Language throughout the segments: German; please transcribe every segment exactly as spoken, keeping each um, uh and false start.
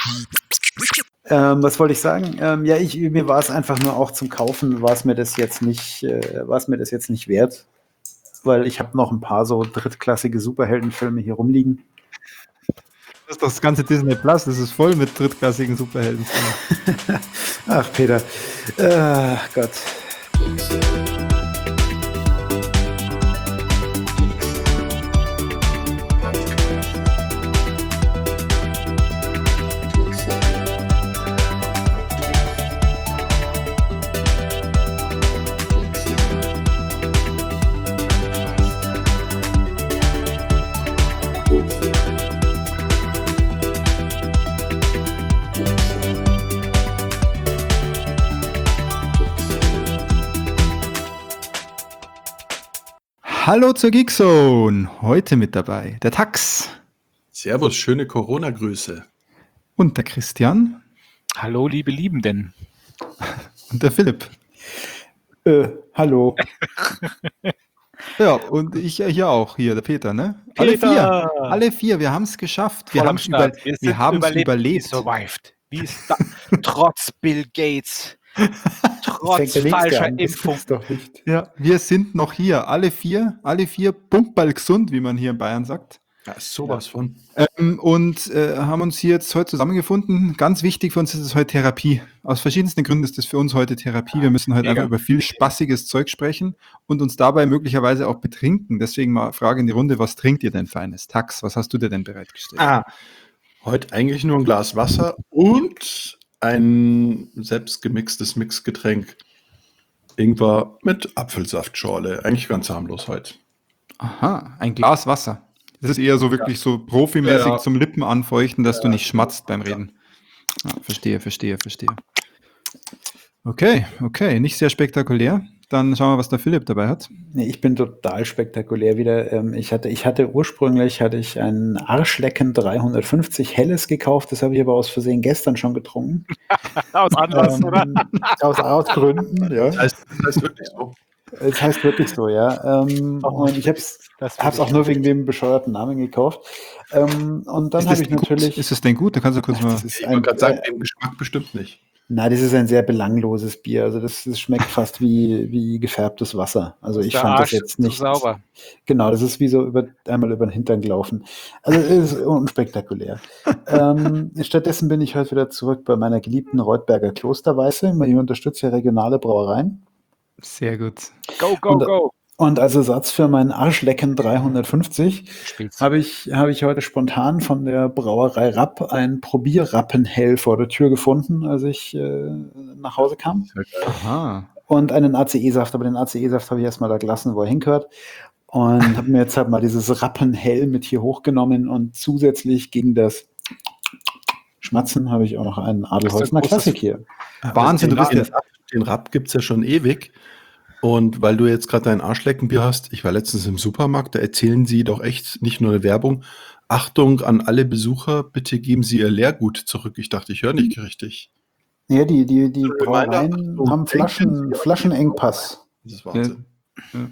Ähm, was wollte ich sagen? Ähm, ja, ich, mir war es einfach nur auch zum Kaufen, war es mir das jetzt nicht, äh, war es mir das jetzt nicht wert, weil ich habe noch ein paar so drittklassige Superheldenfilme hier rumliegen. Das ist doch das ganze Disney Plus, das ist voll mit drittklassigen Superheldenfilmen. Ach, Peter. Äh, Gott. Hallo zur Geekzone, heute mit dabei der Tax. Servus, schöne Corona-Grüße. Und der Christian. Hallo, liebe Liebenden. Und der Philipp. Äh, hallo. Ja, und ich hier auch, hier, der Peter, ne? Peter. Alle vier, alle vier, wir haben es geschafft. Wir haben es über, überlebt. überlebt. Survived. Wie ist da, trotz Bill Gates, trotz falscher Impfung. Doch nicht. Ja, wir sind noch hier, alle vier, alle vier pumpball gesund, wie man hier in Bayern sagt. Ja, sowas von. Ähm, und äh, haben uns hier jetzt heute zusammengefunden. Ganz wichtig für uns ist es heute Therapie. Aus verschiedensten Gründen ist es für uns heute Therapie. Wir müssen heute Mega. einfach über viel spaßiges Zeug sprechen und uns dabei möglicherweise auch betrinken. Deswegen mal Frage in die Runde, was trinkt ihr denn Feines? Tax, was hast du dir denn bereitgestellt? Ah, heute eigentlich nur ein Glas Wasser und ein selbst gemixtes Mixgetränk. Ingwer mit Apfelsaftschorle. Eigentlich ganz harmlos heute. Aha, ein Glas Wasser. Das ist eher so wirklich so profimäßig Ja. zum Lippen anfeuchten, dass Ja. du nicht schmatzt beim Reden. Ja, verstehe, verstehe, verstehe. Okay, okay, nicht sehr spektakulär. Dann schauen wir, was der Philipp dabei hat. Nee, ich bin total spektakulär wieder. Ähm, ich hatte, ich hatte ursprünglich hatte ich ein Arschlecken dreihundertfünfzig Helles gekauft. Das habe ich aber aus Versehen gestern schon getrunken. Aus Anlass, Ähm, oder? aus, aus Gründen, ja. Das heißt, das heißt wirklich so. Es heißt wirklich so, ja. Ähm, Oh, und ich habe es Das hab's auch nur wegen dem bescheuerten Namen gekauft. Ähm, und dann Ist habe das ich denn gut? natürlich. Ist das denn gut? Da kannst du kurz mal. Das ist Ich ein, wollte gerade sagen, äh, den Geschmack bestimmt nicht. na, das ist ein sehr belangloses Bier. Also das, das schmeckt fast wie, wie gefärbtes Wasser. Also ich der fand Arsch das jetzt zu nicht sauber. Genau, das ist wie so über, einmal über den Hintern gelaufen. Also es ist unspektakulär. ähm, stattdessen bin ich heute wieder zurück bei meiner geliebten Reutberger Klosterweiße. Ich unterstütze ja regionale Brauereien. Sehr gut. Go, go, Und- go. Und als Ersatz für meinen Arschlecken dreihundertfünfzig Spielst. habe ich, habe ich heute spontan von der Brauerei Rapp ein Probierrappenhell vor der Tür gefunden, als ich äh, nach Hause kam. Aha. Und einen A C E-Saft, aber den A C E-Saft habe ich erstmal da gelassen, wo er hingehört. Und habe mir jetzt halt mal dieses Rappenhell mit hier hochgenommen und zusätzlich gegen das Schmatzen habe ich auch noch einen Adelholzner großes- Klassik hier. Wahnsinn, den, du bist den, ja. Rapp, den Rapp gibt es ja schon ewig. Und weil du jetzt gerade dein Arschleckenbier hast, ich war letztens im Supermarkt, da erzählen sie doch echt nicht nur eine Werbung. Achtung an alle Besucher, bitte geben Sie Ihr Leergut zurück. Ich dachte, ich höre nicht richtig. Ja, die, die, die Reminder, Brauereien Achtung, haben Flaschen, denken Sie- Flaschenengpass. Das ist Wahnsinn. Ja.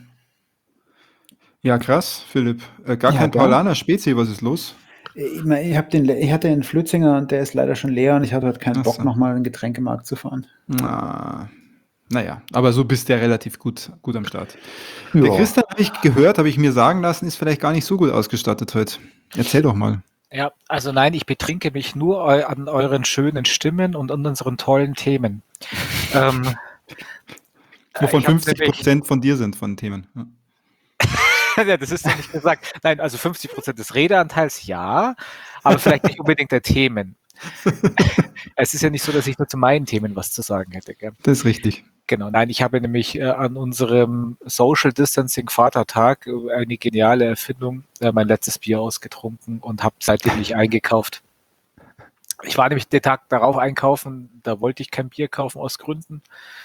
Ja, krass, Philipp. Äh, gar Ja, kein gell? Paulaner Spezi, was ist los? Ich, mein, ich, hab den, Le- ich hatte den Flötzinger und der ist leider schon leer und ich hatte heute keinen Ach Bock, so. nochmal in den Getränkemarkt zu fahren. Na, naja, aber so bist du ja relativ gut, gut am Start. Ja. Der Christian, habe ich gehört, habe ich mir sagen lassen, ist vielleicht gar nicht so gut ausgestattet heute. Erzähl doch mal. Ja, also nein, ich betrinke mich nur eu an euren schönen Stimmen und an unseren tollen Themen. ähm, Wovon ich hab fünfzig nämlich- Prozent von dir sind, von Themen. Ja. ja, das ist ja nicht gesagt. Nein, also fünfzig Prozent des Redeanteils ja, aber vielleicht nicht unbedingt der Themen. Es ist ja nicht so, dass ich nur zu meinen Themen was zu sagen hätte. Gell? Das ist richtig. Genau, nein, ich habe nämlich äh, an unserem Social Distancing Vatertag äh, eine geniale Erfindung, äh, mein letztes Bier ausgetrunken und habe seitdem nicht eingekauft. Ich war nämlich den Tag darauf einkaufen, da wollte ich kein Bier kaufen aus Gründen.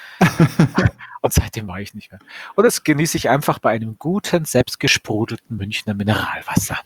Und seitdem war ich nicht mehr. Und das genieße ich einfach bei einem guten, selbstgesprudelten Münchner Mineralwasser.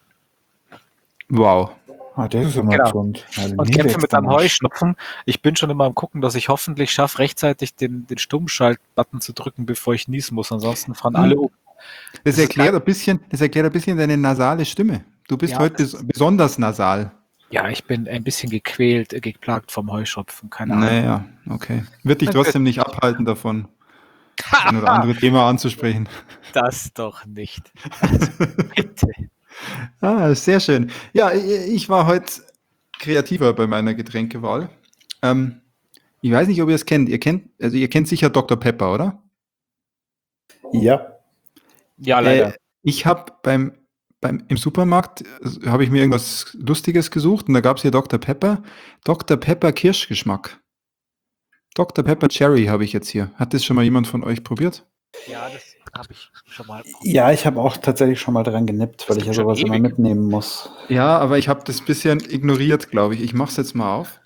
Wow. Ah, der ist immer Genau. gesund. Ja, Und nie kämpfe wächst mit der einem Marsch. Heuschnupfen. Ich bin schon immer am gucken, dass ich hoffentlich schaffe, rechtzeitig den, den Stummschalt-Button zu drücken, bevor ich niesen muss. Ansonsten fahren Mhm. alle um. Das Das ist erklärt ein bisschen, das erklärt ein bisschen deine nasale Stimme. Du bist Ja, heute das bes besonders nasal. Ja, ich bin ein bisschen gequält, äh, geplagt vom Heuschnupfen, keine Ahnung. Naja, okay. Wird dich trotzdem nicht abhalten davon, das ein oder andere Thema anzusprechen. Das doch nicht. Also, bitte. Ah, sehr schön. Ja, ich ich war heute kreativer bei meiner Getränkewahl. Ähm, ich weiß nicht, ob ihr es kennt. Ihr kennt, also ihr kennt sicher Doktor Pepper, oder? Ja. Ja, leider. Äh, ich habe beim, beim im Supermarkt äh, habe ich mir irgendwas Lustiges gesucht und da gab es hier Doktor Pepper. Doktor Pepper Kirschgeschmack. Doktor Pepper Cherry habe ich jetzt hier. Hat das schon mal jemand von euch probiert? Ja, das habe ich schon mal. Ja, ich habe auch tatsächlich schon mal dran genippt, weil Das ich ja ist schon sowas immer ewig. mitnehmen muss. Ja, aber ich habe das ein bisschen ignoriert, glaube ich. Ich mache es jetzt mal auf.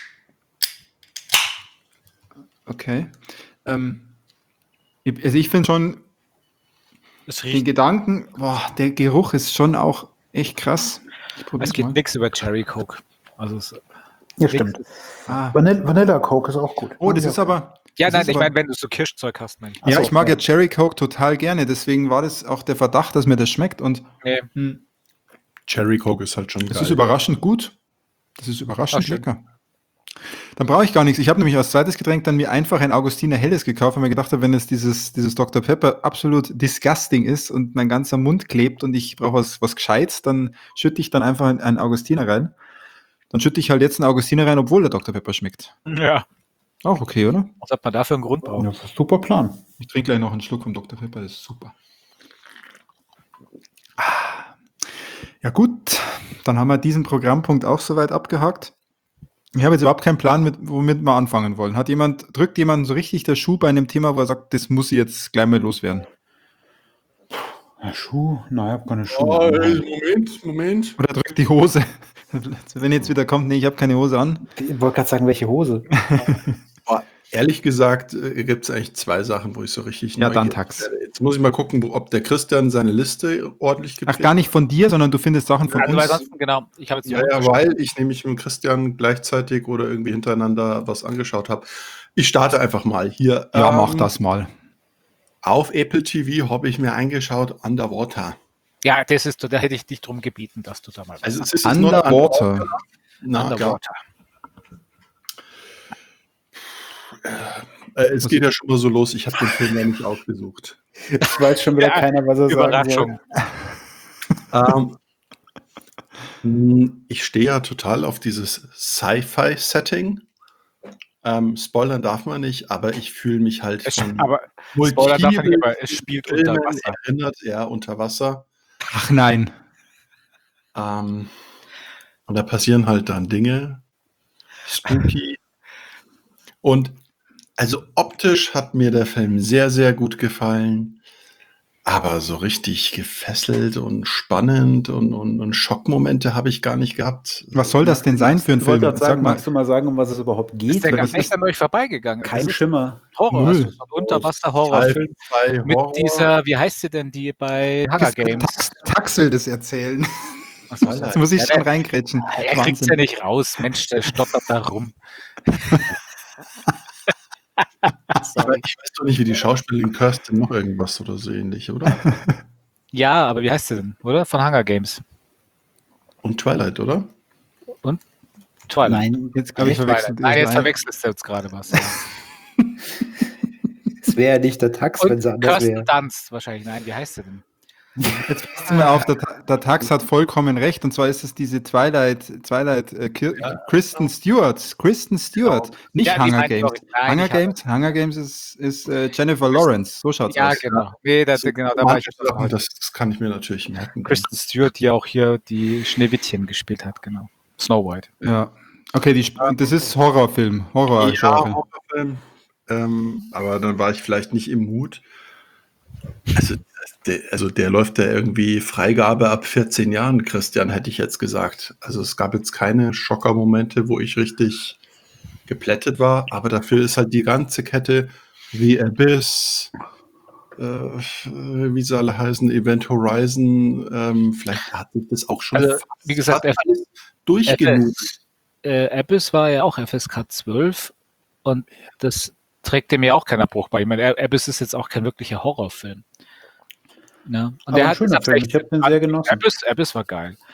Okay. Ähm, ich- also ich finde schon, Es den riecht. Gedanken, boah, der Geruch ist schon auch echt krass. Ich Es probier's geht mal. nichts über Cherry Coke. Also es, Ja, nix- stimmt. Ah. Vanilla, Vanilla Coke ist auch gut. Oh, das ist aber... Ja, das nein, ist ich aber- meine, wenn du so Kirschzeug hast, mein ich. Ach Ja, so, ich mag ja. ja Cherry Coke total gerne, deswegen war das auch der Verdacht, dass mir das schmeckt und Nee. hm, Cherry Coke ist halt schon das geil. ist überraschend gut. Das ist Ah, überraschend schön. lecker. Dann brauche ich gar nichts. Ich habe nämlich als zweites Getränk dann mir einfach ein Augustiner Helles gekauft, weil mir gedacht habe, wenn es dieses, dieses Doktor Pepper absolut disgusting ist und mein ganzer Mund klebt und ich brauche was, was Gescheites, dann schütte ich dann einfach ein- einen Augustiner rein. Dann schütte ich halt jetzt einen Augustiner rein, obwohl der Doktor Pepper schmeckt. Ja. Auch okay, oder? Was hat man da für einen Grund braucht? Das ist ein super Plan. Ich trinke gleich noch einen Schluck vom Doktor Pepper, das ist super. Ah. Ja gut, dann haben wir diesen Programmpunkt auch soweit abgehakt. Ich habe jetzt überhaupt keinen Plan, mit, womit wir anfangen wollen. Hat jemand, drückt jemand so richtig der Schuh bei einem Thema, wo er sagt, das muss ich jetzt gleich mal loswerden? Ja, Schuh? Nein, ich habe keine Schuhe. Oh, an. Moment, Moment. Oder drückt die Hose? Wenn jetzt wieder kommt, nee, ich habe keine Hose an. Ich wollte gerade sagen, welche Hose. Boah, ehrlich gesagt äh, gibt es eigentlich zwei Sachen, wo ich so richtig Ja, dann neugierig Tax. werde. Jetzt muss ich mal gucken, wo- ob der Christian seine Liste ordentlich Ach, geprägt gar nicht von dir, sondern du findest Sachen von Also, weil uns. sonst, genau, ich habe jetzt Ja, ja, weil ich nämlich mit Christian gleichzeitig oder irgendwie hintereinander was angeschaut habe. Ich starte einfach mal hier. Ja, Ähm, mach das mal. Auf Apple T V habe ich mir angeschaut Underwater. Ja, das ist, da hätte ich dich drum gebeten, dass du da mal was Also es sagst. ist jetzt nur Underwater. Na, ja, Underwater. äh, es geht ja schon mal so los. Ich habe den Film ja nicht ausgesucht. Ich weiß schon wieder Ja, keiner, was er sagen Überraschung. soll. ähm, mh, ich stehe ja total auf dieses Sci-Fi-Setting. Ähm, spoilern darf man nicht, aber ich fühle mich halt Es, von aber Spoiler darf man nicht, multiplen aber es spielt unter Filmen Wasser. erinnert, ja, unter Wasser. Ach nein. Ähm, und da passieren halt dann Dinge. Spooky. Und also optisch hat mir der Film sehr, sehr gut gefallen. Aber so richtig gefesselt und spannend und, und, und Schockmomente habe ich gar nicht gehabt. Was soll das denn sein für ein Ich wollte Film? gerade sagen, Sag mal. magst du mal sagen, um was es überhaupt Ist geht? der Weil ganz das echt ist an euch vorbeigegangen? kein Das ist Schimmer. Horror, Null. also so ein Unterwasser-Horrorfilm Sci-Fi mit Horror. dieser, wie heißt sie denn, die bei Hunger Games? Tax, Taxel das erzählen. Was soll Jetzt Jetzt muss ich Ja, schon der- reinkrätschen. Er kriegt's ja nicht raus, Mensch, der stottert da rum. Aber ich weiß doch nicht, wie die Schauspielerin Kirsten noch irgendwas oder so ähnlich, oder? Ja, aber wie heißt sie denn, oder? Von Hunger Games. Und Twilight, oder? Twilight. Nein, Jetzt glaube ich Nicht verwechselt. Twilight. Nein, jetzt Nein. verwechselst du jetzt gerade was. Ja. es wäre ja nicht der Tax, wenn Und es anders Kirsten wäre. Dunst wahrscheinlich. Nein, wie heißt sie denn? Jetzt passt mir auf, der, Ta- der Tax hat vollkommen recht. Und zwar ist es diese Twilight, Twilight, äh, Kir Kristen Stewart. Kristen Stewart, nicht Ja, die Hunger meinte ich Games. auch. Nein, Hunger nicht Games, Hunger Games ist, ist äh, Jennifer Lawrence. So schaut's Ja, aus. genau. Nee, das, genau, da war ich jetzt auch. das, das kann ich mir natürlich merken. Kristen Stewart, die auch hier die Schneewittchen gespielt hat, genau. Snow White. Ja. Okay, die, Sp- das ist Horrorfilm. Horror Ja, Horrorfilm. Ähm, aber dann war ich vielleicht nicht im Mut. Also der, also der läuft ja irgendwie Freigabe ab vierzehn Jahren, Christian, hätte ich jetzt gesagt. Also es gab jetzt keine Schockermomente, wo ich richtig geplättet war, aber dafür ist halt die ganze Kette The Abyss, äh, wie soll er heißen, Event Horizon, ähm, vielleicht hat sich das auch schon Also, fast wie gesagt, fast alles durchgenug. Äh, Abyss war ja auch F S K zwölf und das trägt dem ja auch keinen Abbruch bei. Ich meine, Abyss ist jetzt auch kein wirklicher Horrorfilm. Ne? Und Aber ein schöner Film. Ich habe den sehr genossen. Abyss, Abyss war geil.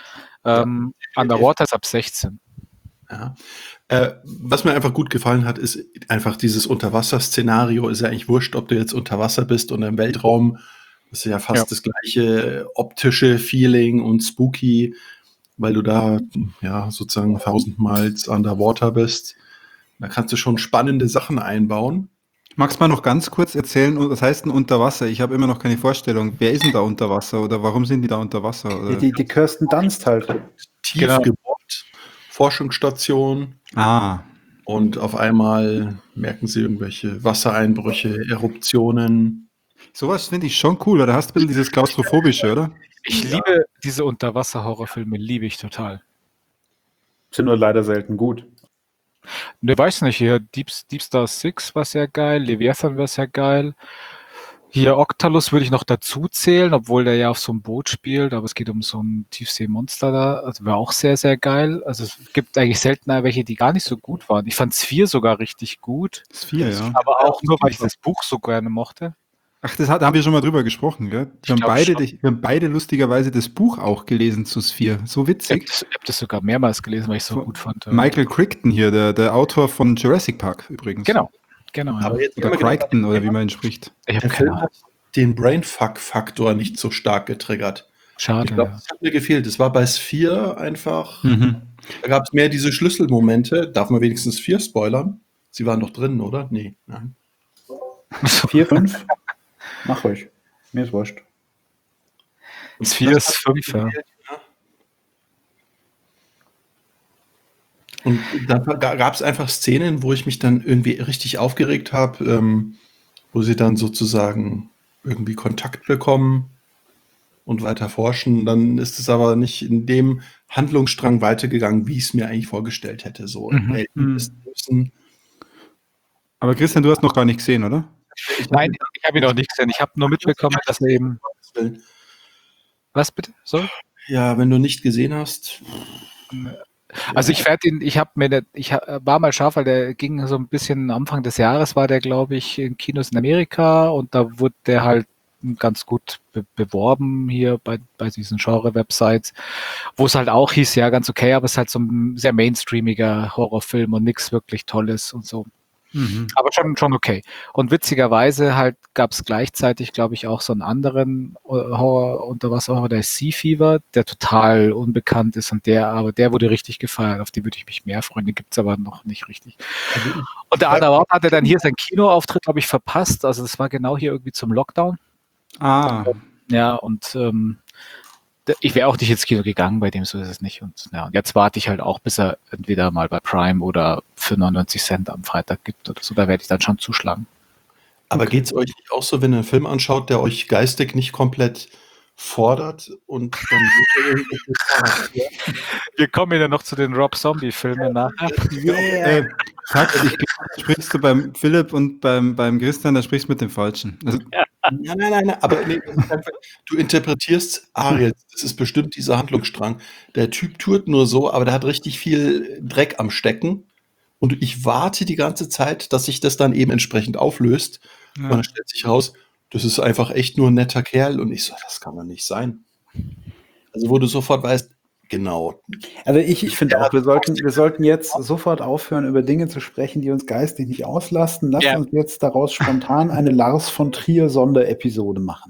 Ähm, Underwater ist ab sechzehn. Ja. Äh, was mir einfach gut gefallen hat, ist einfach dieses Unterwasser-Szenario. Ist ja eigentlich wurscht, ob du jetzt unter Wasser bist oder im Weltraum. Das ist ja fast Ja. das gleiche optische Feeling und spooky, weil du da ja sozusagen tausendmal underwater bist. Da kannst du schon spannende Sachen einbauen. Magst du mal noch ganz kurz erzählen, was heißt denn unter Wasser? Ich habe immer noch keine Vorstellung. Wer ist denn da unter Wasser oder warum sind die da unter Wasser? Oder? Die, die Kirsten Dunst halt. Tief Genau. gebohrt, Forschungsstation. Ah, Und auf einmal merken sie irgendwelche Wassereinbrüche, Eruptionen. sowas finde ich schon cool, oder hast du ein bisschen dieses Klaustrophobische, oder? Ich Ja. liebe diese Unterwasser-Horrorfilme, liebe ich total. Sind nur leider selten gut. Ne, weiß nicht, hier Deep, Deep Star Six war sehr geil, Leviathan war sehr geil. Hier Octalus würde ich noch dazu zählen, obwohl der ja auf so einem Boot spielt, aber es geht um so ein Tiefseemonster da. Also war auch sehr, sehr geil. Also es gibt eigentlich seltener welche, die gar nicht so gut waren. Ich fand Sphere sogar richtig gut, Das ist vier, ja. aber auch nur, weil ich das Buch so gerne mochte. Ach, das hat, da haben wir schon mal drüber gesprochen, gell? Ich Wir haben, glaub beide, schon. wir haben beide lustigerweise das Buch auch gelesen zu Sphere. So Ich habe witzig. das, ich hab das sogar mehrmals gelesen, weil ich es so Von gut fand. Michael Crichton hier, der, der Autor von Jurassic Park übrigens. Genau, genau. Aber Ja. jetzt Oder haben wir Crichton, gedacht, oder wie man ihn spricht. Ich habe der keine Film Ahnung. hat den Brainfuck-Faktor nicht so stark getriggert. Schade. Ich glaube, ja. das hat mir gefehlt. Es war bei Sphere einfach, Mhm. da gab es mehr diese Schlüsselmomente. Darf man wenigstens Sphere spoilern? Sie waren doch drin, oder? Nee, nein. Vier, fünf? Mach ruhig. Mir ist wurscht. Und Sphere das ist hat mir fünf, ja. gefehlt, ja. Und da gab es einfach Szenen, wo ich mich dann irgendwie richtig aufgeregt habe, ähm, wo sie dann sozusagen irgendwie Kontakt bekommen und weiter forschen. Dann ist es aber nicht in dem Handlungsstrang weitergegangen, wie ich es mir eigentlich vorgestellt hätte. So, Mhm. Helden Mhm. wissen müssen. Aber Christian, du hast noch gar nicht gesehen, oder? Ich Nein, ich habe ihn noch nicht gesehen. Ich habe nur mitbekommen, dass er eben. habe- Was bitte? Sorry? Ja, wenn du nicht gesehen hast. Also ich werde ihn, ich habe mir, nicht- ich ha- war mal scharf, weil der ging so ein bisschen Anfang des Jahres war der, glaube ich, in Kinos in Amerika und da wurde der halt ganz gut be beworben hier bei, bei diesen Genre-Websites, wo es halt auch hieß, ja, ganz okay, aber es ist halt so ein sehr mainstreamiger Horrorfilm und nichts wirklich Tolles und so. Mhm. Aber schon, schon okay. Und witzigerweise halt gab es gleichzeitig, glaube ich, auch so einen anderen äh, Horror unter Wasser, der Sea Fever, der total unbekannt ist und der, aber der wurde richtig gefeiert. Auf den würde ich mich mehr freuen. Den gibt es aber noch nicht richtig. Und der Underwater hatte dann hier seinen Kinoauftritt, glaube ich, verpasst. Also das war genau hier irgendwie zum Lockdown. Ah, Ja, und ähm, d- ich wäre auch nicht ins Kino gegangen, bei dem so ist es nicht. Und ja, und jetzt warte ich halt auch, bis er entweder mal bei Prime oder für neunundneunzig Cent am Freitag gibt oder so. Da werde ich dann schon zuschlagen. Aber Okay. geht es euch nicht auch so, wenn ihr einen Film anschaut, der euch geistig nicht komplett fordert und dann seht ihr irgendwelche Charaktere? Wir kommen ja noch zu den Rob Zombie-Filmen nachher. äh, Fakt, ich glaube, da sprichst du beim Philipp und beim, beim Christian, da sprichst du mit dem Falschen. Also, Nein, nein, nein, nein, aber nee, das ist einfach, du interpretierst, ah, jetzt, das ist bestimmt dieser Handlungsstrang. Der Typ tut nur so, aber der hat richtig viel Dreck am Stecken. Und ich warte die ganze Zeit, dass sich das dann eben entsprechend auflöst. Und ja. dann stellt sich raus, das ist einfach echt nur ein netter Kerl. Und ich so, das kann doch nicht sein. Also, wo du sofort weißt, genau. Also ich, ich finde auch, wir sollten, wir sollten jetzt sofort aufhören, über Dinge zu sprechen, die uns geistig nicht auslasten. Lass Ja. uns jetzt daraus spontan eine Lars von Trier Sonderepisode machen.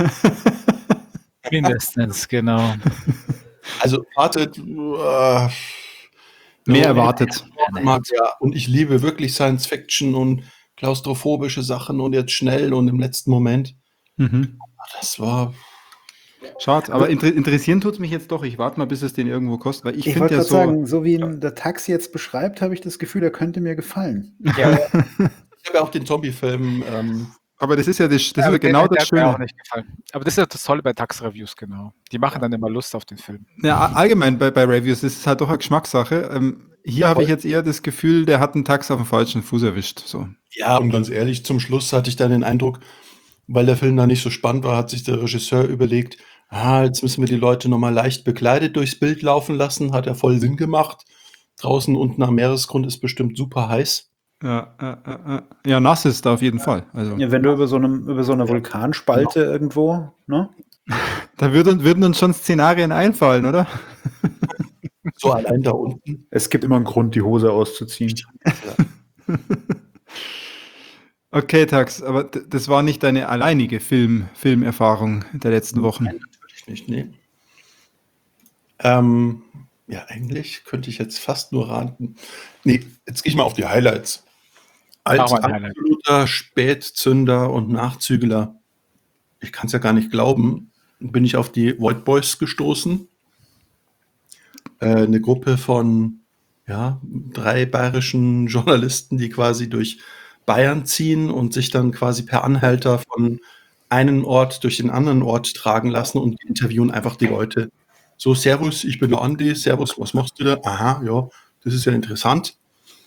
Mindestens, genau. Also, wartet. Äh, Mehr ja, erwartet. mag, ja. Und ich liebe wirklich Science Fiction und klaustrophobische Sachen und jetzt schnell und im letzten Moment. Mhm. Das war. Schade, aber inter interessieren tut es mich jetzt doch. Ich warte mal, bis es den irgendwo kostet, weil ich, Ich finde wollte ja gerade so. sagen, so wie ihn der Taxi jetzt beschreibt, habe ich das Gefühl, er könnte mir gefallen. Ja, Ich habe ja auch den Zombie-Film. Ähm, Aber das ist ja, das, das ist aber ja genau der, der das hat mir auch Schöne. nicht gefallen. Aber das ist ja das Tolle bei Tax-Reviews, genau. Die machen dann immer Lust auf den Film. Ja, a- allgemein bei, bei Reviews ist es halt doch eine Geschmackssache. Ähm, hier habe ich jetzt eher das Gefühl, der hat einen Tax auf den falschen Fuß erwischt. So. ja, und ganz ehrlich, zum Schluss hatte ich dann den Eindruck, weil der Film da nicht so spannend war, hat sich der Regisseur überlegt, ah, jetzt müssen wir die Leute nochmal leicht bekleidet durchs Bild laufen lassen. Hat ja voll Sinn gemacht. Draußen unten am Meeresgrund ist bestimmt super heiß. Ja, äh, äh, äh. ja, nass ist da auf jeden Fall. Also, Ja, wenn du über so, einem, über so eine Vulkanspalte irgendwo, ne? da würden, würden uns schon Szenarien einfallen, oder? So allein da unten. Es gibt immer einen Grund, die Hose auszuziehen. Ja. Okay, Tax, aber d- das war nicht deine alleinige Film, Filmerfahrung der letzten Wochen. Nein, natürlich nicht, nee. Ähm, ja, eigentlich könnte ich jetzt fast nur raten. Nee, jetzt gehe ich mal auf die Highlights. Als Mach mal ein Highlight. absoluter Spätzünder und Nachzügler, ich kann es ja gar nicht glauben, bin ich auf die Void Boys gestoßen. Äh, eine Gruppe von ja, drei bayerischen Journalisten, die quasi durch Bayern ziehen und sich dann quasi per Anhalter von einem Ort durch den anderen Ort tragen lassen und interviewen einfach die Leute. So, Servus, ich bin der Andi, Servus, was machst du da? Aha, ja, das ist ja interessant.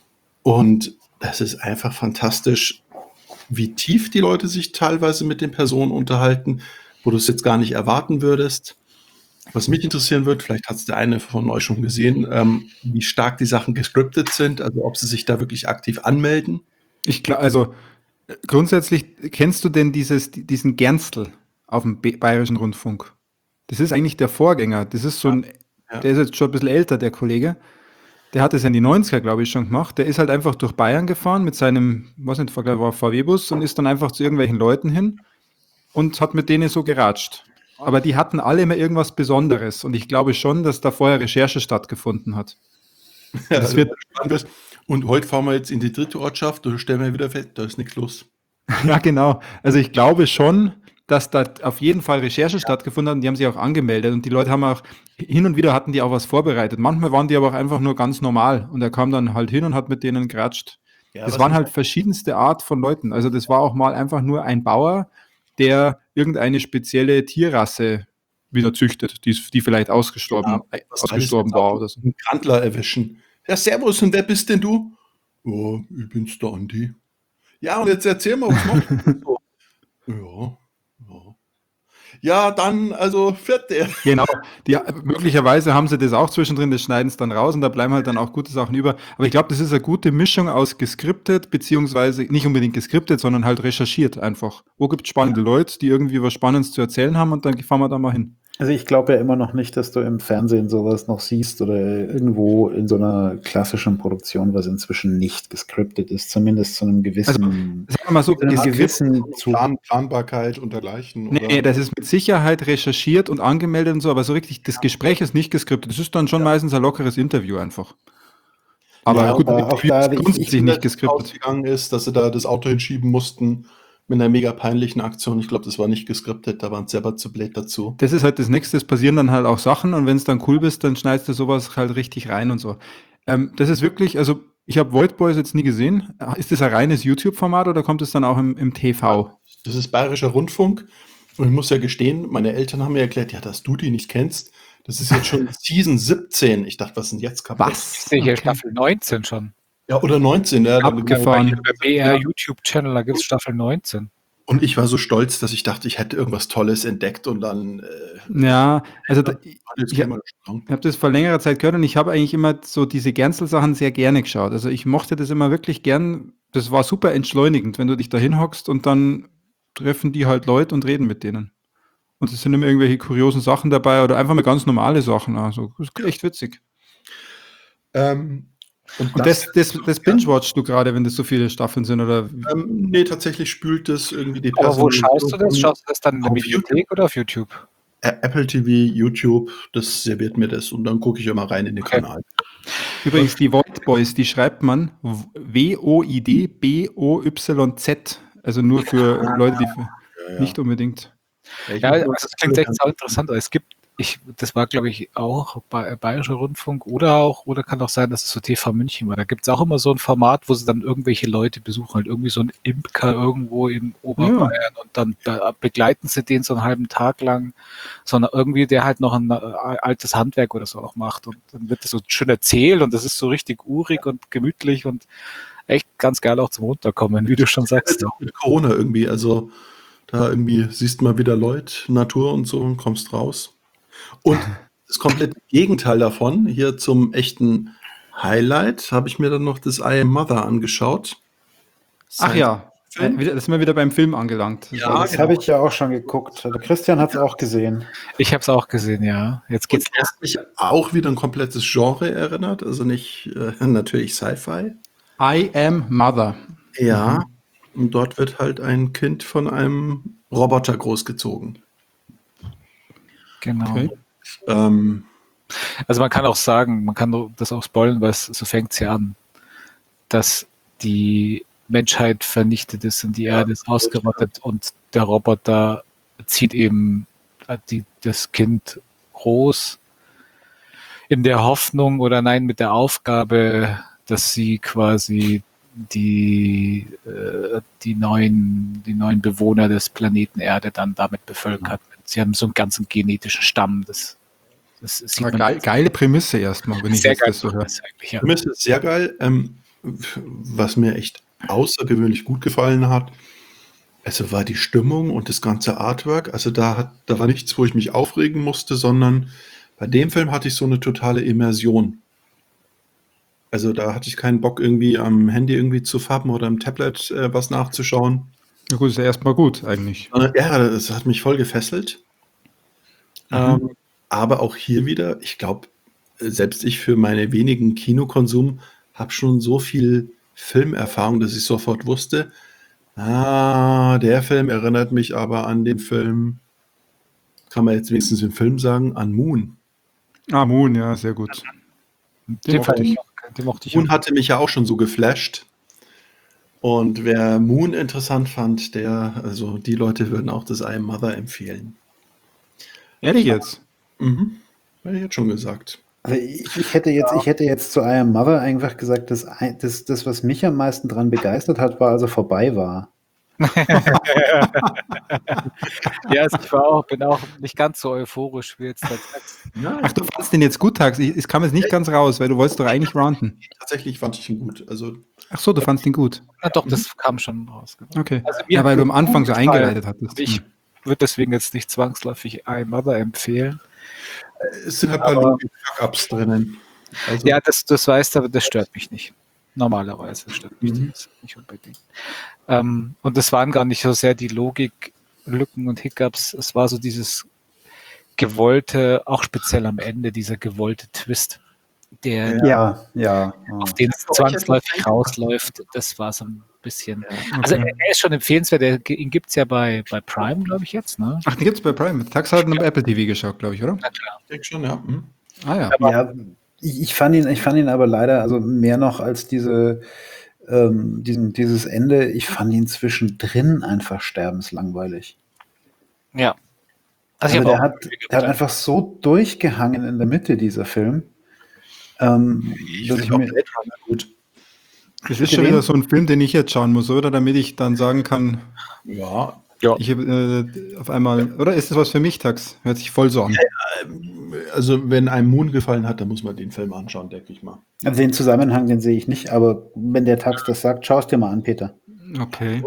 Und das ist einfach fantastisch, wie tief die Leute sich teilweise mit den Personen unterhalten, wo du es jetzt gar nicht erwarten würdest. Was mich interessieren wird, vielleicht hat es der eine von euch schon gesehen, ähm, wie stark die Sachen gescriptet sind, also ob sie sich da wirklich aktiv anmelden. Ich glaube, also äh, grundsätzlich, kennst du denn dieses, diesen Gernstel auf dem Be- Bayerischen Rundfunk? Das ist eigentlich der Vorgänger. Das ist so ein, Ja. der ist jetzt schon ein bisschen älter, der Kollege. Der hat das ja in die neunziger, glaube ich, schon gemacht. Der ist halt einfach durch Bayern gefahren mit seinem, was nicht, war V W-Bus und ist dann einfach zu irgendwelchen Leuten hin und hat mit denen so geratscht. Aber die hatten alle immer irgendwas Besonderes und ich glaube schon, dass da vorher Recherche stattgefunden hat. Ja, Das wird- spannend ist. Und heute fahren wir jetzt in die dritte Ortschaft und stellen wir wieder fest, da ist nichts los. Ja, genau. Also ich glaube schon, dass da auf jeden Fall Recherche stattgefunden hat und die haben sich auch angemeldet und die Leute haben auch, hin und wieder hatten die auch was vorbereitet. Manchmal waren die aber auch einfach nur ganz normal und er kam dann halt hin und hat mit denen geratscht. Ja, Das was waren mich- halt verschiedenste Art von Leuten. Also das war auch mal einfach nur ein Bauer, der irgendeine spezielle Tierrasse wieder züchtet, die, die vielleicht ausgestorben, Ja, äh, was ausgestorben alles jetzt war auch oder so. einen Grandler erwischen. Ja, servus, und wer bist denn du? Ja, ich bin's, der Andi. Ja, und jetzt erzähl mal, was machst du so? Ja, ja. Ja, dann, also, fährt der. Genau, die, möglicherweise haben sie das auch zwischendrin, das schneiden es dann raus und da bleiben halt dann auch gute Sachen über. Aber ich glaube, das ist eine gute Mischung aus geskriptet, beziehungsweise nicht unbedingt geskriptet, sondern halt recherchiert einfach. Wo gibt es spannende Leute, die irgendwie was Spannendes zu erzählen haben und dann fahren wir da mal hin. Also ich glaube ja immer noch nicht, dass du im Fernsehen sowas noch siehst oder irgendwo in so einer klassischen Produktion, was inzwischen nicht gescriptet ist, zumindest zu einem gewissen, Sagen wir mal so, zu einem geskriptet- gewissen Zug. Plan, Planbarkeit und dergleichen. Nee, nee, das ist mit Sicherheit recherchiert und angemeldet und so, aber so richtig, das Gespräch ist nicht geskriptet. Das ist dann schon meistens ein lockeres Interview einfach. Aber Ja, gut, aber mit auch Interviews da, ich- grundsätzlich ich nicht geskriptet. ausgegangen ist, dass sie da das Auto hinschieben mussten mit einer mega peinlichen Aktion. Ich glaube, das war nicht geskriptet, da waren sie selber zu blöd dazu. Das ist halt das Nächste, es passieren dann halt auch Sachen und wenn es dann cool bist, dann schneidest du sowas halt richtig rein und so. Ähm, das ist wirklich, also ich habe Void Boys jetzt nie gesehen. Ist das ein reines YouTube-Format oder kommt es dann auch im, im T V? Das ist Bayerischer Rundfunk. Und ich muss ja gestehen, meine Eltern haben mir erklärt, ja, dass du die nicht kennst. Das ist jetzt schon Season siebzehn. Ich dachte, was ist denn jetzt kaputt? Was? Ich sehe hier Okay. Staffel neunzehn schon. Ja, oder neunzehn. Ja, dann- Abgefahren. Beim B R YouTube-Channel, da gibt es Staffel neunzehn. Und ich war so stolz, dass ich dachte, ich hätte irgendwas Tolles entdeckt und dann äh, Ja, also da, jetzt ich, gehen wir dran. Ich habe das vor längerer Zeit gehört und ich habe eigentlich immer so diese Gernsel-Sachen sehr gerne geschaut. Also ich mochte das immer wirklich gern. Das war super entschleunigend, wenn du dich da hinhockst und dann treffen die halt Leute und reden mit denen. Und es sind immer irgendwelche kuriosen Sachen dabei oder einfach mal ganz normale Sachen. Also das ist echt witzig. Ähm, und Und das, das, das binge-watchst du gerade, wenn das so viele Staffeln sind, oder? ähm, nee, tatsächlich spült es irgendwie die Aber wo Personalisierung schaust du das? Schaust du das dann in der auf Mediathek oder auf YouTube? Ä- Apple T V, YouTube, das serviert mir das und dann gucke ich immer rein in den Okay. Kanal. Übrigens, die Void Boys, die schreibt man W O I D B O Y Z. Also nur für Leute, die für, Ja, ja. nicht unbedingt. ich Ja, hab also nur- das klingt echt so interessant. Es gibt, ich, das war, glaube ich, auch bei Bayerischer Rundfunk oder auch, oder kann auch sein, dass es so T V München war. Da gibt es auch immer so ein Format, wo sie dann irgendwelche Leute besuchen, halt irgendwie so ein Imker irgendwo in Oberbayern und dann da begleiten sie den so einen halben Tag lang, sondern irgendwie der halt noch ein äh, altes Handwerk oder so auch macht und dann wird das so schön erzählt und das ist so richtig urig und gemütlich und echt ganz geil auch zum Runterkommen, wie du schon sagst. mit Corona irgendwie, also da irgendwie siehst du mal wieder Leute, Natur und so und kommst raus. Und das komplette Gegenteil davon, hier zum echten Highlight, habe ich mir dann noch das I Am Mother angeschaut. Ach ja, Äh, wieder- Das sind wir wieder beim Film angelangt. Ja, Das genau. habe ich ja auch schon geguckt. Der Christian hat es auch gesehen. Ich habe es auch gesehen, ja. Jetzt Und geht's er hat mich auch wieder ein komplettes Genre erinnert, also nicht äh, natürlich Sci-Fi. I Am Mother. Ja, und dort wird halt ein Kind von einem Roboter großgezogen. genau. Okay. Ähm, Also man kann auch sagen, man kann das auch spoilern, weil es, so fängt es ja an, dass die Menschheit vernichtet ist und die Erde ist ausgerottet und der Roboter zieht eben äh, die, das Kind groß in der Hoffnung oder nein, mit der Aufgabe, dass sie quasi die, äh, die, neuen, die neuen Bewohner des Planeten Erde dann damit bevölkert. Sie haben so einen ganzen genetischen Stamm. Das, das sieht Aber man geil, geile Prämisse erstmal, wenn ich sehr jetzt geil. das so höre. Das eigentlich, ja. Für mich ist es sehr geil. Ähm, was mir echt außergewöhnlich gut gefallen hat, also war die Stimmung und das ganze Artwork. Also da, hat, da war nichts, wo ich mich aufregen musste, sondern bei dem Film hatte ich so eine totale Immersion. Also da hatte ich keinen Bock, irgendwie am Handy irgendwie zu fappen oder am Tablet äh, was nachzuschauen. Ja gut, ist ja erstmal gut eigentlich. Sondern, ja, das hat mich voll gefesselt. Mhm. Ähm, aber auch hier wieder, ich glaube, selbst ich für meine wenigen Kinokonsum habe schon so viel Filmerfahrung, dass ich sofort wusste, ah, der Film erinnert mich aber an den Film, kann man jetzt wenigstens den Film sagen, an Moon. Ah, Moon, ja, sehr gut. Den, mochte fand ich. ich auch- den mochte ich Moon auch. hatte mich ja auch schon so geflasht. Und wer Moon interessant fand, der, also die Leute würden auch das I Am Mother empfehlen. Ehrlich jetzt? Mhm. Hätte ich jetzt schon gesagt. Also ich, ich, hätte jetzt, ich hätte jetzt zu I Am Mother einfach gesagt, dass ein- das, das, was mich am meisten dran begeistert hat, war, als er vorbei war. Ja, also ich war auch, bin auch nicht ganz so euphorisch wie jetzt der Text. Ja, Ach, du fandst den jetzt gut, Tax? Ich- Es kam jetzt nicht ganz raus, weil du wolltest doch eigentlich ranten. tatsächlich fand ich ihn gut. Also Ach so, du fandst ihn gut. Na doch, das kam schon raus. Genau. Okay. Also mir Ja, weil hat du am Anfang so gut gefallen. eingeleitet hattest. Ich Hm. würde deswegen jetzt nicht zwangsläufig I Am Mother empfehlen. es sind halt ein paar Aber- Logik-Fuck-Ups drinnen. Also, Ja, das, das weißt du, aber das stört mich nicht. Normalerweise stört mich Mhm. das nicht unbedingt. Ähm, und das waren gar nicht so sehr die Logiklücken und Hiccups, es war so dieses gewollte, auch speziell am Ende, dieser gewollte Twist, der Ja, ja. auf den es zwangsläufig rausläuft, das war so ein bisschen. Also er er ist schon empfehlenswert, der, ihn gibt es ja bei, bei Prime, glaube ich, jetzt, ne? Ach, den gibt's bei Prime. Tax hat ihn auf Apple T V geschaut, glaube ich, oder? ich denke schon, ja. Mhm. Ah ja. Ja, ich, ich, fand ihn, ich fand ihn aber leider, also mehr noch als diese, ähm, diesen, dieses Ende, ich fand ihn zwischendrin einfach sterbenslangweilig. Ja. Also, ich hab der, auch- hat, der hat einfach so durchgehangen in der Mitte, dieser Film. Ähm, Ich dass finde ich auch mir, Blade Runner gut. Das ist schon wieder so ein Film, den ich jetzt schauen muss, oder? Damit ich dann sagen kann, Ja, ich habe äh, auf einmal, oder ist das was für mich, Tax? Hört sich voll so an. also wenn einem Moon gefallen hat, dann muss man den Film anschauen, denke ich mal. also den Zusammenhang, den sehe ich nicht, aber wenn der Tax das sagt, schau es dir mal an, Peter. Okay.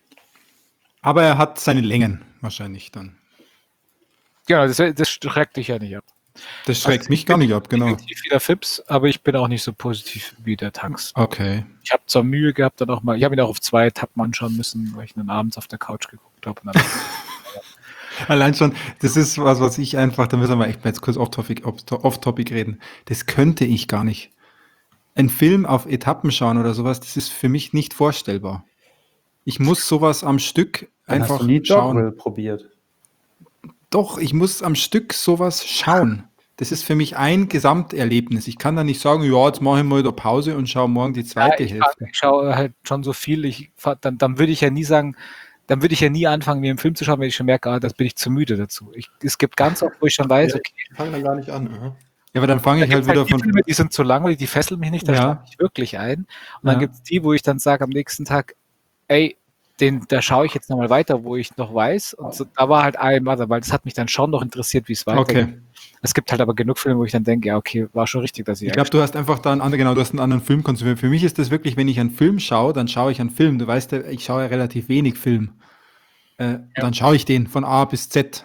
Aber er hat seine Längen wahrscheinlich dann. Genau, das, das schreckt dich ja nicht ab. Das schreckt mich gar nicht ab, genau. Definitiv wieder Fips, aber ich bin auch nicht so positiv wie der Tax. Okay. Ich habe zwar Mühe gehabt, dann auch mal, ich habe ihn auch auf zwei Etappen anschauen müssen, weil ich ihn dann abends auf der Couch geguckt habe. Und dann Allein schon, das ist was, was ich einfach, da müssen wir echt mal jetzt kurz off-topic, off-topic reden. Das könnte ich gar nicht. Ein Film auf Etappen schauen oder sowas, das ist für mich nicht vorstellbar. Ich muss sowas am Stück Dann einfach hast du nie schauen. Dogville probiert. Doch, ich muss am Stück sowas schauen. Das ist für mich ein Gesamterlebnis. Ich kann da nicht sagen, ja, jetzt mache ich mal da Pause und schaue morgen die zweite ich, Hälfte. ich schaue halt schon so viel, ich, dann, dann würde ich ja nie sagen, dann würde ich ja nie anfangen, mir einen Film zu schauen, wenn ich schon merke, ah, das bin ich zu müde dazu. Ich, es gibt ganz oft, wo ich schon weiß, Ja, okay, ich fange da gar nicht an. Aha. Ja, aber dann fange da ich halt gibt's wieder halt die von. Filme, die sind zu langweilig, die fesseln mich nicht, da Ja. schlafe ich wirklich ein. Und dann Ja. gibt es die, wo ich dann sage am nächsten Tag, ey, den, da schaue ich jetzt nochmal weiter, wo ich noch weiß. Und so, da war halt I Am Mother, weil das hat mich dann schon noch interessiert, wie es weitergeht. Okay. Es gibt halt aber genug Filme, wo ich dann denke, ja, okay, war schon richtig, dass ich. Ich glaube, du hast einfach da einen anderen, genau, du hast einen anderen Film konsumiert. Für mich ist das wirklich, wenn ich einen Film schaue, dann schaue ich einen Film. Du weißt ja, ich schaue ja relativ wenig Film. Äh, Dann schaue ich den von A bis Z.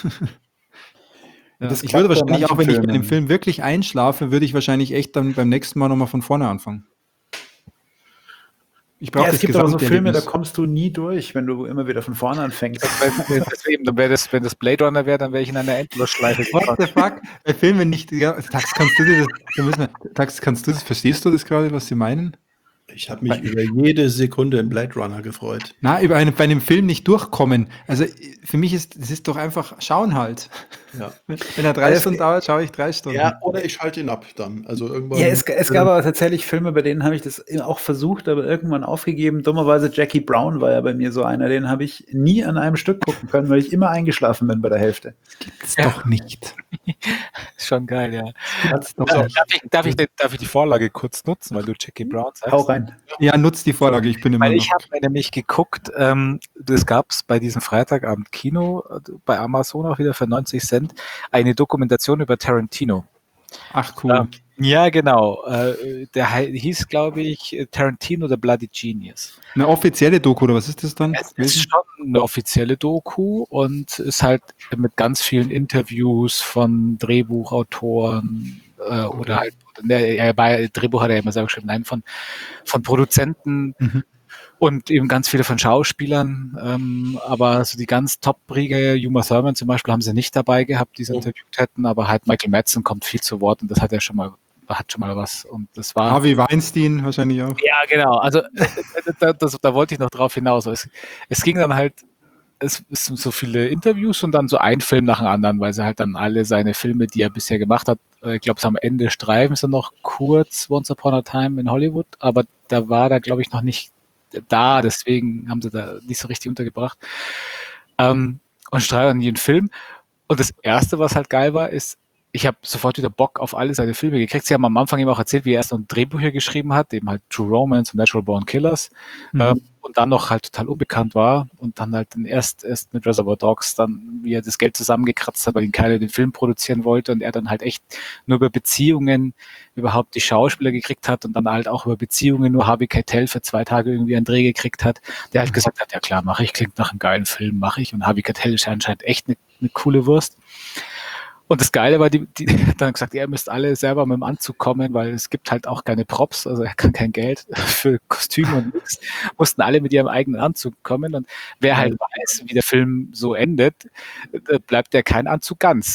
ja, Das ich klappt würde bei wahrscheinlich auch, manchen wenn ich bei dem Filmen. Film wirklich einschlafe, würde ich wahrscheinlich echt dann beim nächsten Mal nochmal von vorne anfangen. Ich brauche Ja, das es gibt aber so Filme, da Gesamterlebnis. kommst du nie durch, wenn du immer wieder von vorne anfängst. Deswegen, dann wäre das, wenn das Blade Runner wäre, dann wäre ich in einer Endlosschleife What gefangen. the fuck? Bei Filmen nicht. Ja, Tax, kannst du dir das, da müssen wir, Tax, kannst du das, verstehst du das gerade, was sie meinen? Ich habe mich über jede Sekunde im Blade Runner gefreut. Na, über eine, bei einem Film nicht durchkommen. Also für mich ist, das ist doch einfach schauen halt. Ja. Wenn er drei Also, Stunden dauert, schaue ich drei Stunden. Ja, oder ich schalte ihn ab dann. Also irgendwann. Ja, es, es gab aber tatsächlich Filme, bei denen habe ich das auch versucht, aber irgendwann aufgegeben. Dummerweise Jackie Brown war ja bei mir so einer, den habe ich nie an einem Stück gucken können, weil ich immer eingeschlafen bin bei der Hälfte. Gibt's doch nicht. Ist schon geil, ja. Hat's doch Äh, so. darf, ich, darf, ich, darf ich die Vorlage kurz nutzen, weil du Jackie Brown sagst? Hau rein. Ja, nutzt die Vorlage, ich bin immer Weil noch. ich habe mir nämlich geguckt, ähm, das gab es bei diesem Freitagabend Kino äh, bei Amazon auch wieder für neunzig Cent, eine Dokumentation über Tarantino. Ach cool. Ähm, ja, genau. Äh, der hei- hieß, glaube ich, Tarantino the Bloody Genius. Eine offizielle Doku, oder was ist das dann? Es ist schon eine offizielle Doku und ist halt mit ganz vielen Interviews von Drehbuchautoren äh, oder halt, ne, er bei Drehbuch hat er immer selber geschrieben, nein, von, von Produzenten Mhm. und eben ganz viele von Schauspielern. Ähm, aber so die ganz Top-Riege, Uma Thurman zum Beispiel, haben sie nicht dabei gehabt, die sie Oh. interviewt hätten, aber halt Michael Madsen kommt viel zu Wort und das hat er schon mal, hat schon mal was. Und das war. Harvey Weinstein wahrscheinlich auch. Ja, genau. Also äh, da, das, da wollte ich noch drauf hinaus. Es, es ging dann halt, es, es sind so viele Interviews und dann so ein Film nach dem anderen, weil sie halt dann alle seine Filme, die er bisher gemacht hat, äh, ich glaube, es am Ende streifen sie noch kurz Once Upon a Time in Hollywood, aber da war da, glaube ich, noch nicht da, deswegen haben sie da nicht so richtig untergebracht. Ähm, und streifen jeden Film. Und das Erste, was halt geil war, ist, ich habe sofort wieder Bock auf alle seine Filme gekriegt. Sie haben am Anfang eben auch erzählt, wie er erst noch Drehbücher geschrieben hat, eben halt True Romance und Natural Born Killers. Mhm. Ähm, und dann noch halt total unbekannt war und dann halt dann erst, erst mit Reservoir Dogs dann, wie er das Geld zusammengekratzt hat, weil ihn keiner den Film produzieren wollte und er dann halt echt nur über Beziehungen überhaupt die Schauspieler gekriegt hat und dann halt auch über Beziehungen nur Harvey Keitel für zwei Tage irgendwie einen Dreh gekriegt hat, der halt gesagt hat, ja klar, mache ich, klingt nach einem geilen Film, mache ich. Und Harvey Keitel ist anscheinend echt eine, eine coole Wurst. Und das Geile war, die, die dann gesagt, ihr müsst alle selber mit dem Anzug kommen, weil es gibt halt auch keine Props, also er kann kein Geld für Kostüme und nichts. Mussten alle mit ihrem eigenen Anzug kommen. Und wer halt weiß, wie der Film so endet, bleibt der kein Anzug ganz.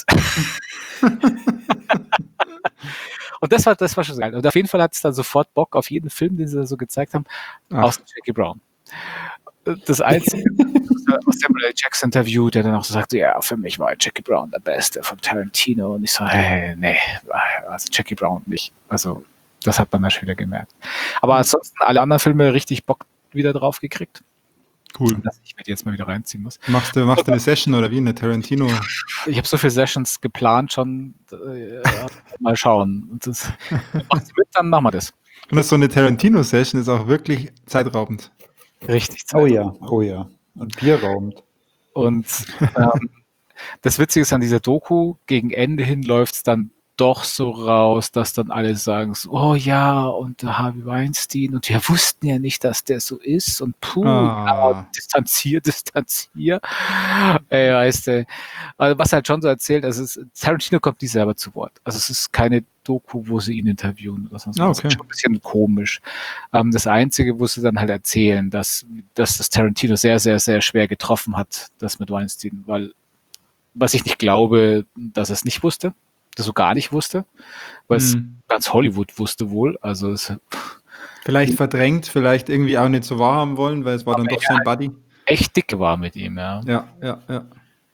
Und das war, das war schon geil. Und auf jeden Fall hat es dann sofort Bock auf jeden Film, den sie da so gezeigt haben, Ach. außer Jackie Brown. Das Einzige aus Samuel L. Jackson Interview, der dann auch so sagte, ja, für mich war Jackie Brown der Beste von Tarantino. Und ich so, hey, nee, also Jackie Brown nicht. Also das hat man da schon wieder gemerkt. Aber ansonsten alle anderen Filme richtig Bock wieder drauf gekriegt. Cool. Dass ich mir die jetzt mal wieder reinziehen muss. Machst du, machst du eine Session oder wie? Eine Tarantino? Ich habe so viele Sessions geplant schon. Äh, mal schauen. Und das, machst du mit, dann machen wir das. Und so eine Tarantino-Session ist auch wirklich zeitraubend. Richtig. Oh ja, oh ja. Und bierraumend. Und ähm, das Witzige ist an dieser Doku, gegen Ende hin läuft es dann doch so raus, dass dann alle sagen, so, oh ja, und der Harvey Weinstein, und wir wussten ja nicht, dass der so ist, und puh, Ah. ja, distanzier, distanzier. Ey, weißt du, also was halt schon so erzählt, also es, Tarantino kommt nicht selber zu Wort. Also es ist keine Doku, wo sie ihn interviewen oder sonst Ah, was. okay. Das ist schon ein bisschen komisch. Ähm, das Einzige, wo sie dann halt erzählen, dass, dass das Tarantino sehr, sehr, sehr schwer getroffen hat, das mit Weinstein, weil was ich nicht glaube, dass er es nicht wusste, das so gar nicht wusste, weil es Hm. ganz Hollywood wusste wohl, also es Vielleicht verdrängt, vielleicht irgendwie auch nicht so wahrhaben wollen, weil es war dann doch sein Buddy. echt dick war mit ihm, ja. Ja, ja, ja.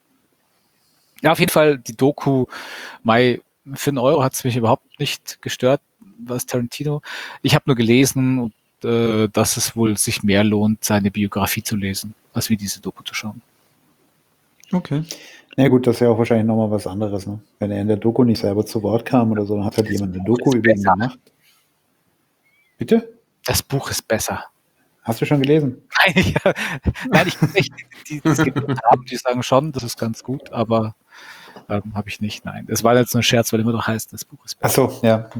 Ja, auf jeden Fall die Doku, Mai, für einen Euro hat es mich überhaupt nicht gestört, was Tarantino. Ich habe nur gelesen, äh, dass es wohl sich mehr lohnt, seine Biografie zu lesen, als wie diese Doku zu schauen. Okay. Na ja, gut, das ist ja auch wahrscheinlich nochmal was anderes. Ne? Wenn er in der Doku nicht selber zu Wort kam oder so, dann hat halt jemand eine Doku über ihn besser. gemacht. Bitte? Das Buch ist besser. Hast du schon gelesen? Nein, ja, nein ich nicht. Die, die, es gibt haben, die sagen schon, das ist ganz gut, aber ähm, habe ich nicht. Nein, das war jetzt nur ein Scherz, weil immer doch heißt, das Buch ist Ach besser. so, ja.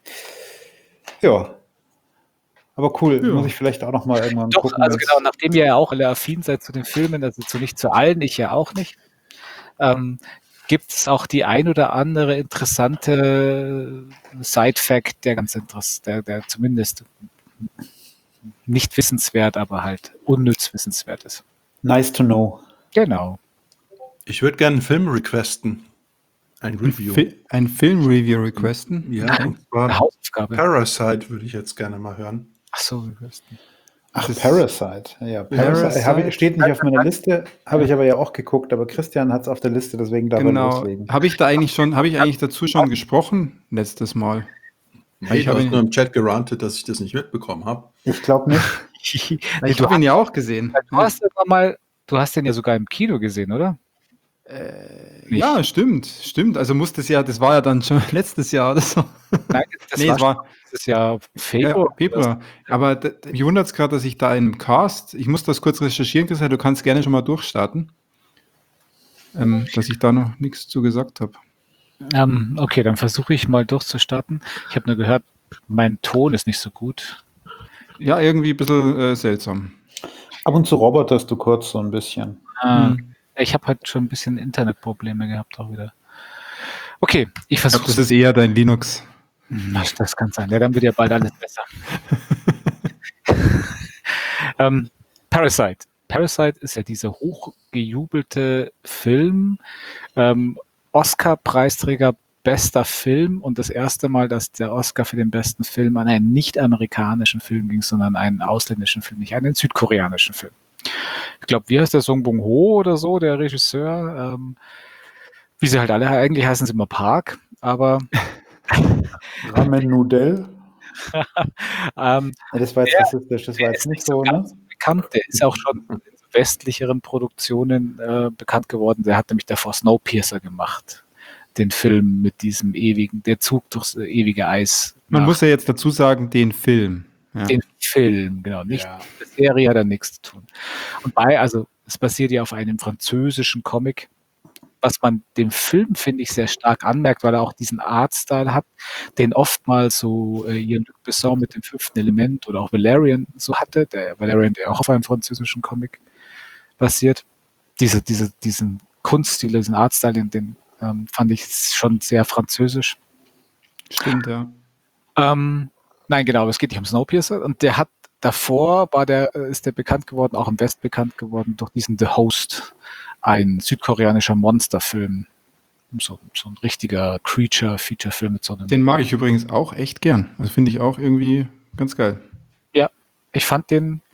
Ja. Aber cool, Ja. muss ich vielleicht auch noch mal irgendwann Doch, gucken. also wenn's- genau, nachdem ihr ja auch alle affin seid zu den Filmen, also zu nicht zu allen, ich ja auch nicht, ähm, gibt es auch die ein oder andere interessante Side-Fact, der ganz interessant, der, der zumindest nicht wissenswert, aber halt unnütz wissenswert ist. Nice to know. Genau. Ich würde gerne einen Film requesten. Ein Review. Fi- Ein Film-Review requesten. Ja, Nein, und Eine zwar Hausaufgabe. Parasite würde ich jetzt gerne mal hören. Ach so, wir wüssten. Ach, Das- Parasite. Ja, Parasite, Parasite. Habe ich, steht nicht auf meiner Liste, habe ich aber ja auch geguckt, aber Christian hat es auf der Liste, deswegen darf er Genau. loslegen. Habe ich da eigentlich schon, habe ich eigentlich dazu schon gesprochen letztes Mal? Nee, Ich ich habe habe ihn- nur im Chat gerantet, dass ich das nicht mitbekommen habe. Ich glaube nicht. Ich Nee, du, habe ihn ja auch gesehen. hast, du, hast den mal, du hast den ja sogar im Kino gesehen, oder? Äh, ja, stimmt, stimmt. Also muss das ja, das war ja dann schon letztes Jahr oder so. Nein, das Nee, war, es war das ist ja ja, Februar. Februar. Aber d- d- mich wundert es gerade, dass ich da im Cast, ich muss das kurz recherchieren, Christian, du kannst gerne schon mal durchstarten, ähm, dass ich da noch nichts zu gesagt habe. Ähm, okay, dann versuche ich mal durchzustarten. Ich habe nur gehört, mein Ton ist nicht so gut. Ja, irgendwie ein bisschen äh, seltsam. Ab und zu roboterst du kurz so ein bisschen. Ah, Hm. Ich habe halt schon ein bisschen Internetprobleme gehabt auch wieder. Okay, ich Ich glaube, versuche das ist eher dein Linux. Das, das kann sein. Ja, dann wird ja bald alles besser. ähm, Parasite. Parasite ist ja dieser hochgejubelte Film, ähm, Oscar-Preisträger bester Film und das erste Mal, dass der Oscar für den besten Film an einen nicht-amerikanischen Film ging, sondern einen ausländischen Film, nicht einen südkoreanischen Film. Ich glaube, wie heißt der, Song Bong-ho oder so, der Regisseur? Ähm, wie sie halt alle, eigentlich heißen sie immer Park, aber Ramen Nudel. ähm, Ja, das war jetzt Der- rassistisch, das war der jetzt ist nicht nicht so so, ne? ganz bekannt. Der ist auch schon in westlicheren Produktionen äh, bekannt geworden. Der hat nämlich davor Snowpiercer gemacht. Den Film mit diesem ewigen, der Zug durchs äh, ewige Eis. Man nach- muss ja jetzt dazu sagen, den Film. Ja. den Film, genau. Nicht Ja. die Serie hat er nichts zu tun. Und bei, also es basiert ja auf einem französischen Comic, was man dem Film, finde ich, sehr stark anmerkt, weil er auch diesen Artstyle hat, den oftmals so äh, Jean-Luc Besson mit dem fünften Element oder auch Valerian so hatte, der Valerian, der auch auf einem französischen Comic basiert. Diese, diese, diesen Kunststil, diesen Artstyle, den, den ähm, fand ich schon sehr französisch. Stimmt, ja. Ähm, nein, genau, es geht nicht um Snowpiercer. Und der hat davor, war der, äh, ist der bekannt geworden, auch im West bekannt geworden, durch diesen The Host, ein südkoreanischer Monsterfilm. So, so ein richtiger Creature-Feature-Film mit so einem. Den mag ich übrigens auch echt gern. Also finde ich auch irgendwie ganz geil. Ich fand den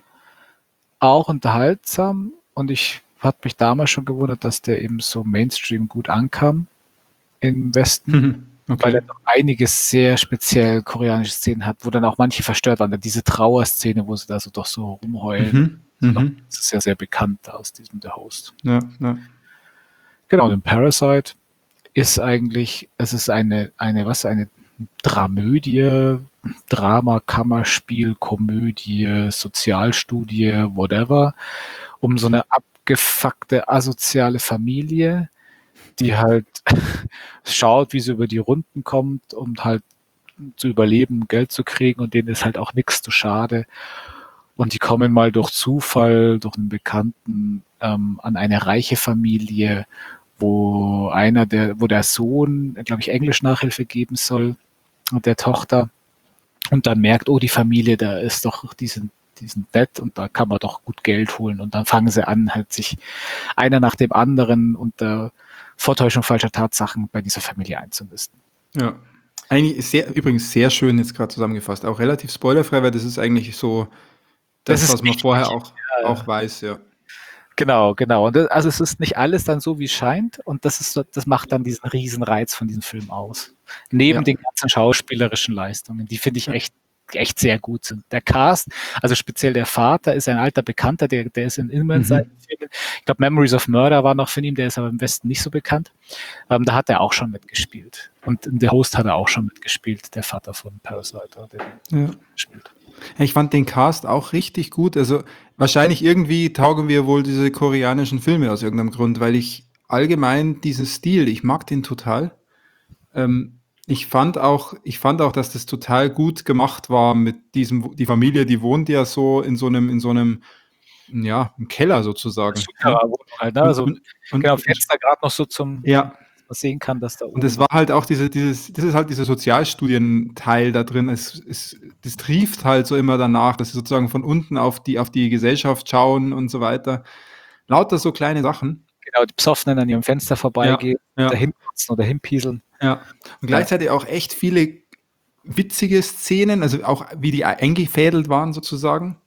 auch unterhaltsam und ich hatte mich damals schon gewundert, dass der eben so Mainstream gut ankam im Westen. Mhm. Weil er Okay. noch einige sehr speziell koreanische Szenen hat, wo dann auch manche verstört waren. Diese Trauerszene, wo sie da so doch so rumheulen. Mhm. Mhm. Das ist ja sehr bekannt aus diesem The Host. Ja, ja. Genau, und Parasite ist eigentlich, es ist eine, eine, was, eine Dramödie, Drama, Kammerspiel, Komödie, Sozialstudie, whatever, um so eine abgefuckte, asoziale Familie, die halt schaut, wie sie über die Runden kommt, um halt zu überleben, Geld zu kriegen und denen ist halt auch nichts zu schade. Und die kommen mal durch Zufall, durch einen Bekannten ähm, an eine reiche Familie, wo einer der, wo der Sohn, glaube ich, Englisch-Nachhilfe geben soll und der Tochter und dann merkt, oh, die Familie, da ist doch diesen diesen Bett und da kann man doch gut Geld holen und dann fangen sie an, halt sich einer nach dem anderen unter Vortäuschung falscher Tatsachen bei dieser Familie einzunisten. Ja. Eigentlich sehr, übrigens sehr schön jetzt gerade zusammengefasst. Auch relativ spoilerfrei, weil das ist eigentlich so das, Das ist was man wichtig, vorher auch, ja. auch weiß, ja. Genau, genau. Und das, also es ist nicht alles dann so, wie es scheint und das ist so, das macht dann diesen riesen Reiz von diesem Film aus. Neben Ja. den ganzen schauspielerischen Leistungen, die finde ich echt echt sehr gut sind. Der Cast, also speziell der Vater, ist ein alter Bekannter, der, der ist in immer in Mhm. seinen Filmen. Ich glaube, Memories of Murder war noch von ihm, der ist aber im Westen nicht so bekannt. Ähm, da hat er auch schon mitgespielt. Und in The Host hat er auch schon mitgespielt, der Vater von Parasite, hat den Ja. gespielt. Ja, ich fand den Cast auch richtig gut. Also wahrscheinlich irgendwie taugen wir wohl diese koreanischen Filme aus irgendeinem Grund, weil ich allgemein diesen Stil, ich mag den total. Ähm, ich fand auch, ich fand auch, dass das total gut gemacht war mit diesem, die Familie, die wohnt ja so in so einem, in so einem, ja, im Keller sozusagen. Super, Ja. halt, ne? Also, und, und, genau, und, Fenster gerade noch so zum ja, man sehen kann, dass da Und es war halt auch diese, dieses, das ist halt dieser Sozialstudienteil da drin. Es, es, das trieft halt so immer danach, dass sie sozusagen von unten auf die, auf die Gesellschaft schauen und so weiter. Lauter so kleine Sachen. genau, die Besoffenen an ihrem Fenster vorbeigehen, Ja, ja. dahin putzen oder hinpieseln. Ja. Und gleichzeitig auch echt viele witzige Szenen, also auch wie die eingefädelt waren sozusagen.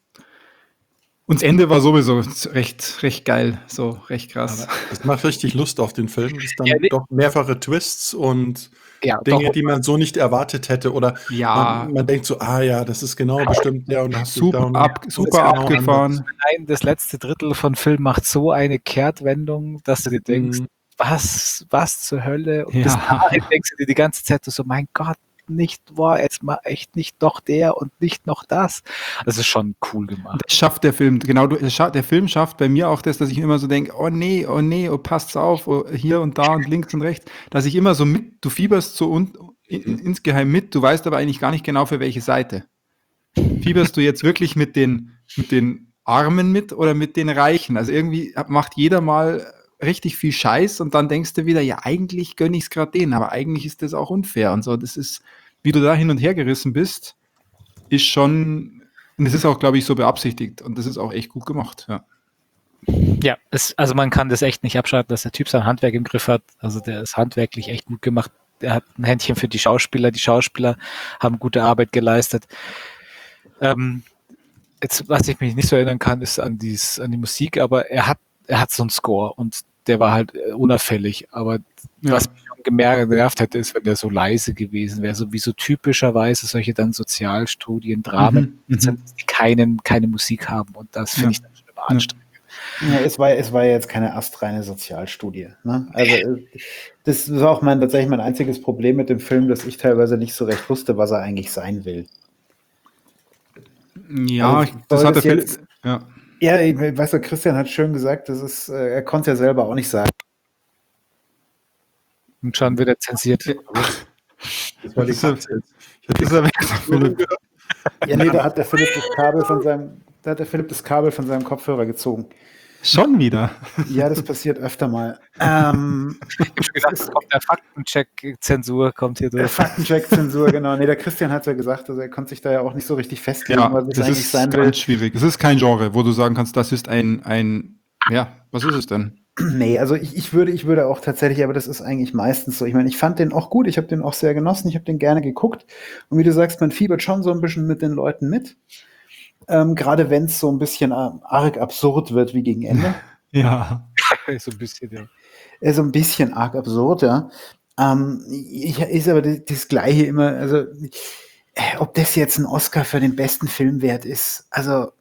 Und das Ende war sowieso recht, recht geil, so recht krass. Das macht richtig Lust auf den Film. Das ist dann Ja, nee. doch mehrere Twists und Ja, Dinge, doch. die man so nicht erwartet hätte. Oder Ja. man, man denkt so, ah ja, das ist genau bestimmt der und hast dich Super, da und ab, das super ist genau abgefahren. anders. Nein, das letzte Drittel von Film macht so eine Kehrtwendung, dass du dir denkst, Mhm. was, was zur Hölle? Und Ja. bis dahin denkst du dir die ganze Zeit so, mein Gott, nicht, boah, jetzt mal echt nicht doch der und nicht noch das. Das ist schon cool gemacht. Das schafft der Film, genau, du- das scha- der Film schafft bei mir auch das, dass ich immer so denke, oh nee, oh nee, oh passt auf, oh, hier und da und links und rechts, dass ich immer so mit, du fieberst so un, in, insgeheim mit, du weißt aber eigentlich gar nicht genau für welche Seite. Fieberst du jetzt wirklich mit den, mit den Armen mit oder mit den Reichen? Also irgendwie macht jeder mal richtig viel Scheiß und dann denkst du wieder, ja, eigentlich gönne ich es gerade denen, aber eigentlich ist das auch unfair und so. Das ist, wie du da hin und her gerissen bist, ist schon, und das ist auch, glaube ich, so beabsichtigt und das ist auch echt gut gemacht, ja. Ja, es, also man kann das echt nicht abschalten, dass der Typ sein Handwerk im Griff hat. Also der ist handwerklich echt gut gemacht. Er hat ein Händchen für die Schauspieler. Die Schauspieler haben gute Arbeit geleistet. Ähm, jetzt, was ich mich nicht so erinnern kann, ist an, dies, an die Musik, aber er hat, er hat so einen Score und der war halt äh, unauffällig. Aber Ja. was mich schon gemerkt, genervt hätte, ist, wenn der so leise gewesen wäre. So wie so typischerweise solche dann Sozialstudien, Dramen Mhm, mhm. sind, die keinen, keine Musik haben. Und das finde Ja. ich dann schon immer anstrengend. Ja, es war, es war ja jetzt keine astreine Sozialstudie. Ne? Also äh, das war auch mein, tatsächlich mein einziges Problem mit dem Film, dass ich teilweise nicht so recht wusste, was er eigentlich sein will. Ja, Also, ich, das soll hat der das Film, jetzt- ja. Ja, ich weiß du, Christian hat schön gesagt, das ist, äh, er konnte es ja selber auch nicht sagen. Und schon wird er zensiert. Das war die Das ist- Katze jetzt. Ich hatte Ist er weg, Philipp. Ja, nee, da hat der Philipp das Kabel von seinem, da hat der Philipp das Kabel von seinem Kopfhörer gezogen. Schon wieder. Ja, das passiert öfter mal. Ähm, Ich hab gedacht, es kommt der Faktencheck-Zensur, kommt hier der durch. Faktencheck-Zensur, genau. Nee, der Christian hat ja gesagt, also er konnte sich da ja auch nicht so richtig festlegen, Ja, was es das eigentlich ist sein ganz will. schwierig. Das ist kein Genre, wo du sagen kannst, das ist ein, ein, ja, was ist es denn? Nee, also ich, ich würde, ich würde auch tatsächlich, aber das ist eigentlich meistens so. Ich meine, ich fand den auch gut, ich habe den auch sehr genossen, ich habe den gerne geguckt. Und wie du sagst, man fiebert schon so ein bisschen mit den Leuten mit. Ähm, gerade wenn es so ein bisschen äh, arg absurd wird wie gegen Ende. Ja. So ein bisschen, ja. Äh, so ein bisschen arg absurd, ja. Ähm, ich, ist aber das, das Gleiche immer, also äh, ob das jetzt ein Oscar für den besten Film wert ist, also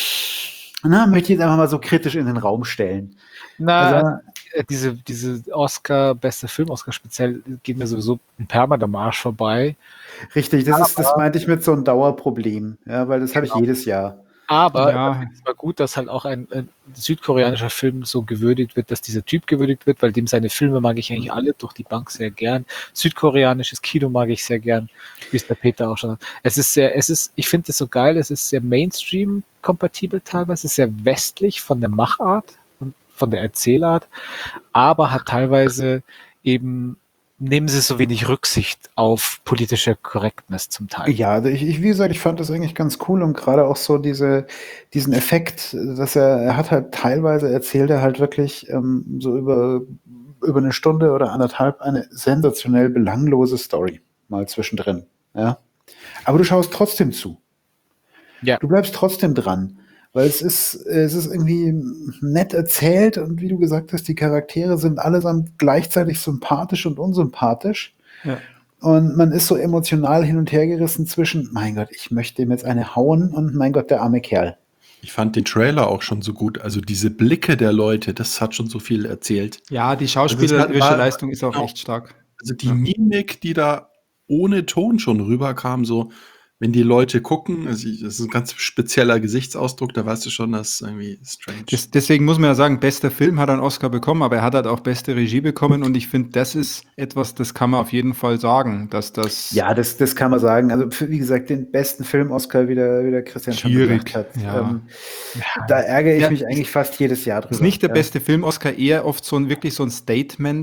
na, möchte ich jetzt einfach mal so kritisch in den Raum stellen. Na, Also, also, äh, diese, diese Oscar, beste Film, Oscar speziell, geht mir sowieso ein permanent am Arsch vorbei. richtig, das, ist, das meinte ich mit so einem Dauerproblem, ja, weil das habe ich Genau. jedes Jahr. Aber Ja. ich finde es mal gut, dass halt auch ein, ein südkoreanischer Film so gewürdigt wird, dass dieser Typ gewürdigt wird, weil dem seine Filme mag ich eigentlich alle durch die Bank sehr gern. Südkoreanisches Kino mag ich sehr gern, wie es der Peter auch schon hat. Es ist sehr, es ist, ich finde es so geil, es ist sehr Mainstream-kompatibel teilweise, es ist sehr westlich von der Machart und von der Erzählart, aber hat teilweise eben, nehmen sie so wenig Rücksicht auf politische Correctness zum Teil. Ja, also ich, ich, wie gesagt, ich fand das eigentlich ganz cool und gerade auch so diese, diesen Effekt, dass er, er hat halt teilweise erzählt er halt wirklich ähm, so über, über eine Stunde oder anderthalb eine sensationell belanglose Story mal zwischendrin, ja. Aber du schaust trotzdem zu. Ja. Du bleibst trotzdem dran, weil es ist, es ist irgendwie nett erzählt und wie du gesagt hast, die Charaktere sind allesamt gleichzeitig sympathisch und unsympathisch. Ja. Und man ist so emotional hin und her gerissen zwischen, mein Gott, ich möchte ihm jetzt eine hauen und mein Gott, der arme Kerl. Ich fand den Trailer auch schon so gut. Also diese Blicke der Leute, das hat schon so viel erzählt. Ja, die Das schauspielerische ist halt- Leistung ist auch genau. echt stark. Also die Ja. Mimik, die da ohne Ton schon rüberkam, so wenn die Leute gucken, also ich, das ist ein ganz spezieller Gesichtsausdruck, da weißt du schon, das ist irgendwie strange. Das, deswegen muss man ja sagen, bester Film hat er einen Oscar bekommen, aber er hat halt auch beste Regie bekommen und ich finde, das ist etwas, das kann man auf jeden Fall sagen, dass das Ja, das, das kann man sagen. Also, für, wie gesagt, den besten Film-Oscar, wie der, wie der Christian schon Schwierig, gesagt hat. ja. Ähm, da ärgere ich Ja, mich eigentlich fast jedes Jahr drüber. ist nicht der ja. beste Film-Oscar, eher oft so ein wirklich so ein Statement.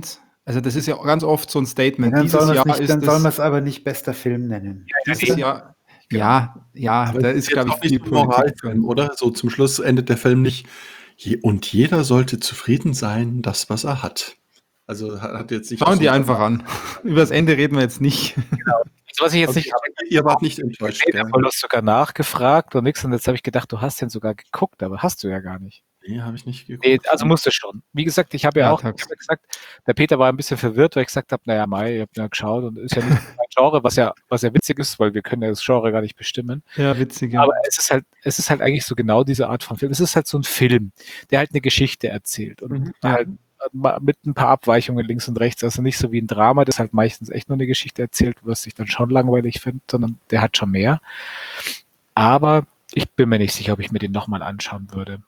Also das ist ja ganz oft so ein Statement. Dann Dieses sollen wir Jahr es nicht, ist dann sollen wir es, es aber nicht bester Film nennen. dieses Jahr, ja, ja, Aber da es ist, jetzt glaube ich, auch nicht viel so ein Politik Moralfilm, drin. oder? So zum Schluss endet der Film nicht. Je, und jeder sollte zufrieden sein, das, was er hat. Also hat hat jetzt nicht. Schauen so die ein- einfach an. Über das Ende reden wir jetzt nicht. Also, was ich jetzt Okay, nicht aber ihr wart nicht enttäuscht, Nee, gell? du hast sogar nachgefragt und nix und jetzt habe ich gedacht, du hast den sogar geguckt, aber hast du ja gar nicht. Nee, habe ich nicht geguckt. Nee, also musst du schon. Wie gesagt, ich habe ja, Ja, auch, ich Tax. habe ja gesagt, der Peter war ein bisschen verwirrt, weil ich gesagt habe, naja, Mai, ich habe ja geschaut und ist ja nicht mein Genre, was ja, was ja witzig ist, weil wir können ja das Genre gar nicht bestimmen. Ja, witzig. Ja. Aber es ist halt, es ist halt eigentlich so genau diese Art von Film. Es ist halt so ein Film, der halt eine Geschichte erzählt und Mhm. halt mit ein paar Abweichungen links und rechts. Also nicht so wie ein Drama, das halt meistens echt nur eine Geschichte erzählt, was ich dann schon langweilig finde, sondern der hat schon mehr. Aber ich bin mir nicht sicher, ob ich mir den nochmal anschauen würde.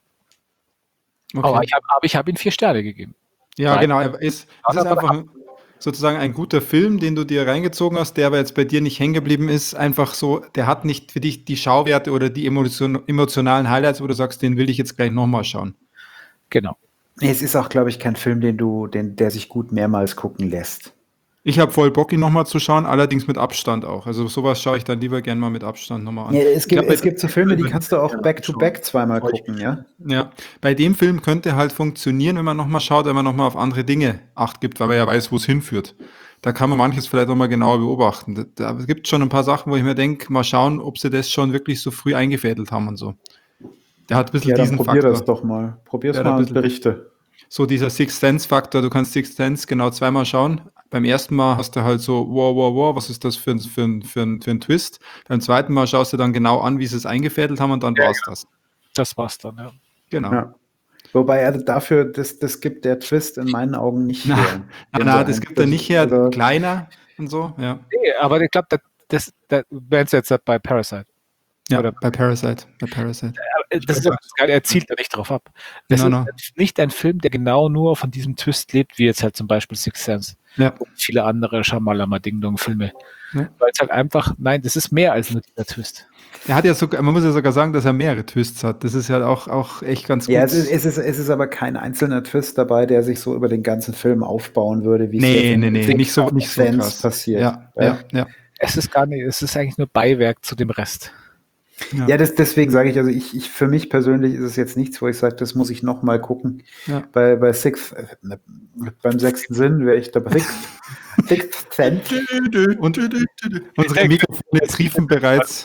Okay. Aber ich habe aber ich hab ihm vier Sterne gegeben. Ja, Nein. genau. Er ist, es ist einfach ein- sozusagen ein guter Film, den du dir reingezogen hast, der aber jetzt bei dir nicht hängen geblieben ist. Einfach so, der hat nicht für dich die Schauwerte oder die Emotion, emotionalen Highlights, wo du sagst, den will ich jetzt gleich nochmal schauen. Genau. Nee, es ist auch, glaube ich, kein Film, den du, den, der sich gut mehrmals gucken lässt. Ich habe voll Bock, ihn nochmal zu schauen, allerdings mit Abstand auch. Also sowas schaue ich dann lieber gern mal mit Abstand nochmal an. Ja, es gibt, Ich glaub, es gibt so Filme, die kannst du auch Ja, back-to-back zweimal Freu ich gucken, mich. ja? Ja, bei dem Film könnte halt funktionieren, wenn man nochmal schaut, wenn man nochmal auf andere Dinge Acht gibt, weil man ja weiß, wo es hinführt. Da kann man manches vielleicht nochmal genauer beobachten. Da, da gibt es schon ein paar Sachen, wo ich mir denke, mal schauen, ob sie das schon wirklich so früh eingefädelt haben und so. Der hat ein bisschen Ja, dann diesen probier Faktor. das doch mal. Probier's Ja, mal ein und bisschen. berichte. So dieser Sixth Sense Faktor, du kannst Sixth Sense genau zweimal schauen. Beim ersten Mal hast du halt so, wow, wow, wow, was ist das für ein, für ein, für ein, für ein Twist? Beim zweiten Mal schaust du dann genau an, wie sie es eingefädelt haben und dann Ja, war's das. Das war's dann, ja. Genau. Ja. Wobei er dafür, das, das gibt der Twist in meinen Augen nicht Na, her. Na, Den na, so das ein- gibt er nicht her, also- kleiner und so, ja. Nee, aber ich glaube, das, das, das meinst du jetzt bei Parasite. Ja, Oder- bei Parasite, bei Parasite. Äh, Das ist ja das Geile, er zielt da nicht drauf ab. Das No, ist no. nicht ein Film, der genau nur von diesem Twist lebt, wie jetzt halt zum Beispiel Sixth Sense Ja. und viele andere Schamalama Ding Dong Filme. Ja. Weil es halt einfach, nein, das ist mehr als nur dieser Twist. Er hat ja sogar, man muss ja sogar sagen, dass er mehrere Twists hat. Das ist ja auch, auch echt ganz gut. Ja, es ist, es, ist, es ist aber kein einzelner Twist dabei, der sich so über den ganzen Film aufbauen würde, wie es nee, jetzt in nee, nee, Sixth nicht so, nicht so Sense krass. passiert. Ja, ja, ja. Es ist gar nicht, es ist eigentlich nur Beiwerk zu dem Rest. Ja. Ja, das, deswegen sage ich, also ich, ich, für mich persönlich ist es jetzt nichts, wo ich sage, das muss ich noch mal gucken. Ja. Bei, bei Six, äh, beim sechsten Sinn wäre ich dabei. Sixth, Sixth Sense. Und unsere Mikrofone triefen bereits.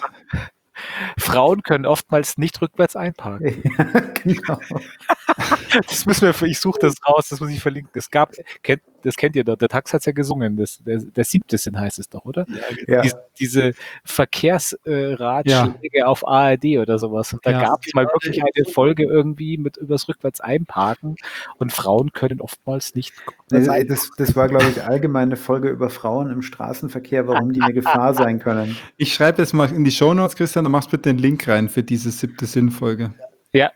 Frauen können oftmals nicht rückwärts einparken. Ja, genau. Das müssen wir, ich suche das raus, das muss ich verlinken. Es gab, kennt, das kennt ihr doch, der Tax hat es ja gesungen, das, der, der siebte Sinn heißt es doch, oder? Ja. Dies, diese Verkehrsratschläge Ja. auf A R D oder sowas. Und da Ja. gab es mal wirklich eine Folge irgendwie mit übers rückwärts einparken und Frauen können oftmals nicht rückwärts Das, einparken. das, das war, glaube ich, allgemein eine Folge über Frauen im Straßenverkehr, warum die eine Gefahr sein können. Ich schreibe jetzt mal in die Shownotes, Christian, du machst bitte den Link rein für diese siebte Sinnfolge. Ja.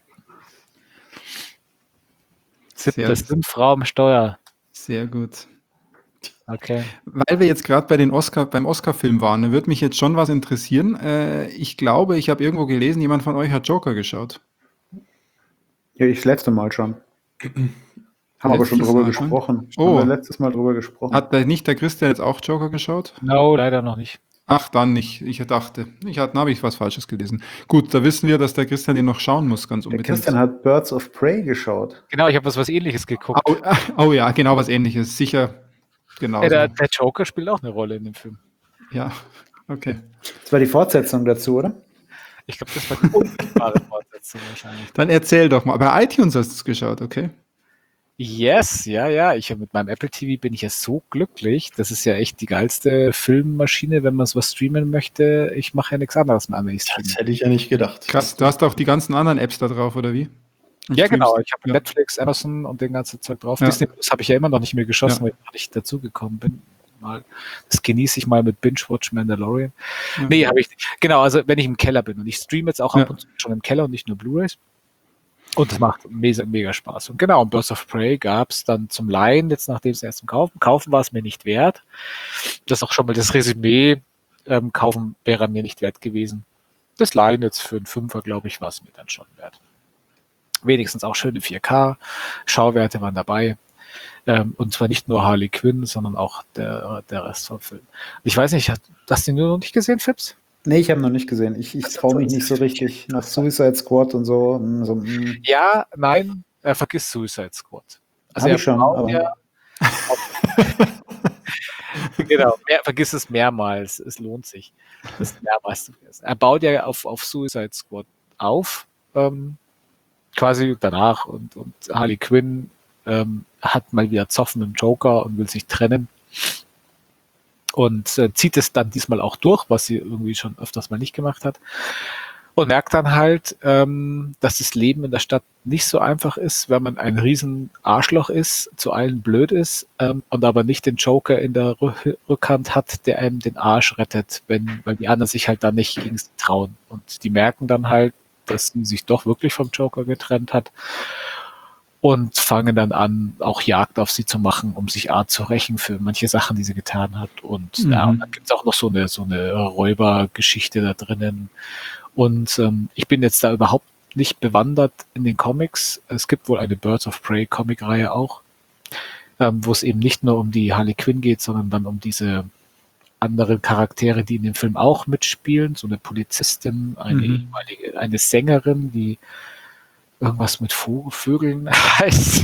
Sehr Siebter gut. Sinn, Frau am Steuer. Sehr gut. Okay. Weil wir jetzt gerade bei den Oscar, beim Oscar-Film waren, da würde mich jetzt schon was interessieren. Äh, ich glaube, ich habe irgendwo gelesen, jemand von euch hat Joker geschaut. Ja, ich das letzte Mal schon. Haben aber schon Letztes drüber Mal schon? gesprochen. Oh. Haben wir letztes Mal drüber gesprochen. Hat da nicht der Christian jetzt auch Joker geschaut? No, leider noch nicht. Ach, dann nicht. Ich dachte, ich hatte, habe ich was Falsches gelesen. Gut, da wissen wir, dass der Christian den noch schauen muss, ganz Der unbedingt. Christian hat Birds of Prey geschaut. Genau, ich habe was, was ähnliches geguckt. Oh, oh ja, genau was ähnliches. Sicher, genau. Ja, der, der Joker spielt auch eine Rolle in dem Film. Ja, okay. Das war die Fortsetzung dazu, oder? Ich glaube, das war die unmittelbare Fortsetzung wahrscheinlich. Dann erzähl doch mal. Bei iTunes hast du es geschaut, okay? Yes, ja, ja. Ich mit meinem Apple T V bin ich ja so glücklich. Das ist ja echt die geilste Filmmaschine, wenn man was streamen möchte. Ich mache ja nichts anderes mehr, wenn ich streame. Das hätte ich ja nicht gedacht. Krass, du hast auch die ganzen anderen Apps da drauf, oder wie? Und Ja, streamst- genau. Ich habe ja. Netflix, Amazon und den ganzen Zeug drauf. Ja. Disney Plus habe ich ja immer noch nicht mehr geschossen, Ja. weil ich noch nicht dazugekommen bin. Mal, das genieße ich mal mit Binge-Watch Mandalorian. Ja. Nee, habe ich nicht. Genau, also wenn ich im Keller bin und ich streame jetzt auch Ja. ab und zu schon im Keller und nicht nur Blu-Rays. Und das macht mega, mega Spaß. Und genau, und Birds of Prey gab es dann zum Leihen, jetzt nachdem es erst zum Kaufen. Kaufen war es mir nicht wert. Das ist auch schon mal das Resümee. Ähm, kaufen wäre mir nicht wert gewesen. Das Leihen jetzt für einen Fünfer, glaube ich, war es mir dann schon wert. Wenigstens auch schöne vier K. Schauwerte waren dabei. Ähm, und zwar nicht nur Harley Quinn, sondern auch der, der Rest vom Film. Ich weiß nicht, hast hast du den noch nicht gesehen, Fips? Nee, ich habe noch nicht gesehen. Ich, ich Also, traue mich das nicht so ist richtig nach Suicide Squad und so. mm, so mm. Ja, nein, er vergisst Suicide Squad. Also Habe er ich schon, baut aber ja, genau, er vergisst es mehrmals. Es lohnt sich, das mehrmals zu vergessen. Er baut ja auf, auf Suicide Squad auf, ähm, quasi danach und, und Harley Quinn ähm, hat mal wieder Zoff mit dem Joker und will sich trennen und äh, zieht es dann diesmal auch durch, was sie irgendwie schon öfters mal nicht gemacht hat. Und merkt dann halt, ähm, dass das Leben in der Stadt nicht so einfach ist, wenn man ein riesen Arschloch ist, zu allen blöd ist ähm, und aber nicht den Joker in der Rü- Rückhand hat, der einem den Arsch rettet, wenn, weil die anderen sich halt dann nicht gegen sie trauen. Und die merken dann halt, dass sie sich doch wirklich vom Joker getrennt hat und fangen dann an, auch Jagd auf sie zu machen, um sich Art zu rächen für manche Sachen, die sie getan hat. Und Mhm. ja, und dann gibt es auch noch so eine, so eine Räubergeschichte da drinnen. Und ähm, ich bin jetzt da überhaupt nicht bewandert in den Comics. Es gibt wohl eine Birds of Prey Comicreihe auch, ähm, wo es eben nicht nur um die Harley Quinn geht, sondern dann um diese anderen Charaktere, die in dem Film auch mitspielen. So eine Polizistin, eine Mhm. ehemalige, eine Sängerin, die irgendwas mit Vogel, Vögeln heißt.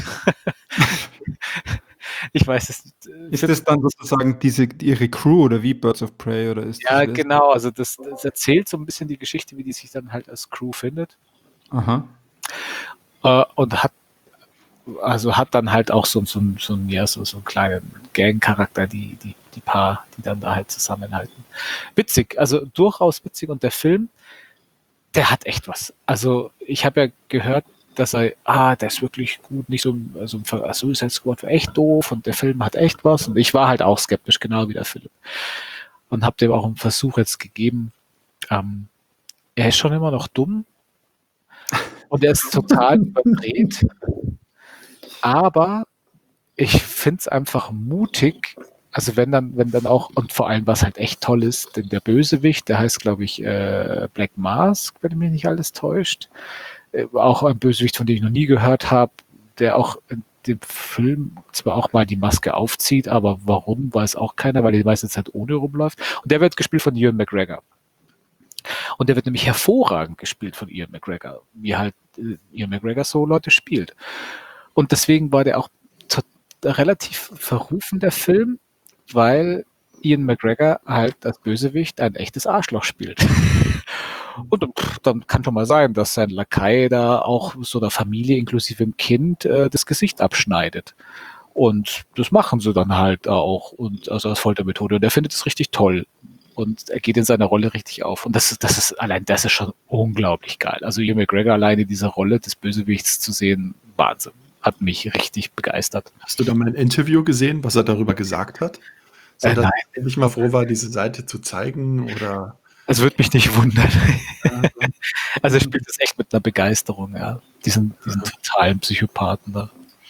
Ich weiß es nicht. Ist das dann sozusagen diese, ihre Crew oder wie Birds of Prey oder ist Ja, das? genau. Also das, das erzählt so ein bisschen die Geschichte, wie die sich dann halt als Crew findet. Aha. Äh, und hat also hat dann halt auch so, so, so, ein- ja, so, so einen kleinen Gang-Charakter, die, die, die paar, die dann da halt zusammenhalten. Witzig, also durchaus witzig. Und der Film, der hat echt was. Also ich habe ja gehört, dass er, ah, der ist wirklich gut, nicht so, also Suicide Squad war echt doof und der Film hat echt was. Und ich war halt auch skeptisch, genau wie der Philipp. Und habe dem auch einen Versuch jetzt gegeben. Ähm, er ist schon immer noch dumm und er ist total überdreht. Aber ich finde es einfach mutig. Also wenn dann, wenn dann auch, und vor allem, was halt echt toll ist, denn der Bösewicht, der heißt, glaube ich, äh, Black Mask, wenn mich nicht alles täuscht. Äh, auch ein Bösewicht, von dem ich noch nie gehört habe, der auch in dem Film zwar auch mal die Maske aufzieht, aber warum, weiß auch keiner, weil er die meiste Zeit ohne rumläuft. Und der wird gespielt von Ewan McGregor. Und der wird nämlich hervorragend gespielt von Ian McGregor, wie halt äh, Ian McGregor so Leute spielt. Und deswegen war der auch to- relativ verrufen, der Film, weil Ian McGregor halt als Bösewicht ein echtes Arschloch spielt. Und pff, dann kann schon mal sein, dass sein Lakai da auch so der Familie inklusive dem Kind äh, das Gesicht abschneidet. Und das machen sie dann halt auch und also als Foltermethode. Und er findet es richtig toll. Und er geht in seiner Rolle richtig auf. Und das ist, das ist, allein das ist schon unglaublich geil. Also Ian McGregor alleine diese Rolle des Bösewichts zu sehen, Wahnsinn. Hat mich richtig begeistert. Hast du da mal ein Interview gesehen, was er darüber gesagt hat? So, Äh, dass nein. er nicht mal froh war, diese Seite zu zeigen oder. Es würde mich nicht wundern. Also er spielt das echt mit einer Begeisterung, ja. Diesen, diesen totalen Psychopathen da.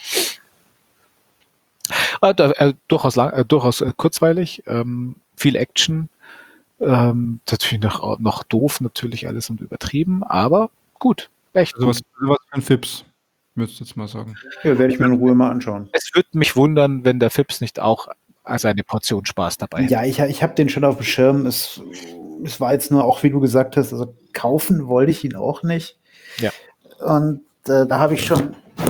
Ah, da äh, durchaus, lang, äh, durchaus äh, kurzweilig, ähm, viel Action, ähm, natürlich noch, noch doof natürlich alles und übertrieben, aber gut, echt Also gut. was, was für ein Fips, würdest du jetzt mal sagen. Ja, werde ich mir in Ruhe mal anschauen. Es würde mich wundern, wenn der Fips nicht auch seine Portion Spaß dabei hätte. Ja, ich, ich habe den schon auf dem Schirm. Es, es war jetzt nur auch, wie du gesagt hast, also kaufen wollte ich ihn auch nicht. Ja. Und äh, da habe ich schon.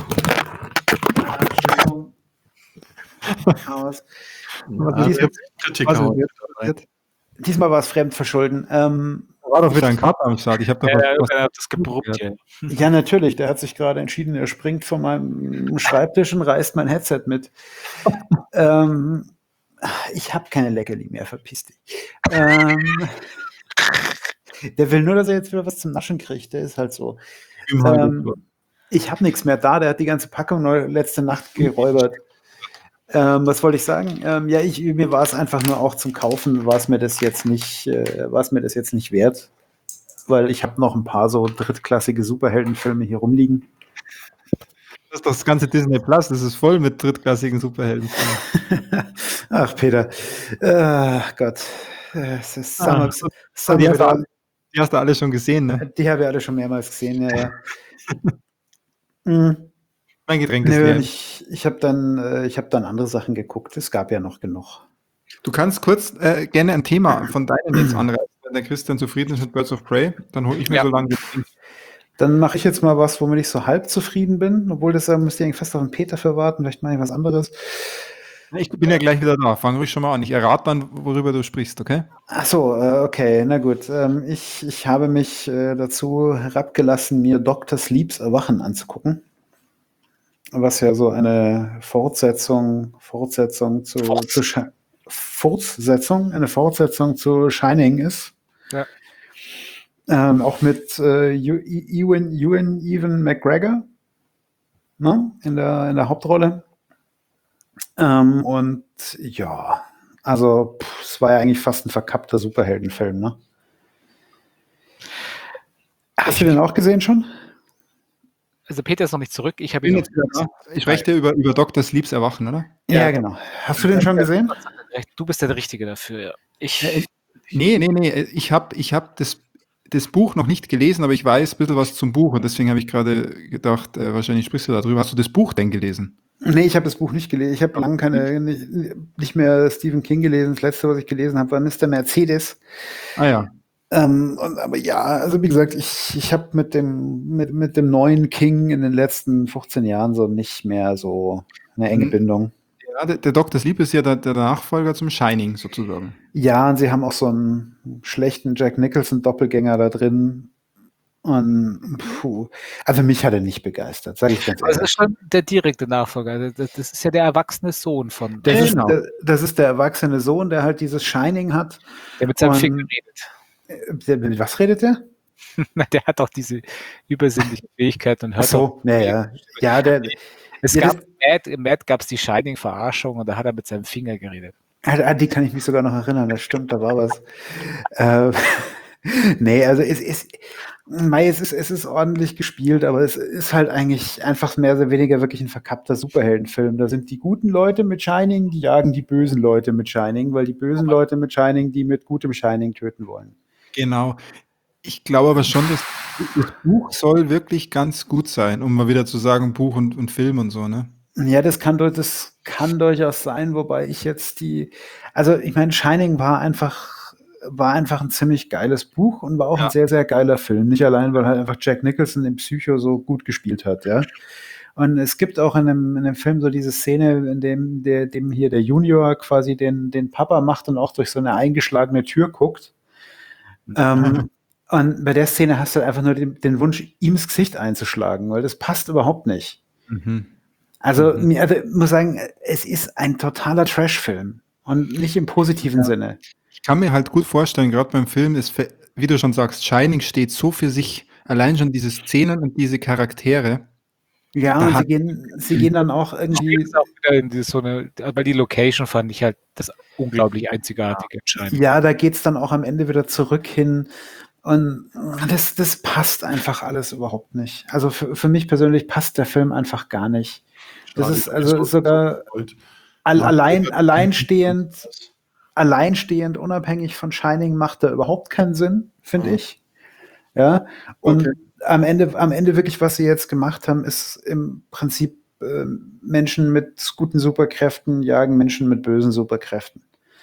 Chaos. Ja, diesmal, Kritik Was ist hauen. jetzt passiert? diesmal war es Fremdverschulden. Ähm, Da war doch wieder ein Kater am Start. Ich habe doch Äh, was, er was hat das gebrummt hier. ja, natürlich. Der hat sich gerade entschieden, er springt von meinem Schreibtisch und reißt mein Headset mit. ähm, ich habe keine Leckerli mehr, verpiss dich. Ähm, der will nur, dass er jetzt wieder was zum Naschen kriegt. Der ist halt so. Ähm, ich habe nichts mehr da. Der hat die ganze Packung neu, letzte Nacht geräubert. Ähm, was wollte ich sagen? Ähm, ja, ich, mir war es einfach nur auch zum Kaufen, war es mir das jetzt nicht, äh, war es mir das jetzt nicht wert, weil ich habe noch ein paar so drittklassige Superheldenfilme hier rumliegen. Das ist doch das ganze Disney Plus, das ist voll mit drittklassigen Superhelden. Ach, Peter. Ach Gott. Es ist Summer, Ah, Summer die, hast du wieder- alle, die hast du alle schon gesehen, ne? die habe ich alle schon mehrmals gesehen, ja, ja. Mm. Mein Getränk ist Nö, leer. ich, ich habe dann, äh, ich hab dann andere Sachen geguckt. Es gab ja noch genug. Du kannst kurz äh, gerne ein Thema von deinem jetzt anreißen, wenn der Christian zufrieden ist mit Birds of Prey, dann hole ich mir Ja. so lange. Dann mache ich jetzt mal was, womit ich so halb zufrieden bin. Obwohl, das äh, müsst ihr eigentlich fast auf den Peter für warten. Vielleicht mache ich was anderes. Ich bin ja gleich wieder da. Fang ruhig schon mal an. Ich errate dann, worüber du sprichst, okay? Ach so, äh, okay, na gut. Ähm, ich, ich habe mich äh, dazu herabgelassen, mir Doktor Sleeps Erwachen anzugucken. Was ja so eine Fortsetzung, Fortsetzung zu, Forts. zu Shi- Fortsetzung, eine Fortsetzung zu Shining ist. Ja. Ähm, auch mit äh, Ewan, Ewan, Ewan, Ewan McGregor, ne, in der, in der Hauptrolle. Ähm, und ja, also pff, es war ja eigentlich fast ein verkappter Superheldenfilm, ne? Hast du den auch gesehen schon? Also Peter ist noch nicht zurück. Ich habe Bin ihn jetzt wieder da. Ich spreche dir über, über Doktor Sleeps Erwachen, oder? Ja, Ja. genau. Hast du den schon gesehen? recht. Du bist der Richtige dafür. Ja. Ich, Ja, ich- Nee, nee, nee. Ich habe ich hab das, das Buch noch nicht gelesen, aber ich weiß ein bisschen was zum Buch und deswegen habe ich gerade gedacht, äh, wahrscheinlich sprichst du darüber. Hast du das Buch denn gelesen? Nee, ich habe das Buch nicht gelesen. Ich habe lange keine, nicht, nicht mehr Stephen King gelesen. Das letzte, was ich gelesen habe, war Mister Mercedes. Ah ja. Ähm, und, aber ja, also wie gesagt, ich, ich habe mit dem, mit, mit dem neuen King in den letzten fünfzehn Jahren so nicht mehr so eine enge Mhm. Bindung. Ja, der, der Doktor Sleep ist ja der, der Nachfolger zum Shining sozusagen. Ja, und sie haben auch so einen schlechten Jack Nicholson-Doppelgänger da drin. Und puh, also mich hat er nicht begeistert, sage ich ganz also das ehrlich. ist schon der direkte Nachfolger. Das, das ist ja der erwachsene Sohn von, Das, ist, Genau. der, das ist der erwachsene Sohn, der halt dieses Shining hat. der mit seinem und- Finger redet. Der, mit was redet der? Na, der hat auch diese übersinnliche Fähigkeit und Ach hört auch. so, ja, ja. Ja, der, Es ja, gab das- im Mad, im Mad gab es die Shining-Verarschung und da hat er mit seinem Finger geredet. Ah, die kann ich mich sogar noch erinnern, das stimmt, da war was. äh, nee, also es ist, mei, es ist, es ist ordentlich gespielt, aber es ist halt eigentlich einfach mehr oder weniger wirklich ein verkappter Superheldenfilm. Da sind die guten Leute mit Shining, die jagen die bösen Leute mit Shining, weil die bösen Leute mit Shining, die mit gutem Shining töten wollen. Genau. Ich glaube aber schon, dass das Buch soll wirklich ganz gut sein, um mal wieder zu sagen, Buch und, und Film und so, ne? Ja, das kann, dur- das kann durchaus sein, wobei ich jetzt die, also ich meine, Shining war einfach, war einfach ein ziemlich geiles Buch und war auch Ja. ein sehr, sehr geiler Film. Nicht allein, weil halt einfach Jack Nicholson im Psycho so gut gespielt hat, ja. Und es gibt auch in dem, in dem Film so diese Szene, in dem, der, dem hier der Junior quasi den, den Papa macht und auch durch so eine eingeschlagene Tür guckt. Ähm, und bei der Szene hast du einfach nur den, den Wunsch, ihm ins Gesicht einzuschlagen, weil das passt überhaupt nicht. Mhm. Also, Mhm. mir, also ich muss sagen, es ist ein totaler Trash-Film und nicht im positiven Sinne. Ich kann mir halt gut vorstellen, gerade beim Film ist, fe- wie du schon sagst, Shining steht so für sich, allein schon diese Szenen und diese Charaktere. Ja, Da und hat- sie gehen, sie gehen dann auch irgendwie, Das ist auch wieder in die, so eine, weil die Location fand ich halt das unglaublich einzigartige entscheidend. ja, da geht's dann auch am Ende wieder zurück hin. Und das, das passt einfach alles überhaupt nicht. Also für, für mich persönlich passt der Film einfach gar nicht. Das Schade, ist also so- sogar Und all, Ja. allein, alleinstehend, alleinstehend, unabhängig von Shining macht er überhaupt keinen Sinn, finde Ja. ich. Ja. Und Okay. am Ende, am Ende wirklich, was sie jetzt gemacht haben, ist im Prinzip äh, Menschen mit guten Superkräften jagen Menschen mit bösen Superkräften.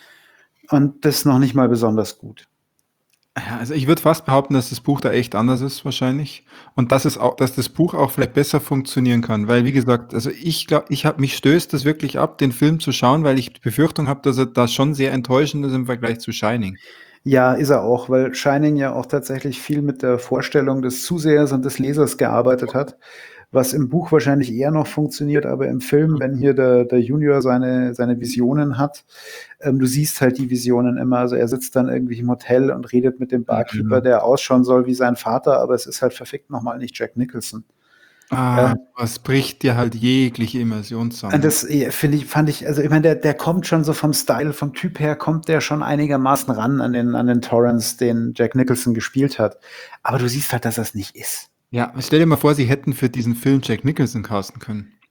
Und das noch nicht mal besonders gut. Ja, also ich würde fast behaupten, dass das Buch da echt anders ist wahrscheinlich und dass es auch, dass das Buch auch vielleicht besser funktionieren kann, weil wie gesagt, also ich glaube, ich habe mich stößt das wirklich ab, den Film zu schauen, weil ich die Befürchtung habe, dass er da schon sehr enttäuschend ist im Vergleich zu Shining. Ja, ist er auch, weil Shining ja auch tatsächlich viel mit der Vorstellung des Zusehers und des Lesers gearbeitet hat, was im Buch wahrscheinlich eher noch funktioniert, aber im Film, wenn hier der, der Junior seine, seine Visionen hat, ähm, du siehst halt die Visionen immer, also er sitzt dann irgendwie im Hotel und redet mit dem Barkeeper, Mhm. der ausschauen soll wie sein Vater, aber es ist halt verfickt nochmal nicht Jack Nicholson. Ah, Ja. was bricht dir halt jegliche Immersion zusammen. Und das eh, finde ich, fand ich, also ich meine, der, der kommt schon so vom Style, vom Typ her, kommt der schon einigermaßen ran an den, an den Torrance, den Jack Nicholson gespielt hat. Aber du siehst halt, dass das nicht ist. Ja, stell dir mal vor, sie hätten für diesen Film Jack Nicholson casten können.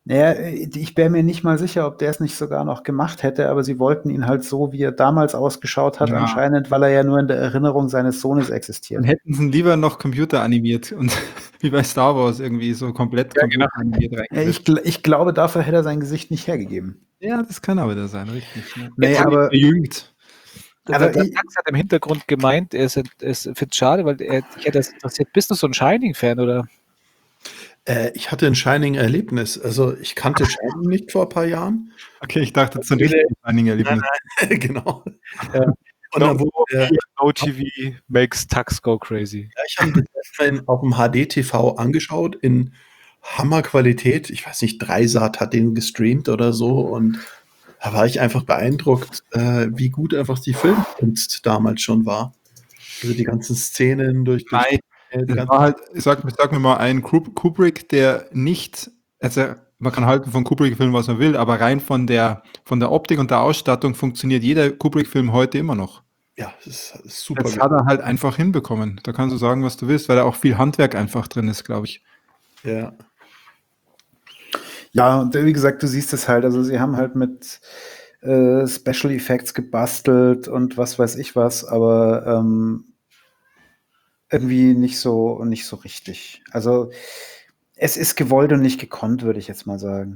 Naja, ich wäre mir nicht mal sicher, ob der es nicht sogar noch gemacht hätte, aber sie wollten ihn halt so, wie er damals ausgeschaut hat, Ja. anscheinend, weil er ja nur in der Erinnerung seines Sohnes Dann existiert. hätten sie ihn lieber noch computeranimiert und wie bei Star Wars irgendwie so komplett Ja, genau. computeranimiert Ja, reingesetzt. ich, gl- ich glaube, dafür hätte er sein Gesicht nicht hergegeben. Ja, das kann aber wieder sein, richtig. Ja. Nee, Jetzt haben aber- wir verjüngt. Der, Aber der ich- Max hat im Hintergrund gemeint, er findet es schade, weil er, ja, das interessiert. Bist du so ein Shining-Fan, oder? Äh, ich hatte ein Shining-Erlebnis. Also ich kannte Shining nicht vor ein paar Jahren. Okay, ich dachte, das ist ein Viele- richtiges Shining-Erlebnis. Genau. Ja. Und dann wurde der, No T V makes Tux go crazy. ja, ich habe den auf dem H D T V angeschaut in Hammerqualität. Ich weiß nicht, Dreisat hat den gestreamt oder so. Und da war ich einfach beeindruckt, äh, wie gut einfach die Filmkunst damals schon war. Also die ganzen Szenen durch, durch Nein, äh, die das ganzen, war halt, sag, sag mir mal, ein Kub- Kubrick, der nicht, also man kann halten von Kubrick-Filmen, was man will, aber rein von der, von der Optik und der Ausstattung funktioniert jeder Kubrick-Film heute immer noch. ja, das ist, das ist super. Das hat er halt einfach hinbekommen. Da kannst du sagen, was du willst, weil da auch viel Handwerk einfach drin ist, glaube ich. Ja. Ja, und wie gesagt, du siehst es halt, also sie haben halt mit äh, Special Effects gebastelt und was weiß ich was, aber ähm, irgendwie nicht so nicht so richtig. Also es ist gewollt und nicht gekonnt, würde ich jetzt mal sagen.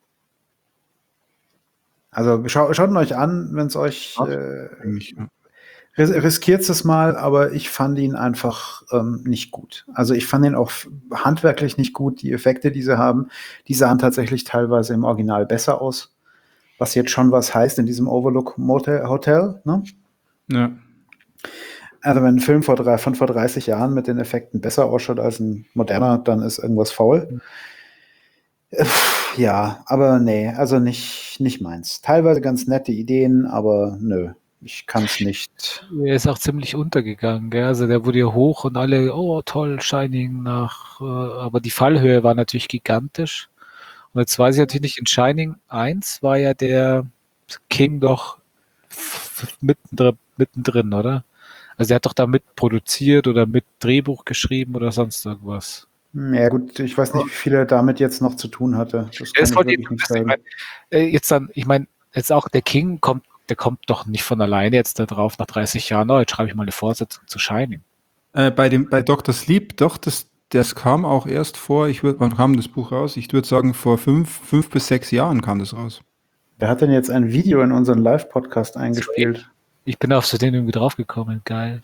Also schau, schaut ihn euch an, wenn es euch Ach, äh, Eigentlich, ja. ris riskiert es mal, aber ich fand ihn einfach ähm, nicht gut. Also ich fand ihn auch f- handwerklich nicht gut. Die Effekte, die sie haben, die sahen tatsächlich teilweise im Original besser aus. Was jetzt schon was heißt in diesem Overlook Motel Hotel. Ne? Ja. Also wenn ein Film vor drei, von vor dreißig Jahren mit den Effekten besser ausschaut als ein moderner, dann ist irgendwas faul. Äh, Ja, aber nee, also nicht, nicht meins. Teilweise ganz nette Ideen, aber nö, ich kann es nicht. Er ist auch ziemlich untergegangen, gell? Also der wurde ja hoch und alle, oh toll, Shining nach, äh, aber die Fallhöhe war natürlich gigantisch. Und jetzt weiß ich natürlich nicht, in Shining eins war ja der King doch f- f- mittendrin, mittendrin, oder? Also er hat doch da mitproduziert oder mit Drehbuch geschrieben oder sonst irgendwas. Ja gut, ich weiß nicht, wie viel er damit jetzt noch zu tun hatte. Das kann Das ich wollte ich wirklich nicht wissen. Ich sagen. mein, äh, jetzt dann, ich meine, jetzt auch der King kommt, der kommt doch nicht von alleine jetzt da drauf nach dreißig Jahren, oh, jetzt schreibe ich mal eine Fortsetzung zu Shining. Äh, bei dem, bei Doktor Sleep, doch, das, das kam auch erst vor, ich würde, wann kam das Buch raus? Ich würde sagen, vor fünf, fünf bis sechs Jahren kam das raus. Wer hat denn jetzt ein Video in unseren Live-Podcast eingespielt? Ich bin auf so den irgendwie draufgekommen, geil.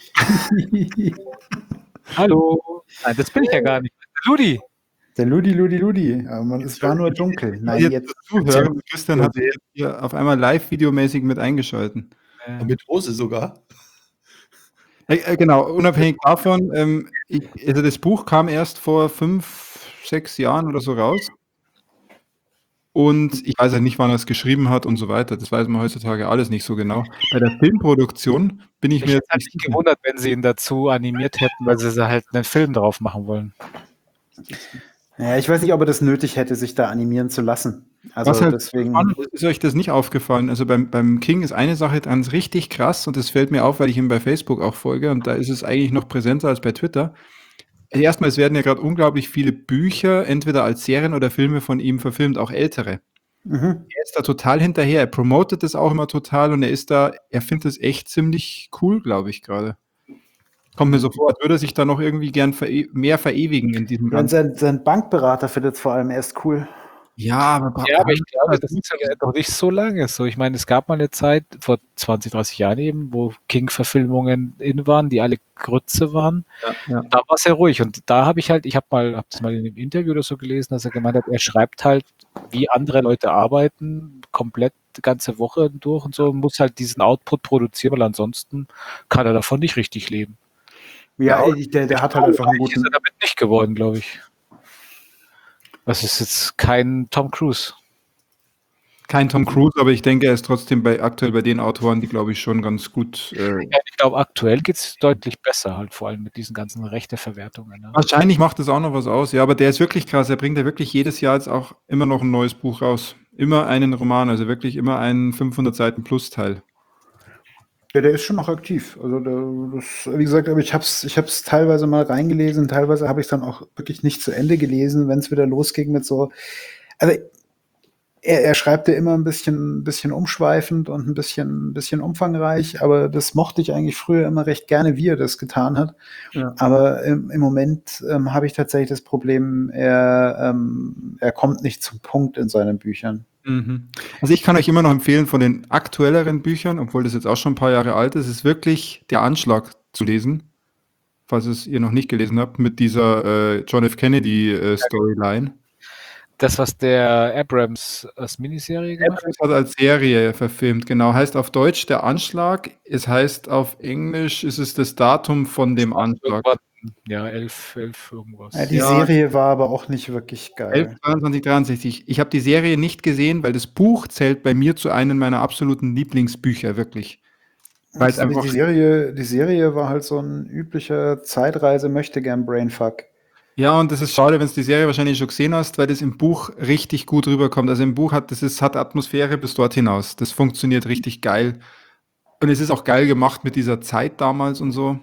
Hallo. Nein, das bin ich ja gar nicht. Ludi. Der Ludi, Ludi, Ludi. Aber man, es war nur dunkel. Nein, jetzt, jetzt. zuhören, Christian hat sich jetzt hier auf einmal live-videomäßig mit eingeschalten. Äh, Mit Hose sogar. Äh, äh, genau, unabhängig davon, ähm, ich, also das Buch kam erst vor fünf, sechs Jahren oder so raus. Und ich weiß ja nicht, wann er es geschrieben hat und so weiter. Das weiß man heutzutage alles nicht so genau. Bei der Filmproduktion bin ich, ich mir hätte jetzt mich nicht sicher. gewundert, wenn sie ihn dazu animiert hätten, weil sie halt einen Film drauf machen wollen. Ja, ich weiß nicht, ob er das nötig hätte, sich da animieren zu lassen. Also Was halt deswegen. spannend ist, ist euch das nicht aufgefallen? Also beim, beim King ist eine Sache dran richtig krass und das fällt mir auf, weil ich ihm bei Facebook auch folge und da ist es eigentlich noch präsenter als bei Twitter. Erstmal, es werden ja gerade unglaublich viele Bücher, entweder als Serien oder Filme von ihm verfilmt, auch ältere. Mhm. Er ist da total hinterher. Er promotet das auch immer total und er ist da, er findet es echt ziemlich cool, glaube ich, gerade. Kommt mir so vor, als würde er sich da noch irgendwie gern vere mehr verewigen in diesem Und ganzen. sein, sein Bankberater findet es vor allem erst cool. Ja, aber, Ja, aber ich glaube, das ist ja noch nicht so lange so. Ich meine, es gab mal eine Zeit, vor zwanzig, dreißig Jahren eben, wo King-Verfilmungen in waren, die alle Grütze waren. Ja, ja. Da war es ja ruhig. Und da habe ich halt, ich habe mal, habe das mal in einem Interview oder so gelesen, dass er gemeint hat, er schreibt halt, wie andere Leute arbeiten, komplett die ganze Woche durch und so, und muss halt diesen Output produzieren, weil ansonsten kann er davon nicht richtig leben. Ja, Ja, der, der hat halt einfach einen Reich ist guten. er damit nicht geworden, glaube ich. Das ist jetzt kein Tom Cruise. Kein Tom Cruise, aber ich denke, er ist trotzdem bei aktuell bei den Autoren, die glaube ich schon ganz gut. Äh, Ja, ich glaube, aktuell geht es deutlich besser, halt vor allem mit diesen ganzen Rechteverwertungen. Ne? wahrscheinlich macht das auch noch was aus, ja, aber der ist wirklich krass. Er bringt ja wirklich jedes Jahr jetzt auch immer noch ein neues Buch raus. Immer einen Roman, also wirklich immer einen fünfhundert Seiten Plus Teil. Ja, der ist schon noch aktiv. Also der, das, wie gesagt, aber ich habe es ich hab's teilweise mal reingelesen, teilweise habe ich es dann auch wirklich nicht zu Ende gelesen, wenn es wieder losging mit so. Also er, er schreibt ja immer ein bisschen, ein bisschen umschweifend und ein bisschen, ein bisschen umfangreich, aber das mochte ich eigentlich früher immer recht gerne, wie er das getan hat. Ja. Aber im, im Moment ähm, habe ich tatsächlich das Problem, er, ähm, er kommt nicht zum Punkt in seinen Büchern. Mhm. Also ich kann euch immer noch empfehlen von den aktuelleren Büchern, obwohl das jetzt auch schon ein paar Jahre alt ist, ist wirklich der Anschlag zu lesen, falls es ihr noch nicht gelesen habt, mit dieser äh, John F. Kennedy äh, Storyline. Das, was der Abrams als Miniserie gemacht Abrams hat als Serie verfilmt, genau. Heißt auf Deutsch der Anschlag, es heißt auf Englisch ist es das Datum von dem Anschlag. hat. Ja, elf, elf irgendwas. Ja, die Ja. Serie war aber auch nicht wirklich geil. elf zweiundzwanzig dreiundsechzig. Ich habe die Serie nicht gesehen, weil das Buch zählt bei mir zu einem meiner absoluten Lieblingsbücher, wirklich. Weil es Also einfach die, Serie, die Serie war halt so ein üblicher Zeitreise, möchte gern Brainfuck. Ja, und das ist schade, wenn du die Serie wahrscheinlich schon gesehen hast, weil das im Buch richtig gut rüberkommt. Also im Buch hat das ist, hat Atmosphäre bis dort hinaus. Das funktioniert richtig geil. Und es ist auch geil gemacht mit dieser Zeit damals und so.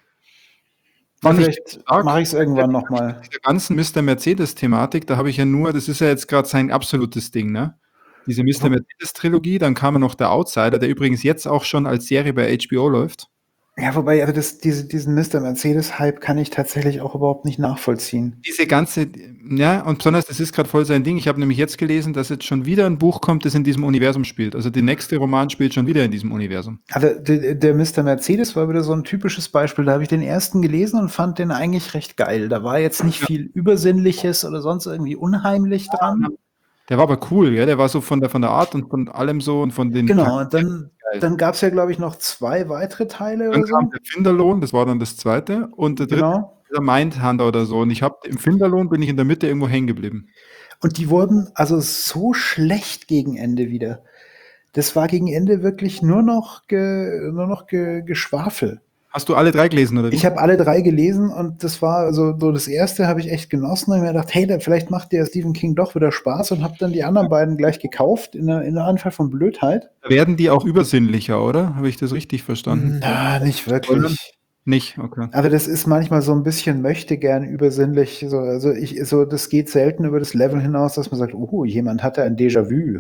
Ja, Fand ich vielleicht stark. mache ich es irgendwann nochmal. Diese ganzen Mister Mercedes-Thematik, da habe ich ja nur, das ist ja jetzt gerade sein absolutes Ding, ne? Diese Mister Mercedes-Trilogie, dann kam ja noch der Outsider, der übrigens jetzt auch schon als Serie bei H B O läuft. Ja, wobei, also das, diese, diesen Mister Mercedes-Hype kann ich tatsächlich auch überhaupt nicht nachvollziehen. Diese ganze, ja, und besonders, das ist gerade voll sein Ding. Ich habe nämlich jetzt gelesen, dass jetzt schon wieder ein Buch kommt, das in diesem Universum spielt. Also der nächste Roman spielt schon wieder in diesem Universum. Also der, der Mister Mercedes war wieder so ein typisches Beispiel. Da habe ich den ersten gelesen und fand den eigentlich recht geil. Da war jetzt nicht viel Übersinnliches oder sonst irgendwie unheimlich dran. Der war aber cool, ja. Der war so von der, von der Art und von allem so und von den. Genau, und dann, dann gab es ja, glaube ich, noch zwei weitere Teile Dann oder so. kam der Finderlohn, das war dann das zweite. Und der dritte, Genau. der Mindhunter oder so. Und ich habe im Finderlohn bin ich in der Mitte irgendwo hängen geblieben. Und die wurden also so schlecht gegen Ende wieder. Das war gegen Ende wirklich nur noch, ge, nur noch ge, Geschwafel. Hast du alle drei gelesen, oder wie? Ich habe alle drei gelesen und das war also so das erste habe ich echt genossen und mir gedacht, hey, da, vielleicht macht der Stephen King doch wieder Spaß und habe dann die anderen beiden gleich gekauft in einer, in einer Anfall von Blödheit. Werden die auch übersinnlicher, oder? Habe ich das richtig verstanden? Na, nicht wirklich. Nicht, okay. Aber das ist manchmal so ein bisschen möchte gern übersinnlich. So, also ich, so, das geht selten über das Level hinaus, dass man sagt, oh, jemand hatte ein Déjà-vu.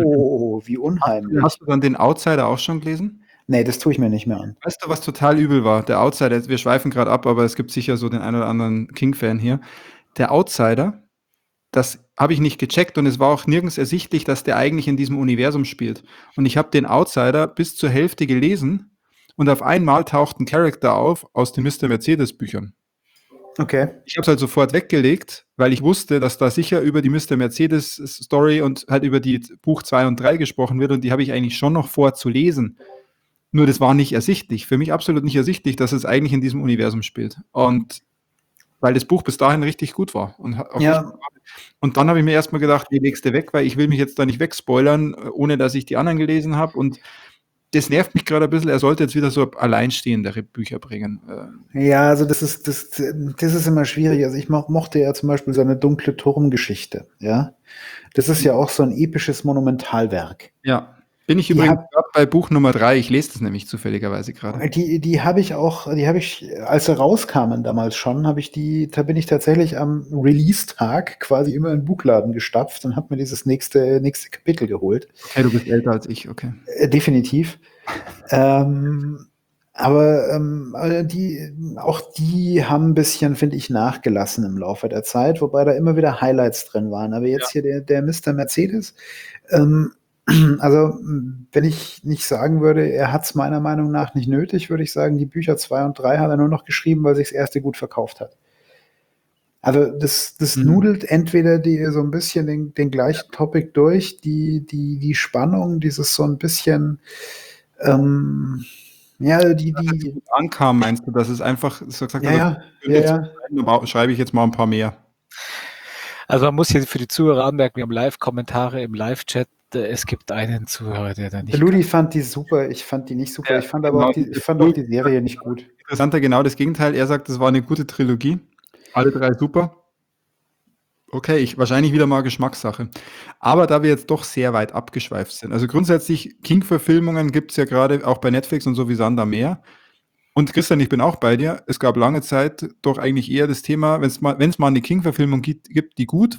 Oh, wie unheimlich. Hast du dann den Outsider auch schon gelesen? Nee, das tue ich mir nicht mehr an. Weißt du, was total übel war? Der Outsider, wir schweifen gerade ab, aber es gibt sicher so den einen oder anderen King-Fan hier. Der Outsider, das habe ich nicht gecheckt und es war auch nirgends ersichtlich, dass der eigentlich in diesem Universum spielt. Und ich habe den Outsider bis zur Hälfte gelesen und auf einmal taucht ein Charakter auf aus den Mister Mercedes-Büchern. Okay. Ich habe es halt sofort weggelegt, weil ich wusste, dass da sicher über die Mister Mercedes-Story und halt über die Buch zwei und drei gesprochen wird und die habe ich eigentlich schon noch vor zu lesen. Nur das war nicht ersichtlich, für mich absolut nicht ersichtlich, dass es eigentlich in diesem Universum spielt. Und weil das Buch bis dahin richtig gut war. Und, auch Ja. richtig, und dann habe ich mir erstmal gedacht, nee, legst du weg, weil ich will mich jetzt da nicht wegspoilern, ohne dass ich die anderen gelesen habe. Und das nervt mich gerade ein bisschen, er sollte jetzt wieder so alleinstehendere Bücher bringen. Ja, also das ist, das, das ist immer schwierig. Also ich mo mochte ja zum Beispiel seine dunkle Turmgeschichte, ja. Das ist ja auch so ein episches Monumentalwerk. Ja. Bin ich Die übrigens hab- gerade bei Buch Nummer drei, ich lese das nämlich zufälligerweise gerade. Die, die habe ich auch, die habe ich, als sie rauskamen damals schon, habe ich die, da bin ich tatsächlich am Release-Tag quasi immer in den Buchladen gestapft und habe mir dieses nächste, nächste Kapitel geholt. Okay, du bist älter als ich, okay. Äh, definitiv. ähm, aber ähm, äh, die, auch die haben ein bisschen, finde ich, nachgelassen im Laufe der Zeit, wobei da immer wieder Highlights drin waren. Aber jetzt hier der, der Mister Mercedes, ähm, also wenn ich nicht sagen würde, er hat es meiner Meinung nach nicht nötig, würde ich sagen, die Bücher zwei und drei hat er nur noch geschrieben, weil sich das erste gut verkauft hat. Also das, das Mhm. nudelt entweder die so ein bisschen den, den gleichen Topic durch, die, die, die Spannung, dieses so ein bisschen, ähm, ja, die, die, Gut ankam, meinst du, dass es einfach so gesagt ja, hat, ja, das ja, jetzt ja. schreiben, dann schreibe ich jetzt mal ein paar mehr. Also man muss hier für die Zuhörer anmerken, wir haben Live-Kommentare im Live-Chat. Äh, Es gibt einen Zuhörer, der da nicht. Ludi fand die super, ich fand die nicht super, Ja, ich fand aber genau. auch die, ich fand auch die Serie nicht gut. Interessanter, genau das Gegenteil. Er sagt, das war eine gute Trilogie. Alle drei super. Okay, ich, wahrscheinlich wieder mal Geschmackssache. Aber da wir jetzt doch sehr weit abgeschweift sind. Also grundsätzlich, King-Verfilmungen gibt es ja gerade auch bei Netflix und so wie Sand am Meer. Und Christian, ich bin auch bei dir. Es gab lange Zeit doch eigentlich eher das Thema, wenn es mal, wenn's mal eine King-Verfilmung gibt, gibt, die gut war,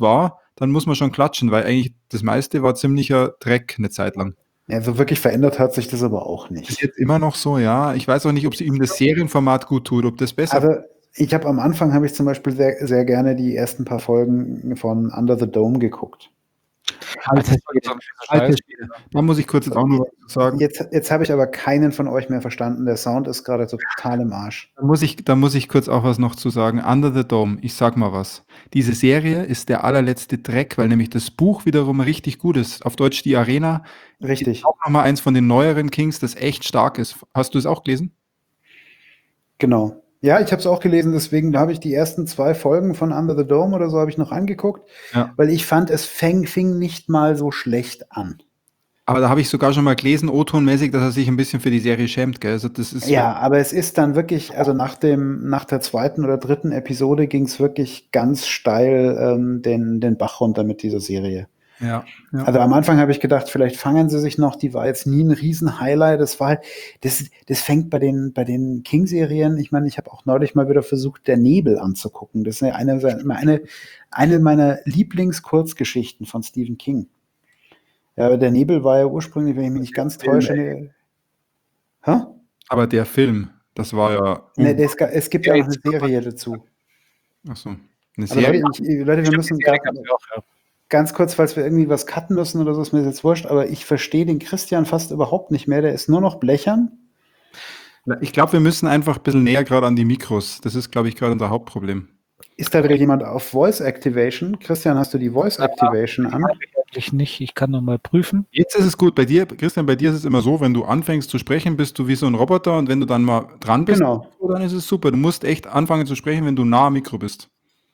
dann muss man schon klatschen, weil eigentlich das meiste war ziemlicher Dreck eine Zeit lang. Ja, so wirklich verändert hat sich das aber auch Ist nicht. jetzt immer noch so, ja. Ich weiß auch nicht, ob sie ihm das Serienformat gut tut, ob das besser Also ich habe am Anfang habe ich zum Beispiel sehr, sehr gerne die ersten paar Folgen von Under the Dome geguckt. Also, Alter Schwede. Da muss ich kurz jetzt auch noch was sagen. Jetzt, jetzt habe ich aber keinen von euch mehr verstanden. Der Sound ist gerade total im Arsch. Da muss, ich, da muss ich kurz auch was noch zu sagen. Under the Dome, ich sag mal was. Diese Serie ist der allerletzte Dreck, weil nämlich das Buch wiederum richtig gut ist. Auf Deutsch Die Arena. Richtig. Ist auch nochmal eins von den neueren Kings, das echt stark ist. Hast du es auch gelesen? Genau. Ja, ich habe es auch gelesen, deswegen habe ich die ersten zwei Folgen von Under the Dome oder so habe ich noch angeguckt, Ja. weil ich fand, es fäng, fing nicht mal so schlecht an. Aber da habe ich sogar schon mal gelesen, O-Ton-mäßig, dass er sich ein bisschen für die Serie schämt, gell? Also das ist Ja, aber es ist dann wirklich, also nach dem, nach der zweiten oder dritten Episode ging es wirklich ganz steil ähm, den, den Bach runter mit dieser Serie. Ja, ja. Also am Anfang habe ich gedacht, vielleicht fangen sie sich noch, die war jetzt nie ein Riesen-Highlight. Das war halt, das, das fängt bei den, bei den King-Serien, ich meine, ich habe auch neulich mal wieder versucht, Der Nebel anzugucken. Das ist ja eine, eine, eine meiner Lieblingskurzgeschichten von Stephen King. Ja, aber Der Nebel war ja ursprünglich, wenn ich mich nicht ganz täusche, eine, hä? Aber der Film, das war ja. Ne, das, es gibt ja noch eine Serie dazu. Achso. Eine Aber Serie. Leute, ich, Leute, wir müssen grad, ganz kurz, falls wir irgendwie was cutten müssen oder so, ist mir jetzt wurscht, aber ich verstehe den Christian fast überhaupt nicht mehr. Der ist nur noch blechern. Ich glaube, wir müssen einfach ein bisschen näher gerade an die Mikros. Das ist, glaube ich, gerade unser Hauptproblem. Ist da wieder jemand auf Voice Activation? Christian, hast du die Voice Activation an? eigentlich nicht. Ich kann noch mal prüfen. Jetzt ist es gut. Bei dir, Christian, bei dir ist es immer so, wenn du anfängst zu sprechen, bist du wie so ein Roboter und wenn du dann mal dran bist, Genau. dann ist es super. Du musst echt anfangen zu sprechen, wenn du nah am Mikro bist.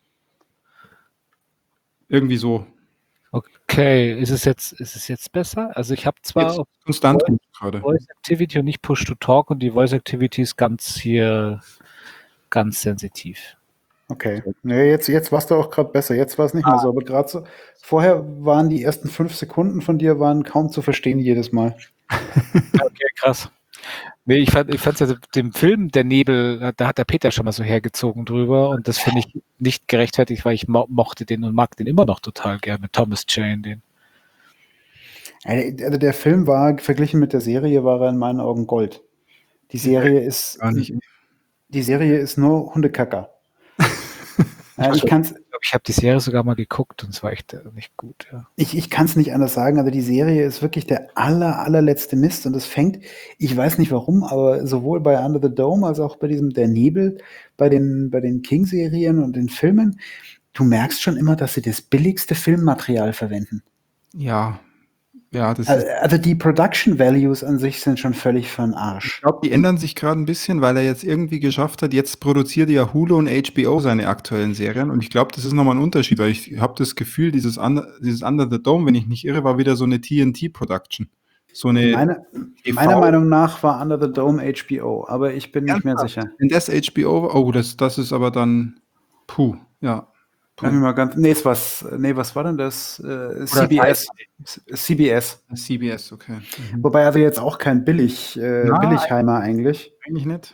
Irgendwie so. Okay, ist es jetzt, ist es jetzt besser? Also ich habe zwar Jetzt konstant gut gerade. Voice Activity und nicht Push to Talk und die Voice Activity ist ganz hier ganz sensitiv. Okay. Nee, jetzt, jetzt warst du auch gerade besser. Jetzt war es nicht mehr so, aber gerade so. Vorher waren die ersten fünf Sekunden von dir waren kaum zu verstehen jedes Mal. Okay, krass. Nee, ich fand, ich fand ja den Film Der Nebel, da hat der Peter schon mal so hergezogen drüber und das finde ich nicht gerechtfertigt, weil ich mo mochte den und mag den immer noch total gerne, Thomas Jane, den. Also der Film war, verglichen mit der Serie, war er in meinen Augen Gold. Die Serie ist, Gar nicht. die Serie ist nur Hundekacker. Ja, ich kann's, Ich habe die Serie sogar mal geguckt und es war echt äh, nicht gut. Ja. Ich, ich kann es nicht anders sagen, aber die Serie ist wirklich der aller, allerletzte Mist und es fängt, ich weiß nicht warum, aber sowohl bei Under the Dome als auch bei diesem Der Nebel, bei den, bei den King-Serien und den Filmen, du merkst schon immer, dass sie das billigste Filmmaterial verwenden. Ja. Ja, das Also, ist, also die Production Values an sich sind schon völlig für den ich Arsch. glaube, die ändern sich gerade ein bisschen, weil er jetzt irgendwie geschafft hat, jetzt produziert ja Hulu und H B O seine aktuellen Serien und ich glaube, das ist nochmal ein Unterschied, weil ich habe das Gefühl, dieses Under, dieses Under the Dome, wenn ich nicht irre, war wieder so eine T N T-Production. So eine Meine, T V. meiner Meinung nach war Under the Dome H B O, aber ich bin nicht mehr Ernsthaft? sicher. Wenn das H B O, oh, das, das ist aber dann, puh, ja. Lass mich mal ganz, nee, es was, nee, was war denn das? Äh, C B S. C B S. C B S, okay. Mhm. Wobei also jetzt auch kein Billig, äh, Na, Billigheimer eigentlich. Eigentlich nicht.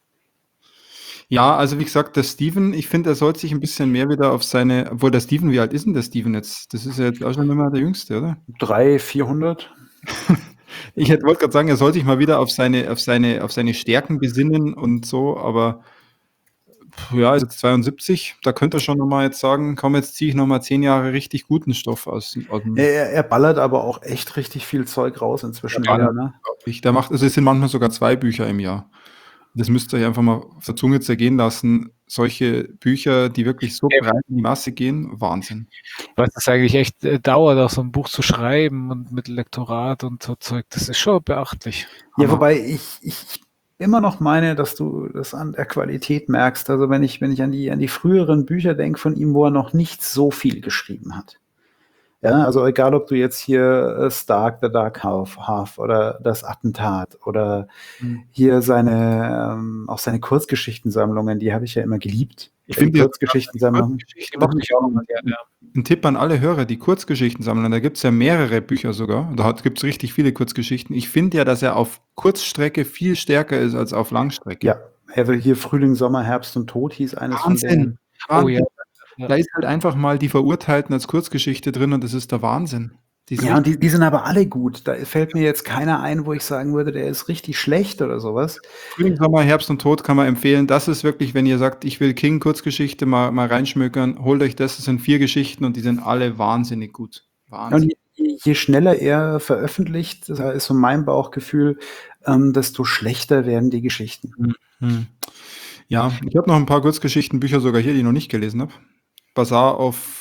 Ja, also wie gesagt, der Steven, ich finde, er sollte sich ein bisschen mehr wieder auf seine, obwohl der Steven, wie alt ist denn der Steven jetzt? Das ist ja jetzt auch schon immer der Jüngste, oder? Drei, vierhundert. Ich hätte- wollte gerade sagen, er soll sich mal wieder auf seine, auf seine, auf seine Stärken besinnen und so, aber pf, ja, ist jetzt zweiundsiebzig, da könnte er schon nochmal jetzt sagen, komm, jetzt ziehe ich nochmal zehn Jahre richtig guten Stoff aus, aus dem Er, er ballert aber auch echt richtig viel Zeug raus inzwischen Ja, wieder, ne? ich, der macht, also es sind manchmal sogar zwei Bücher im Jahr. Das müsst ihr euch einfach mal auf der Zunge zergehen lassen. Solche Bücher, die wirklich so Ja. breit in die Masse gehen, Wahnsinn. Was das eigentlich echt äh, dauert, auch so ein Buch zu schreiben und mit Lektorat und so Zeug, das ist schon beachtlich. Ja, Hammer. wobei ich, ich immer noch meine, dass du das an der Qualität merkst. Also wenn ich, wenn ich an die, an die früheren Bücher denke von ihm, wo er noch nicht so viel geschrieben hat. Ja, also egal, ob du jetzt hier äh, Stark, The Dark Half, Half oder Das Attentat oder Mhm. hier seine, ähm, auch seine Kurzgeschichtensammlungen, die habe ich ja immer geliebt. Ich Die finde die- Kurzgeschichtensammlungen. Die mochte ich auch immer gerne. Ein Tipp an alle Hörer, die Kurzgeschichten sammeln. Da gibt es ja mehrere Bücher sogar. Da gibt es richtig viele Kurzgeschichten. Ich finde ja, dass er auf Kurzstrecke viel stärker ist als auf Langstrecke. Ja, also hier Frühling, Sommer, Herbst und Tod hieß eines von Wahnsinn. denen. Oh ja. Ja. Da ist halt einfach mal die Verurteilten als Kurzgeschichte drin und das ist der Wahnsinn. Die sind Ja, und die, die sind aber alle gut. Da fällt mir jetzt keiner ein, wo ich sagen würde, der ist richtig schlecht oder sowas. Frühling, Sommer, Herbst und Tod kann man empfehlen. Das ist wirklich, wenn ihr sagt, ich will King-Kurzgeschichte mal, mal reinschmökern, holt euch das. Das sind vier Geschichten und die sind alle wahnsinnig gut. Wahnsinn. Und je, je schneller er veröffentlicht, das ist so mein Bauchgefühl, ähm, desto schlechter werden die Geschichten. Mhm. Ja, ich habe noch ein paar Kurzgeschichtenbücher sogar hier, die ich noch nicht gelesen habe. Bazaar of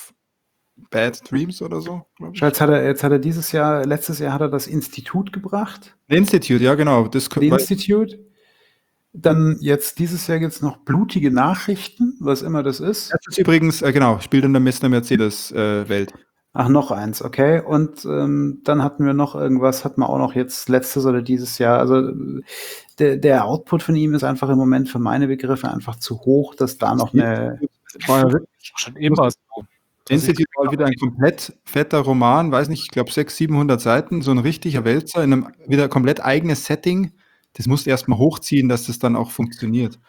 Bad Dreams oder so, glaube ich. Jetzt hat er, jetzt hat er dieses Jahr, letztes Jahr hat er das Institut gebracht. The Institute, ja genau. Das, The Institute. Dann jetzt dieses Jahr gibt es noch Blutige Nachrichten, was immer das ist. Das ist übrigens, äh, genau, spielt in der Mister Mercedes-Welt. Äh, Ach, noch eins, okay. Und ähm, dann hatten wir noch irgendwas, hatten wir auch noch jetzt letztes oder dieses Jahr. Also der, der Output von ihm ist einfach im Moment für meine Begriffe einfach zu hoch, dass da noch eine... War ja wirklich schon immer so. Institute war wieder ein komplett fetter Roman, weiß nicht, ich glaube sechshundert, siebenhundert Seiten, so ein richtiger Wälzer in einem wieder komplett eigenes Setting. Das musst du erstmal hochziehen, dass das dann auch funktioniert.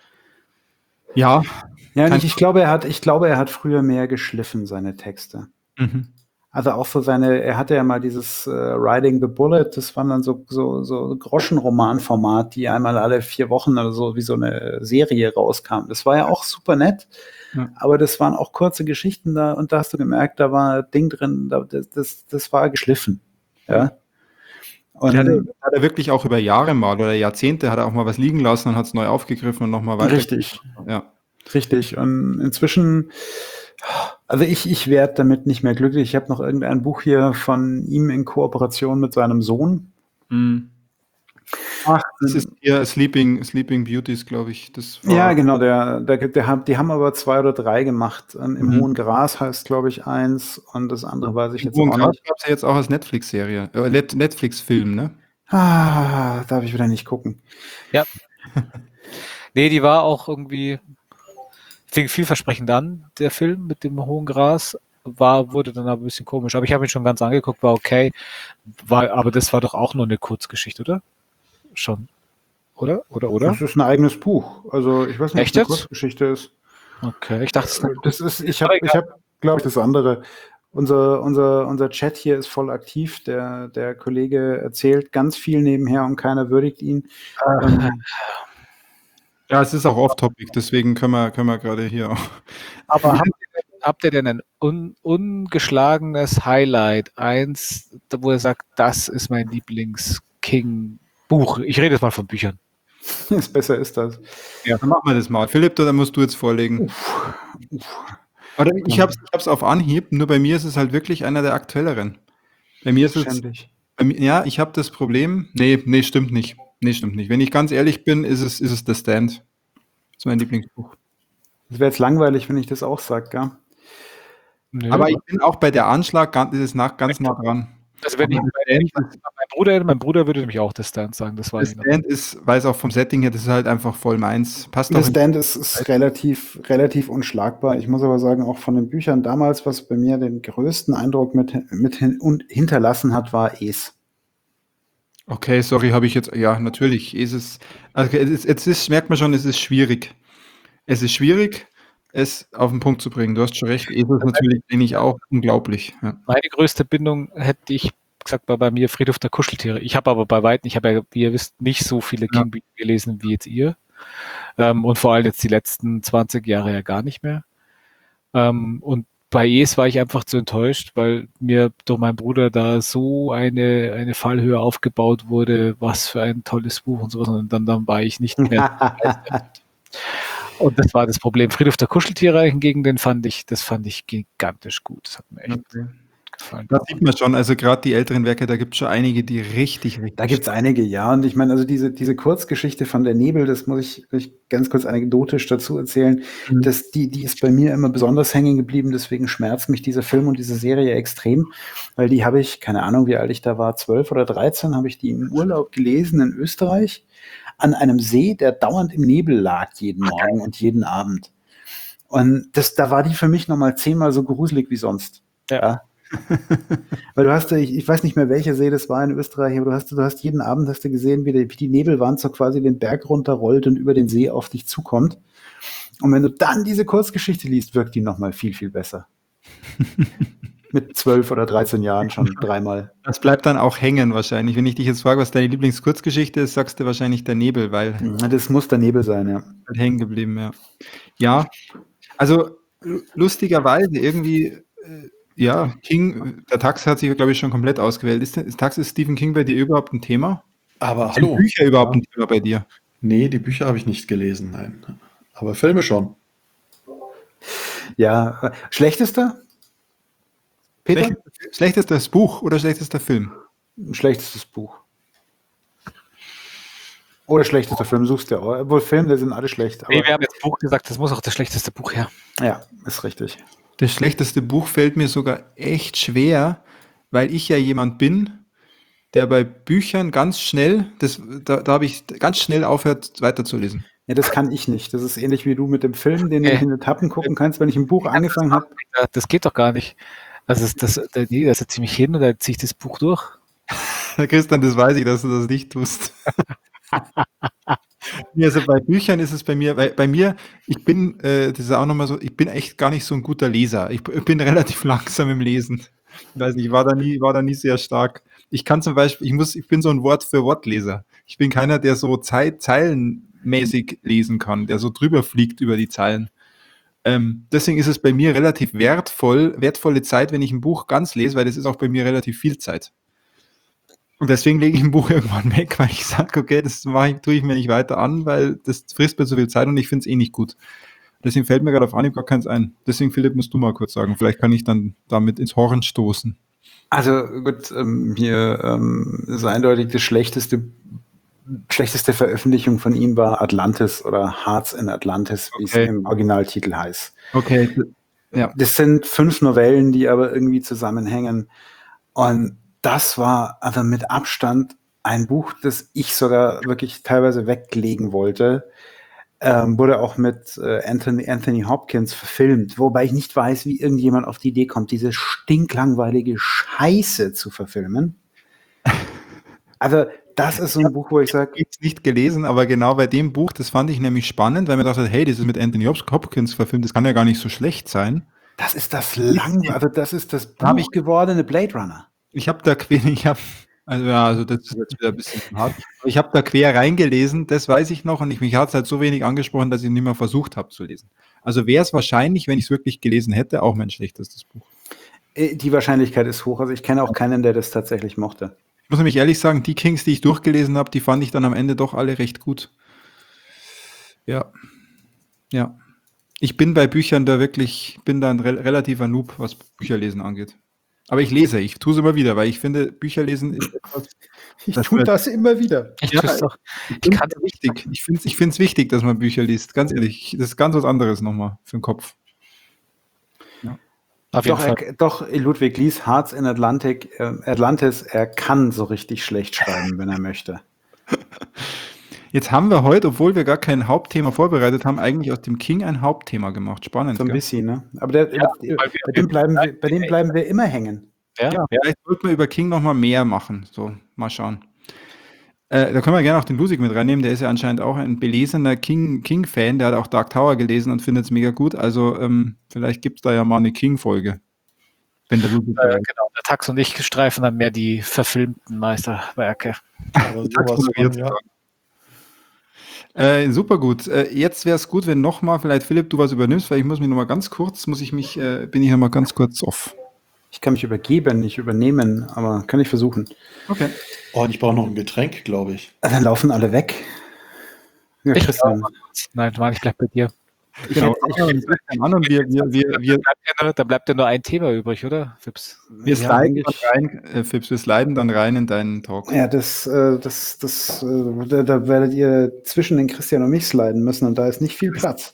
Ja. Ja, ich, ich glaube, er hat, ich glaube, er hat früher mehr geschliffen, seine Texte. Mhm. Also auch so seine, er hatte ja mal dieses äh, Riding the Bullet, das waren dann so, so, so Groschenroman-Format, die einmal alle vier Wochen oder so wie so eine Serie rauskam. Das war ja auch super nett, ja. Aber das waren auch kurze Geschichten da und da hast du gemerkt, da war ein Ding drin, da, das, das, das war geschliffen. Ja. Und hat er, hat er wirklich auch über Jahre mal oder Jahrzehnte hat er auch mal was liegen lassen und hat es neu aufgegriffen und nochmal weiter. Richtig. Ja. Richtig. Und inzwischen, also ich, ich werde damit nicht mehr glücklich. Ich habe noch irgendein Buch hier von ihm in Kooperation mit seinem Sohn. Mhm. Ach, das ist eher Sleeping, Sleeping Beauties, glaube ich. Das war ja, genau. Der, der, der, der, die haben aber zwei oder drei gemacht. Im mhm. Hohen Gras heißt, glaube ich, eins und das andere weiß ich Im jetzt Hohen auch Gras nicht. gab es ja jetzt auch als Netflix-Serie, äh, Netflix-Film, ne? Ah, darf ich wieder nicht gucken. Ja. Nee, die war auch irgendwie fing vielversprechend an, der Film mit dem Hohen Gras. War, wurde dann aber ein bisschen komisch. Aber ich habe ihn schon ganz angeguckt, war okay. War, aber das war doch auch nur eine Kurzgeschichte, oder? Schon. Oder? Oder, oder? Das ist ein eigenes Buch. Also ich weiß nicht, Echt was eine jetzt? Kurzgeschichte ist. Okay, ich dachte, es das ist, ich habe, ich hab, glaube ich, das andere. Unser, unser, unser Chat hier ist voll aktiv. Der, der Kollege erzählt ganz viel nebenher und keiner würdigt ihn. Ähm, ja, es ist auch off-topic, deswegen können wir, können wir gerade hier auch. Aber habt ihr, habt ihr denn ein un, ungeschlagenes Highlight? Eins, wo ihr sagt, das ist mein Lieblings-King-Buch. Ich rede jetzt mal von Büchern. Ist besser ist das. Ja, dann machen wir das mal. Philipp, dann musst du jetzt vorlegen. Uff. Uff. Oder ich habe es auf Anhieb, nur bei mir ist es halt wirklich einer der aktuelleren. Bei mir ist es. Bei mir, ja, ich habe das Problem. Nee, nee, stimmt nicht. Nee, stimmt nicht. Wenn ich ganz ehrlich bin, ist es, ist es The Stand. Das ist mein Lieblingsbuch. Das wäre jetzt langweilig, wenn ich das auch sage, gell? Nee, aber ich bin auch bei der Anschlag ganz, ist es nach, ganz nah dran. Also wenn ich, wenn ich mein Bruder, mein Bruder würde nämlich auch The Stand sagen. Das weiß The Stand ist, weiß auch vom Setting her, das ist halt einfach voll meins. Passt The Stand ist, ist relativ, relativ unschlagbar. Ich muss aber sagen, auch von den Büchern damals, was bei mir den größten Eindruck mit, mit hin, und hinterlassen hat, war Es. Okay, sorry, habe ich jetzt, ja, natürlich. Es ist, also es, es ist, merkt man schon, es ist schwierig. Es ist schwierig, es auf den Punkt zu bringen. Du hast schon recht, Es ist natürlich eigentlich auch unglaublich. Ja. Meine größte Bindung hätte ich gesagt, war bei mir Friedhof der Kuscheltiere. Ich habe aber bei weitem, ich habe ja, wie ihr wisst, nicht so viele ja. King-Bücher gelesen wie jetzt ihr. Ähm, und vor allem jetzt die letzten zwanzig Jahre ja gar nicht mehr. Ähm, und bei Es war ich einfach zu enttäuscht, weil mir durch meinen Bruder da so eine, eine Fallhöhe aufgebaut wurde, was für ein tolles Buch und sowas. Und dann, dann war ich nicht mehr. Und das war das Problem. Friedhof der Kuscheltiere hingegen, den fand ich, das fand ich gigantisch gut. Das hat mir echt okay. gefallen. Da sieht man schon, also gerade die älteren Werke, da gibt es schon einige, die richtig, richtig. Da gibt es einige, ja. Und ich meine, also diese, diese Kurzgeschichte von Der Nebel, das muss ich, ich ganz kurz anekdotisch dazu erzählen, mhm. dass die, die ist bei mir immer besonders hängen geblieben, deswegen schmerzt mich dieser Film und diese Serie extrem, weil die habe ich, keine Ahnung, wie alt ich da war, zwölf oder dreizehn, habe ich die im Urlaub gelesen in Österreich, an einem See, der dauernd im Nebel lag, jeden Morgen okay. und jeden Abend. Und das, da war die für mich nochmal zehnmal so gruselig wie sonst. Ja. ja. Weil du hast, ich, ich weiß nicht mehr, welcher See das war in Österreich, aber du hast, du hast jeden Abend hast du gesehen, wie die, wie die Nebelwand so quasi den Berg runterrollt und über den See auf dich zukommt. Und wenn du dann diese Kurzgeschichte liest, wirkt die nochmal viel, viel besser. Mit zwölf oder dreizehn Jahren schon dreimal. Das bleibt dann auch hängen wahrscheinlich. Wenn ich dich jetzt frage, was deine Lieblingskurzgeschichte ist, sagst du wahrscheinlich der Nebel, weil Das muss der Nebel sein, ja. halt hängen geblieben, ja. Ja, also lu- lustigerweise irgendwie, äh, ja, King, der Tax hat sich, glaube ich, schon komplett ausgewählt. Ist, ist Tax, ist Stephen King bei dir überhaupt ein Thema? Aber Sind hallo. Bücher überhaupt ein Thema bei dir? Nee, die Bücher habe ich nicht gelesen, nein. Aber Filme schon. Ja, äh, schlechtester? Peter? Schlecht, schlechtestes Buch oder schlechtester Film? Schlechtestes Buch. Oder schlechtester Film, suchst du ja auch. Obwohl Filme, die sind alle schlecht. Aber Nee, wir haben jetzt Buch gesagt, das muss auch das schlechteste Buch her. ja, ist richtig. Das schlechteste Buch fällt mir sogar echt schwer, weil ich ja jemand bin, der bei Büchern ganz schnell, das, da, da habe ich ganz schnell aufhört, weiterzulesen. Ja, das kann ich nicht. Das ist ähnlich wie du mit dem Film, den du Okay. nicht in Etappen gucken kannst. Wenn ich ein Buch angefangen habe, Ja, das geht doch gar nicht. Also das, das, da, nee, da setze ich mich hin und da ziehe ich das Buch durch. Christian, das weiß ich, dass du das nicht tust. Nee, also bei Büchern ist es bei mir, weil bei mir, ich bin, äh, das ist auch nochmal so, ich bin echt gar nicht so ein guter Leser. Ich, ich bin relativ langsam im Lesen. Ich weiß nicht, ich war da nie, war da nie sehr stark. Ich kann zum Beispiel, ich muss, ich bin so ein Wort für Wortleser. Ich bin keiner, der so Zei- zeilenmäßig lesen kann, der so drüber fliegt über die Zeilen. Ähm, deswegen ist es bei mir relativ wertvoll, wertvolle Zeit, wenn ich ein Buch ganz lese, weil das ist auch bei mir relativ viel Zeit. Und deswegen lege ich ein Buch irgendwann weg, weil ich sage, okay, das mache ich, tue ich mir nicht weiter an, weil das frisst mir zu viel Zeit und ich finde es eh nicht gut. Deswegen fällt mir gerade auf Anhieb gar keins ein. Deswegen, Philipp, musst du mal kurz sagen. Vielleicht kann ich dann damit ins Horn stoßen. also gut, ähm, hier ähm, ist eindeutig das schlechteste, schlechteste Veröffentlichung von ihm war Atlantis oder Hearts in Atlantis, wie Okay. es im Originaltitel heißt. Okay, ja. Das sind fünf Novellen, die aber irgendwie zusammenhängen. Und das war aber mit Abstand ein Buch, das ich sogar wirklich teilweise weglegen wollte. Ähm, wurde auch mit äh, Anthony, Anthony Hopkins verfilmt, wobei ich nicht weiß, wie irgendjemand auf die Idee kommt, diese stinklangweilige Scheiße zu verfilmen. Also das ist so ein Buch, wo ich sage, Ich habe es nicht gelesen, aber genau bei dem Buch, das fand ich nämlich spannend, weil mir dachte, hey, das ist mit Anthony Hopkins verfilmt, das kann ja gar nicht so schlecht sein. das ist das lang, also das ist das Hab Buch ich- gewordene Blade Runner. Ich habe da quer, ich habe, also ja, also das ist jetzt wieder ein bisschen hart. Aber ich habe da quer reingelesen, das weiß ich noch, und ich, mich hat es halt so wenig angesprochen, dass ich nicht mehr versucht habe zu lesen. Also wäre es wahrscheinlich, wenn ich es wirklich gelesen hätte, auch mein schlechtestes Buch. Äh, Die Wahrscheinlichkeit ist hoch. Also ich kenne auch keinen, der das tatsächlich mochte. Ich muss nämlich ehrlich sagen, die Kings, die ich durchgelesen habe, die fand ich dann am Ende doch alle recht gut. Ja. Ja. Ich bin bei Büchern da wirklich, bin da ein re relativer Noob, was Bücherlesen angeht. Aber ich lese, ich tue es immer wieder, weil ich finde, Bücherlesen ist etwas, Ich Das tue wird- das immer wieder. Ich Ja, tue es doch. ich Ich finde kann es wichtig. Ich finde es ich find's wichtig, dass man Bücher liest. Ganz ehrlich, das ist ganz was anderes nochmal für den Kopf. auf jeden Doch, Fall. er, doch, Ludwig Lies, Hearts in Atlantic, äh, Atlantis, er kann so richtig schlecht schreiben, wenn er möchte. Jetzt haben wir heute, obwohl wir gar kein Hauptthema vorbereitet haben, eigentlich aus dem King ein Hauptthema gemacht. Spannend. So ein gell? bisschen, ne? Aber der, Ja, der, weil wir- bei, dem bleiben wir, bei dem bleiben wir immer hängen. Ja? Ja, vielleicht sollten wir über King noch mal mehr machen. So, mal schauen. Äh, da können wir gerne auch den Lusig mit reinnehmen. Der ist ja anscheinend auch ein belesener King- King-Fan. Der hat auch Dark Tower gelesen und findet es mega gut. Also ähm, vielleicht gibt es da ja mal eine King-Folge. Wenn der Lusig Äh, dabei genau, der Tax und ich streifen dann mehr die verfilmten Meisterwerke. Aber sowas von, ja. Äh, super gut. Äh, jetzt wäre es gut, wenn nochmal vielleicht Philipp, du was übernimmst, weil ich muss mich nochmal ganz kurz, muss ich mich, äh, bin ich nochmal ganz kurz off. Ich kann mich übergeben, nicht übernehmen, aber kann ich versuchen. Okay. Oh, und ich brauche noch ein Getränk, glaube ich. Dann laufen alle weg. Ja, Ich Christian. Nein, Mann, ich bleib bei dir. Ich Genau. hätte- ich- An und wir, wir, wir, wir, Da bleibt ja nur, da bleibt ja nur ein Thema übrig, oder, Fips? wir ja, sliden dann eigentlich- rein, äh, Fips, wir sliden dann rein in deinen Talk. Ja, das, äh, das, das, äh, da, da werdet ihr zwischen den Christian und mich sliden müssen und da ist nicht viel Platz.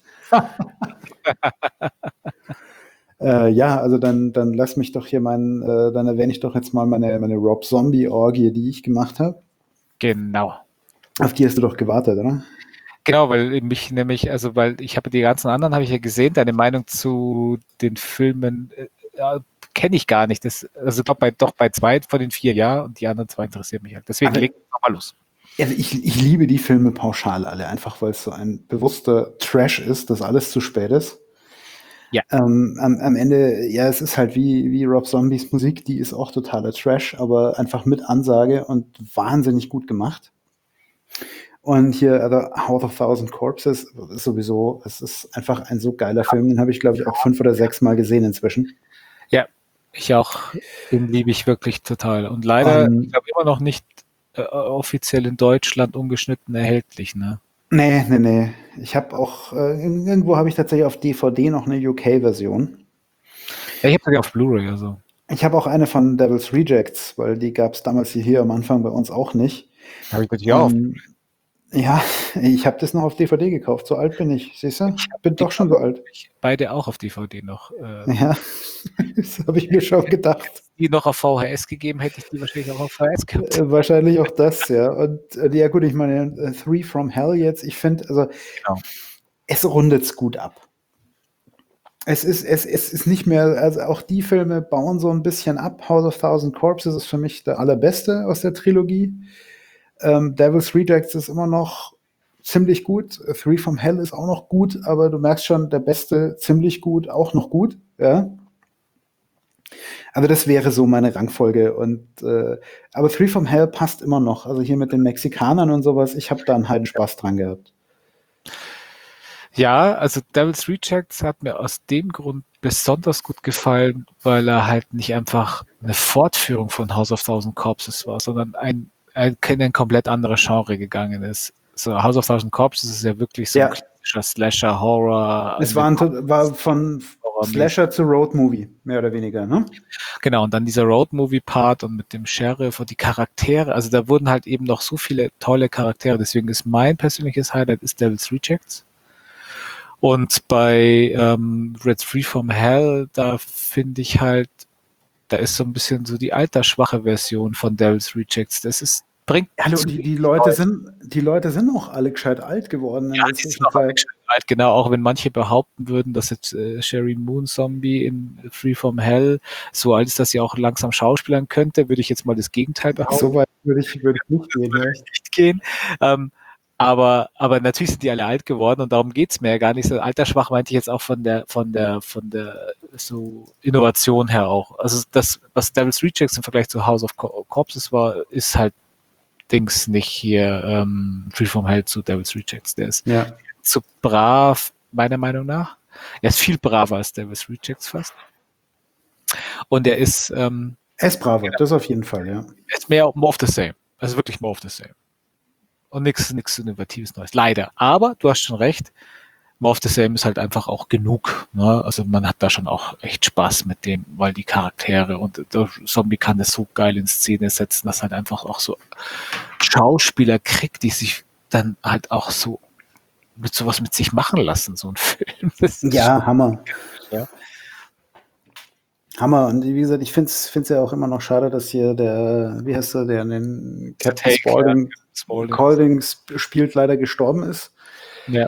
äh, ja, also dann, dann lass mich doch hier meinen, äh, dann erwähne ich doch jetzt mal meine, meine Rob Zombie-Orgie, die ich gemacht habe. Genau. Auf die hast du doch gewartet, oder? Genau, weil mich nämlich, also weil ich habe die ganzen anderen habe ich ja gesehen, deine Meinung zu den Filmen äh, ja, kenne ich gar nicht. Das, also ich glaube bei, doch bei zwei von den vier ja und die anderen zwei interessieren mich halt. Deswegen Aber- leg doch mal los. Also ich, ich liebe die Filme pauschal alle, einfach weil es so ein bewusster Trash ist, dass alles zu spät ist. Ja. Ähm, am, am Ende, ja, es ist halt wie, wie Rob Zombies Musik, die ist auch totaler Trash, aber einfach mit Ansage und wahnsinnig gut gemacht. Und hier The House of Thousand Corpses ist sowieso, es ist einfach ein so geiler Film, den habe ich, glaube ich, auch fünf oder sechs Mal gesehen inzwischen. Ja, ich auch. Den liebe ich wirklich total. Und leider, Um, ich glaube, immer noch nicht äh, offiziell in Deutschland ungeschnitten erhältlich, ne? Nee, nee, nee. Ich habe auch, äh, irgendwo habe ich tatsächlich auf D V D noch eine U K-Version. Ja, ich habe die auf Blu-ray, also. Ich habe auch eine von Devil's Rejects, weil die gab es damals hier am Anfang bei uns auch nicht. Habe ich natürlich auch. Ähm, ja, ich habe das noch auf D V D gekauft. So alt bin ich, siehst du? Ich hab Bin die doch schon so alt. Beide auch auf D V D noch. Äh, Ja, das habe ich mir schon gedacht. die noch auf V H S gegeben, hätte ich die wahrscheinlich auch auf V H S gehabt. Äh, wahrscheinlich auch das, ja. Und äh, ja gut, ich meine, äh, Three from Hell jetzt, ich finde, also Genau. es rundet's gut ab. Es ist, es, es ist nicht mehr, also auch die Filme bauen so ein bisschen ab. House of Thousand Corpses ist für mich der allerbeste aus der Trilogie. Ähm, Devil's Rejects ist immer noch ziemlich gut. Three from Hell ist auch noch gut, aber du merkst schon, der beste ziemlich gut, auch noch gut. Ja. Also das wäre so meine Rangfolge. Und äh, aber Three from Hell passt immer noch. Also hier mit den Mexikanern und sowas, ich habe da einen heiden Spaß dran gehabt. Ja, also Devil's Rejects hat mir aus dem Grund besonders gut gefallen, weil er halt nicht einfach eine Fortführung von House of Thousand Corpses war, sondern ein, ein, in ein komplett anderes Genre gegangen ist. So House of Thousand Corpses ist ja wirklich so Ja. ein klassischer Slasher-Horror. Es war, ein, war von Slasher zu Road-Movie, mehr oder weniger, ne? Genau, und dann dieser Road-Movie-Part und mit dem Sheriff und die Charaktere, also da wurden halt eben noch so viele tolle Charaktere, deswegen ist mein persönliches Highlight ist Devil's Rejects. Und bei ähm, Red Free from Hell, da finde ich halt, da ist so ein bisschen so die altersschwache Version von Devil's Rejects. Das ist, bringt. Hallo, die, die Leute sind, die Leute sind auch alle gescheit alt geworden. Ja, die sind auch alle gescheit alt, genau, auch wenn manche behaupten würden, dass jetzt äh, Sherry Moon Zombie in Free from Hell so alt ist, dass sie auch langsam schauspielern könnte, würde ich jetzt mal das Gegenteil behaupten. So weit würde ich, würde ich nicht gehen. Würde ich nicht gehen. Ähm, Aber, aber natürlich sind die alle alt geworden und darum geht's mir ja gar nicht so. Altersschwach meinte ich jetzt auch von der, von der, von der so Innovation her auch. Also das, was Devil's Rejects im Vergleich zu House of Corpses war, ist halt Dings nicht hier ähm, Free from Hell zu Devil's Rejects. Der ist Ja. zu brav, meiner Meinung nach. Er ist viel braver als Devil's Rejects fast. Und er ist ähm, Er ist braver, das auf jeden Fall, ja. er ist mehr more of the same. Also wirklich more of the same. Und nichts nichts Innovatives Neues. Leider. Aber du hast schon recht, More of the Same ist halt einfach auch genug. Ne? Also man hat da schon auch echt Spaß mit dem, weil die Charaktere und der Zombie kann das so geil in Szene setzen, dass halt einfach auch so Schauspieler kriegt, die sich dann halt auch so mit sowas mit sich machen lassen, so ein Film. Das ist Ja, schon- Hammer. Ja. Hammer. Und wie gesagt, ich finde es ja auch immer noch schade, dass hier der, wie heißt der, der in den Captain Take, Spaulding, Spaulding. Spaulding sp- spielt, leider gestorben ist. Ja.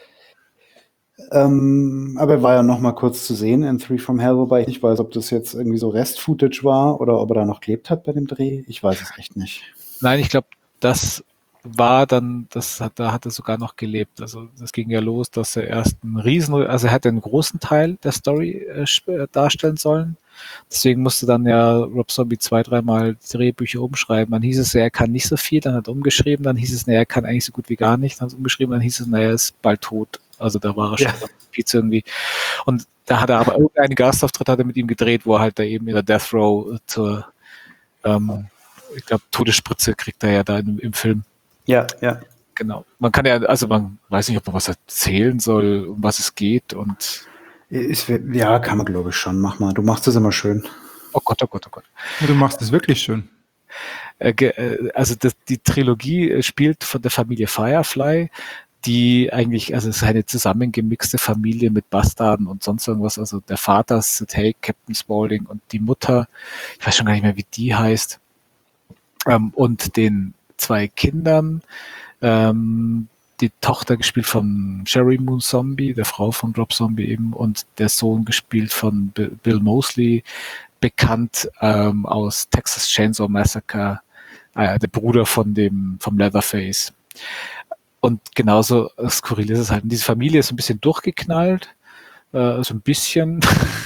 Ähm, aber er war ja noch mal kurz zu sehen in Three from Hell, wobei ich nicht weiß, ob das jetzt irgendwie so Rest-Footage war oder ob er da noch gelebt hat bei dem Dreh. Ich weiß es echt nicht. Nein, ich glaube, das war dann, das hat, da hat er sogar noch gelebt. Also das ging ja los, dass er erst einen riesen, also er hätte einen großen Teil der Story äh, sp- darstellen sollen. Deswegen musste dann ja Rob Zombie zwei, dreimal Drehbücher umschreiben. Dann hieß es, ja, er kann nicht so viel, dann hat er umgeschrieben, dann hieß es, naja, er kann eigentlich so gut wie gar nicht, dann hat er umgeschrieben, dann hieß es, naja, er ist bald tot. Also da war er Ja. schon Pizza irgendwie. Und da hat er aber irgendeinen Gastauftritt hat er mit ihm gedreht, wo er halt da eben in der Death Row zur, ähm, ich glaube, Todesspritze kriegt er ja da im, im Film. Ja, ja. Genau. Man kann ja, also man weiß nicht, ob man was erzählen soll, um was es geht und Ist, ja, kann man glaube ich schon. Mach mal. Du machst es immer schön. oh Gott, oh Gott, oh Gott. Du machst es wirklich schön. Äh, ge- äh, Also das, die Trilogie äh, spielt von der Familie Firefly, die eigentlich, also es ist eine zusammengemixte Familie mit Bastarden und sonst irgendwas. Also der Vater ist Tate, Captain Spaulding und die Mutter, ich weiß schon gar nicht mehr, wie die heißt, ähm, und den zwei Kindern, ähm, die Tochter gespielt von Sherry Moon Zombie, der Frau von Rob Zombie eben, und der Sohn gespielt von Bi- Bill Moseley, bekannt ähm, aus Texas Chainsaw Massacre, äh, der Bruder von dem vom Leatherface. Und genauso skurril ist es halt. Und diese Familie ist ein bisschen durchgeknallt, äh, so ein bisschen,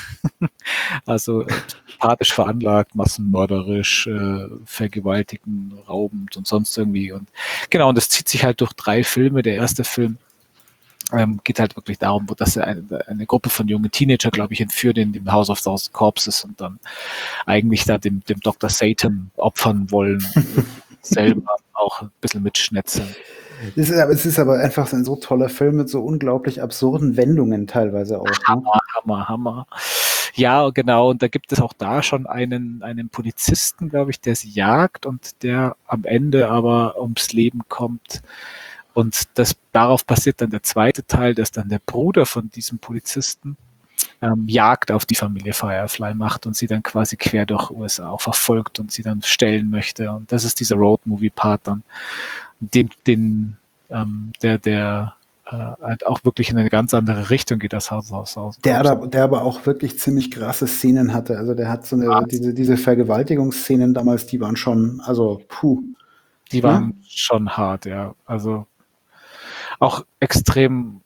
also psychopathisch veranlagt, massenmörderisch, äh, vergewaltigen, raubend und sonst irgendwie. Und genau, und das zieht sich halt durch drei Filme. Der erste Film ähm, geht halt wirklich darum, wo dass eine, eine Gruppe von jungen Teenager, glaube ich, entführt in dem House of Thousand Corpses und dann eigentlich da dem, dem Doktor Satan opfern wollen, selber auch ein bisschen mitschnetzeln. Es ist, aber, es ist aber einfach ein so toller Film mit so unglaublich absurden Wendungen teilweise auch. Ne? Hammer, Hammer, Hammer. Ja, genau. Und da gibt es auch da schon einen, einen Polizisten, glaube ich, der sie jagt und der am Ende aber ums Leben kommt. Und das, darauf passiert dann der zweite Teil, dass dann der Bruder von diesem Polizisten ähm, Jagd auf die Familie Firefly macht und sie dann quasi quer durch U S A auch verfolgt und sie dann stellen möchte. Und das ist dieser Road-Movie-Part dann, den, den ähm, der, der äh, halt auch wirklich in eine ganz andere Richtung geht, das Haus aus Haus. Der, aber, der aber auch wirklich ziemlich krasse Szenen hatte. Also der hat so eine, Ja. diese, diese Vergewaltigungsszenen damals, die waren schon, also puh. Die waren ja? schon hart, ja. Also auch extrem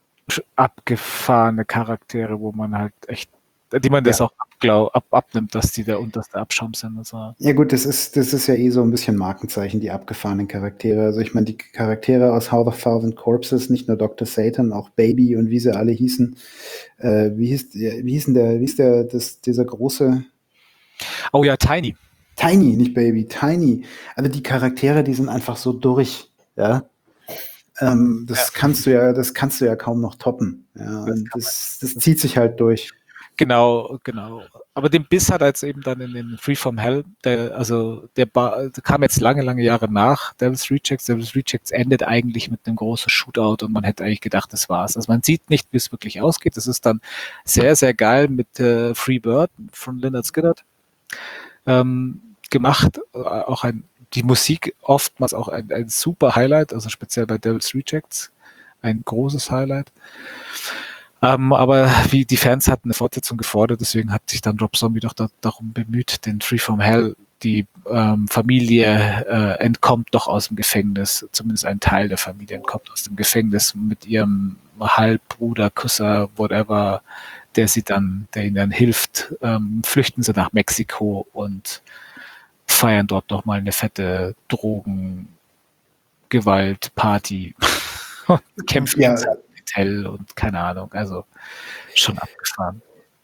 abgefahrene Charaktere, wo man halt echt, die man ja. das auch abglaub, ab, abnimmt, dass die der unterste Abschaum sind. Also. Ja gut, das ist, das ist ja eh so ein bisschen Markenzeichen, die abgefahrenen Charaktere. Also ich meine, die Charaktere aus House of Thousand Corpses, nicht nur Doktor Satan, auch Baby und wie sie alle hießen. Äh, wie hieß, wie hieß denn der, wie hieß der, das, dieser große... Oh ja, Tiny. Tiny, nicht Baby, Tiny. Also die Charaktere, die sind einfach so durch, ja. Ähm, das ja. kannst du ja, das kannst du ja kaum noch toppen. Ja, das, das, das zieht sich halt durch. Genau, genau. Aber den Biss hat er jetzt eben dann in den Free From Hell, der, also der, der kam jetzt lange, lange Jahre nach Devil's Rejects. Devil's Rejects endet eigentlich mit einem großen Shootout und man hätte eigentlich gedacht, das war's. Also man sieht nicht, wie es wirklich ausgeht. Das ist dann sehr, sehr geil mit äh, Free Bird von Lynyrd Skynyrd ähm, gemacht. Auch ein die Musik oftmals auch ein, ein super Highlight, also speziell bei Devil's Rejects ein großes Highlight. Ähm, aber wie die Fans hatten eine Fortsetzung gefordert, deswegen hat sich dann Rob Zombie doch da, darum bemüht, den Free From Hell, die ähm, Familie äh, entkommt doch aus dem Gefängnis, zumindest ein Teil der Familie entkommt aus dem Gefängnis mit ihrem Halbbruder, Kusser, whatever, der sie dann, der ihnen dann hilft, ähm, flüchten sie nach Mexiko und feiern dort noch mal eine fette Drogen, Gewalt, Party, kämpfen ja. in seinem Hotel und keine Ahnung, also schon abgefahren.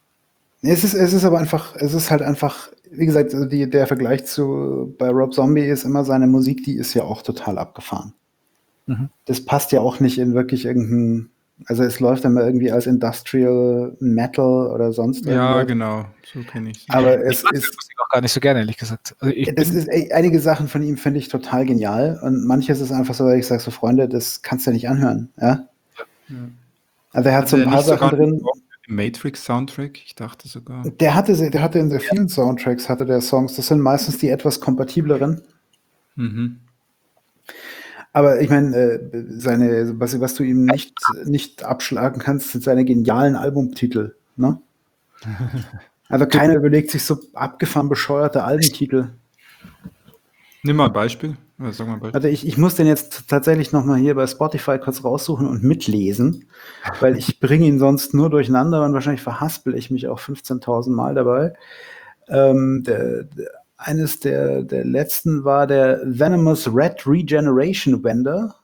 Es ist, es ist aber einfach, es ist halt einfach, wie gesagt, die, der Vergleich zu bei Rob Zombie ist immer seine Musik, die ist ja auch total abgefahren. Mhm. Das passt ja auch nicht in wirklich irgendein, also es läuft immer irgendwie als Industrial Metal oder sonst irgendwas. Ja, genau, so kenne ich es. Aber ich es mag ist die Musik auch gar nicht so gerne, ehrlich gesagt. Also ich das ist, ey, einige Sachen von ihm finde ich total genial und manches ist einfach so, dass ich sage so, Freunde, das kannst du nicht anhören, ja? ja. Also er hat, hat so ein paar Sachen drin. Matrix-Soundtrack, ich dachte sogar. Der hatte, der hatte in sehr vielen Soundtracks hatte der Songs, das sind meistens die etwas kompatibleren. Mhm. Aber ich meine, äh, seine, was, was du ihm nicht, nicht abschlagen kannst, sind seine genialen Albumtitel. Ne? Also keiner überlegt sich so abgefahren bescheuerte Albumtitel. Nimm mal ein Beispiel. Oder sag mal ein Beispiel. Also ich, ich muss den jetzt tatsächlich nochmal hier bei Spotify kurz raussuchen und mitlesen, weil ich bringe ihn sonst nur durcheinander und wahrscheinlich verhaspel ich mich auch fünfzehntausend Mal dabei. Ähm, der, der Eines der, der letzten war der Venomous Red Regeneration Wender.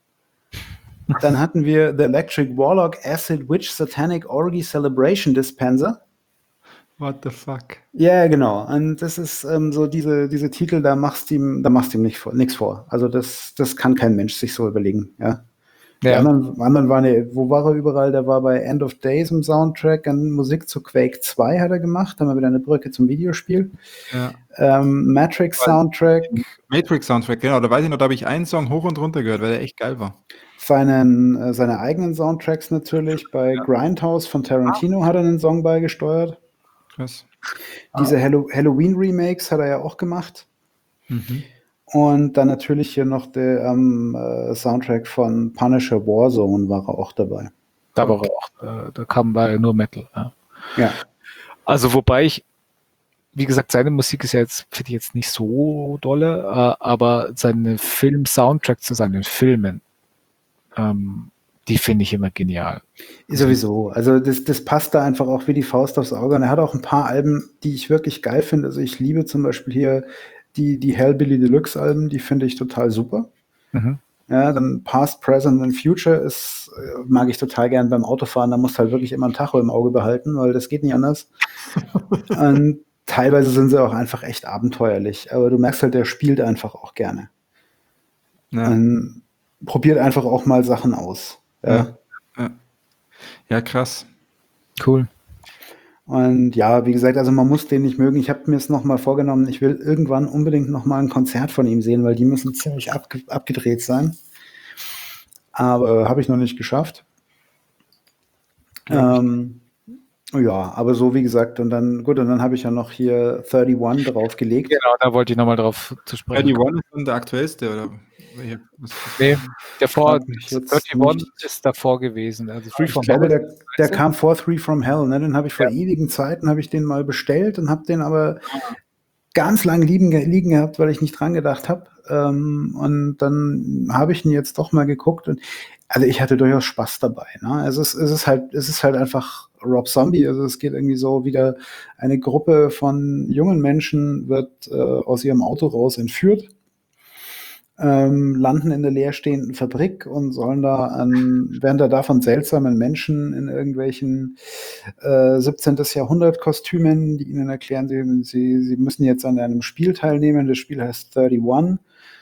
Dann hatten wir The Electric Warlock Acid Witch Satanic Orgy Celebration Dispenser. What the fuck? Ja, yeah, genau. Und das ist ähm, so diese, diese Titel, da machst du ihm, da machst du ihm nicht vor, nichts vor. Also das, das kann kein Mensch sich so überlegen, ja. Die ja. anderen, anderen waren ja, wo war er überall? Der war bei End of Days im Soundtrack, an Musik zu Quake zwei hat er gemacht, dann haben wir wieder eine Brücke zum Videospiel. Ja. Ähm, Matrix Soundtrack. Matrix Soundtrack, genau, da weiß ich noch, da habe ich einen Song hoch und runter gehört, weil der echt geil war. Seinen, äh, seine eigenen Soundtracks natürlich, bei ja. Grindhouse von Tarantino hat er einen Song beigesteuert. Krass. Diese ah. Hallo- Halloween-Remakes hat er ja auch gemacht. Mhm. Und dann natürlich hier noch der ähm, äh, Soundtrack von Punisher Warzone war er auch dabei. Da war er auch, äh, da kam bei nur Metal. Ja. ja. Also wobei ich wie gesagt, seine Musik ist ja jetzt, finde ich jetzt nicht so dolle, äh, aber seine Film-Soundtrack zu seinen Filmen, ähm, die finde ich immer genial. Sowieso. Also das, das passt da einfach auch wie die Faust aufs Auge. Und er hat auch ein paar Alben, die ich wirklich geil finde. Also ich liebe zum Beispiel hier die, die Hellbilly Deluxe Alben, die finde ich total super. Mhm. Ja, dann Past, Present and Future ist, äh, mag ich total gern beim Autofahren. Da musst du halt wirklich immer ein Tacho im Auge behalten, weil das geht nicht anders. Und teilweise sind sie auch einfach echt abenteuerlich. Aber du merkst halt, der spielt einfach auch gerne. Ja. Und probiert einfach auch mal Sachen aus. Ja. Ja. Ja. Ja, krass. Cool. Und ja, wie gesagt, also man muss den nicht mögen. Ich habe mir es nochmal vorgenommen, ich will irgendwann unbedingt nochmal ein Konzert von ihm sehen, weil die müssen ziemlich abge abgedreht sein. Aber äh, habe ich noch nicht geschafft. Ähm, ja, aber so wie gesagt, und dann, gut, und dann habe ich ja noch hier einunddreißig draufgelegt. Genau, da wollte ich nochmal drauf zu sprechen. einunddreißig ist dann der aktuellste, oder? Welche- was- Nee, der vor Frag mich jetzt einunddreißig nicht. ist davor gewesen. Also Free Ich From glaube, Hell. der, der kam vor Three from Hell, ne? Den habe ich vor ewigen Zeiten, habe ich den mal bestellt und habe den aber ganz lang liegen, ge- liegen gehabt, weil ich nicht dran gedacht habe. Ähm, und dann habe ich ihn jetzt doch mal geguckt und also ich hatte durchaus Spaß dabei. Ne? Es ist, es ist halt, es ist halt einfach Rob Zombie. Also es geht irgendwie so wieder, eine Gruppe von jungen Menschen wird äh, aus ihrem Auto raus entführt, ähm, landen in der leerstehenden Fabrik und sollen da an, werden da davon seltsamen Menschen in irgendwelchen äh, siebzehnten. Jahrhundert-Kostümen, die ihnen erklären, sie, sie, sie müssen jetzt an einem Spiel teilnehmen. Das Spiel heißt einunddreißig.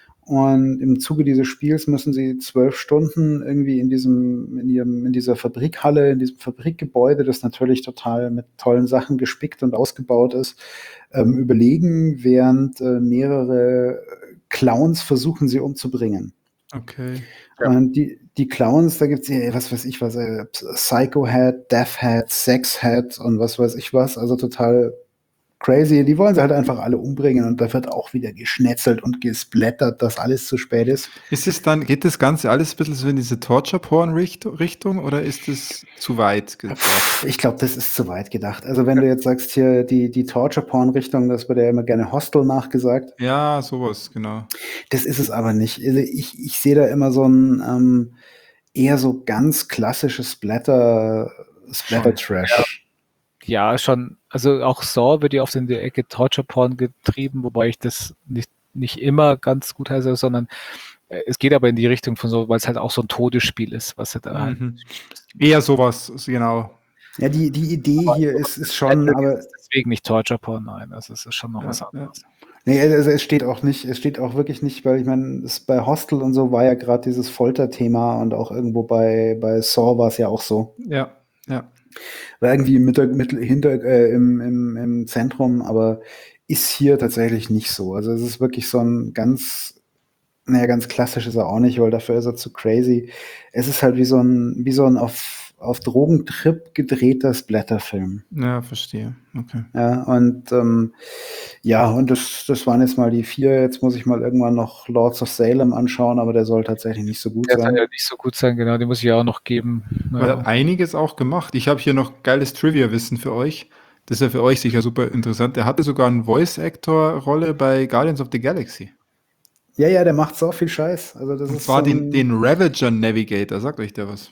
Und im Zuge dieses Spiels müssen sie zwölf Stunden irgendwie in diesem, in ihrem, in dieser Fabrikhalle, in diesem Fabrikgebäude, das natürlich total mit tollen Sachen gespickt und ausgebaut ist, ähm, überlegen, während äh, mehrere Clowns versuchen, sie umzubringen. Okay. Und die, die Clowns, da gibt's ja, was weiß ich was, äh, Psycho Head, Death Head, Sex Head und was weiß ich was, also total crazy. Die wollen sie halt einfach alle umbringen und da wird auch wieder geschnetzelt und gesplattert, dass alles zu spät ist. Ist es dann, geht das Ganze alles ein bisschen so in diese Torture-Porn-Richtung oder ist es zu weit gedacht? Ich glaube, das ist zu weit gedacht. Also wenn du jetzt sagst, hier die, die Torture-Porn-Richtung, das wird ja immer gerne Hostel nachgesagt. Ja, sowas, genau. Das ist es aber nicht. Also ich, ich sehe da immer so ein ähm, eher so ganz klassisches Splatter, Splatter-Trash. Ja, schon. Also auch Saw wird ja oft in die Ecke Torture Porn getrieben, wobei ich das nicht, nicht immer ganz gut heiße, sondern äh, es geht aber in die Richtung von so, weil es halt auch so ein Todesspiel ist, was halt da halt Mhm. Eher sowas, genau. Ja, die, die Idee hier ist, ist schon, aber deswegen nicht Torture Porn, nein, also es ist schon noch Ja, was ja. anderes. nee, also es steht auch nicht, es steht auch wirklich nicht, weil ich meine, es- bei Hostel und so war ja gerade dieses Folterthema und auch irgendwo bei, bei Saw war es ja auch so. Ja, ja. War irgendwie im, Mittag, mittel, hinter, äh, im, im, im Zentrum, aber ist hier tatsächlich nicht so. Also es ist wirklich so ein ganz, naja, ganz klassisch ist er auch nicht, weil dafür ist er zu crazy. Es ist halt wie so ein, wie so ein auf, auf Drogentrip gedrehter Splatterfilm. Ja, verstehe. Okay. Ja, und ähm, ja, und das, das waren jetzt mal die vier. Jetzt muss ich mal irgendwann noch Lords of Salem anschauen, aber der soll tatsächlich nicht so gut Der soll sein. ja nicht so gut sein, genau, den muss ich ja auch noch geben. Er Ja. hat einiges auch gemacht. Ich habe hier noch geiles Trivia-Wissen für euch. Das ist ja für euch sicher super interessant. Er hatte sogar eine Voice-Actor-Rolle bei Guardians of the Galaxy. Ja, ja, der macht so viel Scheiß. Also das Und ist zwar so den, ein, den Ravager Navigator. Sagt euch der was?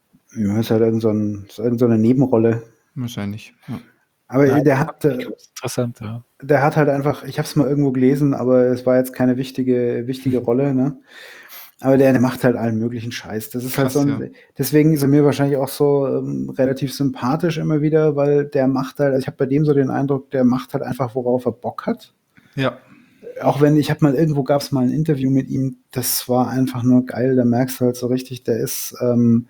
ja, ist halt irgend so, ein, so irgend so eine Nebenrolle. Wahrscheinlich. Ja. Aber Nein, der hat, äh, Interessant, ja. der hat halt einfach, ich habe es mal irgendwo gelesen, aber es war jetzt keine wichtige, wichtige Rolle, ne? Aber der, der macht halt allen möglichen Scheiß. Das ist halt Krass, so ein, ja. deswegen ist er mir wahrscheinlich auch so ähm, relativ sympathisch immer wieder, weil der macht halt, also ich habe bei dem so den Eindruck, der macht halt einfach, worauf er Bock hat. Ja. Auch wenn, ich habe mal, irgendwo gab es mal ein Interview mit ihm, das war einfach nur geil, da merkst du halt so richtig, der ist, ähm,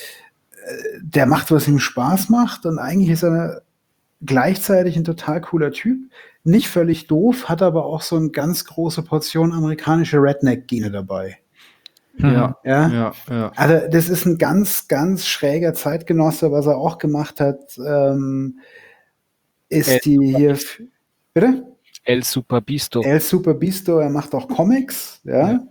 äh, der macht, was ihm Spaß macht und eigentlich ist er gleichzeitig ein total cooler Typ, nicht völlig doof, hat aber auch so eine ganz große Portion amerikanische Redneck-Gene dabei. Ja. Ja? Ja. Ja. Also das ist ein ganz, ganz schräger Zeitgenosse, was er auch gemacht hat, ähm, ist El die hier, bitte? El Super Bisto. El Super Bisto, er macht auch Comics, ja. Ja.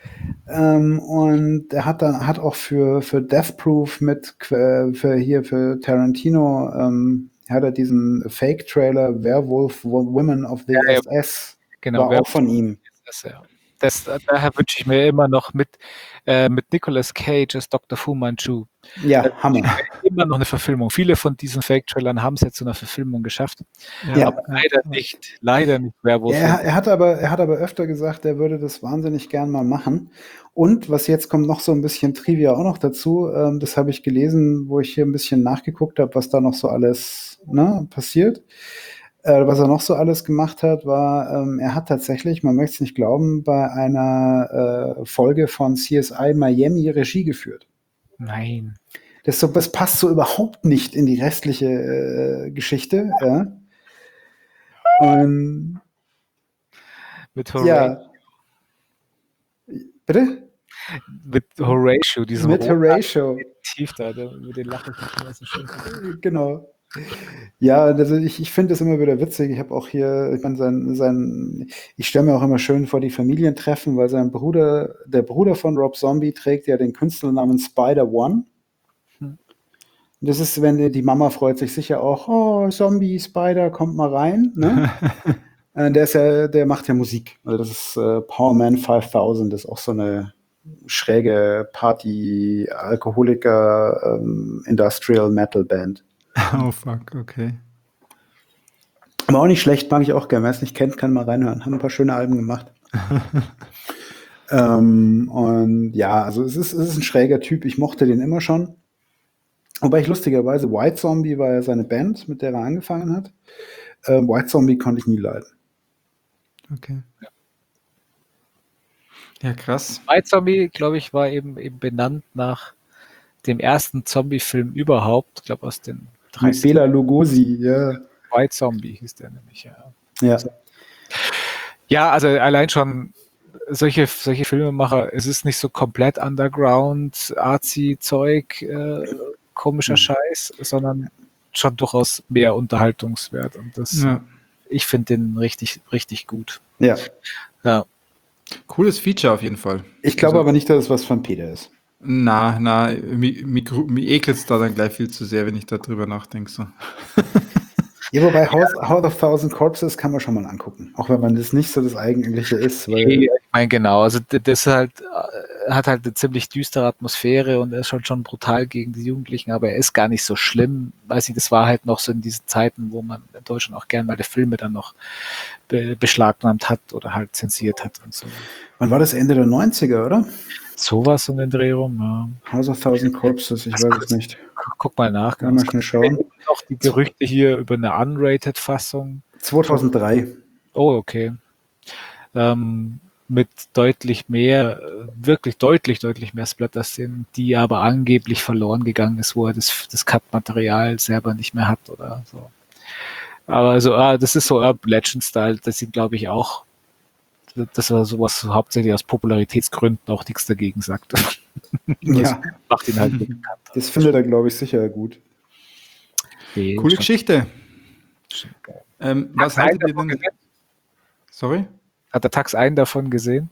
Ähm, und er hat dann hat auch für, für Death Proof mit äh, für hier für Tarantino ähm, hat er diesen Fake-Trailer Werewolf Women of the Ja, ja. S S, Genau, war auch Werewolf von ihm. Das, ja. das, daher wünsche ich mir immer noch mit, äh, mit Nicolas Cage als Doktor Fu Manchu Ja, äh, Hammer. immer noch eine Verfilmung. Viele von diesen Fake-Trailern haben es jetzt zu einer Verfilmung geschafft, Ja. aber leider nicht, leider nicht Werewolf. Er, er, hat aber, er hat aber öfter gesagt, er würde das wahnsinnig gern mal machen. Und was jetzt kommt, noch so ein bisschen Trivia auch noch dazu. Ähm, das habe ich gelesen, wo ich hier ein bisschen nachgeguckt habe, was da noch so alles ne, passiert. Äh, was er noch so alles gemacht hat, war, ähm, er hat tatsächlich, man möchte es nicht glauben, bei einer äh, Folge von C S I Miami Regie geführt. Nein. Das, so, das passt so überhaupt nicht in die restliche äh, Geschichte. Ja. Und, Mit Horatio, ja. Bitte? mit Horatio, diesem Mit Horatio. Tief da, der, über den lache ich nicht mehr so schön. Genau. Ja, also ich, ich finde das immer wieder witzig. Ich habe auch hier, ich meine, sein, sein, ich stelle mir auch immer schön vor die Familientreffen, weil sein Bruder, der Bruder von Rob Zombie trägt ja den Künstlernamen Spider-One. Hm. Das ist, wenn die, die Mama freut sich sicher auch, oh, Zombie, Spider, kommt mal rein. Ne? äh, der ist ja, der macht ja Musik. Also das ist äh, Powerman fünftausend, das ist auch so eine schräge Party, Alkoholiker, ähm, Industrial Metal Band. Oh fuck, okay. Aber auch nicht schlecht, mag ich auch gerne. Wer es nicht kennt, kann mal reinhören. Haben ein paar schöne Alben gemacht. ähm, und ja, also es ist, es ist ein schräger Typ. Ich mochte den immer schon. Wobei ich lustigerweise, White Zombie war ja seine Band, mit der er angefangen hat. Ähm, White Zombie konnte ich nie leiden. Okay. Ja, krass. White Zombie, glaube ich, war eben, eben benannt nach dem ersten Zombie-Film überhaupt. Ich glaube aus den Mit dreißigern. Bela Lugosi, ja. White Zombie hieß der nämlich, ja. Ja, Ja, also allein schon solche, solche Filmemacher, es ist nicht so komplett Underground, Arzi-Zeug, äh, komischer Mhm. Scheiß, sondern schon durchaus mehr Unterhaltungswert. Und das, Ja. ich finde den richtig, richtig gut. ja. Ja. Cooles Feature auf jeden Fall. Ich glaube Also- aber nicht, dass es was von Peter ist. Na, na, mir, mir, mir ekelt es da dann gleich viel zu sehr, wenn ich da drüber nachdenke. So. Ja, wobei House, House of Thousand Corpses kann man schon mal angucken. Auch wenn man das nicht so das Eigentliche ist. Weil, Ich meine, genau, also d- das ist halt, äh, hat halt eine ziemlich düstere Atmosphäre und er ist schon, schon brutal gegen die Jugendlichen, aber er ist gar nicht so schlimm. Weiß ich, das war halt noch so in diesen Zeiten, wo man in Deutschland auch gerne mal die Filme dann noch be beschlagnahmt hat oder halt zensiert hat und so. wann war das? Ende der neunziger, oder? Sowas um den Dreh rum, ja. House of Thousand Corpses, ich weiß es nicht. Guck- Guck mal nach. Kann man schnell Es schauen. gibt noch die Gerüchte hier über eine Unrated-Fassung. zweitausenddrei. Oh, okay. Ähm, mit deutlich mehr, äh, wirklich deutlich, deutlich mehr Splatter-Szenen, die aber angeblich verloren gegangen ist, wo er das, das Cut-Material selber nicht mehr hat oder so. Aber also, ah, das ist so Urban Legend-Style, das sind, glaube ich, auch, dass er sowas hauptsächlich aus Popularitätsgründen auch nichts dagegen sagt. Ja, Das macht ihn halt bekannt. das findet er, glaube ich, sicher gut. Nee, Coole schon- Geschichte. schon geil. Ähm, was Hat haltet der ihr davon denn? gesehen? Sorry? Hat der Tax einen davon gesehen?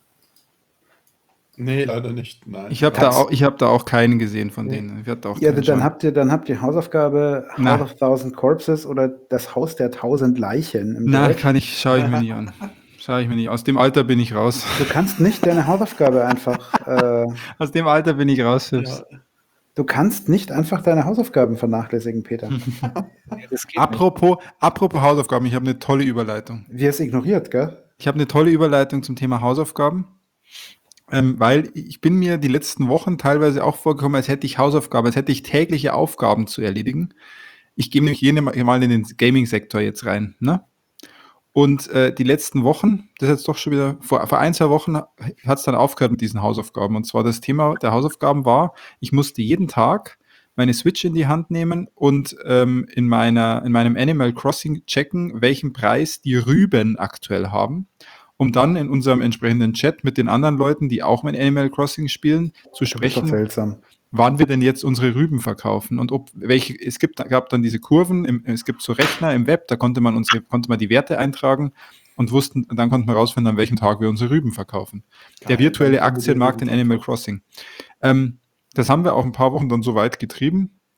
Nee, leider nicht. Nein. Ich habe da, Tax- auch- ich hab da auch keinen gesehen von Nee. denen. Ich hatte auch Ja, keinen dann schauen. habt ihr, dann habt ihr Hausaufgabe Na. House of Thousand Corpses oder das Haus der tausend Leichen im Na, Dreck. kann ich, schaue ich mir nicht an. Schaue ich mir nicht. Aus dem Alter bin ich raus. Du kannst nicht deine Hausaufgabe einfach, äh, Aus dem Alter bin ich raus. Fips. Ja. du kannst nicht einfach deine Hausaufgaben vernachlässigen, Peter. Ja, das geht nicht. Apropos, apropos Hausaufgaben, ich habe eine tolle Überleitung. Wie es ignoriert, gell? Ich habe eine tolle Überleitung zum Thema Hausaufgaben, ähm, weil ich bin mir die letzten Wochen teilweise auch vorgekommen, als hätte ich Hausaufgaben, als hätte ich tägliche Aufgaben zu erledigen. Ich gehe nämlich jede Mal in den Gaming-Sektor jetzt rein, ne? Und äh, die letzten Wochen, das ist jetzt doch schon wieder, vor, vor ein, zwei Wochen hat es dann aufgehört mit diesen Hausaufgaben. Und zwar das Thema der Hausaufgaben war, ich musste jeden Tag meine Switch in die Hand nehmen und ähm, in, meiner, in meinem Animal Crossing checken, welchen Preis die Rüben aktuell haben, um dann in unserem entsprechenden Chat mit den anderen Leuten, die auch mit Animal Crossing spielen, zu Das ist doch sprechen, seltsam. wann wir denn jetzt unsere Rüben verkaufen und ob welche, es gibt, gab dann diese Kurven, im, es gibt so Rechner im Web, da konnte man unsere, konnte man die Werte eintragen und wussten, dann konnten wir rausfinden, an welchem Tag wir unsere Rüben verkaufen. Der virtuelle Aktienmarkt in Animal Crossing. Ähm, das haben wir auch ein paar Wochen dann so weit getrieben.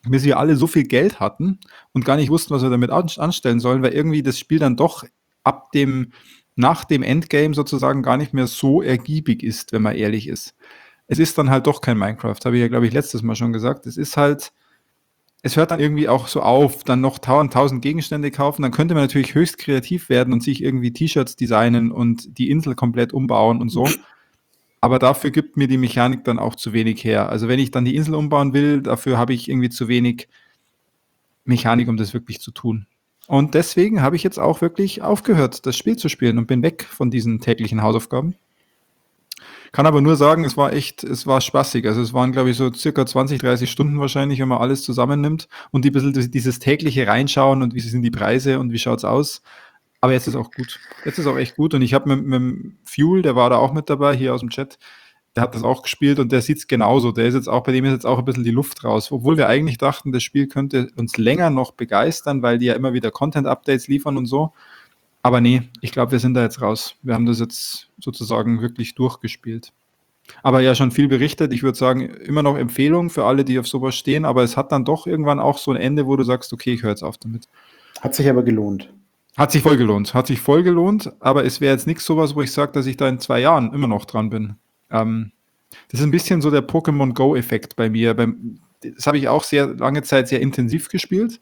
bis wir alle so viel Geld hatten und gar nicht wussten, was wir damit an- anstellen sollen, weil irgendwie das Spiel dann doch ab dem, nach dem Endgame sozusagen gar nicht mehr so ergiebig ist, wenn man ehrlich ist. Es ist dann halt doch kein Minecraft, habe ich ja, glaube ich, letztes Mal schon gesagt. Es ist halt, es hört dann irgendwie auch so auf, dann noch tausend, tausend Gegenstände kaufen, dann könnte man natürlich höchst kreativ werden und sich irgendwie T-Shirts designen und die Insel komplett umbauen und so. Aber dafür gibt mir die Mechanik dann auch zu wenig her. Also wenn ich dann die Insel umbauen will, dafür habe ich irgendwie zu wenig Mechanik, um das wirklich zu tun. Und deswegen habe ich jetzt auch wirklich aufgehört, das Spiel zu spielen und bin weg von diesen täglichen Hausaufgaben. Kann aber nur sagen, es war echt, es war spaßig. Also es waren, glaube ich, so circa zwanzig, dreißig Stunden wahrscheinlich, wenn man alles zusammennimmt und die bisschen dieses tägliche Reinschauen und wie sind die Preise und wie schaut's aus. Aber jetzt ist auch gut. Jetzt ist auch echt gut. Und ich habe mit, mit dem Fuel, der war da auch mit dabei, hier aus dem Chat, der hat das auch gespielt und der sieht es genauso. Der ist jetzt auch, bei dem ist jetzt auch ein bisschen die Luft raus. Obwohl wir eigentlich dachten, das Spiel könnte uns länger noch begeistern, weil die ja immer wieder Content-Updates liefern und so. Aber nee, ich glaube, wir sind da jetzt raus. Wir haben das jetzt sozusagen wirklich durchgespielt. Aber ja, schon viel berichtet. Ich würde sagen, immer noch Empfehlung für alle, die auf sowas stehen. Aber es hat dann doch irgendwann auch so ein Ende, wo du sagst, okay, ich höre jetzt auf damit. Hat sich aber gelohnt. Hat sich voll gelohnt, hat sich voll gelohnt, aber es wäre jetzt nichts sowas, wo ich sage, dass ich da in zwei Jahren immer noch dran bin. Ähm, das ist ein bisschen so der Pokémon Go-Effekt bei mir. Beim, das habe ich auch sehr lange Zeit sehr intensiv gespielt.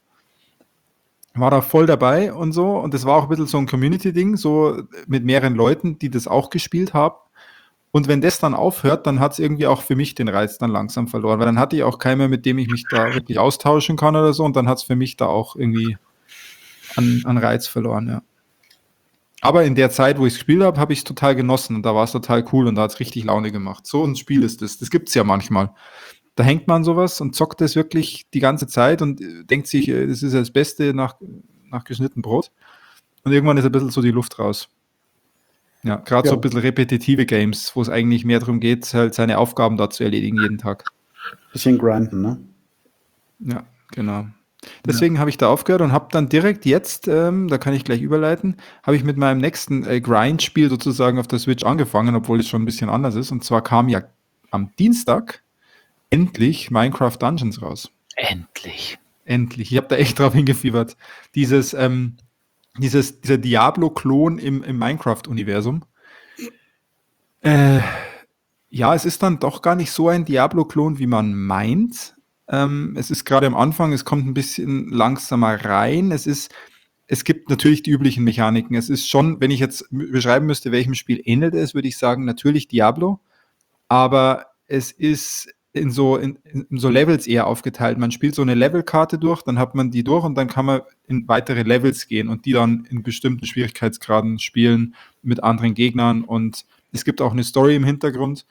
War da voll dabei und so. Und das war auch ein bisschen so ein Community-Ding, so mit mehreren Leuten, die das auch gespielt haben. Und wenn das dann aufhört, dann hat es irgendwie auch für mich den Reiz dann langsam verloren, weil dann hatte ich auch keinen mehr, mit dem ich mich da wirklich austauschen kann oder so. Und dann hat es für mich da auch irgendwie An, an Reiz verloren, ja. Aber in der Zeit, wo ich es gespielt habe, habe ich es total genossen und da war es total cool und da hat es richtig Laune gemacht. So ein Spiel ist das. Das gibt es ja manchmal. Da hängt man sowas und zockt das wirklich die ganze Zeit und äh, denkt sich, äh, das ist ja das Beste nach, nach geschnittenem Brot. Und irgendwann ist ein bisschen so die Luft raus. Ja, gerade Ja. so ein bisschen repetitive Games, wo es eigentlich mehr darum geht, halt seine Aufgaben da zu erledigen jeden Tag. Bisschen grinden, ne? Ja, genau. Deswegen habe ich da aufgehört und habe dann direkt jetzt, ähm, da kann ich gleich überleiten, habe ich mit meinem nächsten äh, Grind-Spiel sozusagen auf der Switch angefangen, obwohl es schon ein bisschen anders ist. Und zwar kam ja am Dienstag endlich Minecraft Dungeons raus. Endlich. Endlich. Ich habe da echt drauf hingefiebert. Dieses, ähm, dieses, dieser Diablo-Klon im, im Minecraft-Universum. Äh, ja, es ist dann doch gar nicht so ein Diablo-Klon, wie man meint. Ähm, es ist gerade am Anfang, es kommt ein bisschen langsamer rein. Es ist, es gibt natürlich die üblichen Mechaniken. Es ist schon, wenn ich jetzt m- beschreiben müsste, welchem Spiel ähnelt es, würde ich sagen, natürlich Diablo. Aber es ist in so, in, in so Levels eher aufgeteilt. Man spielt so eine Levelkarte durch, dann hat man die durch und dann kann man in weitere Levels gehen und die dann in bestimmten Schwierigkeitsgraden spielen mit anderen Gegnern. Und es gibt auch eine Story im Hintergrund.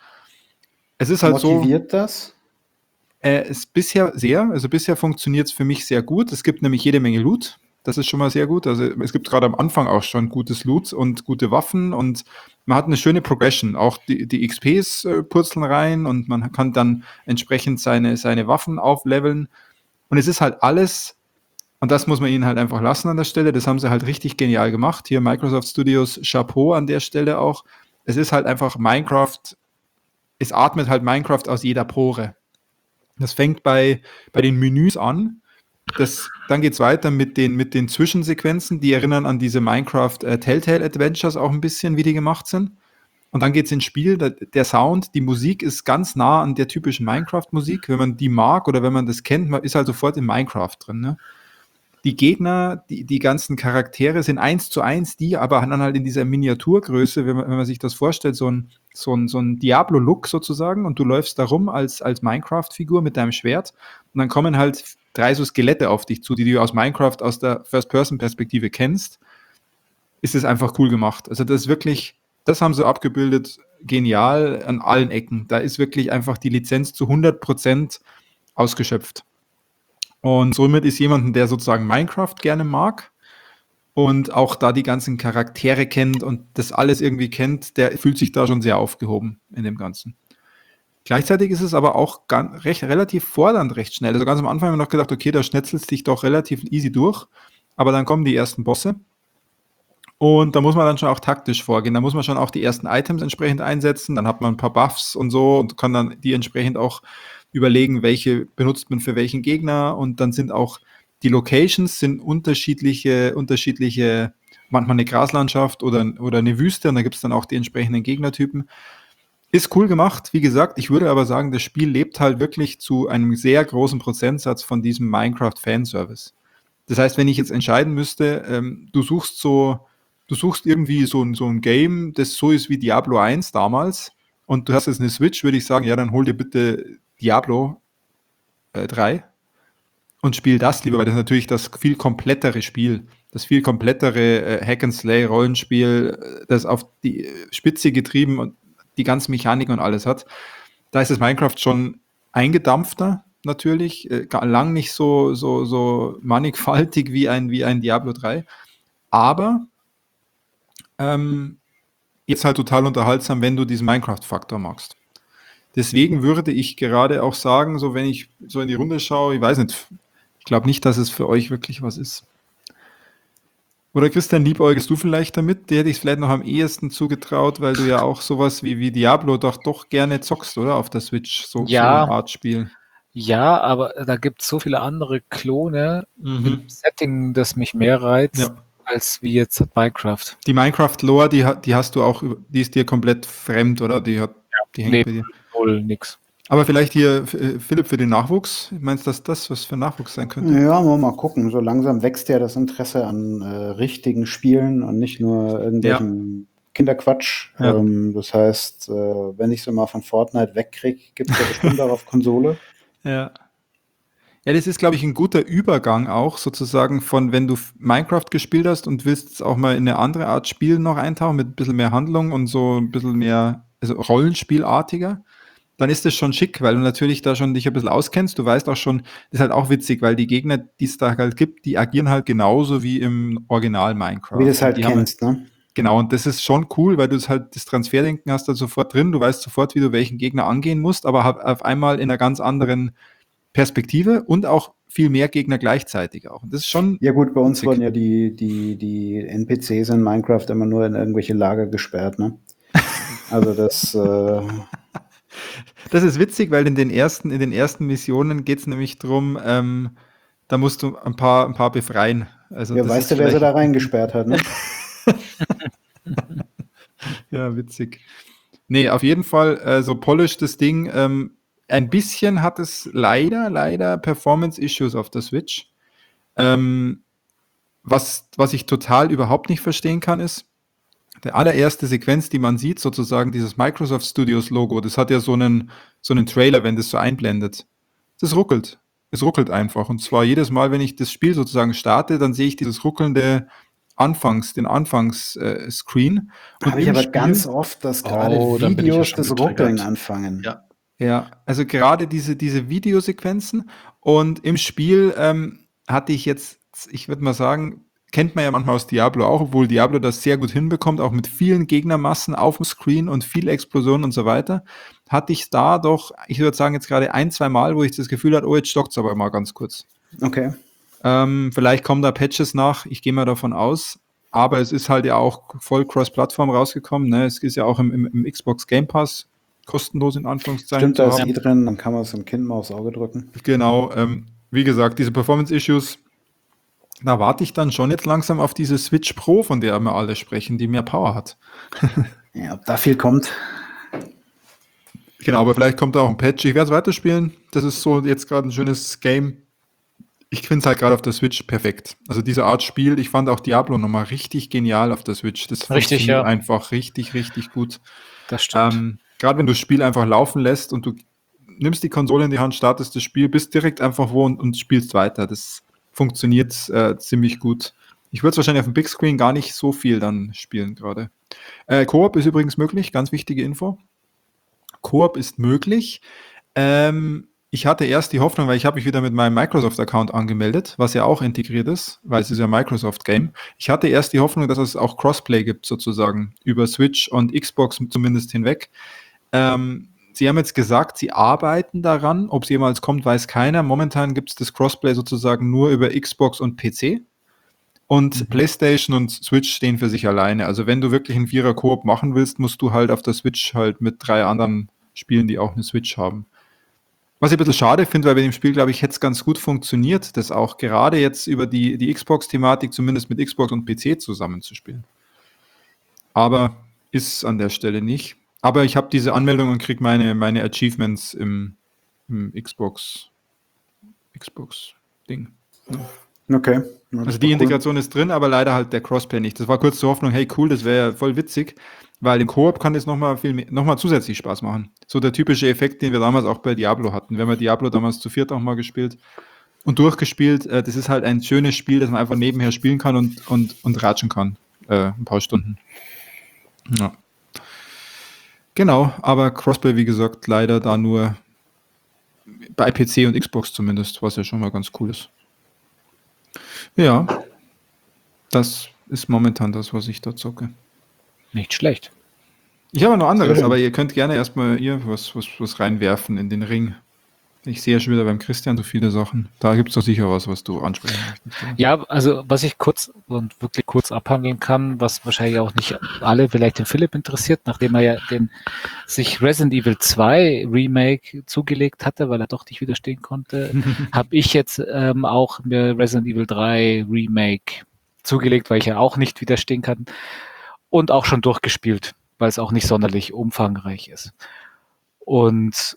Es ist halt so. Motiviert das? Äh, ist bisher sehr, also bisher funktioniert es für mich sehr gut. Es gibt nämlich jede Menge Loot. Das ist schon mal sehr gut. Also es gibt gerade am Anfang auch schon gutes Loot und gute Waffen und man hat eine schöne Progression. Auch die, die X Ps äh, purzeln rein und man kann dann entsprechend seine, seine Waffen aufleveln. Und es ist halt alles, und das muss man ihnen halt einfach lassen an der Stelle. Das haben sie halt richtig genial gemacht. Hier Microsoft Studios, Chapeau an der Stelle auch. Es ist halt einfach Minecraft, es atmet halt Minecraft aus jeder Pore. Das fängt bei, bei den Menüs an. Das, dann geht es weiter mit den, mit den Zwischensequenzen, die erinnern an diese Minecraft äh, Telltale Adventures auch ein bisschen, wie die gemacht sind. Und dann geht es ins Spiel. Der, der Sound, die Musik ist ganz nah an der typischen Minecraft-Musik. Wenn man die mag oder wenn man das kennt, man ist halt sofort in Minecraft drin. Ne? Die Gegner, die, die ganzen Charaktere sind eins zu eins die, aber dann halt in dieser Miniaturgröße, wenn man, wenn man sich das vorstellt, so ein, so ein, so ein Diablo-Look sozusagen und du läufst da rum als, als Minecraft-Figur mit deinem Schwert und dann kommen halt drei so Skelette auf dich zu, die du aus Minecraft aus der First-Person-Perspektive kennst, ist es einfach cool gemacht. Also das ist wirklich, das haben sie abgebildet, genial an allen Ecken. Da ist wirklich einfach die Lizenz zu hundert Prozent ausgeschöpft. Und somit ist jemand, der sozusagen Minecraft gerne mag und auch da die ganzen Charaktere kennt und das alles irgendwie kennt, der fühlt sich da schon sehr aufgehoben in dem Ganzen. Gleichzeitig ist es aber auch ganz, recht, relativ fordernd recht schnell. Also ganz am Anfang haben wir noch gedacht, okay, da schnetzelst dich doch relativ easy durch, aber dann kommen die ersten Bosse Und da muss man dann schon auch taktisch vorgehen. Da muss man schon auch die ersten Items entsprechend einsetzen. Dann hat man ein paar Buffs und so und kann dann die entsprechend auch überlegen, welche benutzt man für welchen Gegner. Und dann sind auch die Locations sind unterschiedliche, unterschiedliche, manchmal eine Graslandschaft oder, oder eine Wüste. Und da gibt es dann auch die entsprechenden Gegnertypen. Ist cool gemacht. Wie gesagt, ich würde aber sagen, das Spiel lebt halt wirklich zu einem sehr großen Prozentsatz von diesem Minecraft-Fanservice. Das heißt, wenn ich jetzt entscheiden müsste, ähm, du suchst so Du suchst irgendwie so ein, so ein Game, das so ist wie Diablo eins damals und du hast jetzt eine Switch, würde ich sagen, ja, dann hol dir bitte Diablo äh, drei und spiel das lieber, weil das ist natürlich das viel komplettere Spiel, das viel komplettere äh, Hack-and-Slay-Rollenspiel, das auf die Spitze getrieben und die ganze Mechanik und alles hat. Da ist das Minecraft schon eingedampfter, natürlich, äh, lang nicht so, so, so mannigfaltig wie ein, wie ein Diablo drei, aber Ähm, jetzt halt total unterhaltsam, wenn du diesen Minecraft-Faktor magst. Deswegen würde ich gerade auch sagen, so wenn ich so in die Runde schaue, ich weiß nicht, ich glaube nicht, dass es für euch wirklich was ist. Oder Christian, liebäugelst du vielleicht damit? Der hätte ich es vielleicht noch am ehesten zugetraut, weil du ja auch sowas wie, wie Diablo doch doch gerne zockst, oder? Auf der Switch, so, Ja. so eine Art Spiel. Ja, aber da gibt es so viele andere Klone Mhm. mit einem Setting, das mich mehr reizt, Ja. als wie jetzt Minecraft. Die Minecraft-Lore, die, ha- die hast du auch, über- die ist dir komplett fremd, oder? Die, hat, die hängt Nee, bei dir. null, nix. Aber vielleicht hier, äh, Philipp, für den Nachwuchs. Meinst du, dass das was für Nachwuchs sein könnte? Ja, wollen wir mal gucken. So langsam wächst ja das Interesse an äh, richtigen Spielen und nicht nur irgendwelchen Kinderquatsch. Ja. Ähm, das heißt, äh, wenn ich so mal von Fortnite wegkriege, gibt es ja bestimmt auch auf Konsole. Ja. Ja, das ist, glaube ich, ein guter Übergang auch sozusagen von, wenn du F- Minecraft gespielt hast und willst auch mal in eine andere Art Spiel noch eintauchen mit ein bisschen mehr Handlung und so ein bisschen mehr, also Rollenspielartiger, dann ist das schon schick, weil du natürlich da schon dich ein bisschen auskennst. Du weißt auch schon, das ist halt auch witzig, weil die Gegner, die es da halt gibt, die agieren halt genauso wie im Original Minecraft. Wie du es Und halt die haben kennst, ne? Genau, und das ist schon cool, weil du es halt, das Transferdenken hast da sofort drin, du weißt sofort, wie du welchen Gegner angehen musst, aber hab auf einmal in einer ganz anderen Perspektive und auch viel mehr Gegner gleichzeitig auch. Und das ist schon, Ja gut, bei uns witzig. wurden ja die, die, die N P Cs in Minecraft immer nur in irgendwelche Lager gesperrt, ne? Also das, äh, das ist witzig, weil in den ersten, in den ersten Missionen geht es nämlich drum, ähm, da musst du ein paar, ein paar befreien. Also ja, das weißt ist du, wer sie vielleicht- da reingesperrt hat, ne? Ja, witzig. Nee, auf jeden Fall, äh, so polished das Ding. Ähm, ein bisschen hat es leider, leider Performance-Issues auf der Switch. Ähm, was, was ich total überhaupt nicht verstehen kann, ist, der allererste Sequenz, die man sieht, sozusagen dieses Microsoft Studios Logo, das hat ja so einen, so einen Trailer, wenn das so einblendet. Das ruckelt. Es ruckelt einfach. Und zwar jedes Mal, wenn ich das Spiel sozusagen starte, dann sehe ich dieses ruckelnde Anfangs, den Anfangsscreen. Und Habe ich im aber Spiel- ganz oft, dass gerade Oh, dann bin ich ja Videos schon das getriggert. Ruckeln anfangen. Ja. Ja, also gerade diese, diese Videosequenzen und im Spiel ähm, hatte ich jetzt, ich würde mal sagen, kennt man ja manchmal aus Diablo auch, obwohl Diablo das sehr gut hinbekommt, auch mit vielen Gegnermassen auf dem Screen und viel Explosionen und so weiter, hatte ich da doch, ich würde sagen jetzt gerade ein, zwei Mal, wo ich das Gefühl hatte, oh, jetzt stockt es aber mal ganz kurz. Okay. Ähm, vielleicht kommen da Patches nach, ich gehe mal davon aus, aber es ist halt ja auch voll Cross-Plattform rausgekommen, ne? Es ist ja auch im, im, im Xbox Game Pass kostenlos in Anführungszeichen Stimmt, da zu ist haben. eh drin, dann kann man es dem Kind mal aufs Auge drücken. Genau, ähm, wie gesagt, diese Performance-Issues, da warte ich dann schon jetzt langsam auf diese Switch Pro, von der wir alle sprechen, die mehr Power hat. Ja, ob da viel kommt. Genau, aber vielleicht kommt da auch ein Patch. Ich werde es weiterspielen. Das ist so jetzt gerade ein schönes Game. Ich finde es halt gerade auf der Switch perfekt. Also diese Art Spiel, ich fand auch Diablo nochmal richtig genial auf der Switch. Das Richtig, funktioniert ja. einfach richtig, richtig gut. Das stimmt. Ähm, gerade wenn du das Spiel einfach laufen lässt und du nimmst die Konsole in die Hand, startest das Spiel, bist direkt einfach wo und, und spielst weiter. Das funktioniert äh, ziemlich gut. Ich würde es wahrscheinlich auf dem Big Screen gar nicht so viel dann spielen gerade. Äh, Koop ist übrigens möglich, ganz wichtige Info. Koop ist möglich. Ähm, ich hatte erst die Hoffnung, weil ich habe mich wieder mit meinem Microsoft-Account angemeldet, was ja auch integriert ist, weil es ist ja ein Microsoft-Game. Ich hatte erst die Hoffnung, dass es auch Crossplay gibt, sozusagen, über Switch und Xbox zumindest hinweg. Ähm, Sie haben jetzt gesagt, Sie arbeiten daran. Ob es jemals kommt, weiß keiner. Momentan gibt es das Crossplay sozusagen nur über Xbox und P C. Und Mhm. PlayStation und Switch stehen für sich alleine. Also wenn du wirklich einen Vierer-Koop machen willst, musst du halt auf der Switch halt mit drei anderen spielen, die auch eine Switch haben. Was ich ein bisschen schade finde, weil bei dem Spiel, glaube ich, hätte es ganz gut funktioniert, das auch gerade jetzt über die, die Xbox-Thematik zumindest mit Xbox und P C zusammenzuspielen. Aber ist an der Stelle nicht. Aber ich habe diese Anmeldung und kriege meine, meine Achievements im, im Xbox Xbox-Ding. Okay. Ja, das Also war die cool. Integration ist drin, aber leider halt der Crossplay nicht. Das war kurz zur Hoffnung, hey cool, das wäre voll witzig, weil im Koop kann das nochmal viel mehr, noch mal zusätzlich Spaß machen. So der typische Effekt, den wir damals auch bei Diablo hatten. Wir haben ja Diablo damals zu viert auch mal gespielt und durchgespielt. Äh, das ist halt ein schönes Spiel, das man einfach nebenher spielen kann und, und, und ratschen kann. Äh, ein paar Stunden. Ja. Genau, aber Crossplay, wie gesagt, leider da nur bei P C und Xbox zumindest, was ja schon mal ganz cool ist. Ja, das ist momentan das, was ich da zocke. Nicht schlecht. Ich habe noch anderes, Schön. aber ihr könnt gerne erstmal ihr was, was, was reinwerfen in den Ring. Ich sehe ja schon wieder beim Christian so viele Sachen. Da gibt es doch sicher was, was du ansprechen möchtest. Oder? Ja, also was ich kurz und wirklich kurz abhandeln kann, was wahrscheinlich auch nicht alle, vielleicht den Philipp interessiert, nachdem er ja den sich Resident Evil zwei Remake zugelegt hatte, weil er doch nicht widerstehen konnte, habe ich jetzt ähm, auch mir Resident Evil drei Remake zugelegt, weil ich ja auch nicht widerstehen kann und auch schon durchgespielt, weil es auch nicht sonderlich umfangreich ist. Und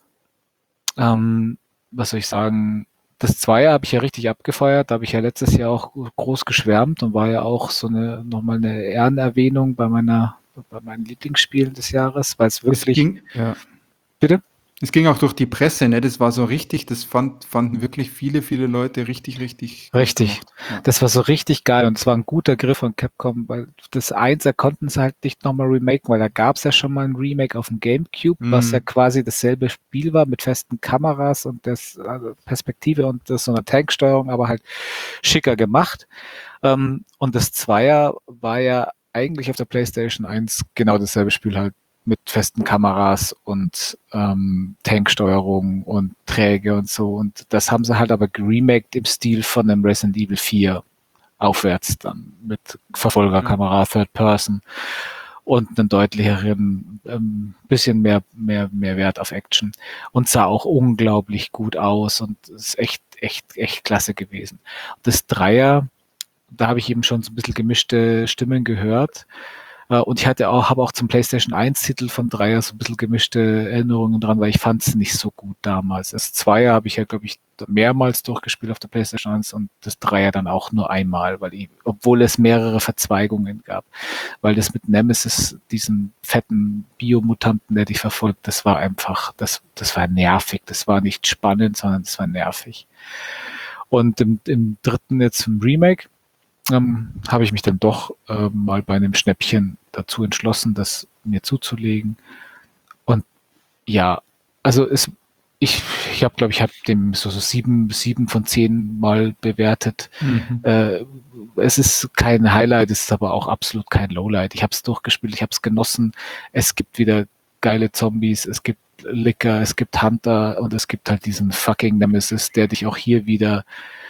ähm, was soll ich sagen, das Zweier habe ich ja richtig abgefeiert, da habe ich ja letztes Jahr auch groß geschwärmt und war ja auch so eine nochmal eine Ehrenerwähnung bei meiner bei meinen Lieblingsspielen des Jahres, weil es Es wirklich ging, ja. bitte? Es ging auch durch die Presse, ne? Das war so richtig, das fand, fanden wirklich viele, viele Leute richtig, richtig gut Richtig. gemacht. Ja. Das war so richtig geil und es war ein guter Griff von Capcom, weil das Einser konnten sie halt nicht nochmal remaken, weil da gab es ja schon mal ein Remake auf dem GameCube, Mhm. was ja quasi dasselbe Spiel war mit festen Kameras und das also Perspektive und das so eine Tanksteuerung, aber halt schicker gemacht. Ähm, und das Zweier war ja eigentlich auf der PlayStation eins genau dasselbe Spiel halt mit festen Kameras und ähm, Tanksteuerung und Träge und so. Und das haben sie halt aber geremaked im Stil von einem Resident Evil vier aufwärts dann mit Verfolgerkamera, Third Person und einem deutlicheren, ähm, bisschen mehr, mehr, mehr Wert auf Action. Und sah auch unglaublich gut aus und ist echt, echt, echt klasse gewesen. Das Dreier, da habe ich eben schon so ein bisschen gemischte Stimmen gehört. Und ich hatte auch, habe auch zum PlayStation eins Titel von Dreier so ein bisschen gemischte Erinnerungen dran, weil ich fand es nicht so gut damals. Das Zweier habe ich ja, glaube ich, mehrmals durchgespielt auf der PlayStation eins und das Dreier dann auch nur einmal, weil ich, obwohl es mehrere Verzweigungen gab. Weil das mit Nemesis, diesen fetten Biomutanten, der dich verfolgt, das war einfach, das, das war nervig. Das war nicht spannend, sondern das war nervig. Und im, im dritten jetzt im Remake, Ähm, habe ich mich dann doch äh, mal bei einem Schnäppchen dazu entschlossen, das mir zuzulegen. Und ja, also es, ich, ich habe, glaube ich, habe dem so, so sieben, sieben von zehn Mal bewertet. Mhm. Äh, es ist kein Highlight, es ist aber auch absolut kein Lowlight. Ich habe es durchgespielt, ich habe es genossen. Es gibt wieder geile Zombies, es gibt Licker, es gibt Hunter und es gibt halt diesen fucking Nemesis, der dich auch hier wieder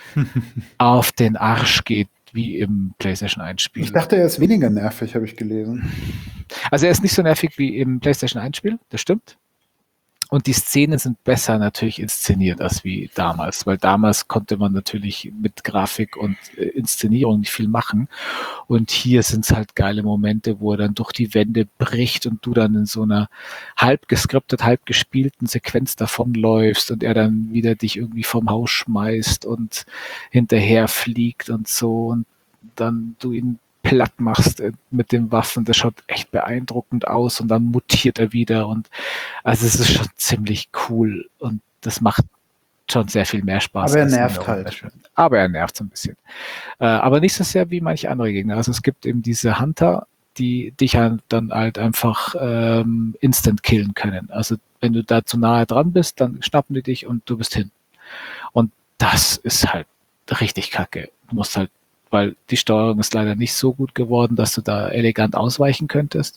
auf den Arsch geht, wie im PlayStation eins Spiel. Ich dachte, er ist weniger nervig, habe ich gelesen. Also er ist nicht so nervig wie im PlayStation eins Spiel, das stimmt. Und die Szenen sind besser natürlich inszeniert als wie damals, weil damals konnte man natürlich mit Grafik und äh, Inszenierung nicht viel machen. Und hier sind es halt geile Momente, wo er dann durch die Wände bricht und du dann in so einer halb geskriptet, halb gespielten Sequenz davonläufst und er dann wieder dich irgendwie vom Haus schmeißt und hinterher fliegt und so und dann du ihn platt machst mit den Waffen, das schaut echt beeindruckend aus und dann mutiert er wieder und also es ist schon ziemlich cool und das macht schon sehr viel mehr Spaß. Aber er als nervt eine halt. Runde. Aber er nervt so ein bisschen. Äh, aber nicht so sehr wie manche andere Gegner. Also es gibt eben diese Hunter, die dich halt dann halt einfach ähm, instant killen können. Also wenn du da zu nahe dran bist, dann schnappen die dich und du bist hin. Und das ist halt richtig kacke. Du musst halt, weil die Steuerung ist leider nicht so gut geworden, dass du da elegant ausweichen könntest.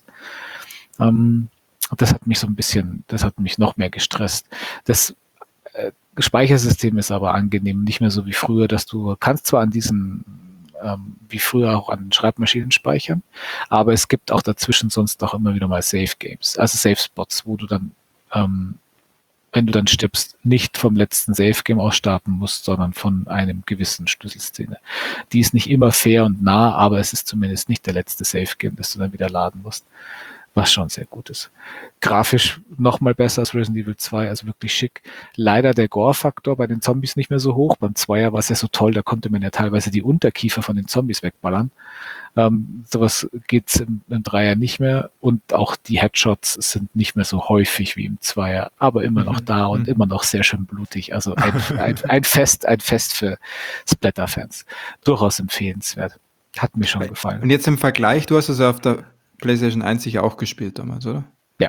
Ähm, das hat mich so ein bisschen, das hat mich noch mehr gestresst. Das äh, Speichersystem ist aber angenehm, nicht mehr so wie früher, dass du kannst zwar an diesen ähm, wie früher auch an Schreibmaschinen speichern. Aber es gibt auch dazwischen sonst auch immer wieder mal Save Games, also Save Spots, wo du dann, ähm, wenn du dann stirbst, nicht vom letzten Save Game aus starten musst, sondern von einem gewissen Schlüsselszene. Die ist nicht immer fair und nah, aber es ist zumindest nicht der letzte Save Game, das du dann wieder laden musst. Was schon sehr gut ist. Grafisch noch mal besser als Resident Evil zwei, also wirklich schick. Leider der Gore-Faktor bei den Zombies nicht mehr so hoch. Beim Zweier war es ja so toll, da konnte man ja teilweise die Unterkiefer von den Zombies wegballern. Ähm, sowas geht's im, im Dreier nicht mehr und auch die Headshots sind nicht mehr so häufig wie im Zweier, aber immer noch da und Mhm. immer noch sehr schön blutig. Also ein, ein, ein Fest, ein Fest für Splatter-Fans. Durchaus empfehlenswert. Hat mir schon gefallen. Und jetzt im Vergleich, du hast es ja auf der PlayStation eins sicher auch gespielt damals, oder? Ja.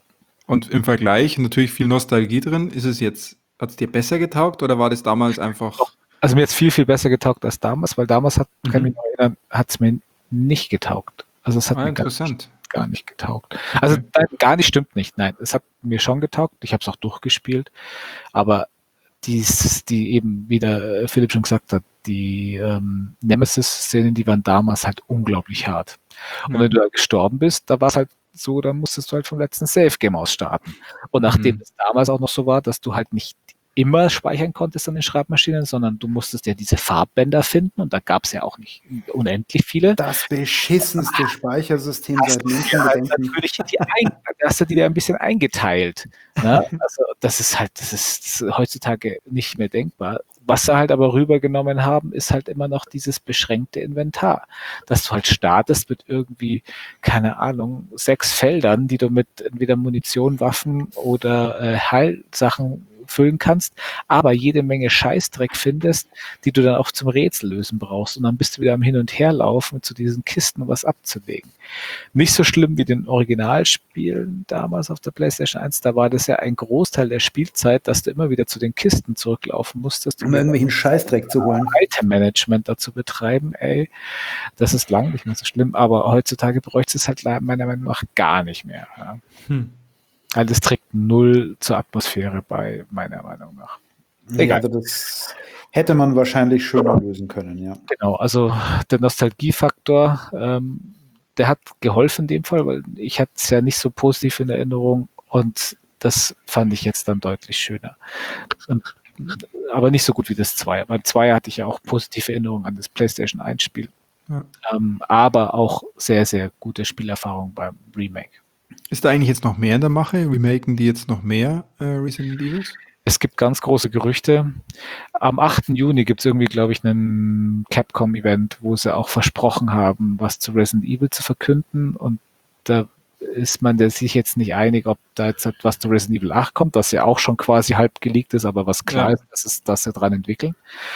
Und im Vergleich natürlich viel Nostalgie drin. Ist es jetzt, hat es dir besser getaugt oder war das damals einfach? Also mir hat es viel, viel besser getaugt als damals, weil damals hat Mhm. kann mich noch erinnern, hat es mir nicht getaugt. Also es hat Ah, mir gar, interessant. gar nicht getaugt. Also Okay. nein, gar nicht stimmt nicht. Nein, es hat mir schon getaugt. Ich habe es auch durchgespielt. Aber dies, die eben, wie der äh, Philipp schon gesagt hat, die ähm, Nemesis-Szenen, die waren damals halt unglaublich hart. Und Mhm. wenn du da gestorben bist, da war es halt so, dann musstest du halt vom letzten Save-Game aus starten. Und nachdem Mhm. es damals auch noch so war, dass du halt nicht immer speichern konntest an den Schreibmaschinen, sondern du musstest ja diese Farbbänder finden und da gab es ja auch nicht unendlich viele. Das beschissenste Speichersystem Hast seit du dir halt Menschengedenken. natürlich die ein, da hast du die da ein bisschen eingeteilt. Ne? Also das ist halt, das ist heutzutage nicht mehr denkbar. Was sie halt aber rübergenommen haben, ist halt immer noch dieses beschränkte Inventar. Dass du halt startest mit irgendwie, keine Ahnung, sechs Feldern, die du mit entweder Munition, Waffen oder äh, Heilsachen füllen kannst, aber jede Menge Scheißdreck findest, die du dann auch zum Rätsellösen brauchst. Und dann bist du wieder am Hin- und Herlaufen zu diesen Kisten, um was abzulegen. Nicht so schlimm wie den Originalspielen damals auf der PlayStation eins. Da war das ja ein Großteil der Spielzeit, dass du immer wieder zu den Kisten zurücklaufen musstest, Um irgendwelchen Scheißdreck zu holen. Item-Management dazu betreiben. Ey, das ist lang nicht mehr so schlimm, aber heutzutage bräuchte es halt meiner Meinung nach gar nicht mehr. Ja. Hm. Also das trägt null zur Atmosphäre bei, meiner Meinung nach. Ja, Egal. also das hätte man wahrscheinlich schöner lösen können, ja. Genau, also der Nostalgiefaktor, ähm, der hat geholfen in dem Fall, weil ich hatte es ja nicht so positiv in Erinnerung und das fand ich jetzt dann deutlich schöner. Und, aber nicht so gut wie das Zweier. Beim Zweier hatte ich ja auch positive Erinnerungen an das PlayStation eins Spiel. Ja. Ähm, aber auch sehr, sehr gute Spielerfahrung beim Remake. Ist da eigentlich jetzt noch mehr in der Mache? Remaken die jetzt noch mehr äh, Resident Evils? Es gibt ganz große Gerüchte. Am achten Juni gibt es irgendwie, glaube ich, einen Capcom-Event, wo sie auch versprochen haben, was zu Resident Evil zu verkünden. Und da ist man sich jetzt nicht einig, ob da jetzt was zu Resident Evil acht kommt, das ja auch schon quasi halb geleakt ist, aber was klar Ja. ist, das ist, dass sie dran entwickeln.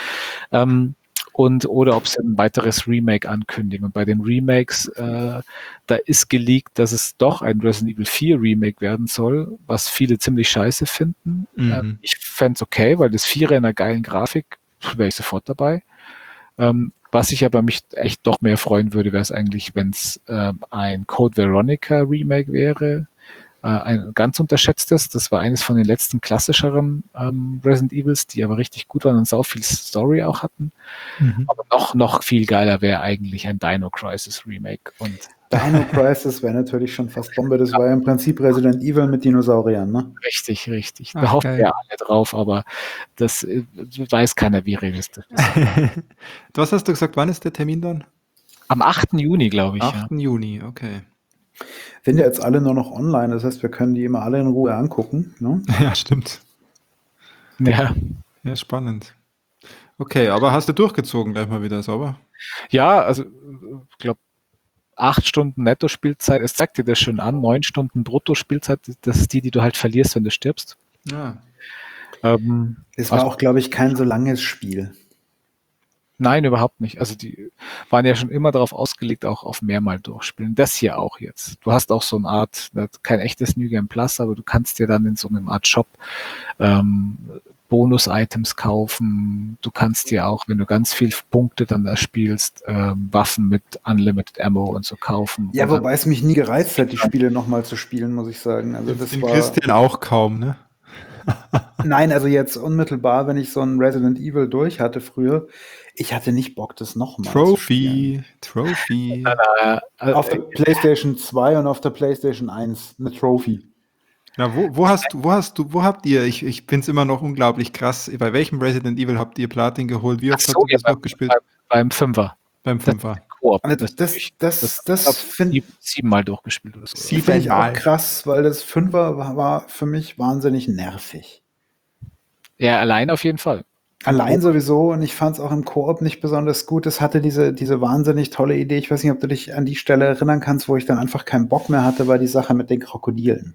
Ähm, und oder ob sie ein weiteres Remake ankündigen. Und bei den Remakes, äh, da ist geleakt, dass es doch ein Resident Evil vier Remake werden soll, was viele ziemlich scheiße finden. Mhm. Äh, ich fände es okay, weil das Vierer in einer geilen Grafik, wäre ich sofort dabei. Ähm, was ich aber mich echt doch mehr freuen würde, wäre es eigentlich, wenn es ähm, ein Code Veronica Remake wäre. Äh, ein ganz unterschätztes. Das war eines von den letzten klassischeren ähm, Resident Evils, die aber richtig gut waren und sau viel Story auch hatten. Mhm. Aber noch, noch viel geiler wäre eigentlich ein Dino Crisis Remake. Und Dino Crisis wäre natürlich schon fast Bombe. Das war ja im Prinzip Resident Evil mit Dinosauriern, ne? richtig, richtig. Ach, Da hoffen geil. wir alle drauf, aber das äh, weiß keiner, wie realistisch das ist. Was hast du gesagt, wann ist der Termin dann? Am achten Juni, glaube ich. Ja. achten Juni, okay. Sind ja jetzt alle nur noch online, das heißt, wir können die immer alle in Ruhe angucken, ne? Ja, stimmt. Ja. Ja, spannend. Okay, aber hast du durchgezogen gleich mal wieder sauber? Ja, also ich glaube, acht Stunden Netto-Spielzeit, es zeigt dir das schon an, neun Stunden Brutto-Spielzeit, das ist die, die du halt verlierst, wenn du stirbst. Ja. Ähm, Es war also, auch, glaube ich, kein so langes Spiel. nein, überhaupt nicht. Also die waren ja schon immer darauf ausgelegt, auch auf mehrmal durchspielen. Das hier auch jetzt. Du hast auch so eine Art, kein echtes New Game Plus, aber du kannst dir dann in so einem Art Shop ähm, Bonus-Items kaufen. Du kannst dir auch, wenn du ganz viel Punkte dann da spielst, ähm, Waffen mit Unlimited Ammo und so kaufen. Ja, und wobei es mich nie gereizt hat, die Spiele nochmal zu spielen, muss ich sagen. Also das Den war, Christian auch kaum, ne? nein, also jetzt unmittelbar, wenn ich so ein Resident Evil durch hatte früher, ich hatte nicht Bock, das nochmal zu spielen. Trophy, Trophy. Äh, äh, Auf der PlayStation zwei und auf der PlayStation eins eine Trophy. Ja, wo, wo hast du, wo hast du, wo habt ihr, ich, ich finde es immer noch unglaublich krass, bei welchem Resident Evil habt ihr Platin geholt? Wie ach oft so, habt ihr ja, das beim, noch gespielt? beim, beim Fünfer. Beim Fünfer. Koop. Also das, das, ich- das, das- das, hab finde sieben, siebenmal durchgespielt oder so. Sieben. find ich auch Mal. krass, weil das Fünfer war, war für mich wahnsinnig nervig. Ja, allein auf jeden Fall. Allein sowieso, und ich fand es auch im Koop nicht besonders gut. Es hatte diese, diese wahnsinnig tolle Idee. Ich weiß nicht, ob du dich an die Stelle erinnern kannst, wo ich dann einfach keinen Bock mehr hatte, war die Sache mit den Krokodilen.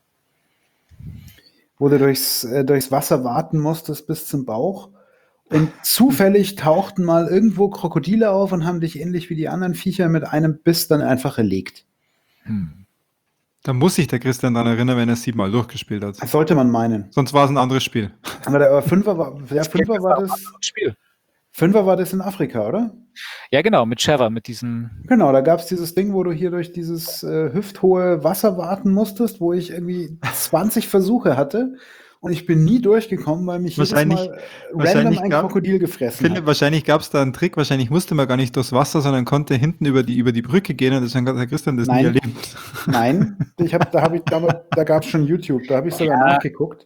Wo du durchs, äh, durchs Wasser warten musstest bis zum Bauch. Und zufällig tauchten mal irgendwo Krokodile auf und haben dich ähnlich wie die anderen Viecher mit einem Biss dann einfach erlegt. Hm. Da muss sich der Christian daran erinnern, wenn er es siebenmal durchgespielt hat. Das sollte man meinen. Sonst war es ein anderes Spiel. Aber der aber Fünfer war, der Fünfer war das, Spiel. Fünfer war das in Afrika, oder? Ja, genau, mit Trevor, mit diesem. Genau, da gab es dieses Ding, wo du hier durch dieses äh, hüfthohe Wasser warten musstest, wo ich irgendwie zwanzig Versuche hatte und ich bin nie durchgekommen, weil mich jedes Wahrscheinlich- Mal äh, random wahrscheinlich ein gab- Krokodil gefressen Philipp, hat. wahrscheinlich gab es da einen Trick, wahrscheinlich musste man gar nicht durchs Wasser, sondern konnte hinten über die, über die Brücke gehen und deswegen hat der Christian das Nein. nie erlebt. Nein, ich hab, da, hab ich, da, da gab es schon YouTube, da habe ich sogar Ja. nachgeguckt.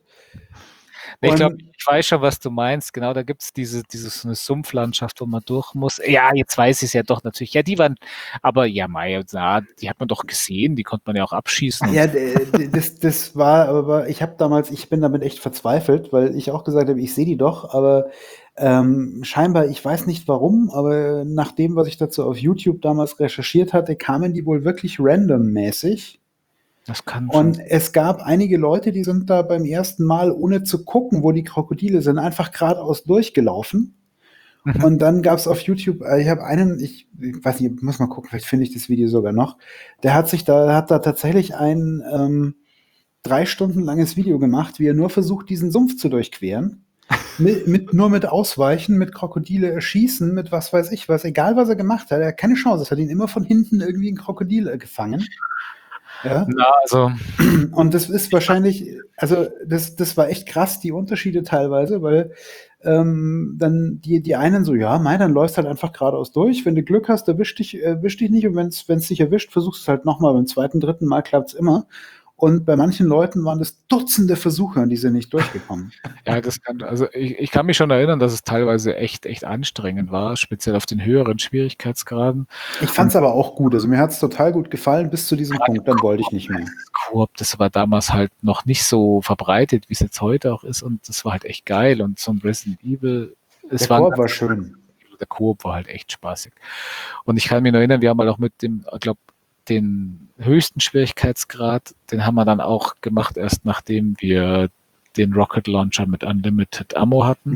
Ich Und- glaube, ich weiß schon, was du meinst. Genau, da gibt es diese, diese so eine Sumpflandschaft, wo man durch muss. Ja, jetzt weiß ich es ja doch natürlich. Ja, die waren, aber ja, Maya, na, die hat man doch gesehen, die konnte man ja auch abschießen. Ja, d- d- das, das war, aber ich habe damals, ich bin damit echt verzweifelt, weil ich auch gesagt habe, ich sehe die doch, aber ähm, scheinbar, ich weiß nicht warum, aber nach dem, was ich dazu auf YouTube damals recherchiert hatte, kamen die wohl wirklich randommäßig. Das kann Und schon. es gab einige Leute, die sind da beim ersten Mal, ohne zu gucken, wo die Krokodile sind, einfach geradeaus durchgelaufen. Mhm. Und dann gab es auf YouTube, äh, ich habe einen, ich, ich weiß nicht, muss mal gucken, vielleicht finde ich das Video sogar noch. Der hat sich da, hat da tatsächlich ein ähm, drei Stunden langes Video gemacht, wie er nur versucht, diesen Sumpf zu durchqueren. mit, mit, nur mit Ausweichen, mit Krokodile erschießen, mit was weiß ich was, egal was er gemacht hat, er hat keine Chance. Es hat ihn immer von hinten irgendwie ein Krokodil äh, gefangen. Ja. Na, also, Und das ist wahrscheinlich, also das, das war echt krass, die Unterschiede teilweise, weil ähm, dann die, die einen so, ja, mei, dann läufst halt einfach geradeaus durch. Wenn du Glück hast, erwischt dich, erwischt dich nicht. Und wenn es dich erwischt, versuchst du es halt nochmal. Beim zweiten, dritten Mal klappt es immer. Und bei manchen Leuten waren das Dutzende Versuche und die sind nicht durchgekommen. ja, das kann, also ich, ich kann mich schon erinnern, dass es teilweise echt, echt anstrengend war, speziell auf den höheren Schwierigkeitsgraden. Ich fand es aber auch gut. Also mir hat es total gut gefallen bis zu diesem Punkt. Dann wollte ich nicht mehr. Koop, das war damals halt noch nicht so verbreitet, wie es jetzt heute auch ist, und das war halt echt geil. Und so ein Resident Evil, es Der war, Koop war schön. der Koop war halt echt spaßig. Und ich kann mich noch erinnern, wir haben halt auch mit dem, ich glaube, den höchsten Schwierigkeitsgrad, den haben wir dann auch gemacht, erst nachdem wir den Rocket Launcher mit Unlimited Ammo hatten.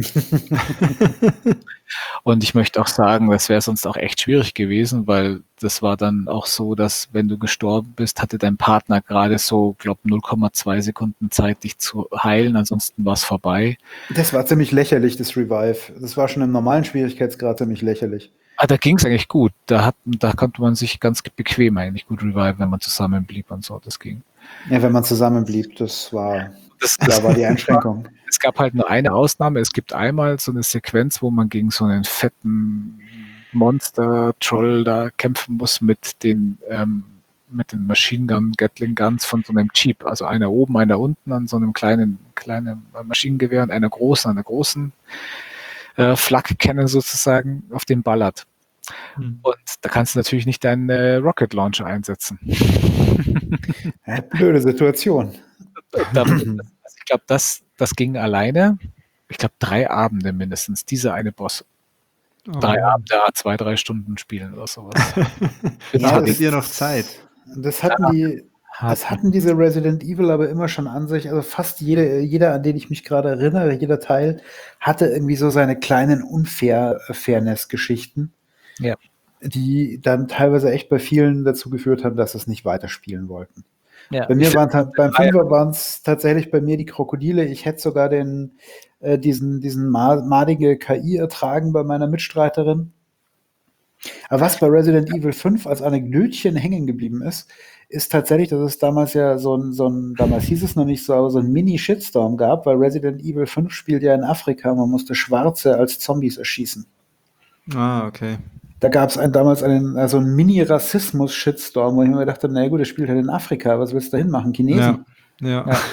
Und ich möchte auch sagen, das wäre sonst auch echt schwierig gewesen, weil das war dann auch so, dass wenn du gestorben bist, hatte dein Partner gerade so, glaube null Komma zwei Sekunden Zeit, dich zu heilen, ansonsten war es vorbei. Das war ziemlich lächerlich, das Revive. Das war schon im normalen Schwierigkeitsgrad ziemlich lächerlich. Ah, da ging es eigentlich gut. Da, hat, da konnte man sich ganz bequem eigentlich gut reviven, wenn man zusammenblieb und so. Das ging. Ja, wenn man zusammenblieb, das war, Das, da war die Einschränkung. Es gab halt nur eine Ausnahme. Es gibt einmal so eine Sequenz, wo man gegen so einen fetten Monster-Troll da kämpfen muss mit den, ähm, mit den Machine Gun, Gatling Guns von so einem Jeep. Also einer oben, einer unten an so einem kleinen, kleinen Maschinengewehr und einer großen, einer großen äh, Flak-Cannon sozusagen, auf den ballert. Hm. Und da kannst du natürlich nicht deinen äh, Rocket Launcher einsetzen. Ja, blöde Situation. Da, also ich glaube, das, das ging alleine. Ich glaube, drei Abende mindestens. Dieser eine Boss. Drei Oh. Abende, zwei, drei Stunden spielen oder sowas. Ja, Hattet das- ihr noch Zeit? Das hatten die, das hatten diese Resident Evil aber immer schon an sich. Also fast jede, jeder, an den ich mich gerade erinnere, jeder Teil, hatte irgendwie so seine kleinen Unfair-Fairness-Geschichten, Ja. die dann teilweise echt bei vielen dazu geführt haben, dass sie es nicht weiterspielen wollten. Ja, Bei mir ich waren ta- beim Ah, ja. Fünfer waren es tatsächlich bei mir die Krokodile. Ich hätte sogar den, äh, diesen, diesen ma madige K I ertragen bei meiner Mitstreiterin. Aber was bei Resident Evil fünf als Anekdötchen hängen geblieben ist, ist tatsächlich, dass es damals ja so ein, so ein damals hieß es noch nicht so, aber so ein Mini-Shitstorm gab, weil Resident Evil fünf spielt ja in Afrika, man musste Schwarze als Zombies erschießen. Ah, okay. Da gab es ein, damals einen, also einen Mini-Rassismus-Shitstorm, wo ich mir dachte, na gut, das spielt halt in Afrika, was willst du da hinmachen? Chinesen? Ja, ja. Ja.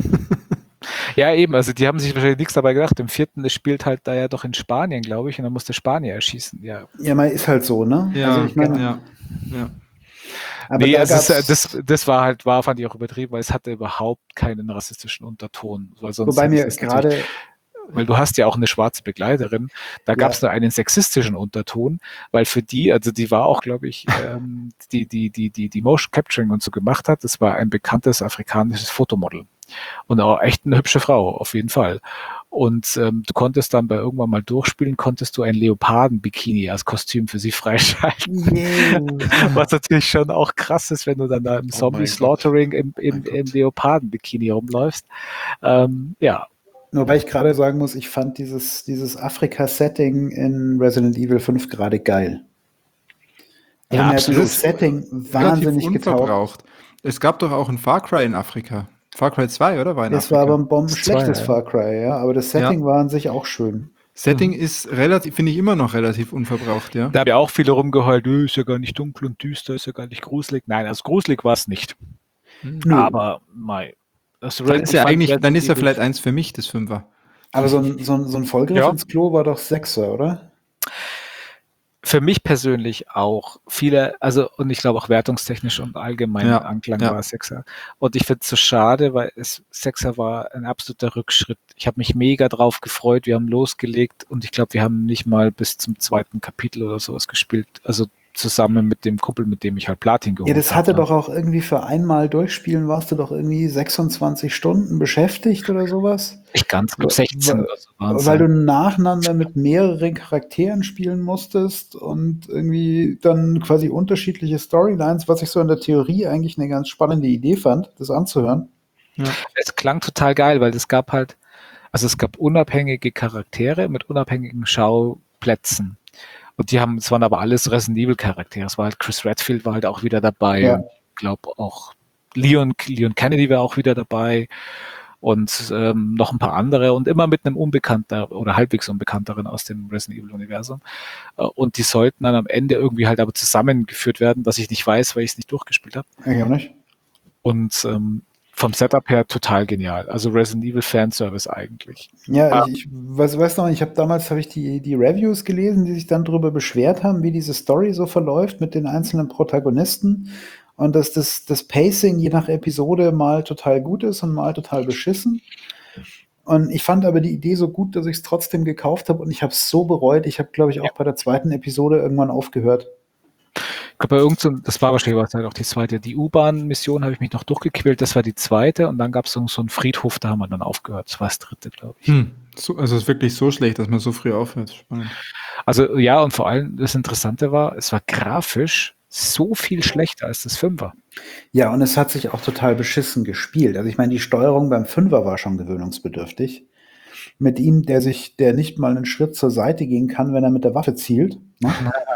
Ja, eben, also die haben sich wahrscheinlich nichts dabei gedacht. Im vierten, das spielt halt da ja doch in Spanien, glaube ich, und dann musste Spanier erschießen. Ja, Ja, man ist halt so, ne? Ja, also ich meine, ja, ja. aber nee, da also es, gab's, das, das war halt, war, fand ich auch übertrieben, weil es hatte überhaupt keinen rassistischen Unterton. Weil sonst wobei hätte ich mir das natürlich, gerade, weil du hast ja auch eine schwarze Begleiterin, da Ja. gab es nur einen sexistischen Unterton, weil für die, also die war auch, glaube ich, ähm, die, die, die, die, die Motion Capturing und so gemacht hat, das war ein bekanntes afrikanisches Fotomodel. Und auch echt eine hübsche Frau, auf jeden Fall. Und ähm, du konntest dann bei irgendwann mal durchspielen, konntest du ein Leoparden-Bikini als Kostüm für sie freischalten. yeah. Was natürlich schon auch krass ist, wenn du dann da im Oh mein Zombie-Slaughtering im, im, Mein Gott. im Leoparden-Bikini rumläufst. Ähm, ja, Wobei ich gerade sagen muss, ich fand dieses, dieses Afrika-Setting in Resident Evil fünf gerade geil. Also Ja, mir hat absolut. dieses Setting Relativ wahnsinnig getaugt. unverbraucht. Es gab doch auch ein Far Cry in Afrika. Far Cry zwei, oder? War in Es Afrika. war aber ein bombenschlechtes Das zwei, Far Cry, ja, aber das Setting war an sich auch schön. Setting ist relativ, finde ich immer noch relativ unverbraucht, ja. Da haben ja auch viele rumgeheult, "Ö, ist ja gar nicht dunkel und düster, ist ja gar nicht gruselig. Nein, also gruselig war es nicht. Nö. Aber mei, das Dann ist ja ich fand eigentlich, dann ist ja Resident vielleicht Evil- eins für mich, das Fünfer. Aber so ein, so ein, so ein Vollgriff Ja. ins Klo war doch Sechser, oder? Für mich persönlich auch. Viele, also und ich glaube auch wertungstechnisch und allgemein Ja, Anklang ja. war Sechser. Und ich finde es so schade, weil es Sechser war ein absoluter Rückschritt. Ich habe mich mega drauf gefreut. Wir haben losgelegt und ich glaube, wir haben nicht mal bis zum zweiten Kapitel oder sowas gespielt. Also zusammen mit dem Kumpel, mit dem ich halt Platin geholt Ja, habe. das hatte doch auch irgendwie für einmal durchspielen, warst du doch irgendwie sechsundzwanzig Stunden beschäftigt oder sowas? Nicht ganz, ich glaube sechzehn Weil- oder so waren's, Weil ja. du nacheinander mit mehreren Charakteren spielen musstest und irgendwie dann quasi unterschiedliche Storylines, was ich so in der Theorie eigentlich eine ganz spannende Idee fand, das anzuhören. Es klang total geil, weil es gab halt, also es gab unabhängige Charaktere mit unabhängigen Schauplätzen. Und die haben, es waren aber alles Resident Evil Charaktere. Es war halt Chris Redfield war halt auch wieder dabei. Ja. Und ich glaube auch Leon, Leon Kennedy war auch wieder dabei. Und ähm, noch ein paar andere und immer mit einem unbekannter oder halbwegs unbekannteren aus dem Resident Evil Universum. Äh, und die sollten dann am Ende irgendwie halt aber zusammengeführt werden, was ich nicht weiß, weil ich es nicht durchgespielt habe. Ich auch nicht. Und ähm, vom Setup her total genial. Also Resident Evil Fanservice eigentlich. Ja, Ah. ich, ich weiß, weiß noch, ich habe damals habe ich die, die Reviews gelesen, die sich dann darüber beschwert haben, wie diese Story so verläuft mit den einzelnen Protagonisten und dass das, das Pacing je nach Episode mal total gut ist und mal total beschissen. Und ich fand aber die Idee so gut, dass ich es trotzdem gekauft habe und ich habe es so bereut. Ich habe, glaube ich, auch bei der zweiten Episode irgendwann aufgehört. Ich glaube, bei irgendeinem, das war wahrscheinlich was halt auch die zweite. Die U-Bahn-Mission habe ich mich noch durchgequält, das war die zweite und dann gab es so einen Friedhof, da haben wir dann aufgehört. Das war das dritte, glaube ich. Hm. So, also es ist wirklich so schlecht, dass man so früh aufhört. Spannend. Also ja, und vor allem das Interessante war, es war grafisch so viel schlechter als das Fünfer. Ja, und es hat sich auch total beschissen gespielt. Also ich meine, die Steuerung beim Fünfer war schon gewöhnungsbedürftig. Mit ihm, der sich, der nicht mal einen Schritt zur Seite gehen kann, wenn er mit der Waffe zielt. Ne?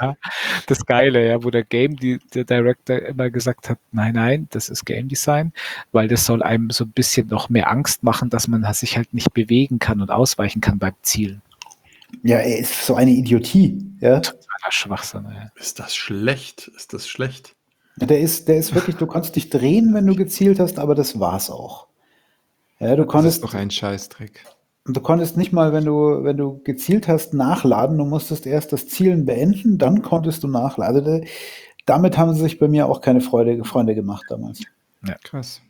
Das Geile, ja, wo der Game, die, der Director immer gesagt hat, nein, nein, das ist Game Design, weil das soll einem so ein bisschen noch mehr Angst machen, dass man sich halt nicht bewegen kann und ausweichen kann beim Zielen. Ja, er ist so eine Idiotie. Ja? Totaler Schwachsinn, ja. Ist das schlecht? Ist das schlecht? Der ist, der ist wirklich, du konntest dich drehen, wenn du gezielt hast, aber das war's auch. Ja, du Das konntest, ist doch ein Scheißtrick. du konntest nicht mal, wenn du, wenn du gezielt hast, nachladen. Du musstest erst das Zielen beenden, dann konntest du nachladen. Also da, damit haben sie sich bei mir auch keine Freude, Freunde gemacht damals. Krass.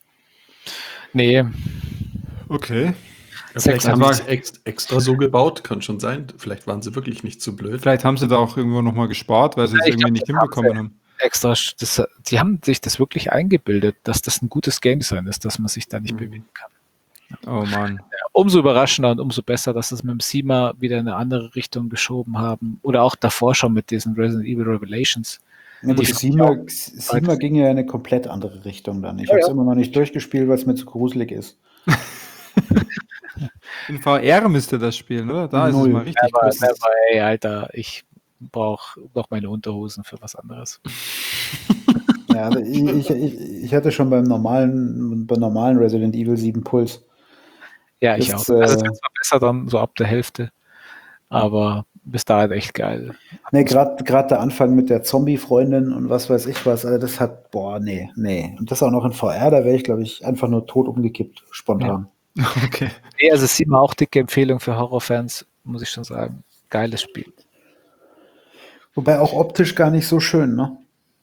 Nee, Okay. Ja, vielleicht Sechs haben aber- sie es ex extra so gebaut, kann schon sein. Vielleicht waren sie wirklich nicht zu blöd. Vielleicht haben sie da auch irgendwo nochmal gespart, weil sie Ja, es ich irgendwie glaub, nicht das haben hinbekommen haben. extra, das, die haben sich das wirklich eingebildet, dass das ein gutes Game Design ist, dass man sich da nicht Mhm. bewegen kann. Oh Mann. Umso überraschender und umso besser, dass sie es mit dem SEMA wieder in eine andere Richtung geschoben haben. Oder auch davor schon mit diesen Resident Evil Revelations. Ja, gut, Die- Sima, Sima ging ja in eine komplett andere Richtung dann. Ich Ja, habe es ja. immer noch nicht durchgespielt, weil es mir zu gruselig ist. In V R müsste das spielen, oder? Da ist Null. es mal richtig Aber, gruselig. aber ey, Alter, ich brauche noch meine Unterhosen für was anderes. Ja, also ich, ich, ich, ich hatte schon beim normalen, beim normalen Resident Evil sieben Puls. Ja, ich Das, auch. Also es äh, wird zwar besser dann so ab der Hälfte, aber bis dahin echt geil. Nee, gerade gerade der Anfang mit der Zombie-Freundin und was weiß ich was, also das hat, boah, nee, nee. Und das auch noch in V R, da wäre ich, glaube ich, einfach nur tot umgekippt, spontan. Okay. Nee, also es ist immer auch dicke Empfehlung für Horrorfans, muss ich schon sagen. Geiles Spiel. Wobei auch optisch gar nicht so schön, ne?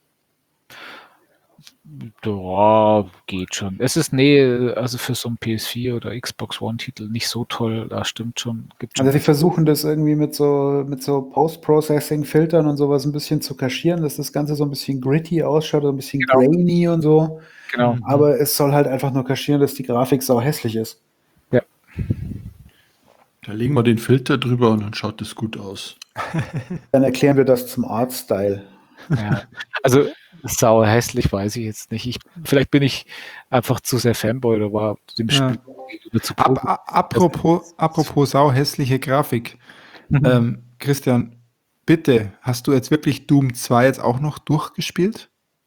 Ja, geht schon. Es ist, nee, also für so einen P S vier oder Xbox One-Titel nicht so toll, da stimmt schon. Gibt schon Also sie versuchen das irgendwie mit so, mit so Post-Processing-Filtern und sowas ein bisschen zu kaschieren, dass das Ganze so ein bisschen gritty ausschaut, so ein bisschen Genau. grainy und so. Genau. Aber es soll halt einfach nur kaschieren, dass die Grafik sau hässlich ist. Ja. Da legen wir den Filter drüber und dann schaut das gut aus. Dann erklären wir das zum Art-Style. Ja. Also sauer hässlich weiß ich jetzt nicht. Ich, vielleicht bin ich einfach zu sehr Fanboy oder war dem Ja. Spiel gegenüber zu Ap positiv. a- apropos, apropos sauhässliche Grafik. Mhm. Ähm, Christian, bitte, hast du jetzt wirklich Doom zwei jetzt auch noch durchgespielt?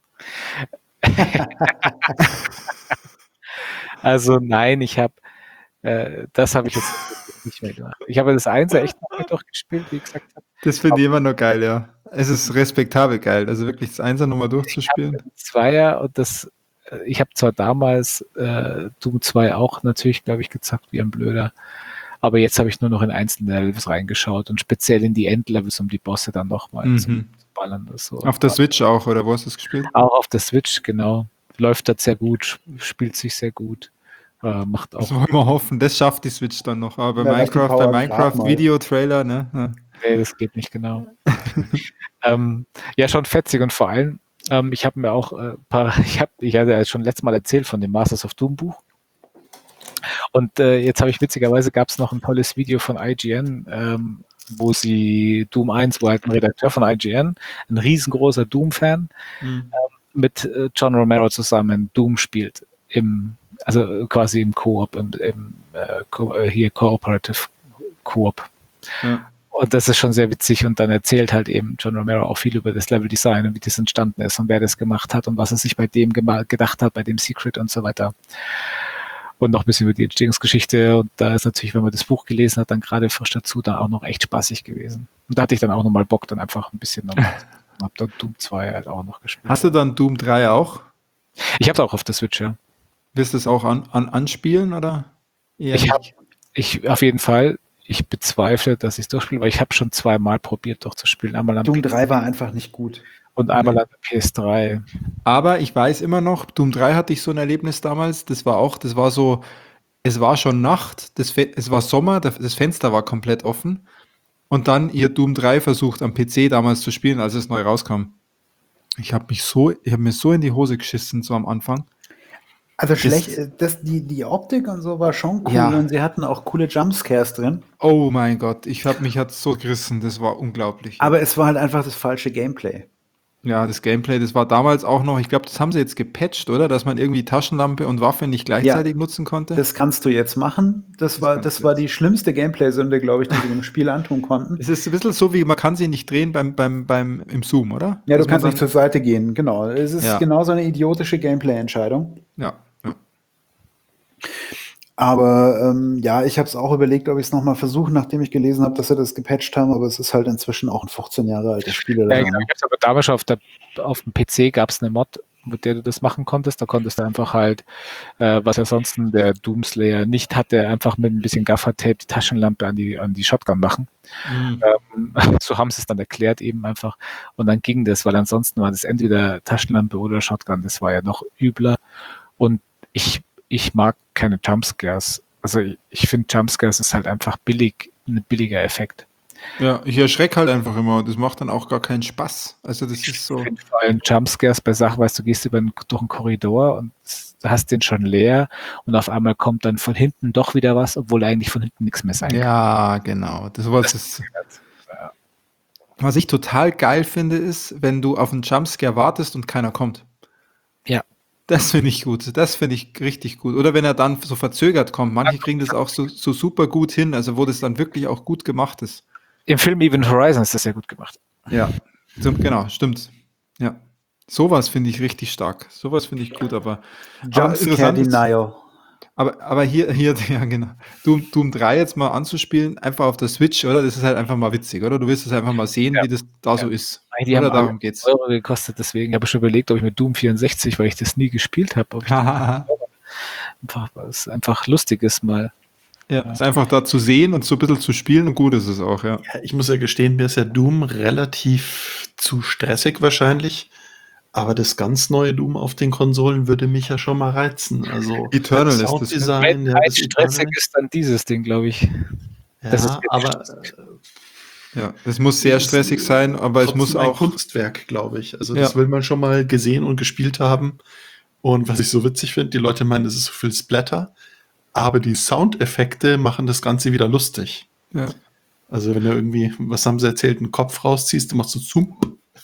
Also nein, ich habe äh, das habe ich jetzt nicht mehr gemacht. Ich habe das Einser echt noch mal durchgespielt, wie gesagt. Das finde ich immer noch geil, ja. Es ist respektabel geil. Also wirklich das Einser nochmal durchzuspielen. Zweier und das, äh, ich habe zwar damals äh, Doom zwei auch natürlich, glaube ich, gezockt wie ein Blöder, aber jetzt habe ich nur noch in einzelne Levels reingeschaut und speziell in die Endlevels, um die Bosse dann nochmal Mhm. zu ballern. Das so. Auf der Switch auch, oder wo hast du es gespielt? Auch auf der Switch, genau. Läuft das sehr gut, spielt sich sehr gut, äh, macht auch. Das wollen wir hoffen, das schafft die Switch dann noch. Aber bei Ja, lass die Minecraft, bei Power grad Minecraft mal. Videotrailer, ne? Ja. Nee, das geht nicht genau. ähm, ja, schon fetzig und vor allem, ähm, ich habe mir auch äh, paar, ich habe, ich hatte ja schon letztes Mal erzählt von dem Masters of Doom Buch. Und äh, jetzt habe ich witzigerweise gab es noch ein tolles Video von I G N, ähm, wo sie Doom eins, wo halt ein Redakteur von I G N, ein riesengroßer Doom-Fan, Mhm. mit äh, John Romero zusammen Doom spielt. Im, also quasi im Koop, im, im äh, Co äh, hier Cooperative Koop. Ja. Und das ist schon sehr witzig und dann erzählt halt eben John Romero auch viel über das Level-Design und wie das entstanden ist und wer das gemacht hat und was er sich bei dem gedacht hat, bei dem Secret und so weiter. Und noch ein bisschen über die Entstehungsgeschichte und da ist natürlich, wenn man das Buch gelesen hat, dann gerade frisch dazu, dann auch noch echt spaßig gewesen. Und da hatte ich dann auch nochmal Bock, dann einfach ein bisschen noch, hab dann Doom zwei halt auch noch gespielt. Hast du dann Doom drei auch? Ich habe es auch auf der Switch, ja. Wirst du es auch an, an, anspielen, oder? Eher Ich habe, nicht? ich auf jeden Fall, ich bezweifle, dass ich es durchspiele, weil ich habe schon zweimal probiert durchzuspielen. Einmal am Doom P- drei war einfach nicht gut. und einmal an der P S drei. Aber ich weiß immer noch, Doom drei hatte ich so ein Erlebnis damals, das war auch, das war so, es war schon Nacht, das Fe es war Sommer, das das Fenster war komplett offen und dann ihr Doom drei versucht am P C damals zu spielen, als es neu rauskam. Ich habe mich so, ich habe mir so in die Hose geschissen, so am Anfang. Also Das- schlecht, äh, das, die, die Optik und so war schon cool Ja. und sie hatten auch coole Jumpscares drin. Oh mein Gott, ich habe mich hat's so gerissen, das war unglaublich. Aber es war halt einfach das falsche Gameplay. Ja, das Gameplay, das war damals auch noch, ich glaube, das haben sie jetzt gepatcht, oder? Dass man irgendwie Taschenlampe und Waffe nicht gleichzeitig nutzen konnte. Das kannst du jetzt machen. Das, Das war, kannst das du war jetzt. die schlimmste Gameplay-Sünde, glaube ich, die sie dem Spiel antun konnten. Es ist ein bisschen so, wie man kann sie nicht drehen beim, beim, beim, im Zoom, oder? Ja, du Dass man kannst nicht dann- zur Seite gehen, genau. Es ist Ja. genauso eine idiotische Gameplay-Entscheidung. Ja, ja. Aber ähm, ja, ich habe es auch überlegt, ob ich es nochmal versuche, nachdem ich gelesen habe, dass sie das gepatcht haben, aber es ist halt inzwischen auch ein fünfzehn Jahre altes Spiel. Oder Ja, so, genau. ne? Ich hab's aber damals schon auf, der, auf dem P C gab es eine Mod, mit der du das machen konntest. Da konntest du einfach halt, äh, was ansonsten der Doomslayer nicht hatte, einfach mit ein bisschen Gaffertape die Taschenlampe an die, an die Shotgun machen. Mhm. Ähm, so haben sie es dann erklärt eben einfach. Und dann ging das, weil ansonsten war das entweder Taschenlampe oder Shotgun. Das war ja noch übler. Und ich, ich mag keine Jumpscares. Also ich, ich finde Jumpscares ist halt einfach billig, ein billiger Effekt. Ja, ich erschrecke halt einfach immer und das macht dann auch gar keinen Spaß. Also das ist so. Ich finde vor allem Jumpscares bei Sachen, weißt du, gehst über einen, durch einen Korridor und hast den schon leer und auf einmal kommt dann von hinten doch wieder was, obwohl eigentlich von hinten nichts mehr sein kann. Ja, genau. Das, was, ist, Ja. was ich total geil finde, ist, wenn du auf einen Jumpscare wartest und keiner kommt. Ja. Das finde ich gut. Das finde ich richtig gut. Oder wenn er dann so verzögert kommt. Manche kriegen das auch so, so super gut hin, also wo das dann wirklich auch gut gemacht ist. Im Film Event Horizon ist das sehr gut gemacht. Ja, so, genau, stimmt. Ja. Sowas finde ich richtig stark. Sowas finde ich gut, aber, aber Jumpscare interessant ist- Denial. Aber, aber hier, hier, ja genau, Doom, Doom drei jetzt mal anzuspielen, einfach auf der Switch, oder? Das ist halt einfach mal witzig, oder? Du willst es einfach mal sehen, Ja. wie das da Ja. so ist. Die Oder haben alle darum geht's. Euro gekostet, deswegen habe ich schon überlegt, ob ich mit Doom vierundsechzig, weil ich das nie gespielt habe, ob ich ja, einfach, weil es einfach lustig ist mal. ist einfach da zu sehen und so ein bisschen zu spielen und gut ist es auch, ja. Ja, ich muss ja gestehen, mir ist ja Doom relativ zu stressig wahrscheinlich. Aber das ganz neue Doom auf den Konsolen würde mich ja schon mal reizen. Also Eternal ist das, Sounddesign, Wenn ja, ein das stressig Eternal. ist, dann dieses Ding, glaube ich. Das Ja, ist aber Ja, es muss sehr es ist, stressig sein, aber es trotzdem muss ein auch. Kunstwerk, glaube ich. Also Ja. das will man schon mal gesehen und gespielt haben. Und was ich so witzig finde, die Leute meinen, es ist so viel Splatter, aber die Soundeffekte machen das Ganze wieder lustig. Ja. Also wenn du irgendwie, was haben sie erzählt, einen Kopf rausziehst, du machst so Zoom,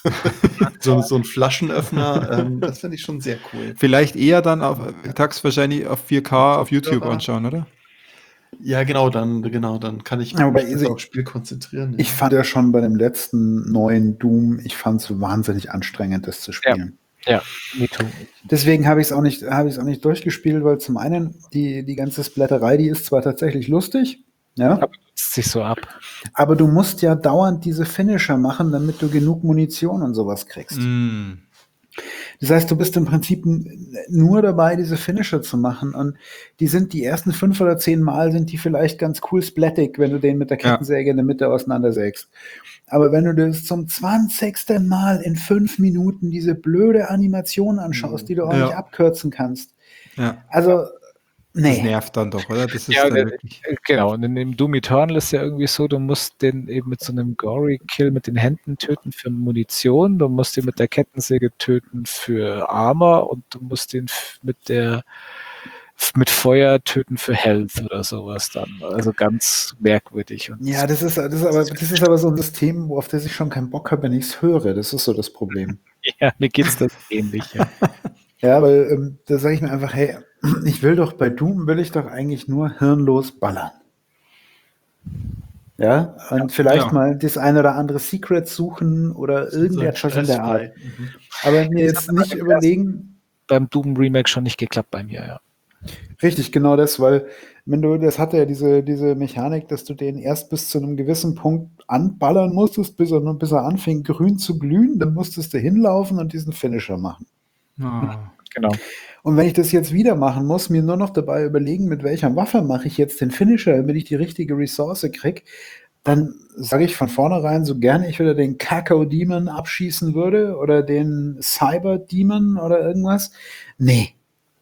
so, so einen Flaschenöffner, ähm, das finde ich schon sehr cool. Vielleicht eher dann auf Tax wahrscheinlich auf vier K auf YouTube Kopfhörer. anschauen, oder? Ja, genau, dann, genau, dann kann ich Ja, aber mich ich- besser aufs Spiel konzentrieren. Ich fand ja schon bei dem letzten neuen Doom, ich fand es wahnsinnig anstrengend, das zu spielen. Ja, me too. Deswegen habe ich es auch nicht, habe ich es auch nicht durchgespielt, weil zum einen die, die ganze Splatterei, die ist zwar tatsächlich lustig, ja, Aber nutzt sich so ab. aber du musst ja dauernd diese Finisher machen, damit du genug Munition und sowas kriegst. Mm. Das heißt, du bist im Prinzip n- nur dabei, diese Finisher zu machen. Und die sind die ersten fünf oder zehn Mal sind die vielleicht ganz cool splattig, wenn du den mit der Ja. Kettensäge in der Mitte auseinandersägst. Aber wenn du das zum zwanzigsten Mal in fünf Minuten diese blöde Animation anschaust, die du auch Ja. nicht abkürzen kannst. Ja, Also, das nee. nervt dann doch, oder? Das ist Ja, dann der- wirklich. Genau, und in dem Doom Eternal ist ja irgendwie so, du musst den eben mit so einem Gory-Kill mit den Händen töten für Munition, du musst ihn mit der Kettensäge töten für Armor und du musst ihn f- mit der f- mit Feuer töten für Health oder sowas dann. Also ganz merkwürdig. Und Ja, das ist, das ist aber, das ist aber so ein System, wo- auf das ich schon keinen Bock habe, wenn ich es höre. Das ist so das Problem. ja, mir geht's das ähnlich. Ja. Ja, weil ähm, da sage ich mir einfach, hey, ich will doch bei Doom, will ich doch eigentlich nur hirnlos ballern. Ja, und vielleicht Ja. mal das ein oder andere Secret suchen oder irgendetwas in der Art. Aber mir jetzt nicht überlegen, Beim Doom Remake schon nicht geklappt bei mir, ja. richtig, genau das, weil wenn du, das hatte ja diese, diese Mechanik, dass du den erst bis zu einem gewissen Punkt anballern musstest, bis er, bis er anfing grün zu glühen, dann musstest du hinlaufen und diesen Finisher machen. Ah. Genau. Und wenn ich das jetzt wieder machen muss, mir nur noch dabei überlegen, mit welcher Waffe mache ich jetzt den Finisher, damit ich die richtige Ressource kriege, dann sage ich von vornherein, so gerne ich wieder den Kakao Demon abschießen würde oder den Cyber Demon oder irgendwas. Nee.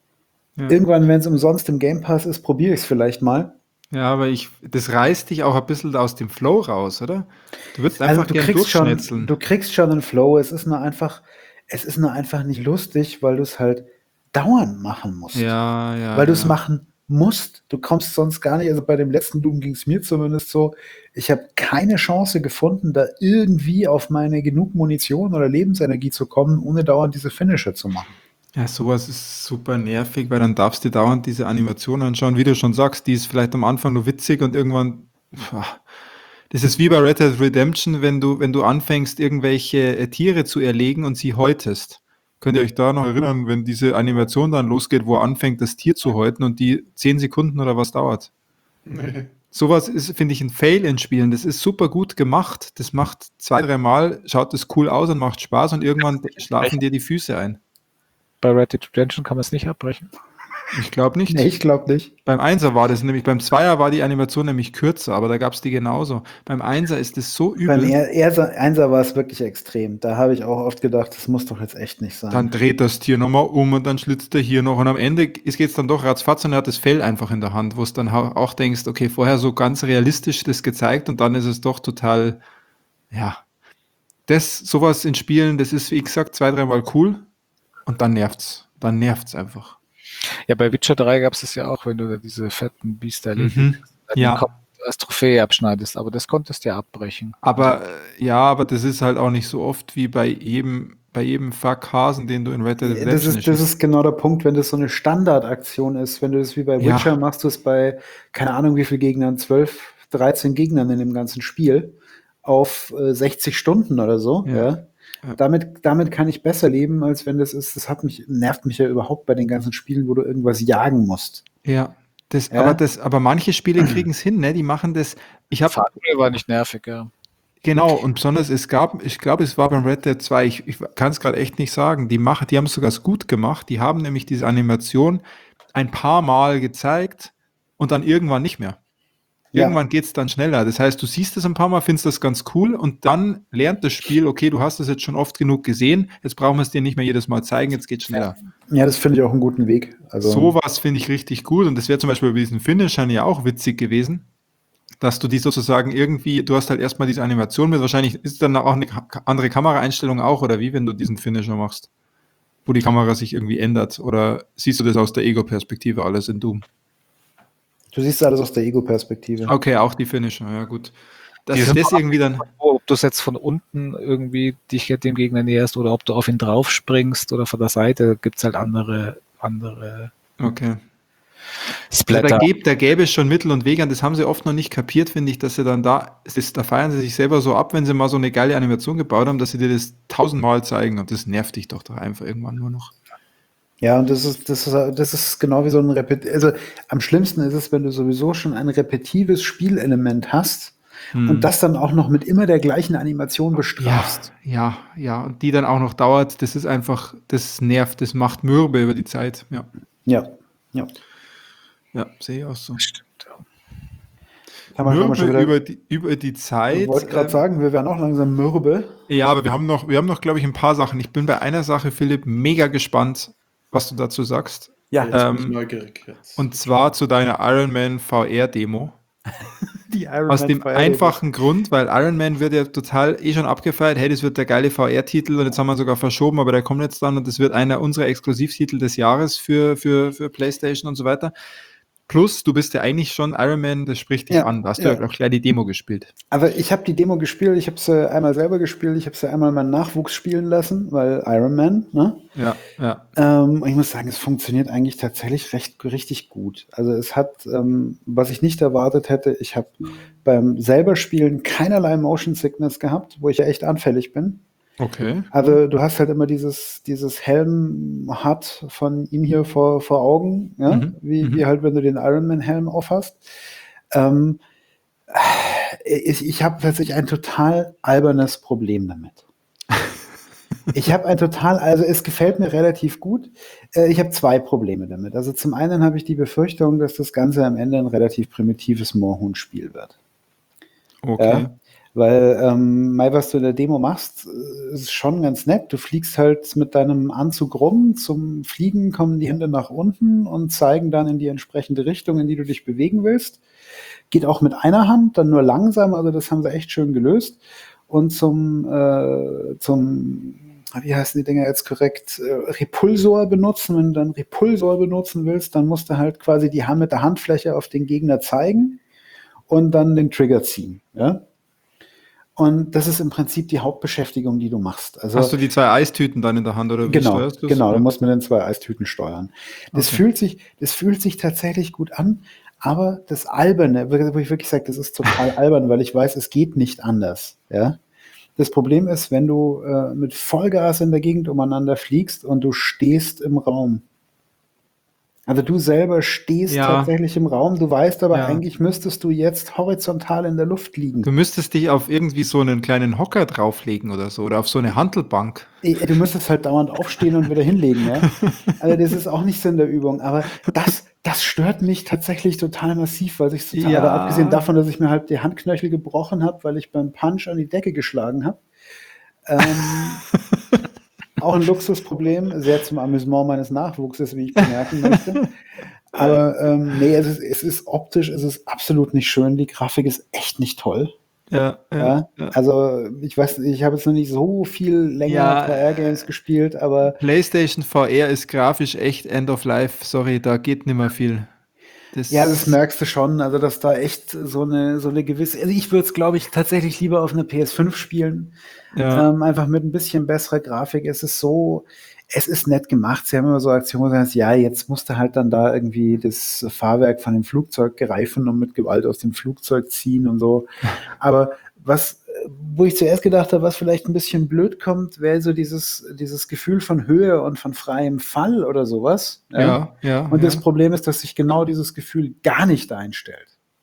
Ja. Irgendwann, wenn es umsonst im Game Pass ist, probiere ich es vielleicht mal. Ja, aber ich, das reißt dich auch ein bisschen aus dem Flow raus, oder? Du würdest Also einfach du gern kriegst schon, durchschnetzeln. du kriegst schon einen Flow. Es ist nur einfach, es ist nur einfach nicht lustig, weil du es halt dauernd machen musst. Ja, ja. weil du es ja. machen musst. Du kommst sonst gar nicht, also bei dem letzten Doom ging es mir zumindest so, ich habe keine Chance gefunden, da irgendwie auf meine genug Munition oder Lebensenergie zu kommen, ohne dauernd diese Finisher zu machen. Ja, sowas ist super nervig, weil dann darfst du dauernd diese Animation anschauen. Wie du schon sagst, die ist vielleicht am Anfang nur witzig und irgendwann. Pah, das ist wie bei Red Dead Redemption, wenn du, wenn du anfängst, irgendwelche äh, Tiere zu erlegen und sie häutest. Könnt ihr euch da noch erinnern, wenn diese Animation dann losgeht, wo er anfängt, das Tier zu häuten und die zehn Sekunden oder was dauert? Nee. Sowas ist, finde ich, ein Fail in Spielen. Das ist super gut gemacht. Das macht zwei, dreimal, schaut das cool aus und macht Spaß und irgendwann schlafen dir die Füße ein. Bei Red Dead Redemption kann man es nicht abbrechen. Ich glaube nicht. Nee, ich glaube nicht. Beim Einser war das nämlich, beim Zweier war die Animation nämlich kürzer, aber da gab es die genauso. Beim Einser ist das so übel. Beim er Erser, Einser war es wirklich extrem. Da habe ich auch oft gedacht, das muss doch jetzt echt nicht sein. Dann dreht das Tier nochmal um und dann schlitzt er hier noch. Und am Ende geht es dann doch ratzfatz und er hat das Fell einfach in der Hand, wo es dann auch denkst, okay, vorher so ganz realistisch das gezeigt und dann ist es doch total, ja. Das, sowas in Spielen, das ist, wie gesagt, zwei, dreimal cool und dann nervt's. Dann nervt's einfach. Ja, bei Witcher drei gab es das ja auch, wenn du da diese fetten Biester erledigt Mhm. hast, den Ja. Kopf als Trophäe abschneidest, aber das konntest du ja abbrechen. Aber äh, ja, aber das ist halt auch nicht so oft wie bei jedem, bei jedem Fuck-Hasen, den du in Red Dead Redemption Das ist, das erschießt. ist genau der Punkt, wenn das so eine Standardaktion ist. Wenn du das wie bei Ja. Witcher machst, du es bei, keine Ahnung wie viel Gegnern, zwölf, dreizehn Gegnern in dem ganzen Spiel auf äh, sechzig Stunden oder so. Ja. Ja. Ja. Damit, damit kann ich besser leben, als wenn das ist, das hat mich, nervt mich ja überhaupt bei den ganzen Spielen, wo du irgendwas jagen musst. Ja, das, Ja? aber das, aber manche Spiele kriegen es hin, ne? Die machen das. Ich habe Fahrradspiel war nicht nervig, ja. genau, und besonders es gab, ich glaube, es war beim Red Dead zwei, ich, ich kann es gerade echt nicht sagen. Die machen, die haben es sogar gut gemacht. Die haben nämlich diese Animation ein paar Mal gezeigt und dann irgendwann nicht mehr. Ja. Irgendwann geht es dann schneller. Das heißt, du siehst es ein paar Mal, findest das ganz cool und dann lernt das Spiel, okay, du hast das jetzt schon oft genug gesehen, jetzt brauchen wir es dir nicht mehr jedes Mal zeigen, jetzt geht schneller. Ja, das finde ich auch einen guten Weg. Also, Sowas finde ich richtig gut und das wäre zum Beispiel bei diesen Finishern ja auch witzig gewesen, dass du die sozusagen irgendwie, du hast halt erstmal diese Animation mit, wahrscheinlich ist dann auch eine ka- andere Kameraeinstellung auch oder wie, wenn du diesen Finisher machst, wo die Kamera sich irgendwie ändert oder siehst du das aus der Ego-Perspektive alles in Doom? du siehst alles aus der Ego-Perspektive. Okay, auch die Finisher, ja gut. Dass Die ist sind das irgendwie dann, Ob du es jetzt von unten irgendwie dich dem Gegner näherst oder ob du auf ihn drauf springst oder von der Seite, gibt es halt andere, andere okay. Ja, Splatter. da, gäb, da gäbe es schon Mittel und Wege, und das haben sie oft noch nicht kapiert, finde ich, dass sie dann da, es ist, da feiern sie sich selber so ab, wenn sie mal so eine geile Animation gebaut haben, dass sie dir das tausendmal zeigen und das nervt dich doch doch einfach irgendwann nur noch. Ja, und das ist, das ist, das ist genau wie so ein Repet. Also am schlimmsten ist es, wenn du sowieso schon ein repetives Spielelement hast Hm. und das dann auch noch mit immer der gleichen Animation bestrafst. Ja, ja, ja, und die dann auch noch dauert, das ist einfach, das nervt, das macht mürbe über die Zeit. Ja, Ja, ja. ja, sehe ich auch so. Stimmt, ja. Kann man, kann man Mürbe schon wieder, über die, über die ich Zeit. wollte gerade ähm, sagen, wir werden auch langsam mürbe. Ja, aber wir haben noch, wir haben noch, glaube ich, ein paar Sachen. Ich bin bei einer Sache, Philipp, mega gespannt, was du dazu sagst. Ja, Jetzt bin ich Ähm, neugierig jetzt. Und zwar zu deiner Iron Man V R-Demo. die Iron Aus Man dem Fire einfachen Grund, weil Iron Man wird ja total eh schon abgefeiert. Hey, das wird der geile V R-Titel und jetzt haben wir sogar verschoben, aber der kommt jetzt dann und das wird einer unserer Exklusivtitel des Jahres für, für, für PlayStation und so weiter. Plus, du bist ja eigentlich schon Iron Man, das spricht dich Ja, an. Da hast ja. du ja auch gleich die Demo gespielt. Aber ich habe die Demo gespielt, ich habe sie einmal selber gespielt, ich habe sie einmal meinen Nachwuchs spielen lassen, weil Iron Man, ne? Ja, ja. Ähm, und ich muss sagen, es funktioniert eigentlich tatsächlich recht richtig gut. Also es hat, ähm, was ich nicht erwartet hätte, ich habe beim selber Spielen keinerlei Motion Sickness gehabt, wo ich ja echt anfällig bin. Okay. Also du hast halt immer dieses, dieses Helm-Hut von ihm hier vor, vor Augen, ja? Mhm, Wie, mhm. wie halt, wenn du den Iron Man-Helm aufhast. Ähm, ich ich habe tatsächlich ein total albernes Problem damit. Ich habe ein total, also es gefällt mir relativ gut. Äh, Ich habe zwei Probleme damit. Also zum einen habe ich die Befürchtung, dass das Ganze am Ende ein relativ primitives Moorhuhn-Spiel wird. Okay. Ja, weil, ähm, Mai, was du in der Demo machst, äh, ist schon ganz nett. Du fliegst halt mit deinem Anzug rum. Zum Fliegen kommen die Hände nach unten und zeigen dann in die entsprechende Richtung, in die du dich bewegen willst. Geht auch mit einer Hand, dann nur langsam. Also das haben sie echt schön gelöst. Und zum, äh, zum wie heißen die Dinger jetzt korrekt, äh, Repulsor benutzen. Wenn du dann Repulsor benutzen willst, dann musst du halt quasi die Hand mit der Handfläche auf den Gegner zeigen und dann den Trigger ziehen. Ja? Und das ist im Prinzip die Hauptbeschäftigung, die du machst. Also, Hast du die zwei Eistüten dann in der Hand oder wie genau, steuerst du's? genau, du Ja. musst mit den zwei Eistüten steuern. Das Okay. fühlt sich, das fühlt sich tatsächlich gut an, aber das Alberne, wo ich wirklich sage, das ist total albern, weil ich weiß, es geht nicht anders. Ja? Das Problem ist, wenn du äh, mit Vollgas in der Gegend umeinander fliegst und du stehst im Raum. Also du selber stehst Ja. tatsächlich im Raum, du weißt aber, Ja. eigentlich müsstest du jetzt horizontal in der Luft liegen. Du müsstest dich auf irgendwie so einen kleinen Hocker drauflegen oder so oder auf so eine Hantelbank. Eh, Du müsstest halt dauernd aufstehen und wieder hinlegen, ja. Also das ist auch nicht Sinn der Übung, aber das, das stört mich tatsächlich total massiv, weil ich total, Ja. aber abgesehen davon, dass ich mir halt die Handknöchel gebrochen habe, weil ich beim Punch an die Decke geschlagen habe. Ähm, auch ein Luxusproblem, sehr zum Amüsement meines Nachwuchses, wie ich bemerken möchte. Aber ähm, nee, es ist, es ist optisch, es ist absolut nicht schön. Die Grafik ist echt nicht toll. Ja, Ja, ja. also ich weiß, ich habe jetzt noch nicht so viel länger Ja, V R-Games gespielt, aber PlayStation V R ist grafisch echt End of Life. Sorry, da geht nicht mehr viel. Das, ja, das merkst du schon, also dass da echt so eine, so eine gewisse, also ich würde es, glaube ich, tatsächlich lieber auf einer P S fünf spielen, ja. ähm, einfach mit ein bisschen besserer Grafik. Es ist so, es ist nett gemacht. Sie haben immer so Aktionen, wo sie sagen, ja, jetzt musst du halt dann da irgendwie das Fahrwerk von dem Flugzeug greifen und mit Gewalt aus dem Flugzeug ziehen und so. Aber was, wo ich zuerst gedacht habe, was vielleicht ein bisschen blöd kommt, wäre so dieses, dieses Gefühl von Höhe und von freiem Fall oder sowas. Ja, Ja, ja. Und das ja. Problem ist, dass sich genau dieses Gefühl gar nicht einstellt.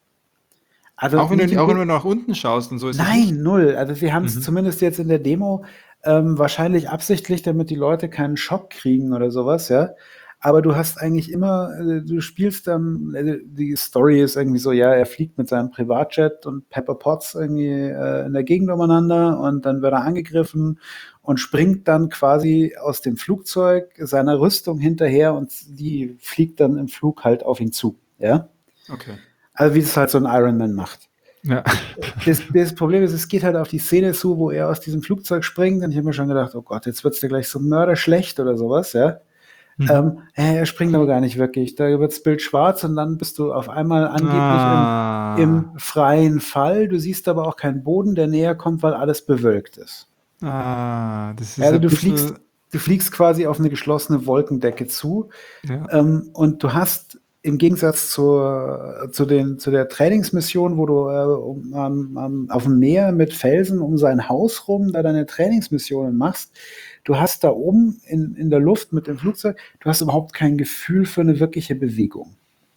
Also Auch wenn, nicht du, im auch wenn Gu- du nach unten schaust und so ist es Nein, nicht. null. Also sie haben es Mhm. zumindest jetzt in der Demo ähm, wahrscheinlich absichtlich, damit die Leute keinen Schock kriegen oder sowas, ja. Aber du hast eigentlich immer, äh, du spielst dann, äh, die Story ist irgendwie so, ja, er fliegt mit seinem Privatjet und Pepper Potts irgendwie äh, in der Gegend umeinander und dann wird er angegriffen und springt dann quasi aus dem Flugzeug seiner Rüstung hinterher und die fliegt dann im Flug halt auf ihn zu, ja. Okay. Also wie es halt so ein Iron Man macht. Ja. Das, das Problem ist, es geht halt auf die Szene zu, wo er aus diesem Flugzeug springt und ich habe mir schon gedacht, oh Gott, jetzt wird's dir gleich so mörderschlecht oder sowas, ja. Mhm. Ähm, äh, er springt aber gar nicht wirklich. Da wird das Bild schwarz und dann bist du auf einmal angeblich Ah. im, im freien Fall. Du siehst aber auch keinen Boden, der näher kommt, weil alles bewölkt ist. Ah, das ist Also ein du bisschen, fliegst, du fliegst quasi auf eine geschlossene Wolkendecke zu. ja. Ähm, und du hast im Gegensatz zur, zu, den, zu der Trainingsmission, wo du äh, um, um, um, auf dem Meer mit Felsen um sein Haus rum da deine Trainingsmissionen machst, du hast da oben in, in der Luft mit dem Flugzeug, du hast überhaupt kein Gefühl für eine wirkliche Bewegung.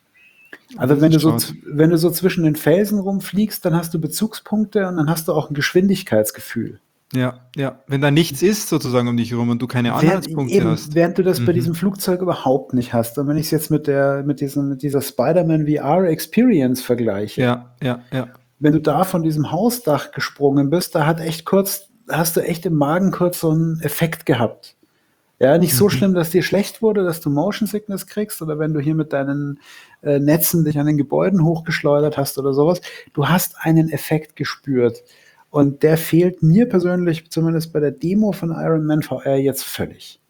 Also Das wenn du, ist so, schade. z- wenn du so zwischen den Felsen rumfliegst, dann hast du Bezugspunkte und dann hast du auch ein Geschwindigkeitsgefühl. Ja, ja. Wenn da nichts ist sozusagen um dich herum und du keine Während, Anhaltspunkte eben, hast. während du das bei Mhm. diesem Flugzeug überhaupt nicht hast. Und wenn ich es jetzt mit, der, mit, diesem, mit dieser Spider-Man V R Experience vergleiche, Ja, ja, ja. wenn du da von diesem Hausdach gesprungen bist, da hat echt kurz, hast du echt im Magen kurz so einen Effekt gehabt. Ja, nicht so Mhm. schlimm, dass dir schlecht wurde, dass du Motion Sickness kriegst oder wenn du hier mit deinen äh, Netzen dich an den Gebäuden hochgeschleudert hast oder sowas. Du hast einen Effekt gespürt. Und der fehlt mir persönlich, zumindest bei der Demo von Iron Man V R, jetzt völlig.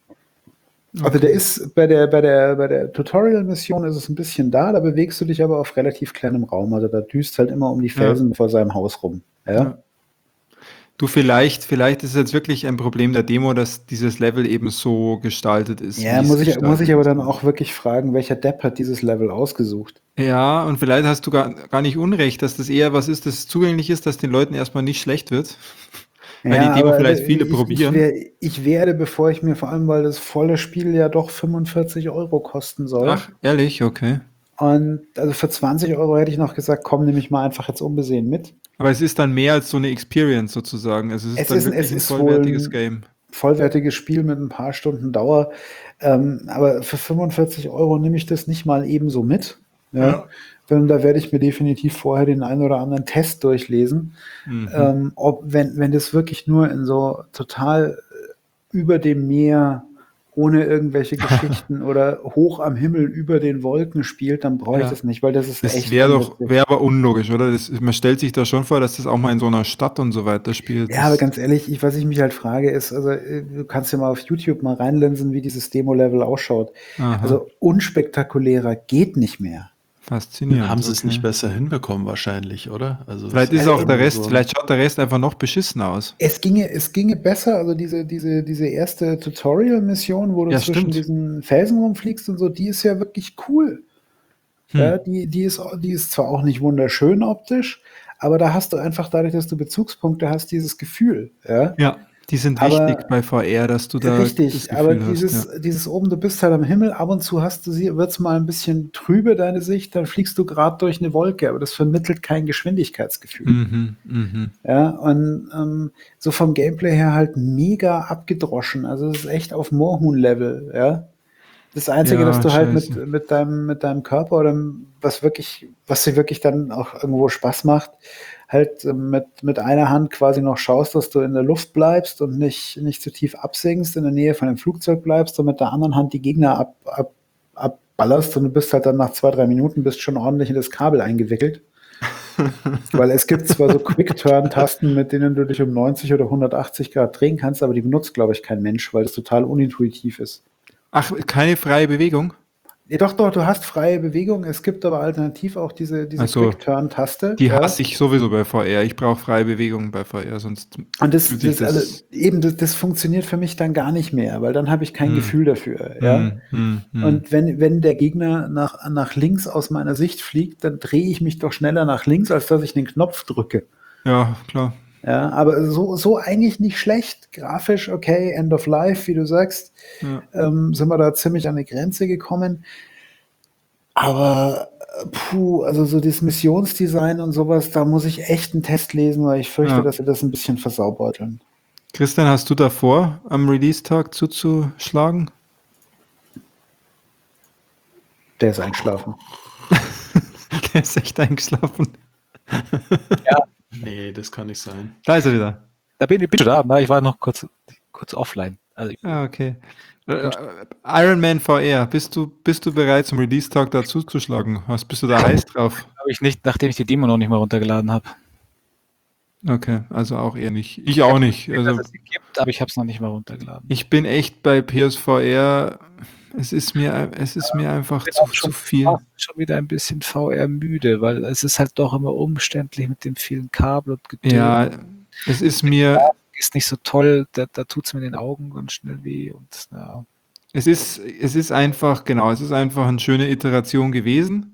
Also der Okay. ist bei der, bei der, bei der Tutorial-Mission ist es ein bisschen da, da bewegst du dich aber auf relativ kleinem Raum. Also da düst halt immer um die Ja, Felsen vor seinem Haus rum. Ja. ja. Du, vielleicht, vielleicht ist es jetzt wirklich ein Problem der Demo, dass dieses Level eben so gestaltet ist, Ja, wie es muss ich, muss ich gestaltet aber ist. dann auch wirklich fragen, welcher Depp hat dieses Level ausgesucht? Ja, und vielleicht hast du gar, gar nicht Unrecht, dass das eher was ist, das zugänglich ist, dass den Leuten erstmal nicht schlecht wird. Weil die Ja, Demo aber vielleicht äh, viele ich, ich, probieren. wer, ich werde, bevor ich mir vor allem, weil das volle Spiel ja doch fünfundvierzig Euro kosten soll. Ach, ehrlich, okay. Und also für zwanzig Euro hätte ich noch gesagt, komm, nehme ich mal einfach jetzt unbesehen mit. Aber es ist dann mehr als so eine Experience sozusagen. Also es ist Es dann ist, es wirklich ein ist wohl vollwertiges ein Game. vollwertiges Spiel mit ein paar Stunden Dauer. Ähm, aber für fünfundvierzig Euro nehme ich das nicht mal ebenso mit. Ja. Ja. Denn da werde ich mir definitiv vorher den einen oder anderen Test durchlesen. Mhm. Ähm, ob, wenn, wenn das wirklich nur in so total äh, über dem Meer, ohne irgendwelche Geschichten oder hoch am Himmel über den Wolken spielt, dann brauche ich Ja. das nicht, weil das ist Das echt wäre doch, unwitzig. wäre aber unlogisch, oder? Das, man stellt sich da schon vor, dass das auch mal in so einer Stadt und so weiter spielt. Ja, aber Das, ganz ehrlich, ich, was ich mich halt frage, ist, also äh, du kannst ja mal auf YouTube mal reinlinsen, wie dieses Demo-Level ausschaut. aha, Also unspektakulärer geht nicht mehr. faszinierend. Haben sie es okay. nicht besser hinbekommen wahrscheinlich, oder? Also Vielleicht es ist Also, auch der immer Rest, so ein- vielleicht schaut der Rest einfach noch beschissen aus. Es ginge, es ginge besser, also diese, diese, diese erste Tutorial-Mission, wo du Ja, zwischen stimmt. diesen Felsen rumfliegst und so, die ist ja wirklich cool. Ja, Hm. die, die, ist, die ist zwar auch nicht wunderschön optisch, aber da hast du einfach dadurch, dass du Bezugspunkte hast, dieses Gefühl. Ja, Ja, die sind aber wichtig bei V R, dass du da das richtig, aber Gefühl hast. dieses, Ja. dieses oben, du bist halt am Himmel, ab und zu hast du sie, wird's mal ein bisschen trübe, deine Sicht, dann fliegst du gerade durch eine Wolke, aber das vermittelt kein Geschwindigkeitsgefühl. Mhm, mhm. Ja, und ähm, so vom Gameplay her halt mega abgedroschen. Also es ist echt auf Moorhuhn-Level, ja. Das Einzige, dass Ja, du halt mit, scheiße. mit deinem, mit deinem Körper oder was wirklich, was dir wirklich dann auch irgendwo Spaß macht, halt äh, mit, mit einer Hand quasi noch schaust, dass du in der Luft bleibst und nicht, nicht zu tief absinkst, in der Nähe von dem Flugzeug bleibst und mit der anderen Hand die Gegner ab, ab, abballerst und du bist halt dann nach zwei, drei Minuten bist schon ordentlich in das Kabel eingewickelt. Weil es gibt zwar so Quick-Turn-Tasten, mit denen du dich um neunzig oder hundertachtzig Grad drehen kannst, aber die benutzt, glaube ich, kein Mensch, weil das total unintuitiv ist. Ach, keine freie Bewegung? Ja, doch, doch, du hast freie Bewegung. Es gibt aber alternativ auch diese, diese Ach so. Quick-Turn-Taste. Die ja. hasse ich sowieso bei V R. Ich brauche freie Bewegung bei V R, sonst Und das, fühlt sich das, also, eben, das, das funktioniert für mich dann gar nicht mehr, weil dann habe ich kein Hm. Gefühl dafür. Ja. Hm, hm, hm. Und wenn, wenn der Gegner nach, nach links aus meiner Sicht fliegt, dann drehe ich mich doch schneller nach links, als dass ich den Knopf drücke. Ja, klar. Ja, aber so, so eigentlich nicht schlecht. Grafisch okay, End of Life, wie du sagst, Ja. ähm, sind wir da ziemlich an die Grenze gekommen. Aber äh, puh, also so das Missionsdesign und sowas, da muss ich echt einen Test lesen, weil ich fürchte, Ja. dass sie das ein bisschen versaubeuteln. Christian, hast du davor, am Release-Tag zuzuschlagen? Der ist eingeschlafen. Der ist echt eingeschlafen. Nee, das kann nicht sein. Da ist er wieder. Da bin ich bin schon da, ne? Ich war noch kurz, kurz offline. Also, Ah, okay. Äh, Iron Man V R, bist du, bist du bereit, zum Release-Tag da zuzuschlagen? Was bist du da heiß drauf? habe ich nicht, nachdem ich die Demo noch nicht mal runtergeladen habe. Okay, also auch eher nicht. Ich auch nicht. Also Dass es sie gibt, aber ich habe es noch nicht mal runtergeladen. ich bin echt bei P S V R. Es ist mir, es ist mir einfach bin zu, auch schon, zu viel. auch schon wieder ein bisschen V R müde, weil es ist halt doch immer umständlich mit den vielen Kabel und Gedöns. Ja, es ist mir, Ist nicht so toll, da, da tut es mir in den Augen ganz schnell weh. Und ja. es ist, es ist einfach, genau, es ist einfach eine schöne Iteration gewesen.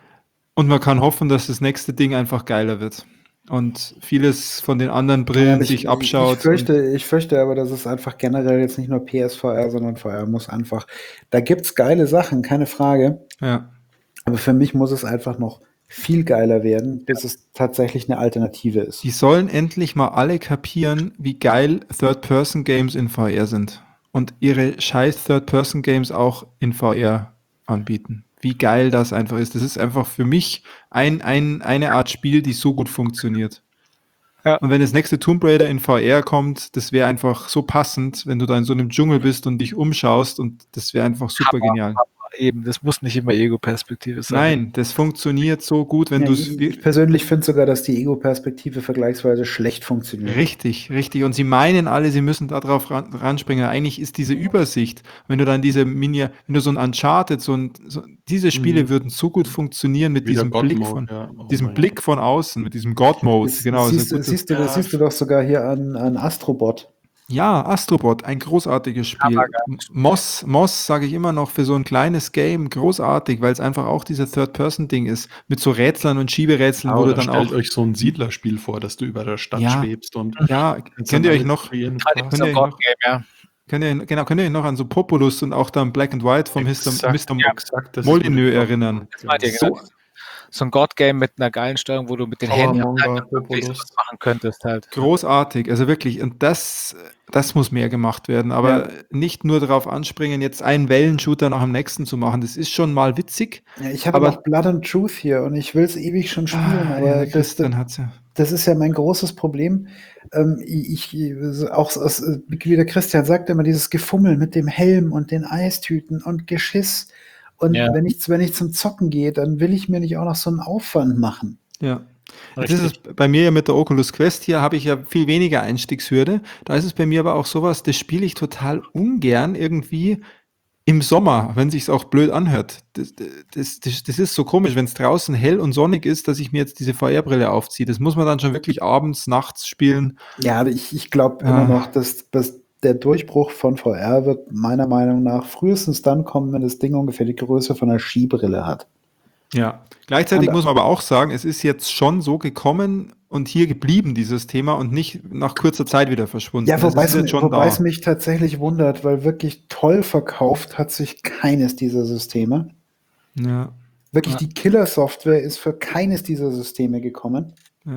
Und man kann hoffen, dass das nächste Ding einfach geiler wird. Und vieles von den anderen Brillen Aber ich, sich abschaut. Ich fürchte, ich fürchte aber, dass es einfach generell jetzt nicht nur P S V R, sondern V R muss einfach. Da gibt es geile Sachen, keine Frage. Und, ja. Aber für mich muss es einfach noch viel geiler werden, bis es tatsächlich eine Alternative ist. Die sollen endlich mal alle kapieren, wie geil Third-Person-Games in V R sind. Und ihre scheiß Third-Person-Games auch in V R anbieten. Wie geil das einfach ist. Das ist einfach für mich ein, ein, eine Art Spiel, die so gut funktioniert. Ja. Und wenn das nächste Tomb Raider in V R kommt, das wäre einfach so passend, wenn du da in so einem Dschungel bist und dich umschaust, und das wäre einfach super Hammer, genial. Hammer. Eben, das muss nicht immer Ego-Perspektive sein. Nein, das funktioniert so gut, wenn Ja, du ich, es ich persönlich finde sogar, dass die Ego-Perspektive vergleichsweise schlecht funktioniert. Richtig, richtig. Und sie meinen alle, sie müssen da drauf ran, ranspringen. Eigentlich ist diese Übersicht, wenn du dann diese Mini, wenn du so ein Uncharted, so ein, so, diese Spiele Mhm. würden so gut funktionieren mit Wieder diesem God Blick Mode, von, ja. Oh diesem mein Blick von außen, mit diesem God-Mode. Das, Genau, das, ist ein siehst, du- gutes- siehst, du, das Ja. siehst du doch sogar hier an, an Astrobot. Ja, Astrobot, ein großartiges Spiel. Hammergeil. M- Moss, Moss sage ich immer noch, für so ein kleines Game großartig, weil es einfach auch dieses Third-Person-Ding ist, mit so Rätseln und Schieberätseln, wo Oder du dann stellt auch, euch so ein Siedlerspiel vor, dass du über der Stadt Ja. schwebst und ja, kannst könnt dann ihr euch alles noch, kreieren. Gerade Könnt so ihr ein noch- God-Game, ja. könnt ihr, genau, könnt ihr euch noch an so Populus und auch dann Black and White vom Mister Exakt, Mister exakt, das ist Molyneux mir- erinnern. Das meint ihr, So, genau. So ein God-Game mit einer geilen Steuerung, wo du mit den Power Händen Monga, halt wirklich Populus. was machen könntest halt. großartig, also wirklich, und das, das muss mehr gemacht werden, aber Ja. nicht nur darauf anspringen, jetzt einen Wellenshooter nach dem nächsten zu machen, das ist schon mal witzig. Ja, ich habe Aber- noch Blood and Truth hier und ich will es ewig schon spielen, Ah, aber ja, der das, Christian das, hat's ja. das ist ja mein großes Problem. Ähm, ich, ich, auch aus- wie der Christian sagt immer, dieses Gefummel mit dem Helm und den Eistüten und Geschiss. Und Ja. wenn, ich, wenn ich zum Zocken gehe, dann will ich mir nicht auch noch so einen Aufwand machen. Ja. Jetzt Richtig. ist es bei mir ja mit der Oculus Quest hier, habe ich ja viel weniger Einstiegshürde. Da ist es bei mir aber auch sowas, das spiele ich total ungern irgendwie im Sommer, wenn sich's auch blöd anhört. Das, das, das, das ist so komisch, wenn es draußen hell und sonnig ist, dass ich mir jetzt diese V R-Brille aufziehe. Das muss man dann schon wirklich abends, nachts spielen. Ja, aber ich, ich glaube Ah. immer noch, dass, dass der Durchbruch von V R wird meiner Meinung nach frühestens dann kommen, wenn das Ding ungefähr die Größe von einer Skibrille hat. Ja. Gleichzeitig Und- muss man aber auch sagen, es ist jetzt schon so gekommen und hier geblieben, dieses Thema, und nicht nach kurzer Zeit wieder verschwunden. Ja, Also wobei, es es, ist mi- jetzt schon wobei da. es mich tatsächlich wundert, weil wirklich toll verkauft hat sich keines dieser Systeme. Ja. Wirklich, Ja. die Killer-Software ist für keines dieser Systeme gekommen.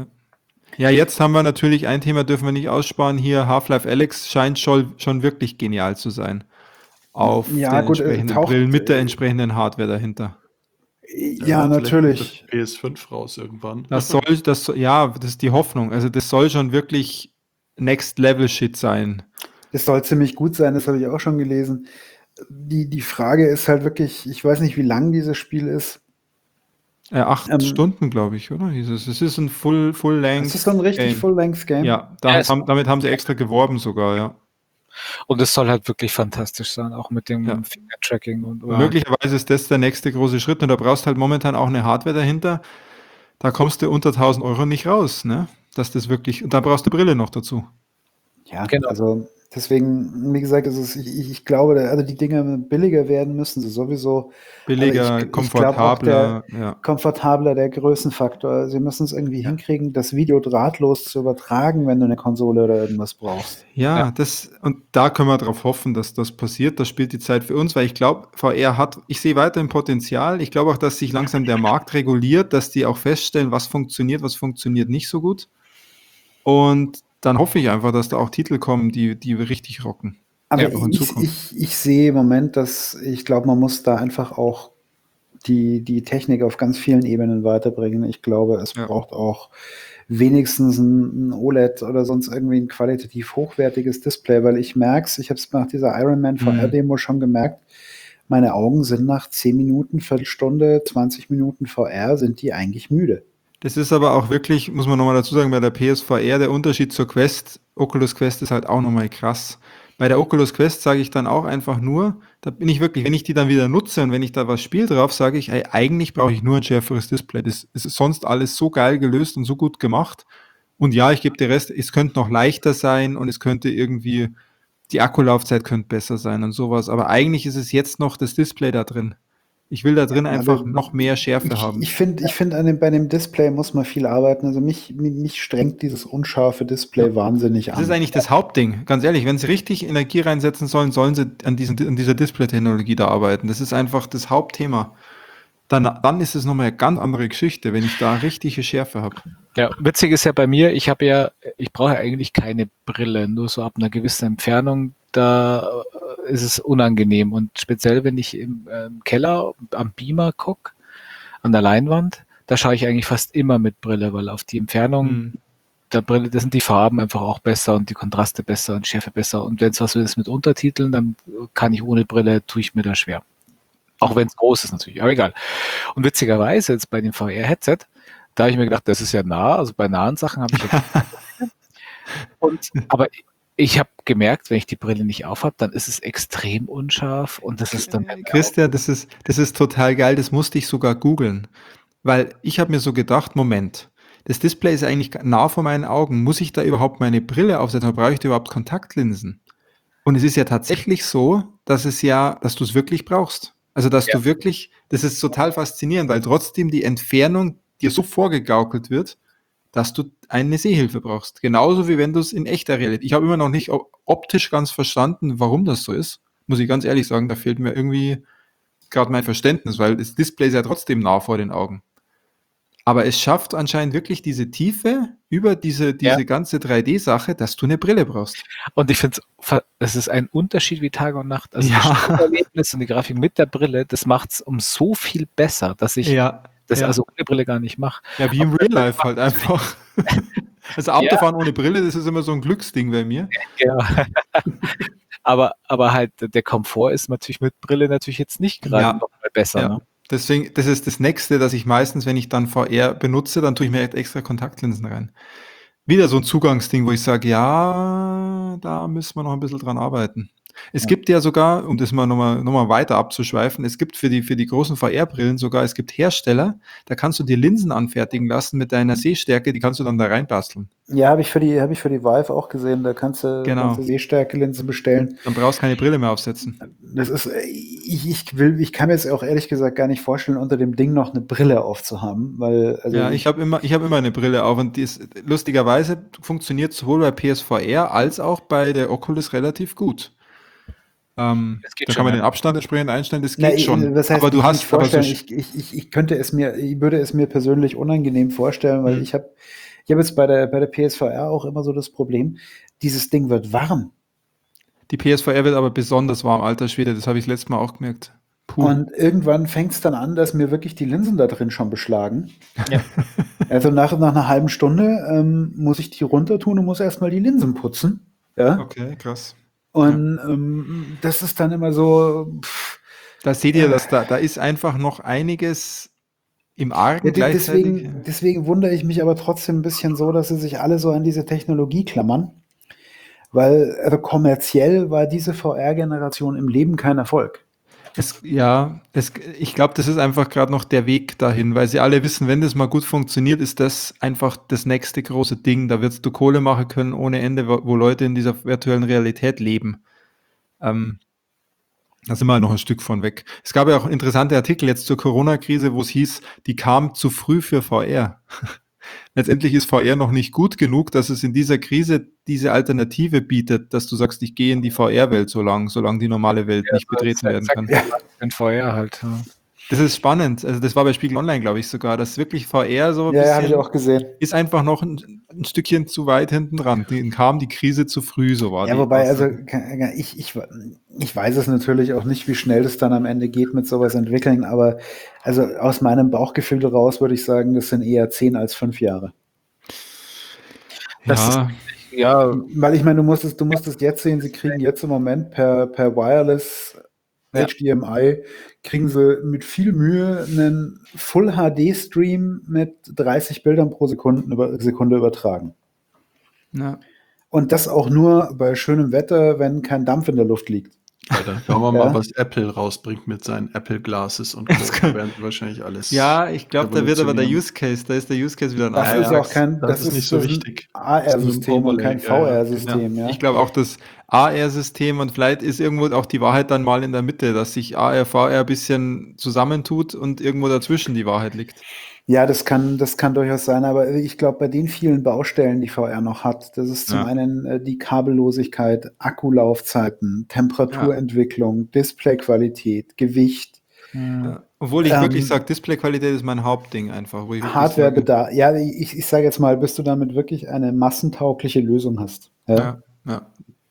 Ja, jetzt haben wir natürlich ein Thema, dürfen wir nicht aussparen. Hier Half-Life Alyx scheint schon, schon wirklich genial zu sein. Auf Ja, den gut, äh, entsprechenden taucht, Brillen mit der äh, entsprechenden Hardware dahinter. Ja, vielleicht natürlich. kommt P S fünf raus irgendwann. Das soll, das, soll- ja, das ist die Hoffnung. Also das soll schon wirklich Next-Level-Shit sein. Das soll ziemlich gut sein, das habe ich auch schon gelesen. Die, die Frage ist halt wirklich, ich weiß nicht, wie lang dieses Spiel ist. Äh, acht Ähm, Stunden, glaube ich, oder? Dieses, es ist ein Full, Full-Length. Es ist so ein richtig Game. Full-Length-Game. Ja, da, Ja, es- haben, damit haben sie extra geworben sogar, ja. Und es soll halt wirklich fantastisch sein, auch mit dem Ja. Finger-Tracking und Möglicherweise ist das der nächste große Schritt, und da brauchst halt momentan auch eine Hardware dahinter. Da kommst du unter tausend Euro nicht raus, ne? Dass das wirklich, und da brauchst du Brille noch dazu. Ja, Genau. also Deswegen, wie gesagt, es ist, ich, ich glaube, also die Dinge billiger werden müssen sie sowieso. Billiger, aber ich, ich glaube auch der komfortabler, ja. komfortabler, der Größenfaktor. Sie müssen es irgendwie Ja. hinkriegen, das Video drahtlos zu übertragen, wenn du eine Konsole oder irgendwas brauchst. Ja, Ja. das, und da können wir darauf hoffen, dass das passiert. Das spielt die Zeit für uns, weil ich glaube, V R hat, ich sehe weiterhin Potenzial. Ich glaube auch, dass sich langsam der Markt reguliert, dass die auch feststellen, was funktioniert, was funktioniert nicht so gut. Und dann hoffe ich einfach, dass da auch Titel kommen, die, die richtig rocken. Aber Ja, auch in ich, Zukunft. ich, ich sehe im Moment, dass ich glaube, man muss da einfach auch die, die Technik auf ganz vielen Ebenen weiterbringen. Ich glaube, es Ja. braucht auch wenigstens ein, ein O L E D oder sonst irgendwie ein qualitativ hochwertiges Display, weil ich merke es, ich habe es nach dieser Ironman V R-Demo schon gemerkt, meine Augen sind nach zehn Minuten, Viertelstunde, zwanzig Minuten V R, sind die eigentlich müde. Das ist aber auch wirklich, muss man nochmal dazu sagen, bei der P S V R, der Unterschied zur Quest, Oculus Quest ist halt auch nochmal krass. Bei der Oculus Quest sage ich dann auch einfach nur, da bin ich wirklich, wenn ich die dann wieder nutze und wenn ich da was spiele drauf, sage ich, ey, eigentlich brauche ich nur ein schärferes Display. Das ist sonst alles so geil gelöst und so gut gemacht. Und ja, ich gebe dir Rest, es könnte noch leichter sein und es könnte irgendwie, die Akkulaufzeit könnte besser sein und sowas. Aber eigentlich ist es jetzt noch das Display da drin. Ich will da drin einfach Aber noch mehr Schärfe Ich, haben. ich finde, ich find an dem, bei dem Display muss man viel arbeiten. Also mich, mich, mich strengt dieses unscharfe Display Ja. wahnsinnig Das an. ist eigentlich das Hauptding. Ganz ehrlich, wenn sie richtig Energie reinsetzen sollen, sollen sie an, diesen, an dieser Display-Technologie da arbeiten. Das ist einfach das Hauptthema. Dann, dann ist es nochmal eine ganz andere Geschichte, wenn ich da richtige Schärfe habe. Ja, witzig ist ja bei mir, ich habe ja, ich brauche ja eigentlich keine Brille, nur so ab einer gewissen Entfernung, da äh, ist es unangenehm. Und speziell, wenn ich im ähm, Keller am Beamer gucke, an der Leinwand, da schaue ich eigentlich fast immer mit Brille, weil auf die Entfernung Hm. der Brille, da sind die Farben einfach auch besser und die Kontraste besser und Schärfe besser. Und wenn es was ist mit Untertiteln, dann kann ich ohne Brille, tue ich mir da schwer. Auch wenn es groß ist natürlich, aber egal. Und witzigerweise jetzt bei dem V R-Headset, da habe ich mir gedacht, das ist ja nah, also bei nahen Sachen habe ich jetzt und, aber ich habe gemerkt, wenn ich die Brille nicht aufhab, dann ist es extrem unscharf und das ist dann Christian, das ist, das ist total geil, das musste ich sogar googeln. Weil ich habe mir so gedacht, Moment, das Display ist eigentlich nah vor meinen Augen. Muss ich da überhaupt meine Brille aufsetzen oder brauche ich da überhaupt Kontaktlinsen? Und es ist ja tatsächlich so, dass es ja, dass du es wirklich brauchst. Also, dass Ja. du wirklich, das ist total faszinierend, weil trotzdem die Entfernung dir so vorgegaukelt wird, dass du eine Sehhilfe brauchst. Genauso wie wenn du es in echter Realität. Ich habe immer noch nicht op- optisch ganz verstanden, warum das so ist. Muss ich ganz ehrlich sagen, da fehlt mir irgendwie gerade mein Verständnis, weil das Display ist ja trotzdem nah vor den Augen. Aber es schafft anscheinend wirklich diese Tiefe über diese, diese Ja. ganze drei D-Sache, dass du eine Brille brauchst. Und ich finde es ist ein Unterschied wie Tag und Nacht. Also Ja. das Spielerlebnis und die Grafik mit der Brille, das macht es um so viel besser, dass ich ja, das ja. also ohne Brille gar nicht mache. Ja, wie im Real Life halt einfach. Also Autofahren ohne Brille, das ist immer so ein Glücksding bei mir. Ja. aber, aber halt der Komfort ist natürlich mit Brille natürlich jetzt nicht gerade Ja. noch mal besser. Ja. Ne? Deswegen, das ist das Nächste, dass ich meistens, wenn ich dann V R benutze, dann tue ich mir echt extra Kontaktlinsen rein. Wieder so ein Zugangsding, wo ich sage, ja, da müssen wir noch ein bisschen dran arbeiten. Es Ja. gibt ja sogar, um das mal nochmal noch mal weiter abzuschweifen, es gibt für die, für die großen V R-Brillen sogar, es gibt Hersteller, da kannst du dir Linsen anfertigen lassen mit deiner Sehstärke, die kannst du dann da reinbasteln. Ja, habe ich für die, habe ich für die Vive auch gesehen. Da kannst du, Genau. kannst du Sehstärke-Linse bestellen. Dann brauchst du keine Brille mehr aufsetzen. Das ist, äh, ich, ich will, ich kann mir jetzt auch ehrlich gesagt gar nicht vorstellen, unter dem Ding noch eine Brille aufzuhaben, weil, also Ja, ich habe immer, ich habe immer eine Brille auf und die ist, lustigerweise funktioniert sowohl bei P S V R als auch bei der Oculus relativ gut. Ähm, Das geht da schon, kann man ja. den Abstand entsprechend einstellen, das geht Na, ich- schon. Was heißt, aber du ich kann hast nicht aber so, vorstellen, ich, ich, ich, ich könnte es mir, ich würde es mir persönlich unangenehm vorstellen, weil Hm. ich habe, ich habe jetzt bei der, bei der P S V R auch immer so das Problem, dieses Ding wird warm. die P S V R wird aber besonders warm, alter Schwede, das habe ich letztes Mal auch gemerkt. Puh. Und irgendwann fängt es dann an, dass mir wirklich die Linsen da drin schon beschlagen. Ja. Also nach, nach einer halben Stunde ähm, muss ich die runter tun und muss erstmal die Linsen putzen. Ja. Okay, krass. Und ähm, das ist dann immer so. Pff, Da seht ihr, dass da, da ist einfach noch einiges im Argen ja, de- gleichzeitig. deswegen, deswegen wundere ich mich aber trotzdem ein bisschen so, dass sie sich alle so an diese Technologie klammern. Weil also kommerziell war diese V R-Generation im Leben kein Erfolg. Es, ja, es, ich glaube, das ist einfach gerade noch der Weg dahin, weil sie alle wissen, wenn das mal gut funktioniert, ist das einfach das nächste große Ding. Da wirst du Kohle machen können ohne Ende, wo, wo Leute in dieser virtuellen Realität leben. Ähm, da sind wir halt noch ein Stück von weg. Es gab ja auch interessante Artikel jetzt zur Corona-Krise, wo es hieß, die kam zu früh für V R. Letztendlich ist V R noch nicht gut genug, dass es in dieser Krise diese Alternative bietet, dass du sagst, ich gehe in die V R-Welt so lang, solange die normale Welt Ja, nicht so betreten werden kann. In V R halt. Ja. Das ist spannend. Also das war bei Spiegel Online, glaube ich, sogar, dass wirklich V R so ein Ja, ja, habe ich bisschen auch gesehen. ist einfach noch ein, ein Stückchen zu weit hinten dran. Die kam die Krise zu früh, so war Ja, die wobei, also Aussage. ich, ich, ich weiß es natürlich auch nicht, wie schnell es dann am Ende geht mit sowas entwickeln, aber also aus meinem Bauchgefühl raus würde ich sagen, das sind eher zehn als fünf Jahre. Das Ja, Ja, Weil ich meine, du musst es, du musst es jetzt sehen, sie kriegen jetzt im Moment per, per Wireless Ja. H D M I, kriegen sie mit viel Mühe einen Full-H D-Stream mit dreißig Bildern pro Sekunde, über, Sekunde übertragen. ja. Und das auch nur bei schönem Wetter, wenn kein Dampf in der Luft liegt. Ja, dann schauen wir Ja. mal, was Apple rausbringt mit seinen Apple Glasses und Co. Das kann- Da werden sie wahrscheinlich alles. Ja, ich glaube, da wird aber der revolutionieren. Use Case, da ist der Use Case wieder ein Das Ja, ist anderer. auch kein, das ist nicht so das wichtig. ein A R-System und kein Das ist ein Overlay, ja, ja. V R-System. Ja, Ich glaube auch das A R-System und vielleicht ist irgendwo auch die Wahrheit dann mal in der Mitte, dass sich A R, V R ein bisschen zusammentut und irgendwo dazwischen die Wahrheit liegt. Ja, das kann, das kann durchaus sein, aber ich glaube, bei den vielen Baustellen, die V R noch hat, das ist zum Ja. einen äh, die Kabellosigkeit, Akkulaufzeiten, Temperaturentwicklung, Displayqualität, Gewicht, Ja. Obwohl ich Ähm, wirklich sage, Displayqualität ist mein Hauptding einfach. Wo ich wirklich sage, Hardwarebedarf. Ja, ich, ich sage jetzt mal, bis du damit wirklich eine massentaugliche Lösung hast. Ja? Ja, ja.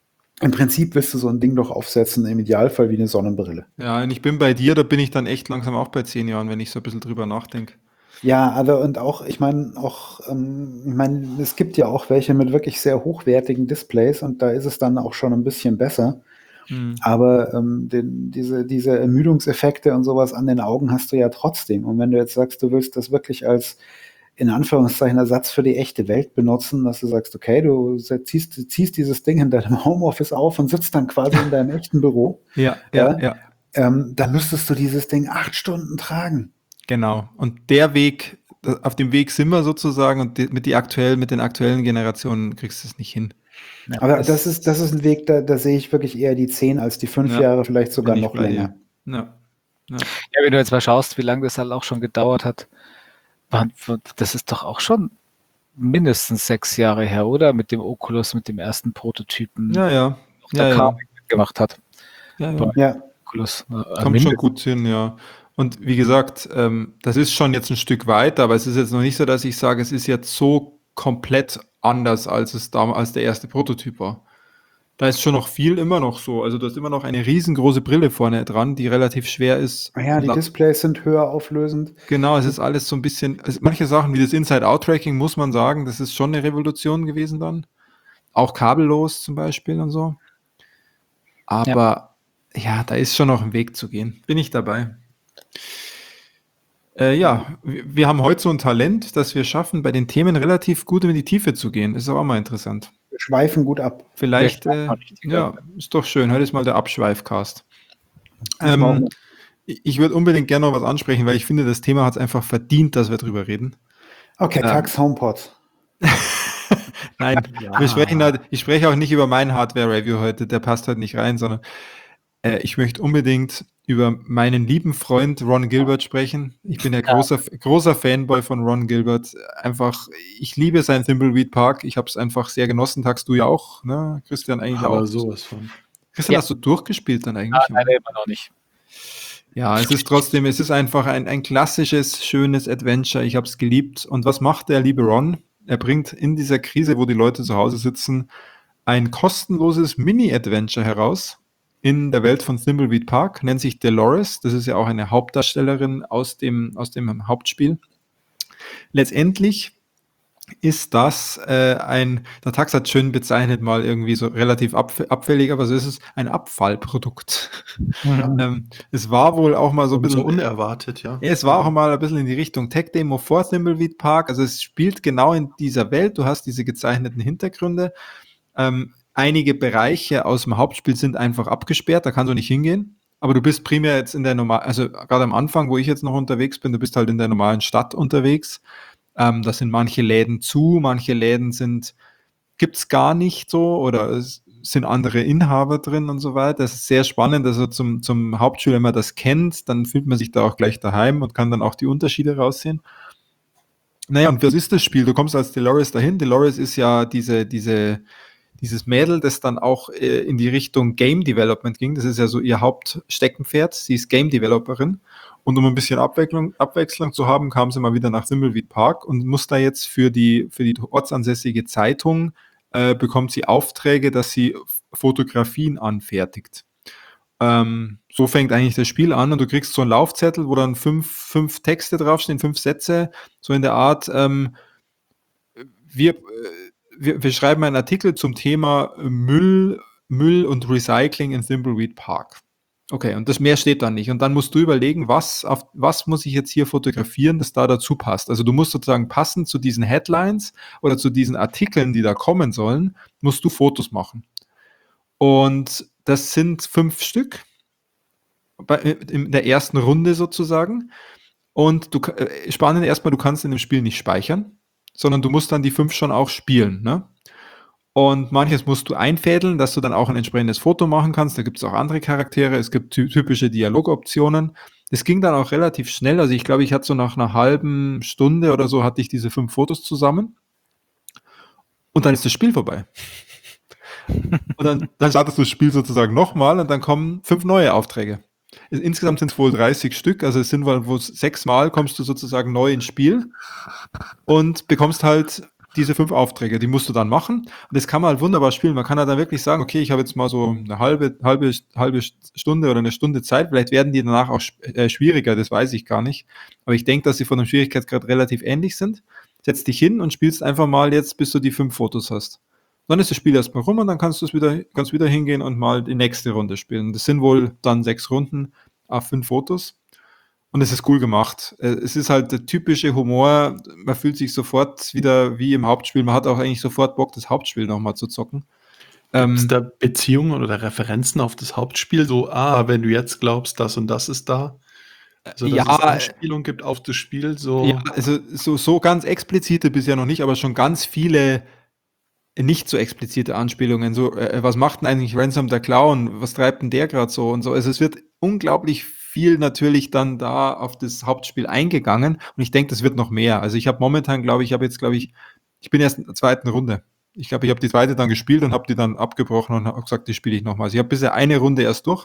Im Prinzip willst du so ein Ding doch aufsetzen, im Idealfall wie eine Sonnenbrille. Ja, und ich bin bei dir, da bin ich dann echt langsam auch bei zehn Jahren, wenn ich so ein bisschen drüber nachdenke. Ja, also und auch, ich meine, auch, ähm, ich meine, es gibt ja auch welche mit wirklich sehr hochwertigen Displays und da ist es dann auch schon ein bisschen besser. Hm. Aber ähm, den, diese, diese Ermüdungseffekte und sowas an den Augen hast du ja trotzdem. Und wenn du jetzt sagst, du willst das wirklich als in Anführungszeichen Ersatz für die echte Welt benutzen, dass du sagst, okay, du ziehst, ziehst dieses Ding in deinem Homeoffice auf und sitzt dann quasi in deinem echten Büro, Ja, ja, Ja. ja. ähm, dann müsstest du dieses Ding acht Stunden tragen. Genau. Und der Weg, auf dem Weg sind wir sozusagen und die, mit, die aktuell, mit den aktuellen Generationen kriegst du es nicht hin. Aber das- das, ist, das ist ein Weg, da, da sehe ich wirklich eher die zehn als die fünf Ja, Jahre, vielleicht sogar Bin ich noch bei dir. länger. Ja. Ja. Ja, wenn du jetzt mal schaust, wie lange das halt auch schon gedauert hat, waren- das ist doch auch schon mindestens sechs Jahre her, oder? Mit dem Oculus, mit dem ersten Prototypen, Ja, ja. noch der Ja, ja. Carmack gemacht hat. Ja, ja. Ja, Oculus. äh, Kommt schon mindestens. gut hin, ja. Und wie gesagt, ähm, das ist schon jetzt ein Stück weiter, aber es ist jetzt noch nicht so, dass ich sage, es ist jetzt so komplett anders, als es damals, als der erste Prototyp war. Da ist schon noch viel immer noch so. Also du hast immer noch eine riesengroße Brille vorne dran, die relativ schwer ist. ja, die La- Displays sind höher auflösend. Genau, es ist alles so ein bisschen, also manche Sachen wie das Inside-Out-Tracking, muss man sagen, das ist schon eine Revolution gewesen dann. Auch kabellos zum Beispiel und so. Aber ja, da ist schon noch ein Weg zu gehen. Bin ich dabei. Äh, ja, wir wir haben heute so ein Talent, dass wir schaffen, bei den Themen relativ gut in die Tiefe zu gehen. Ist auch mal interessant. Wir schweifen gut ab. Vielleicht, Der äh, schweift richtig ja, ist doch schön. Heute ist mal der Abschweifcast. Das machen Ähm, wir. ich ich würde unbedingt gerne noch was ansprechen, weil ich finde, das Thema hat es einfach verdient, dass wir drüber reden. Okay, ähm, Tax HomePod. Nein, Ja. wir sprechen halt, ich spreche auch nicht über mein Hardware-Review heute, der passt halt nicht rein, sondern äh, ich möchte unbedingt über meinen lieben Freund Ron Gilbert sprechen. Ich bin ja großer, großer Fanboy von Ron Gilbert. Einfach, ich liebe sein Thimbleweed Park. Ich habe es einfach sehr genossen. Tagst du ja auch, ne? Christian eigentlich Aber auch. sowas von. Christian, Ja. hast du durchgespielt dann eigentlich? Ah, nein, immer noch nicht. Ja, es ist trotzdem, es ist einfach ein, ein klassisches, schönes Adventure. Ich habe es geliebt. Und was macht der liebe Ron? Er bringt in dieser Krise, wo die Leute zu Hause sitzen, ein kostenloses Mini-Adventure heraus in der Welt von Thimbleweed Park, nennt sich Dolores. Das ist ja auch eine Hauptdarstellerin aus dem, aus dem Hauptspiel. Letztendlich ist das äh, ein, der Tax hat schön bezeichnet, mal irgendwie so relativ abf- abfällig, aber so ist es ein Abfallprodukt. ähm, es war wohl auch mal so ein So bisschen unerwartet, ja. es war auch mal ein bisschen in die Richtung Tech-Demo vor Thimbleweed Park. Also es spielt genau in dieser Welt. Du hast diese gezeichneten Hintergründe. Ähm, einige Bereiche aus dem Hauptspiel sind einfach abgesperrt. Da kannst du nicht hingehen. aber du bist primär jetzt in der normalen, also gerade am Anfang, wo ich jetzt noch unterwegs bin, du bist halt in der normalen Stadt unterwegs. Ähm, da sind manche Läden zu, manche Läden sind, gibt es gar nicht so oder es sind andere Inhaber drin und so weiter. Das ist sehr spannend, also zum, zum Hauptschüler, wenn man das kennt, dann fühlt man sich da auch gleich daheim und kann dann auch die Unterschiede raussehen. Naja, und was ist das Spiel? Du kommst als Dolores dahin. Dolores ist ja diese, diese, dieses Mädel, das dann auch äh, in die Richtung Game Development ging. Das ist ja so ihr Hauptsteckenpferd. Sie ist Game Developerin. Und um ein bisschen Abwechslung, Abwechslung zu haben, kam sie mal wieder nach Thimbleweed Park und muss da jetzt für die, für die ortsansässige Zeitung, äh, bekommt sie Aufträge, dass sie Fotografien anfertigt. Ähm, so fängt eigentlich das Spiel an und du kriegst so einen Laufzettel, wo dann fünf, fünf Texte draufstehen, fünf Sätze, so in der Art, ähm, wir, äh, wir, wir schreiben einen Artikel zum Thema Müll, Müll und Recycling in Thimbleweed Park. Okay, und das mehr steht dann nicht. Und dann musst du überlegen, was, auf, was muss ich jetzt hier fotografieren, das da dazu passt. Also du musst sozusagen passend zu diesen Headlines oder zu diesen Artikeln, die da kommen sollen, musst du Fotos machen. Und das sind fünf Stück bei, in der ersten Runde sozusagen. Und du, äh, spannend erstmal, du kannst in dem Spiel nicht speichern, sondern du musst dann die fünf schon auch spielen, ne? Und manches musst du einfädeln, dass du dann auch ein entsprechendes Foto machen kannst. Da gibt es auch andere Charaktere, es gibt ty- typische Dialogoptionen. Das ging dann auch relativ schnell. Also ich glaube, ich hatte so nach einer halben Stunde oder so hatte ich diese fünf Fotos zusammen. Und dann ist das Spiel vorbei. Und dann, dann startest du das Spiel sozusagen nochmal und dann kommen fünf neue Aufträge. Insgesamt sind es wohl dreißig Stück, also es sind wohl sechsmal kommst du sozusagen neu ins Spiel und bekommst halt diese fünf Aufträge, die musst du dann machen. Und das kann man halt wunderbar spielen. Man kann halt dann wirklich sagen, okay, ich habe jetzt mal so eine halbe, halbe, halbe Stunde oder eine Stunde Zeit. Vielleicht werden die danach auch äh, schwieriger, das weiß ich gar nicht. Aber ich denke, dass sie von dem Schwierigkeitsgrad relativ ähnlich sind. Setz dich hin und spielst einfach mal jetzt, bis du die fünf Fotos hast. Dann ist das Spiel erstmal rum und dann kannst du es wieder, kannst wieder hingehen und mal die nächste Runde spielen. Das sind wohl dann sechs Runden auf fünf Fotos. Und es ist cool gemacht. Es ist halt der typische Humor. Man fühlt sich sofort wieder wie im Hauptspiel. Man hat auch eigentlich sofort Bock, das Hauptspiel nochmal zu zocken. Gibt es da Beziehungen oder Referenzen auf das Hauptspiel? So, ah, wenn du jetzt glaubst, das und das ist da. Also, dass ja, es Anspielung gibt auf das Spiel. So. Ja, also so, so ganz explizite bisher noch nicht, aber schon ganz viele nicht so explizite Anspielungen. So, äh, was macht denn eigentlich Ransom der Clown? Was treibt denn der gerade so und so? Also es wird unglaublich viel natürlich dann da auf das Hauptspiel eingegangen und ich denke, das wird noch mehr. Also ich habe momentan, glaube ich, ich habe jetzt, glaube ich, ich bin erst in der zweiten Runde. Ich glaube, ich habe die zweite dann gespielt und habe die dann abgebrochen und habe gesagt, die spiele ich nochmal. Also ich habe bisher eine Runde erst durch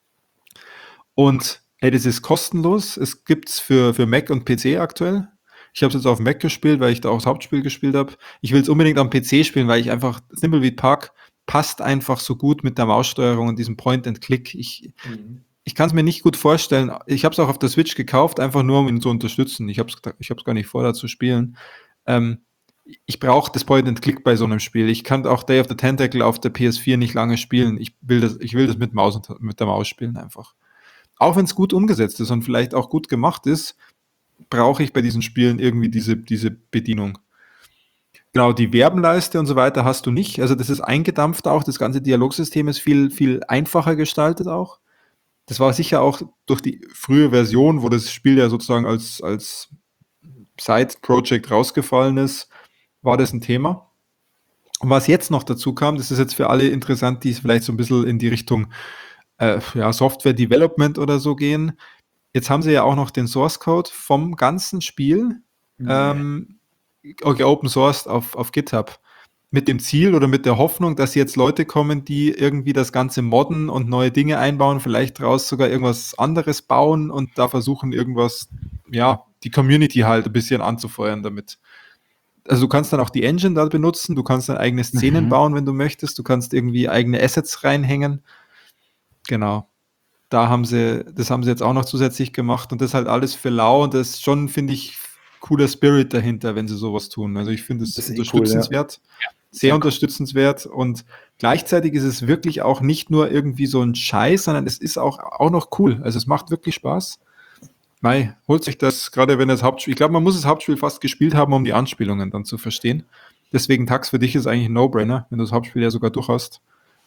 und hey, das ist kostenlos. Es gibt es für, für Mac und P C aktuell. Ich habe es jetzt auf Mac gespielt, weil ich da auch das Hauptspiel gespielt habe. Ich will es unbedingt am P C spielen, weil ich einfach, Thimbleweed Park passt einfach so gut mit der Maussteuerung und diesem Point-and-Click. Ich, mhm. ich kann es mir nicht gut vorstellen. Ich habe es auch auf der Switch gekauft, einfach nur, um ihn zu unterstützen. Ich habe es ich hab's gar nicht vor, da zu spielen. Ähm, ich brauche das Point-and-Click bei so einem Spiel. Ich kann auch Day of the Tentacle auf der P S vier nicht lange spielen. Ich will das, ich will das mit, Maus und, mit der Maus spielen einfach. Auch wenn es gut umgesetzt ist und vielleicht auch gut gemacht ist, brauche ich bei diesen Spielen irgendwie diese, diese Bedienung. Genau, die Verbenleiste und so weiter hast du nicht. Also das ist eingedampft auch. Das ganze Dialogsystem ist viel, viel einfacher gestaltet auch. Das war sicher auch durch die frühe Version, wo das Spiel ja sozusagen als, als Side-Project rausgefallen ist, war das ein Thema. Und was jetzt noch dazu kam, das ist jetzt für alle interessant, die vielleicht so ein bisschen in die Richtung äh, ja, Software-Development oder so gehen. Jetzt haben sie ja auch noch den Source Code vom ganzen Spiel mhm. ähm, okay, Open Source auf, auf GitHub. Mit dem Ziel oder mit der Hoffnung, dass jetzt Leute kommen, die irgendwie das Ganze modden und neue Dinge einbauen, vielleicht daraus sogar irgendwas anderes bauen und da versuchen irgendwas, ja, die Community halt ein bisschen anzufeuern damit. Also du kannst dann auch die Engine da benutzen, du kannst dann eigene Szenen mhm. bauen, wenn du möchtest, du kannst irgendwie eigene Assets reinhängen. Genau. Da haben sie, das haben sie jetzt auch noch zusätzlich gemacht und das halt alles für lau und das ist schon, finde ich, cooler Spirit dahinter, wenn sie sowas tun. Also ich finde es unterstützenswert, cool, ja. sehr, sehr unterstützenswert und gleichzeitig ist es wirklich auch nicht nur irgendwie so ein Scheiß, sondern es ist auch, auch noch cool. Also es macht wirklich Spaß. Mei, holt sich das, gerade wenn das Hauptspiel, ich glaube, man muss das Hauptspiel fast gespielt haben, um die Anspielungen dann zu verstehen. Deswegen Tax für dich ist eigentlich ein No-Brainer, wenn du das Hauptspiel ja sogar durch hast.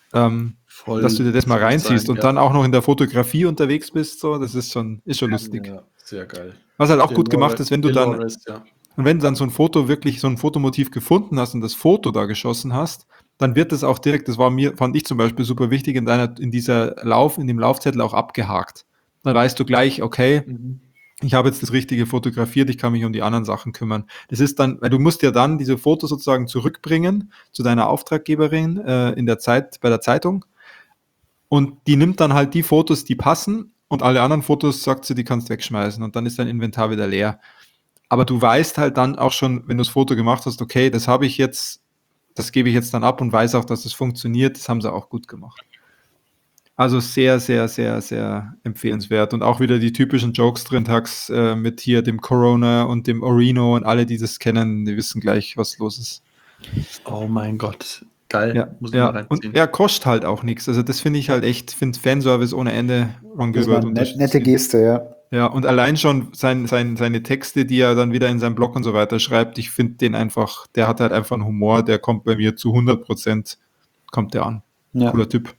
ähm, Voll dass du dir das mal reinziehst sein, und ja. dann auch noch in der Fotografie unterwegs bist, so, das ist schon, ist schon lustig. Ja, sehr geil. Was halt auch gut Delores- gemacht ist, wenn du dann, Delores, ja. und wenn du dann so ein Foto wirklich, so ein Fotomotiv gefunden hast und das Foto da geschossen hast, dann wird das auch direkt, das war mir, fand ich zum Beispiel super wichtig, in deiner, in dieser Lauf, in dem Laufzettel auch abgehakt. Dann weißt du gleich, okay, Mhm. ich habe jetzt das Richtige fotografiert, ich kann mich um die anderen Sachen kümmern. Das ist dann, weil du musst ja dann diese Fotos sozusagen zurückbringen zu deiner Auftraggeberin äh, in der Zeit, bei der Zeitung. Und die nimmt dann halt die Fotos, die passen, und alle anderen Fotos sagt sie, die kannst du wegschmeißen und dann ist dein Inventar wieder leer. Aber du weißt halt dann auch schon, wenn du das Foto gemacht hast, okay, das habe ich jetzt, das gebe ich jetzt dann ab und weiß auch, dass es funktioniert. Das haben sie auch gut gemacht. Also sehr, sehr, sehr, sehr empfehlenswert. Und auch wieder die typischen Jokes drin, Tax, äh, mit hier dem Corona und dem Orino und alle, die das kennen, die wissen gleich, was los ist. Oh mein Gott. Geil. Ja, Muss ich ja. mal Und reinziehen. er kostet halt auch nichts. Also das finde ich halt echt, finde Fanservice ohne Ende. Ron Das war Gilbert eine net, unterstützt nette ihn. Geste, ja. Ja, und allein schon sein, sein, seine Texte, die er dann wieder in seinem Blog und so weiter schreibt, ich finde den einfach, der hat halt einfach einen Humor, der kommt bei mir zu hundert Prozent, kommt der an. ja. Cooler Typ.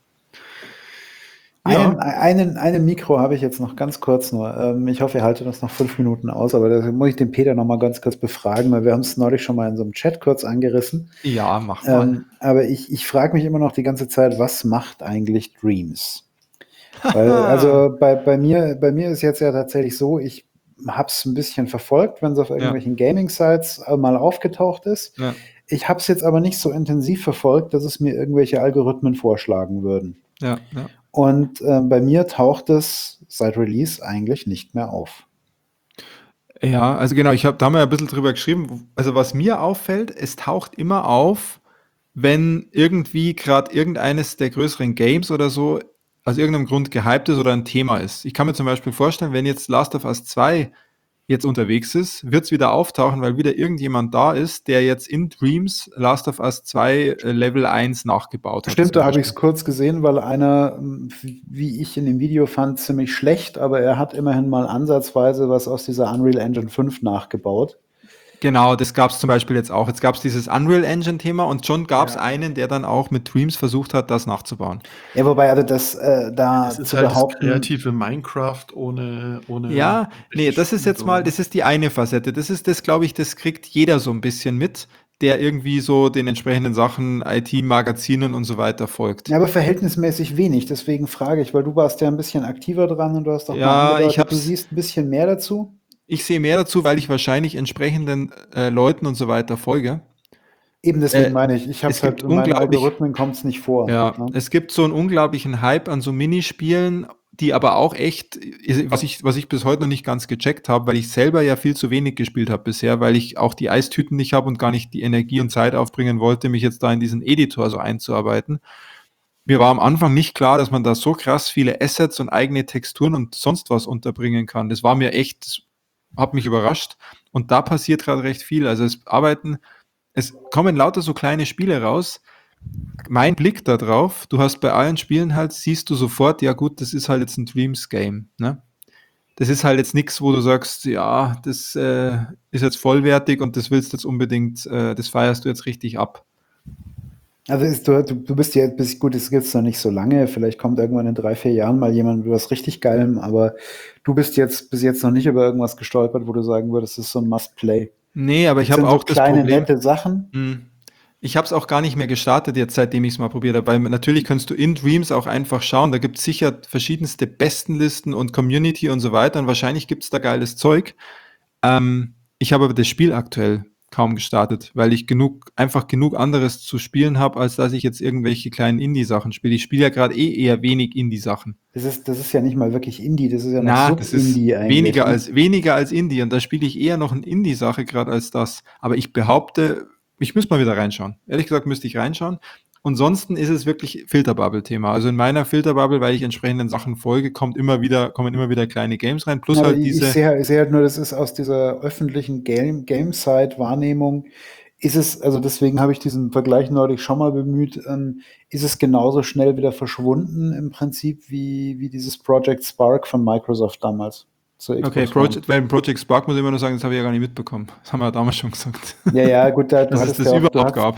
Einen, Ja, einen, einen Mikro habe ich jetzt noch ganz kurz nur. Ähm, ich hoffe, ihr haltet das noch fünf Minuten aus, aber da muss ich den Peter noch mal ganz kurz befragen, weil wir haben es neulich schon mal in so einem Chat kurz angerissen. ja, mach mal. Ähm, aber ich, ich frage mich immer noch die ganze Zeit, was macht eigentlich Dreams? Weil, also bei, bei, mir, bei mir ist jetzt ja tatsächlich so, ich habe es ein bisschen verfolgt, wenn es auf irgendwelchen Gaming-Sites mal aufgetaucht ist. Ja. Ich habe es jetzt aber nicht so intensiv verfolgt, dass es mir irgendwelche Algorithmen vorschlagen würden. Ja, ja. Und äh, bei mir taucht es seit Release eigentlich nicht mehr auf. Ja, also genau, ich habe da mal ein bisschen drüber geschrieben. Also was mir auffällt, es taucht immer auf, wenn irgendwie gerade irgendeines der größeren Games oder so aus irgendeinem Grund gehypt ist oder ein Thema ist. Ich kann mir zum Beispiel vorstellen, wenn jetzt Last of Us zwei jetzt unterwegs ist, wird es wieder auftauchen, weil wieder irgendjemand da ist, der jetzt in Dreams Last of Us zwei äh, Level eins nachgebaut hat. Stimmt, zum da habe ich es Beispiel. kurz gesehen, weil einer, ähm, wie ich in dem Video fand, ziemlich schlecht, aber er hat immerhin mal ansatzweise was aus dieser Unreal Engine fünf nachgebaut. Genau, das gab es zum Beispiel jetzt auch. Jetzt gab es dieses Unreal Engine-Thema und schon gab es Ja. einen, der dann auch mit Dreams versucht hat, das nachzubauen. Ja, wobei, also das äh, da Das ist zu halt das behaupten, kreative Minecraft ohne, ohne Ja, nee, das ist jetzt so, mal, ne? das ist die eine Facette. Das ist das, glaube ich, das kriegt jeder so ein bisschen mit, der irgendwie so den entsprechenden Sachen, I T-Magazinen und so weiter folgt. ja, aber verhältnismäßig wenig. Deswegen frage ich, weil du warst ja ein bisschen aktiver dran und du hast doch Ja, mal ich angedeutet, du hab's- siehst ein bisschen mehr dazu. Ich sehe mehr dazu, weil ich wahrscheinlich entsprechenden äh, Leuten und so weiter folge. Eben deswegen Äh, meine ich, ich habe es es halt gibt in meinen unglaublich- Algorithmen kommt es nicht vor. Ja, ne? es gibt so einen unglaublichen Hype an so Minispielen, die aber auch echt, was ich, was ich bis heute noch nicht ganz gecheckt habe, weil ich selber ja viel zu wenig gespielt habe bisher, weil ich auch die Eistüten nicht habe und gar nicht die Energie und Zeit aufbringen wollte, mich jetzt da in diesen Editor so einzuarbeiten. Mir war am Anfang nicht klar, dass man da so krass viele Assets und eigene Texturen und sonst was unterbringen kann. Das war mir echt, hat mich überrascht. Und da passiert gerade recht viel. Also es arbeiten, es kommen lauter so kleine Spiele raus. Mein Blick da drauf, du hast bei allen Spielen halt, siehst du sofort, ja gut, das ist halt jetzt ein Dreams-Game. Ne? Das ist halt jetzt nichts, wo du sagst, ja, das äh, ist jetzt vollwertig und das willst du jetzt unbedingt, äh, das feierst du jetzt richtig ab. Also ist, du, du du bist ja bist, gut, es gibt es noch nicht so lange. Vielleicht kommt irgendwann in drei, vier Jahren mal jemand mit was richtig Geilem, aber du bist jetzt bis jetzt noch nicht über irgendwas gestolpert, wo du sagen würdest, das ist so ein Must-Play. Nee, aber ich Das habe sind auch so das kleine, Problem. nette Sachen. Hm. Ich habe es auch gar nicht mehr gestartet jetzt, seitdem ich es mal probiert habe, weil natürlich kannst du in Dreams auch einfach schauen, da gibt es sicher verschiedenste Bestenlisten und Community und so weiter und wahrscheinlich gibt es da geiles Zeug. Ähm, ich habe aber das Spiel aktuell kaum gestartet, weil ich genug, einfach genug anderes zu spielen habe, als dass ich jetzt irgendwelche kleinen Indie-Sachen spiele. Ich spiele ja gerade eh eher wenig Indie-Sachen. Das ist, das ist ja nicht mal wirklich Indie, das ist ja noch Na, das ist Sub-Indie eigentlich. weniger ne? als, weniger als Indie und da spiele ich eher noch eine Indie-Sache gerade als das. Aber ich behaupte, ich müsste mal wieder reinschauen. Ehrlich gesagt müsste ich reinschauen. Ansonsten ist es wirklich Filterbubble-Thema. Also in meiner Filterbubble, weil ich entsprechenden Sachen folge, kommt immer wieder, kommen immer wieder kleine Games rein. Plus Aber halt ich, diese. ich sehe halt, ich sehe halt nur, das ist aus dieser öffentlichen Game, Game-Site-Wahrnehmung, ist es, also deswegen habe ich diesen Vergleich neulich schon mal bemüht, ähm, ist es genauso schnell wieder verschwunden im Prinzip wie, wie dieses Project Spark von Microsoft damals. zur Xbox Okay, One. Project, weil Project Spark muss ich immer nur sagen, das habe ich ja gar nicht mitbekommen. Das haben wir ja damals schon gesagt. Ja, ja, gut, da, du dass es hattest das ja auch, du überhaupt hattest, gab.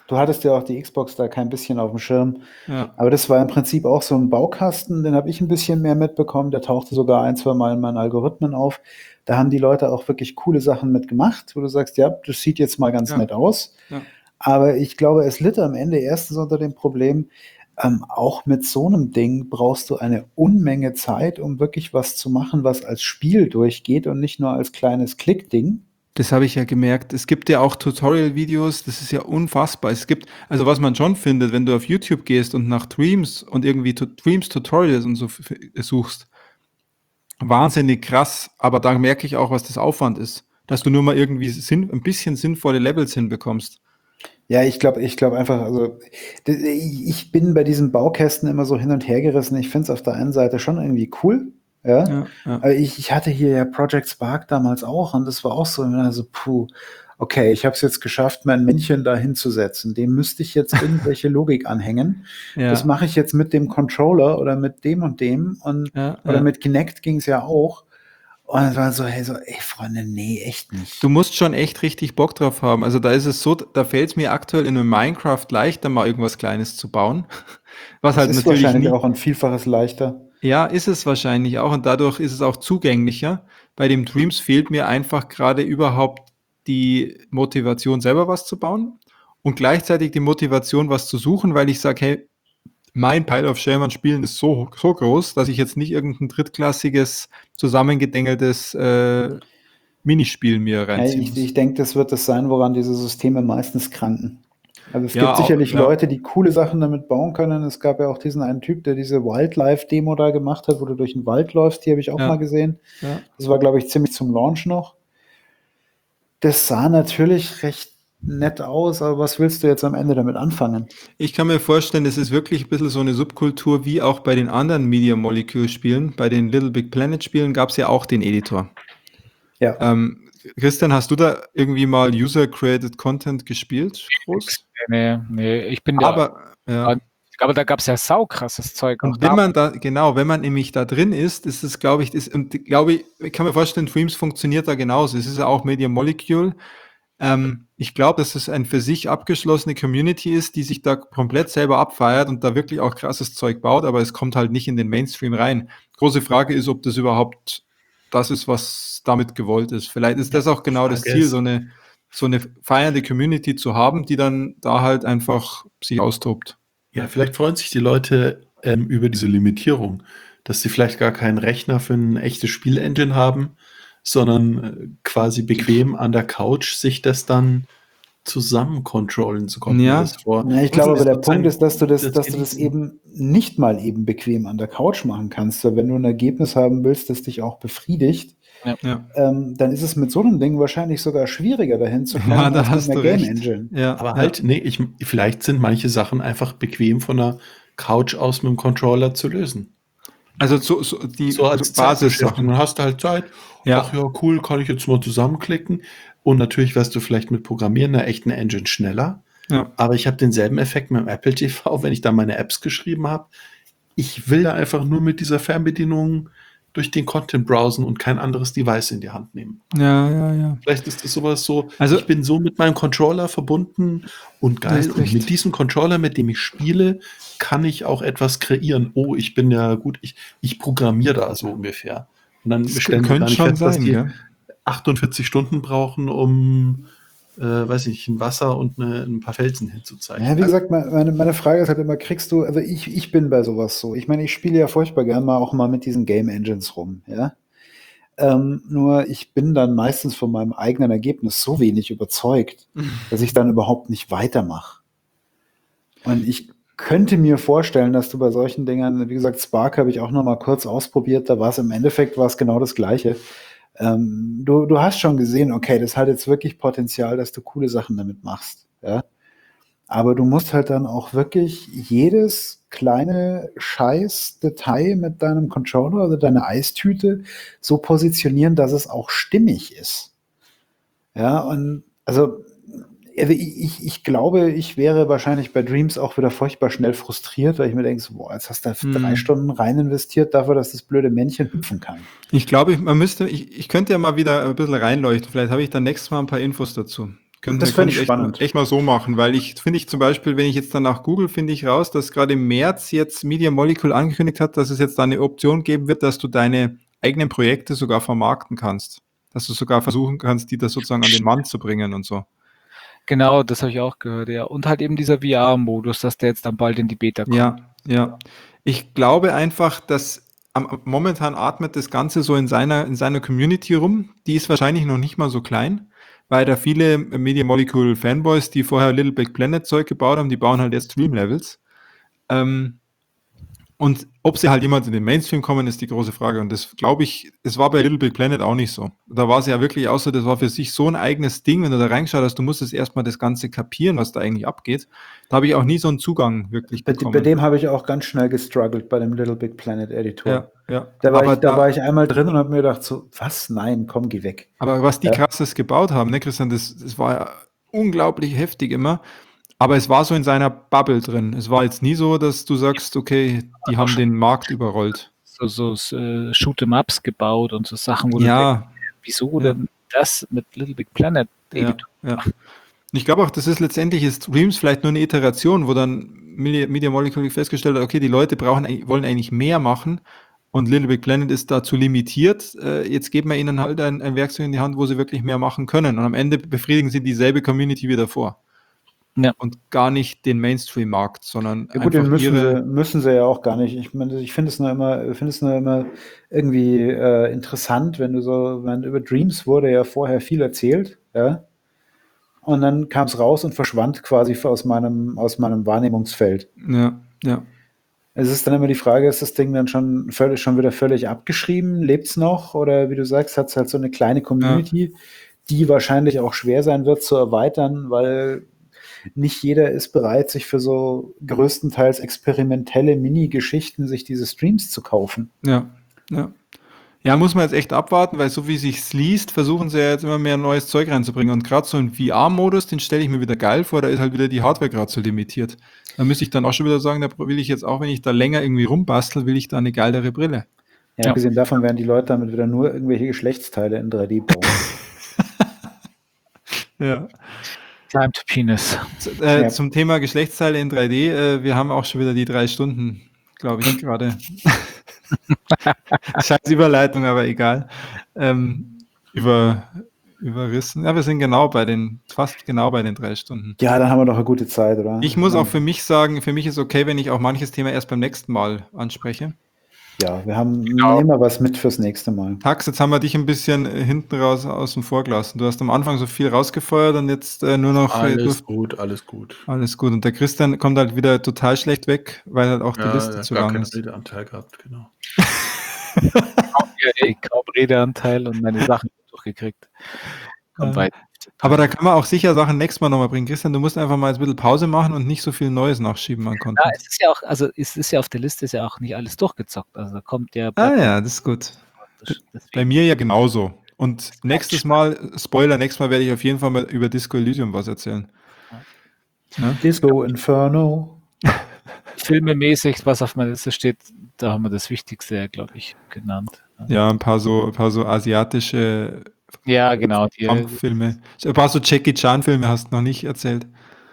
du hattest ja auch die Xbox da kein bisschen auf dem Schirm. Ja. Aber das war im Prinzip auch so ein Baukasten, den habe ich ein bisschen mehr mitbekommen. Der tauchte sogar ein, zwei Mal in meinen Algorithmen auf. Da haben die Leute auch wirklich coole Sachen mitgemacht, wo du sagst, ja, das sieht jetzt mal ganz Ja. nett aus. Ja. Aber ich glaube, es litt am Ende erstens unter dem Problem, ähm, auch mit so einem Ding brauchst du eine Unmenge Zeit, um wirklich was zu machen, was als Spiel durchgeht und nicht nur als kleines Klickding. Das habe ich ja gemerkt. Es gibt ja auch Tutorial-Videos, das ist ja unfassbar. Es gibt, also was man schon findet, wenn du auf YouTube gehst und nach Dreams und irgendwie tu- Dreams-Tutorials und so f- f- suchst, wahnsinnig krass, aber da merke ich auch, was das Aufwand ist, dass du nur mal irgendwie sinn, ein bisschen sinnvolle Levels hinbekommst. Ja, ich glaube, ich glaube einfach, also d- ich bin bei diesen Baukästen immer so hin und her gerissen. Ich finde es auf der einen Seite schon irgendwie cool, ja. Ja, ja. Aber ich, ich hatte hier ja Project Spark damals auch und das war auch so, also puh, okay, ich habe es jetzt geschafft, mein Männchen da hinzusetzen. Dem müsste ich jetzt irgendwelche Logik anhängen. Ja. Das mache ich jetzt mit dem Controller oder mit dem und dem und Ja, oder ja. mit Kinect ging es ja auch. Und es war so, hey, so, ey, Freunde, nee, echt nicht. Du musst schon echt richtig Bock drauf haben. Also da ist es so, da fällt es mir aktuell in einem Minecraft leichter, mal irgendwas Kleines zu bauen. Was Das halt ist natürlich wahrscheinlich nie, auch ein Vielfaches leichter. ja, ist es wahrscheinlich auch und dadurch ist es auch zugänglicher. Bei dem Dreams fehlt mir einfach gerade überhaupt die Motivation, selber was zu bauen und gleichzeitig die Motivation, was zu suchen, weil ich sage, hey, mein Pile of Shame an Spielen ist so, so groß, dass ich jetzt nicht irgendein drittklassiges, zusammengedengeltes äh, Minispiel mir Ja, reinziehen ich muss. ich denke, das wird das sein, woran diese Systeme meistens kranken. Also es Ja, gibt auch, sicherlich ja. Leute, die coole Sachen damit bauen können. Es gab ja auch diesen einen Typ, der diese Wildlife-Demo da gemacht hat, wo du durch den Wald läufst. Die habe ich auch Ja. mal gesehen. Ja. Das war, glaube ich, ziemlich zum Launch noch. Das sah natürlich recht nett aus, aber was willst du jetzt am Ende damit anfangen? Ich kann mir vorstellen, es ist wirklich ein bisschen so eine Subkultur, wie auch bei den anderen Media Molecule Spielen. Bei den Little Big Planet Spielen gab es ja auch den Editor. Ja. Ähm, Christian, hast du da irgendwie mal User-Created Content gespielt? Groß? Nee, nee, ich bin ja, Aber, ja. aber da gab es ja saukrasses Zeug. Auch Und wenn da. man da, genau, wenn man nämlich da drin ist, ist es, glaube ich, das, und glaube ich, ich kann mir vorstellen, Dreams funktioniert da genauso. Es ist ja auch Media Molecule. Ähm, ich glaube, dass es eine für sich abgeschlossene Community ist, die sich da komplett selber abfeiert und da wirklich auch krasses Zeug baut, aber es kommt halt nicht in den Mainstream rein. Große Frage ist, ob das überhaupt das ist, was damit gewollt ist. Vielleicht ist das auch genau das Frage Ziel, ist- so eine, so eine feiernde Community zu haben, die dann da halt einfach sich austobt. Ja, vielleicht freuen sich die Leute ähm, über diese Limitierung, dass sie vielleicht gar keinen Rechner für eine echte Spielengine haben, sondern äh, quasi bequem an der Couch sich das dann zusammen controllen zu kommen. Ja. Das vor. Ja, ich Und glaube, aber der sozusagen Punkt ist, dass du das, das dass du das genießen. eben nicht mal eben bequem an der Couch machen kannst. Weil wenn du ein Ergebnis haben willst, das dich auch befriedigt, Ja, ähm, dann ist es mit so einem Ding wahrscheinlich sogar schwieriger dahin zu kommen ja da als hast mit du einer Game recht. Engine. Ja, Aber ja. halt, nee, ich, vielleicht sind manche Sachen einfach bequem von der Couch aus mit dem Controller zu lösen. Also so, so die So als so Basissachen. Zeitbeschäftigung. Dann hast du halt Zeit. Ja. Ach ja, cool, kann ich jetzt mal zusammenklicken. Und natürlich wirst du vielleicht mit Programmieren einer echten Engine schneller. Ja. Aber ich habe denselben Effekt mit dem Apple T V, wenn ich da meine Apps geschrieben habe. Ich will da einfach nur mit dieser Fernbedienung durch den Content browsen und kein anderes Device in die Hand nehmen. Ja, ja, ja. Vielleicht ist das sowas so, Also- ich bin so mit meinem Controller verbunden und Du geil. hast Und recht. mit diesem Controller, mit dem ich spiele, kann ich auch etwas kreieren. Oh, ich bin ja gut, ich, ich programmiere da so ungefähr. Und dann Das stellen wir gar könnte nicht schon fest, dass sein, die gell? achtundvierzig Stunden brauchen, um, äh, weiß ich, ein Wasser und eine, ein paar Felsen hinzuzeichnen. Ja, wie gesagt, meine, meine Frage ist halt immer, kriegst du, also ich, ich bin bei sowas so. Ich meine, ich spiele ja furchtbar gern mal auch mal mit diesen Game Engines rum, ja. Ähm, nur ich bin dann meistens von meinem eigenen Ergebnis so wenig überzeugt, dass ich dann überhaupt nicht weitermache. Und ich könnte mir vorstellen, dass du bei solchen Dingern, wie gesagt, Spark habe ich auch noch mal kurz ausprobiert, da war es im Endeffekt war es genau das Gleiche. Ähm, du, du hast schon gesehen, okay, das hat jetzt wirklich Potenzial, dass du coole Sachen damit machst, ja. Aber du musst halt dann auch wirklich jedes kleine Scheiß-Detail mit deinem Controller oder deiner Eistüte so positionieren, dass es auch stimmig ist. Ja, und also also ich, ich, ich glaube, ich wäre wahrscheinlich bei Dreams auch wieder furchtbar schnell frustriert, weil ich mir denke, so, boah, jetzt hast du Hm. drei Stunden rein investiert dafür, dass das blöde Männchen hüpfen kann. Ich glaube, ich- man müsste, ich, ich könnte ja mal wieder ein bisschen reinleuchten. Vielleicht habe ich dann nächstes Mal ein paar Infos dazu. Können Das wir fände können ich echt, spannend. echt mal so machen, weil ich finde ich zum Beispiel, wenn ich jetzt danach google, finde ich raus, dass gerade im März jetzt Media Molecule angekündigt hat, dass es jetzt da eine Option geben wird, dass du deine eigenen Projekte sogar vermarkten kannst. Dass du sogar versuchen kannst, die da sozusagen an den Mann zu bringen und so. Genau, das habe ich auch gehört, ja. Und halt eben dieser V R-Modus, dass der jetzt dann bald in die Beta kommt. Ja, ja. Ich glaube einfach, dass am, momentan atmet das Ganze so in seiner, in seiner Community rum. Die ist wahrscheinlich noch nicht mal so klein, weil da viele Media Molecule Fanboys, die vorher Little Big Planet Zeug gebaut haben, die bauen halt jetzt Stream Levels. Ähm, und ob sie halt jemals in den Mainstream kommen, ist die große Frage. Und das glaube ich, es war bei Little Big Planet auch nicht so. Da war es ja wirklich auch so, das war für sich so ein eigenes Ding, wenn du da reingeschaut hast, du musstest erstmal das Ganze kapieren, was da eigentlich abgeht. Da habe ich auch nie so einen Zugang wirklich Bei, bekommen. bei dem habe ich auch ganz schnell gestruggelt, bei dem Little Big Planet Editor. Ja, ja. Da war, aber ich, da da, war ich einmal drin und habe mir gedacht, so, was? Nein, komm, geh weg. aber was die Ja. krasses gebaut haben, ne, Christian, das, das war ja unglaublich heftig immer. Aber es war so in seiner Bubble drin. Es war jetzt nie so, dass du sagst, okay, die haben den Markt überrollt. So, so äh, Shoot'em-Ups gebaut und so Sachen, wo du denkst, Ja, wieso Ja. denn das mit Little Big Planet ja, Editor? ja. Und ich glaube auch, das ist letztendlich ist Streams vielleicht nur eine Iteration, wo dann Media, Media Molecule festgestellt hat, okay, die Leute brauchen, eigentlich- wollen eigentlich mehr machen und Little Big Planet ist dazu limitiert. Äh, jetzt geben wir ihnen halt ein, ein Werkzeug in die Hand, wo sie wirklich mehr machen können. Und am Ende befriedigen sie dieselbe Community wie davor. Ja. Und gar nicht den Mainstream-Markt, sondern Ja gut, den einfach müssen ihre. sie, müssen sie ja auch gar nicht. Ich meine, ich finde es nur immer, finde es nur immer irgendwie äh, interessant, wenn du so, wenn über Dreams wurde ja vorher viel erzählt, ja. Und dann kam es raus und verschwand quasi aus meinem, aus meinem Wahrnehmungsfeld. Ja, ja. Es ist dann immer die Frage, ist das Ding dann schon völlig, schon wieder völlig abgeschrieben? Lebt es noch? Oder wie du sagst, hat es halt so eine kleine Community, die wahrscheinlich auch schwer sein wird zu erweitern, weil nicht jeder ist bereit, sich für so größtenteils experimentelle Mini-Geschichten sich diese Streams zu kaufen. Ja, ja. Ja, muss man jetzt echt abwarten, weil so wie sich's liest, versuchen sie ja jetzt immer mehr neues Zeug reinzubringen. Und gerade so ein V R-Modus, den stelle ich mir wieder geil vor, da ist halt wieder die Hardware gerade so limitiert. Da müsste ich dann auch schon wieder sagen, da will ich jetzt auch, wenn ich da länger irgendwie rumbastel, will ich da eine geilere Brille. Ja, Ja. abgesehen davon werden die Leute damit wieder nur irgendwelche Geschlechtsteile in drei D bauen. Ja. Time to Penis. Z- Äh, Ja. Zum Thema Geschlechtsteile in drei D, äh, wir haben auch schon wieder die drei Stunden, glaube ich, gerade. Scheiß Überleitung, aber egal. Ähm, über, überrissen. Ja, wir sind genau bei den, fast genau bei den drei Stunden. Ja, dann haben wir doch eine gute Zeit, oder? Ich muss auch für mich sagen, für mich ist okay, wenn ich auch manches Thema erst beim nächsten Mal anspreche. Ja, wir haben Genau. immer was mit fürs nächste Mal. Tax, jetzt haben wir dich ein bisschen äh, hinten raus außen vor gelassen. Du hast am Anfang so viel rausgefeuert und jetzt äh, nur noch äh, Alles du, gut, alles gut. alles gut. Und der Christian kommt halt wieder total schlecht weg, weil halt auch die Ja, Liste er hat zu gar lang keinen ist. Redeanteil gehabt, genau. Ja, ey, kaum Redeanteil und meine Sachen durchgekriegt. Kommt Ja. weit. Aber da kann man auch sicher Sachen nächstes Mal nochmal bringen. Christian, du musst einfach mal ein bisschen Pause machen und nicht so viel Neues nachschieben an Ja, Content. es ist ja auch, also es ist ja auf der Liste ist ja auch nicht alles durchgezockt. Also da kommt ja Ah ja, das ist gut. Bei deswegen, mir ja genauso. Und nächstes Mal, Spoiler, nächstes Mal werde ich auf jeden Fall mal über Disco Elysium was erzählen. Ja? Disco Inferno. filmemäßig, was auf meiner Liste steht, da haben wir das Wichtigste, glaube ich, genannt. Ja, ein paar so, ein paar so asiatische Ja, genau. Die, Kampffilme. Ein paar so Jackie Chan Filme hast du noch nicht erzählt.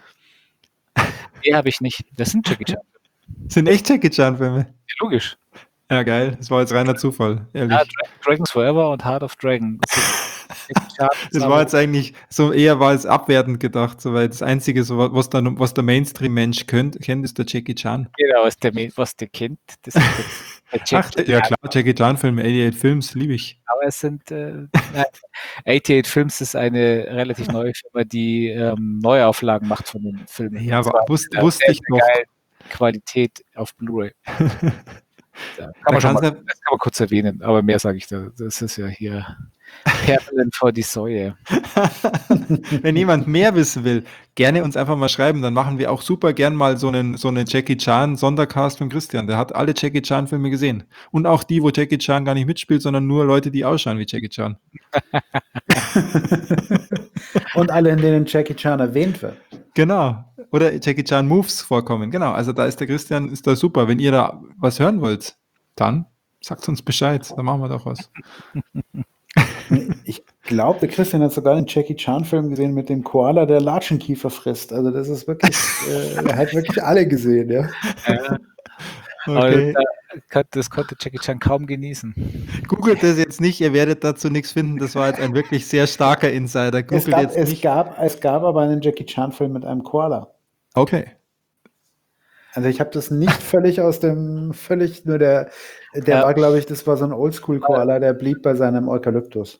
die habe ich nicht. Das sind Jackie Chan. Sind echt Jackie Chan Filme? Ja, logisch. Ja, geil. Das war jetzt reiner Zufall, ehrlich. Ja, Dra Dragons Forever und Heart of Dragon. Das, ist Jackie Chan Das zusammen. war jetzt eigentlich so eher war es abwertend gedacht, so, weil das Einzige, so, was, dann, was der Mainstream-Mensch kennt, kennt, ist der Jackie Chan. Genau, was der, was der kennt. Das ist der, der Ach, ja klar, Jackie Chan-Filme, achtundachtzig Films, liebe ich. Aber es sind äh, nein, achtundachtzig Films ist eine relativ neue Firma, die ähm, Neuauflagen macht von den Filmen. Ja, Und aber zwar wusste, mit einer wusste sehr, ich sehr noch. geilen Qualität auf Blu-ray. Ja, kann Da man schon kannst mal, du- das kann man kurz erwähnen, aber mehr sage ich da. Das ist ja hier Perlen vor die Säue. Wenn jemand mehr wissen will, gerne uns einfach mal schreiben, dann machen wir auch super gern mal so einen, so einen Jackie Chan Sondercast von Christian. Der hat alle Jackie Chan Filme gesehen. Und auch die, wo Jackie Chan gar nicht mitspielt, sondern nur Leute, die ausschauen wie Jackie Chan. Und alle, in denen Jackie Chan erwähnt wird. Genau. Oder Jackie Chan Moves vorkommen. Genau. Also da ist der Christian, ist da super. Wenn ihr da was hören wollt, dann sagt uns Bescheid. Dann machen wir doch was. Ich, glaube, der Christian hat sogar den Jackie Chan-Film gesehen mit dem Koala, der Latschenkiefer frisst. Also das ist wirklich, äh, er hat wirklich alle gesehen, ja. Ja. Okay. Aber das, das konnte Jackie Chan kaum genießen. Googelt das jetzt nicht, ihr werdet dazu nichts finden. Das war jetzt ein wirklich sehr starker Insider. Es Googelt gab, jetzt es, nicht. gab, es gab aber einen Jackie Chan-Film mit einem Koala. Okay. Also ich habe das nicht völlig aus dem, völlig nur der, der Ja. war, glaube ich, das war so ein Oldschool-Koala, der blieb bei seinem Eukalyptus.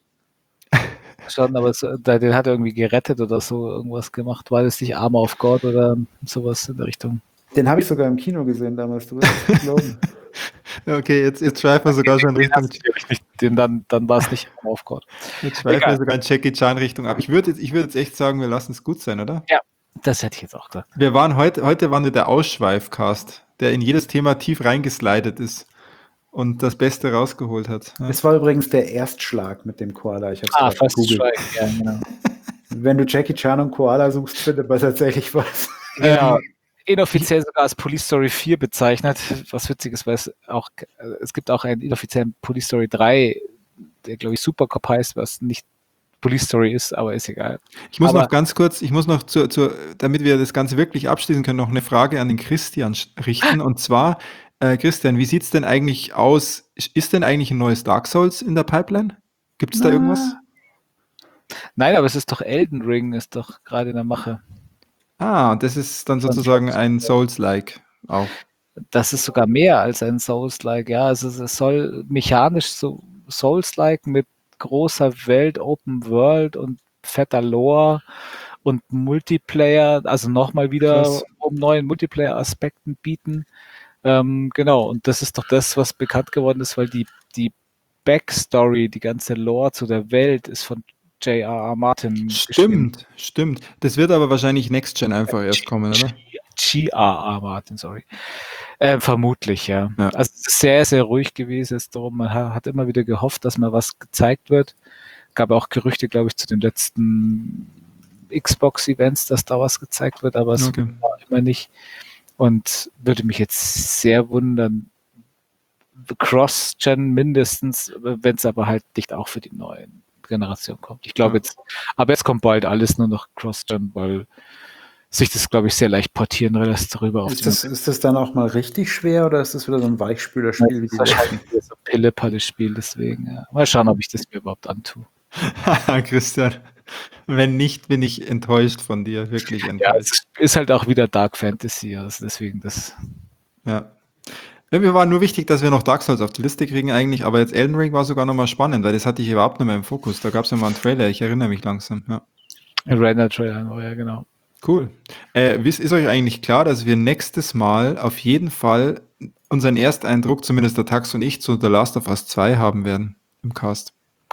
Schon, aber so, der- den hat er irgendwie gerettet oder so irgendwas gemacht. War das nicht Armor of God oder sowas in der Richtung? Den habe ich sogar im Kino gesehen damals, du wirst es nicht glauben. Okay, jetzt, jetzt schweifen wir sogar schon Richtung, hast du nicht, den dann, dann war es nicht Armor of God. jetzt schweifen wir Egal. sogar in Jackie Chan Richtung ab. Ich würde jetzt, ich würde jetzt echt sagen, wir lassen es gut sein, oder? Das hätte ich jetzt auch gesagt. Wir waren heute, heute waren wir der Ausschweifcast, der in jedes Thema tief reingeslidet ist und das Beste rausgeholt hat. Ja. Es war übrigens der Erstschlag mit dem Koala. Ich hab's Ah, gerade fast gegoogelt. Strike, ja, genau. Wenn du Jackie Chan und Koala suchst, findet man tatsächlich was. Ja, inoffiziell sogar als Police Story vier bezeichnet, was witzig ist, weil es auch, äh, es gibt auch einen inoffiziellen Police Story drei, der glaube ich Supercop heißt, was nicht Police Story ist, aber ist egal. Ich muss Aber- noch ganz kurz, ich muss noch zu, zu, damit wir das Ganze wirklich abschließen können, noch eine Frage an den Christian sch- richten. Und zwar, äh, Christian, wie sieht es denn eigentlich aus? Ist denn eigentlich ein neues Dark Souls in der Pipeline? Gibt es da Na. irgendwas? Nein, aber es ist doch Elden Ring, ist doch gerade in der Mache. Ah, und das ist dann sozusagen ein Souls-like auch. Das ist sogar mehr als ein Souls-like, ja. Also es soll mechanisch so Souls-like mit großer Welt, Open World und fetter Lore und Multiplayer, also nochmal wieder Krass. um neuen Multiplayer-Aspekten bieten. Ähm, genau, und das ist doch das, was bekannt geworden ist, weil die, die Backstory, die ganze Lore zu der Welt ist von J R R. Martin geschrieben. Stimmt, stimmt. Das wird aber wahrscheinlich Next Gen einfach erst kommen, oder? G R R. Martin, sorry. Äh, vermutlich, ja. Ja. Also es ist sehr, sehr ruhig gewesen. Es ist darum, man ha- hat immer wieder gehofft, dass mal was gezeigt wird. Gab auch Gerüchte, glaube ich, zu den letzten Xbox-Events, dass da was gezeigt wird, aber es Okay. war immer nicht. Und würde mich jetzt sehr wundern, Cross-Gen mindestens, wenn es aber halt nicht auch für die neuen Generation kommt. Ich glaube Ja. jetzt, aber jetzt kommt bald alles nur noch Cross-Gen, weil sich das, glaube ich, sehr leicht portieren lässt darüber auf Ist das, ist das dann auch mal richtig schwer oder ist das wieder so ein Weichspülerspiel wie die letzten? wahrscheinlich wieder so ein Pille-Palle-Spiel, deswegen. Ja. Mal schauen, ob ich das mir überhaupt antue. Christian, wenn nicht, bin ich enttäuscht von dir, wirklich Ja, enttäuscht. es ist halt auch wieder Dark Fantasy, also deswegen das. Ja. Ja, mir war nur wichtig, dass wir noch Dark Souls auf die Liste kriegen eigentlich, aber jetzt Elden Ring war sogar nochmal spannend, weil das hatte ich überhaupt nicht mehr im Fokus. Da gab es ja mal einen Trailer, ich erinnere mich langsam. Ja. Render-Trailer, oh ja, genau. Cool. Äh, wisst- ist euch eigentlich klar, dass wir nächstes Mal auf jeden Fall unseren Ersteindruck, zumindest der Tax und ich, zu The Last of Us zwei haben werden im Cast?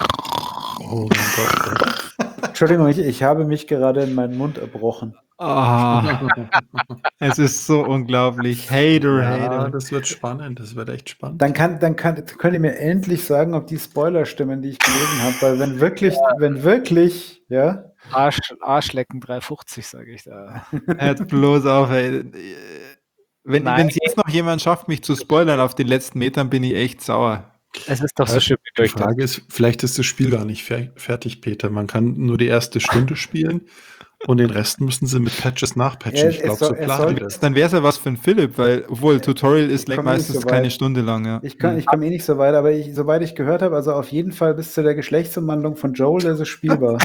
Oh mein Gott. Entschuldigung, ich, ich habe mich gerade in meinen Mund erbrochen. Ah, es ist so unglaublich. Hater, Ja, Hater. das wird spannend. Das wird echt spannend. Dann, kann, dann kann, könnt ihr mir endlich sagen, ob die Spoiler stimmen, die ich gelesen habe. Weil wenn wirklich, wenn wirklich, ja, Arsch, Arschlecken drei fünfzig, sage ich da. Hört bloß auf, ey. Wenn Nein. es jetzt noch jemand schafft, mich zu spoilern auf den letzten Metern, bin ich echt sauer. Es ist doch so schön wie Die durch. Frage ist, vielleicht ist das Spiel gar nicht fer fertig, Peter. Man kann nur die erste Stunde spielen und den Rest müssen sie mit Patches nachpatchen. Er- Ich es glaube, soll- so es planen soll- wir das. Dann wäre es ja was für ein Philipp, weil, obwohl Tutorial ist like komme nicht meistens so weit. keine Stunde lang, ja. ich, kann- ich komme eh nicht so weit, aber ich, soweit ich gehört habe, also auf jeden Fall bis zu der Geschlechtsumwandlung von Joel ist es spielbar.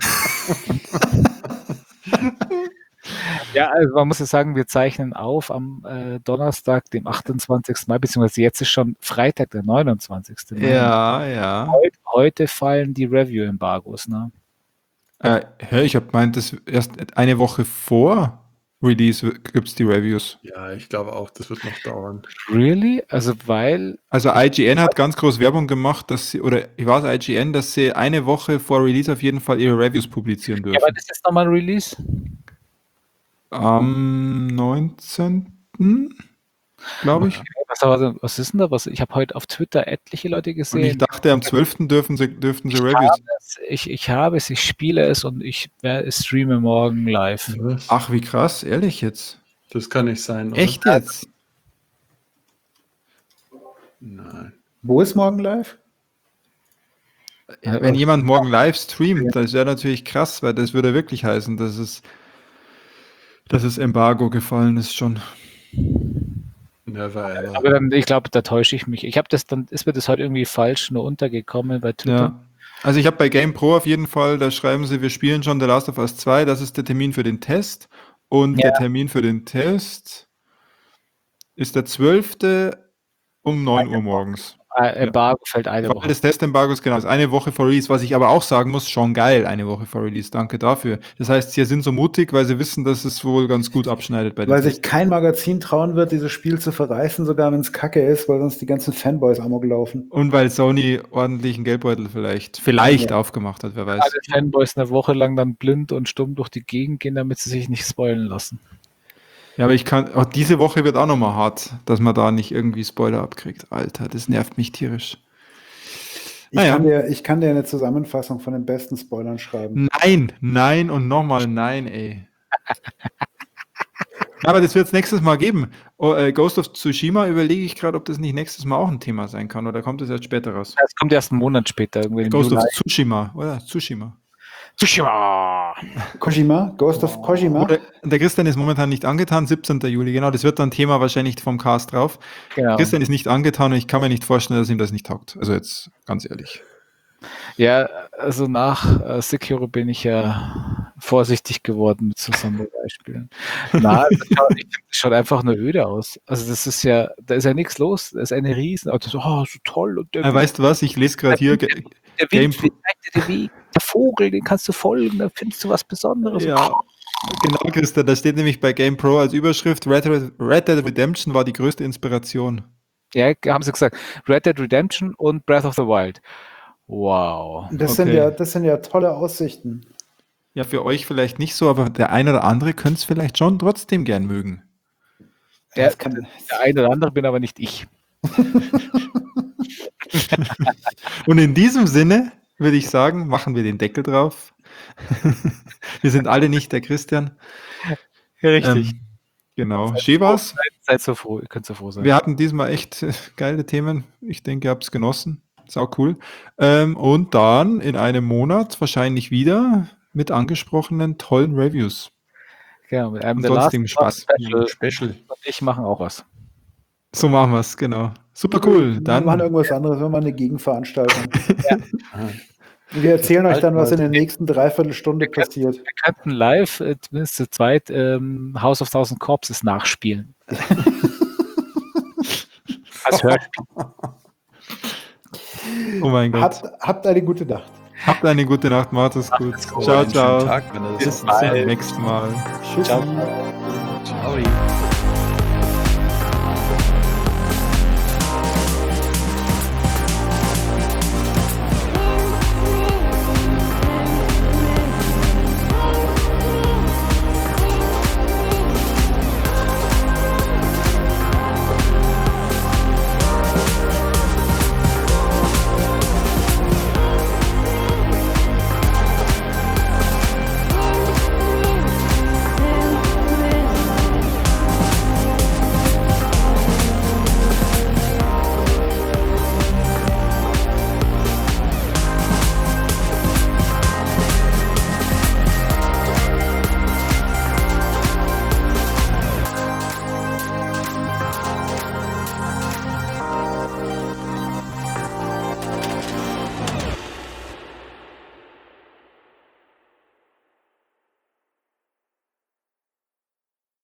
Ja, also man muss ja sagen, wir zeichnen auf am äh, Donnerstag, dem achtundzwanzigsten Mai, beziehungsweise jetzt ist schon Freitag, der neunundzwanzigsten Mai. Ja, ja. Heute, heute fallen die Review-Embargos, ne? Äh, hör, ich habe gemeint, dass erst eine Woche vor Release gibt es die Reviews. Ja, ich glaube auch, das wird noch dauern. Really? Also weil, Also I G N hat ganz groß Werbung gemacht, dass sie, oder ich weiß I G N, dass sie eine Woche vor Release auf jeden Fall ihre Reviews publizieren ja, dürfen. wann ist jetzt nochmal ein Release? Am neunzehnten glaube ich. Was, aber, was ist denn da? Was, ich habe heute auf Twitter etliche Leute Und ich gesehen. dachte, am zwölften dürfen sie, dürften sie Ich Reviews. habe es, ich, ich habe es, ich spiele es und ich äh, streame morgen live. Was? Ach, wie krass, ehrlich jetzt. Das kann nicht sein, oder? Echt jetzt? Nein. Wo ist morgen live? Ja, wenn jemand morgen live streamt, das wäre natürlich krass, weil das würde wirklich heißen, dass es, dass es Embargo gefallen ist schon. Never ever. Aber dann, ich glaube, da täusche ich mich. Ich habe das dann, ist mir das heute irgendwie falsch nur untergekommen bei Twitter. Ja. Also ich habe bei GamePro auf jeden Fall, da schreiben sie, wir spielen schon The Last of Us zwei, das ist der Termin für den Test. Und Ja. der Termin für den Test ist der zwölfte um neun Uhr morgens. Äh, Embargo fällt eine Fall Woche. des Testembargos, genau, ist eine Woche vor Release, was ich aber auch sagen muss, schon geil, eine Woche vor Release, danke dafür. Das heißt, sie sind so mutig, weil sie wissen, dass es wohl ganz gut abschneidet bei den Weil sich Tests. kein Magazin trauen wird, dieses Spiel zu verreißen, sogar wenn es kacke ist, weil sonst die ganzen Fanboys amok laufen. Und weil Sony ordentlichen Geldbeutel vielleicht, vielleicht Ja. aufgemacht hat, wer weiß. Alle Fanboys eine Woche lang dann blind und stumm durch die Gegend gehen, damit sie sich nicht spoilen lassen. Ja, aber ich kann, auch diese Woche wird auch nochmal hart, dass man da nicht irgendwie Spoiler abkriegt. Alter, das nervt mich tierisch. Ich, Naja. kann dir, ich kann dir eine Zusammenfassung von den besten Spoilern schreiben. Nein, nein und nochmal nein, ey. Aber das wird es nächstes Mal geben. Oh, äh, Ghost of Tsushima überlege ich gerade, ob das nicht nächstes Mal auch ein Thema sein kann, oder kommt das erst später raus? Das kommt erst einen Monat später. Irgendwie im Ghost Juli. of Tsushima, oder? Tsushima. Tsushima! Kojima? Ghost of Kojima? Oder, der Christian ist momentan nicht angetan, siebzehnten Juli, genau, das wird dann Thema wahrscheinlich vom Cast drauf. Genau. Christian ist nicht angetan und ich kann mir nicht vorstellen, dass ihm das nicht taugt. Also jetzt ganz ehrlich. Ja, also nach äh, Sekiro bin ich ja vorsichtig geworden mit so Samurai-Spielen. Na, das schaut, ich find, das schaut einfach nur öde aus. Also das ist ja, da ist ja nichts los. Das ist eine Riesen, und so, oh, so toll. Und der, Äh, weißt du was, ich lese gerade hier, Ge- der Game- Wind zeigt dir den Weg. Der Vogel, den kannst du folgen, da findest du was Besonderes. ja, genau, Christian, da steht nämlich bei GamePro als Überschrift, Red, Red Dead Redemption war die größte Inspiration. Ja, haben sie gesagt. Red Dead Redemption und Breath of the Wild. Wow. Das, Okay. sind ja, das sind ja tolle Aussichten. Ja, für euch vielleicht nicht so, aber der eine oder andere könnte es vielleicht schon trotzdem gern mögen. Der, Das kann, der eine oder andere bin aber nicht ich. Und in diesem Sinne würde ich sagen, machen wir den Deckel drauf. Wir sind alle nicht der Christian. Richtig. Ähm, genau. Shevas, Seid, seid so froh, ihr könnt so froh sein. wir hatten diesmal echt äh, geile Themen. Ich denke, ihr habt es genossen. Sau cool. Ähm, und dann in einem Monat wahrscheinlich wieder mit angesprochenen tollen Reviews. Genau, mit einem Und der Last sonstigem of Us Spaß. Special. Special. Und ich machen auch was. So machen wir es, genau. Super cool. Wir Dann machen irgendwas anderes, wir machen eine Gegenveranstaltung. Wir erzählen euch dann, was in der nächsten Dreiviertelstunde passiert. Wir könnten live, äh, zumindest zu zweit, ähm, House of Thousand Corpses nachspielen. Als Hörspiel. oh mein Gott. Habt, habt eine gute Nacht. Habt eine gute Nacht, macht es gut. es gut. Ciao, Einen schönen ciao. Tag, wenn ihr das Bis jetzt zum nächsten Mal. Tschüss. Ciao. Ciao.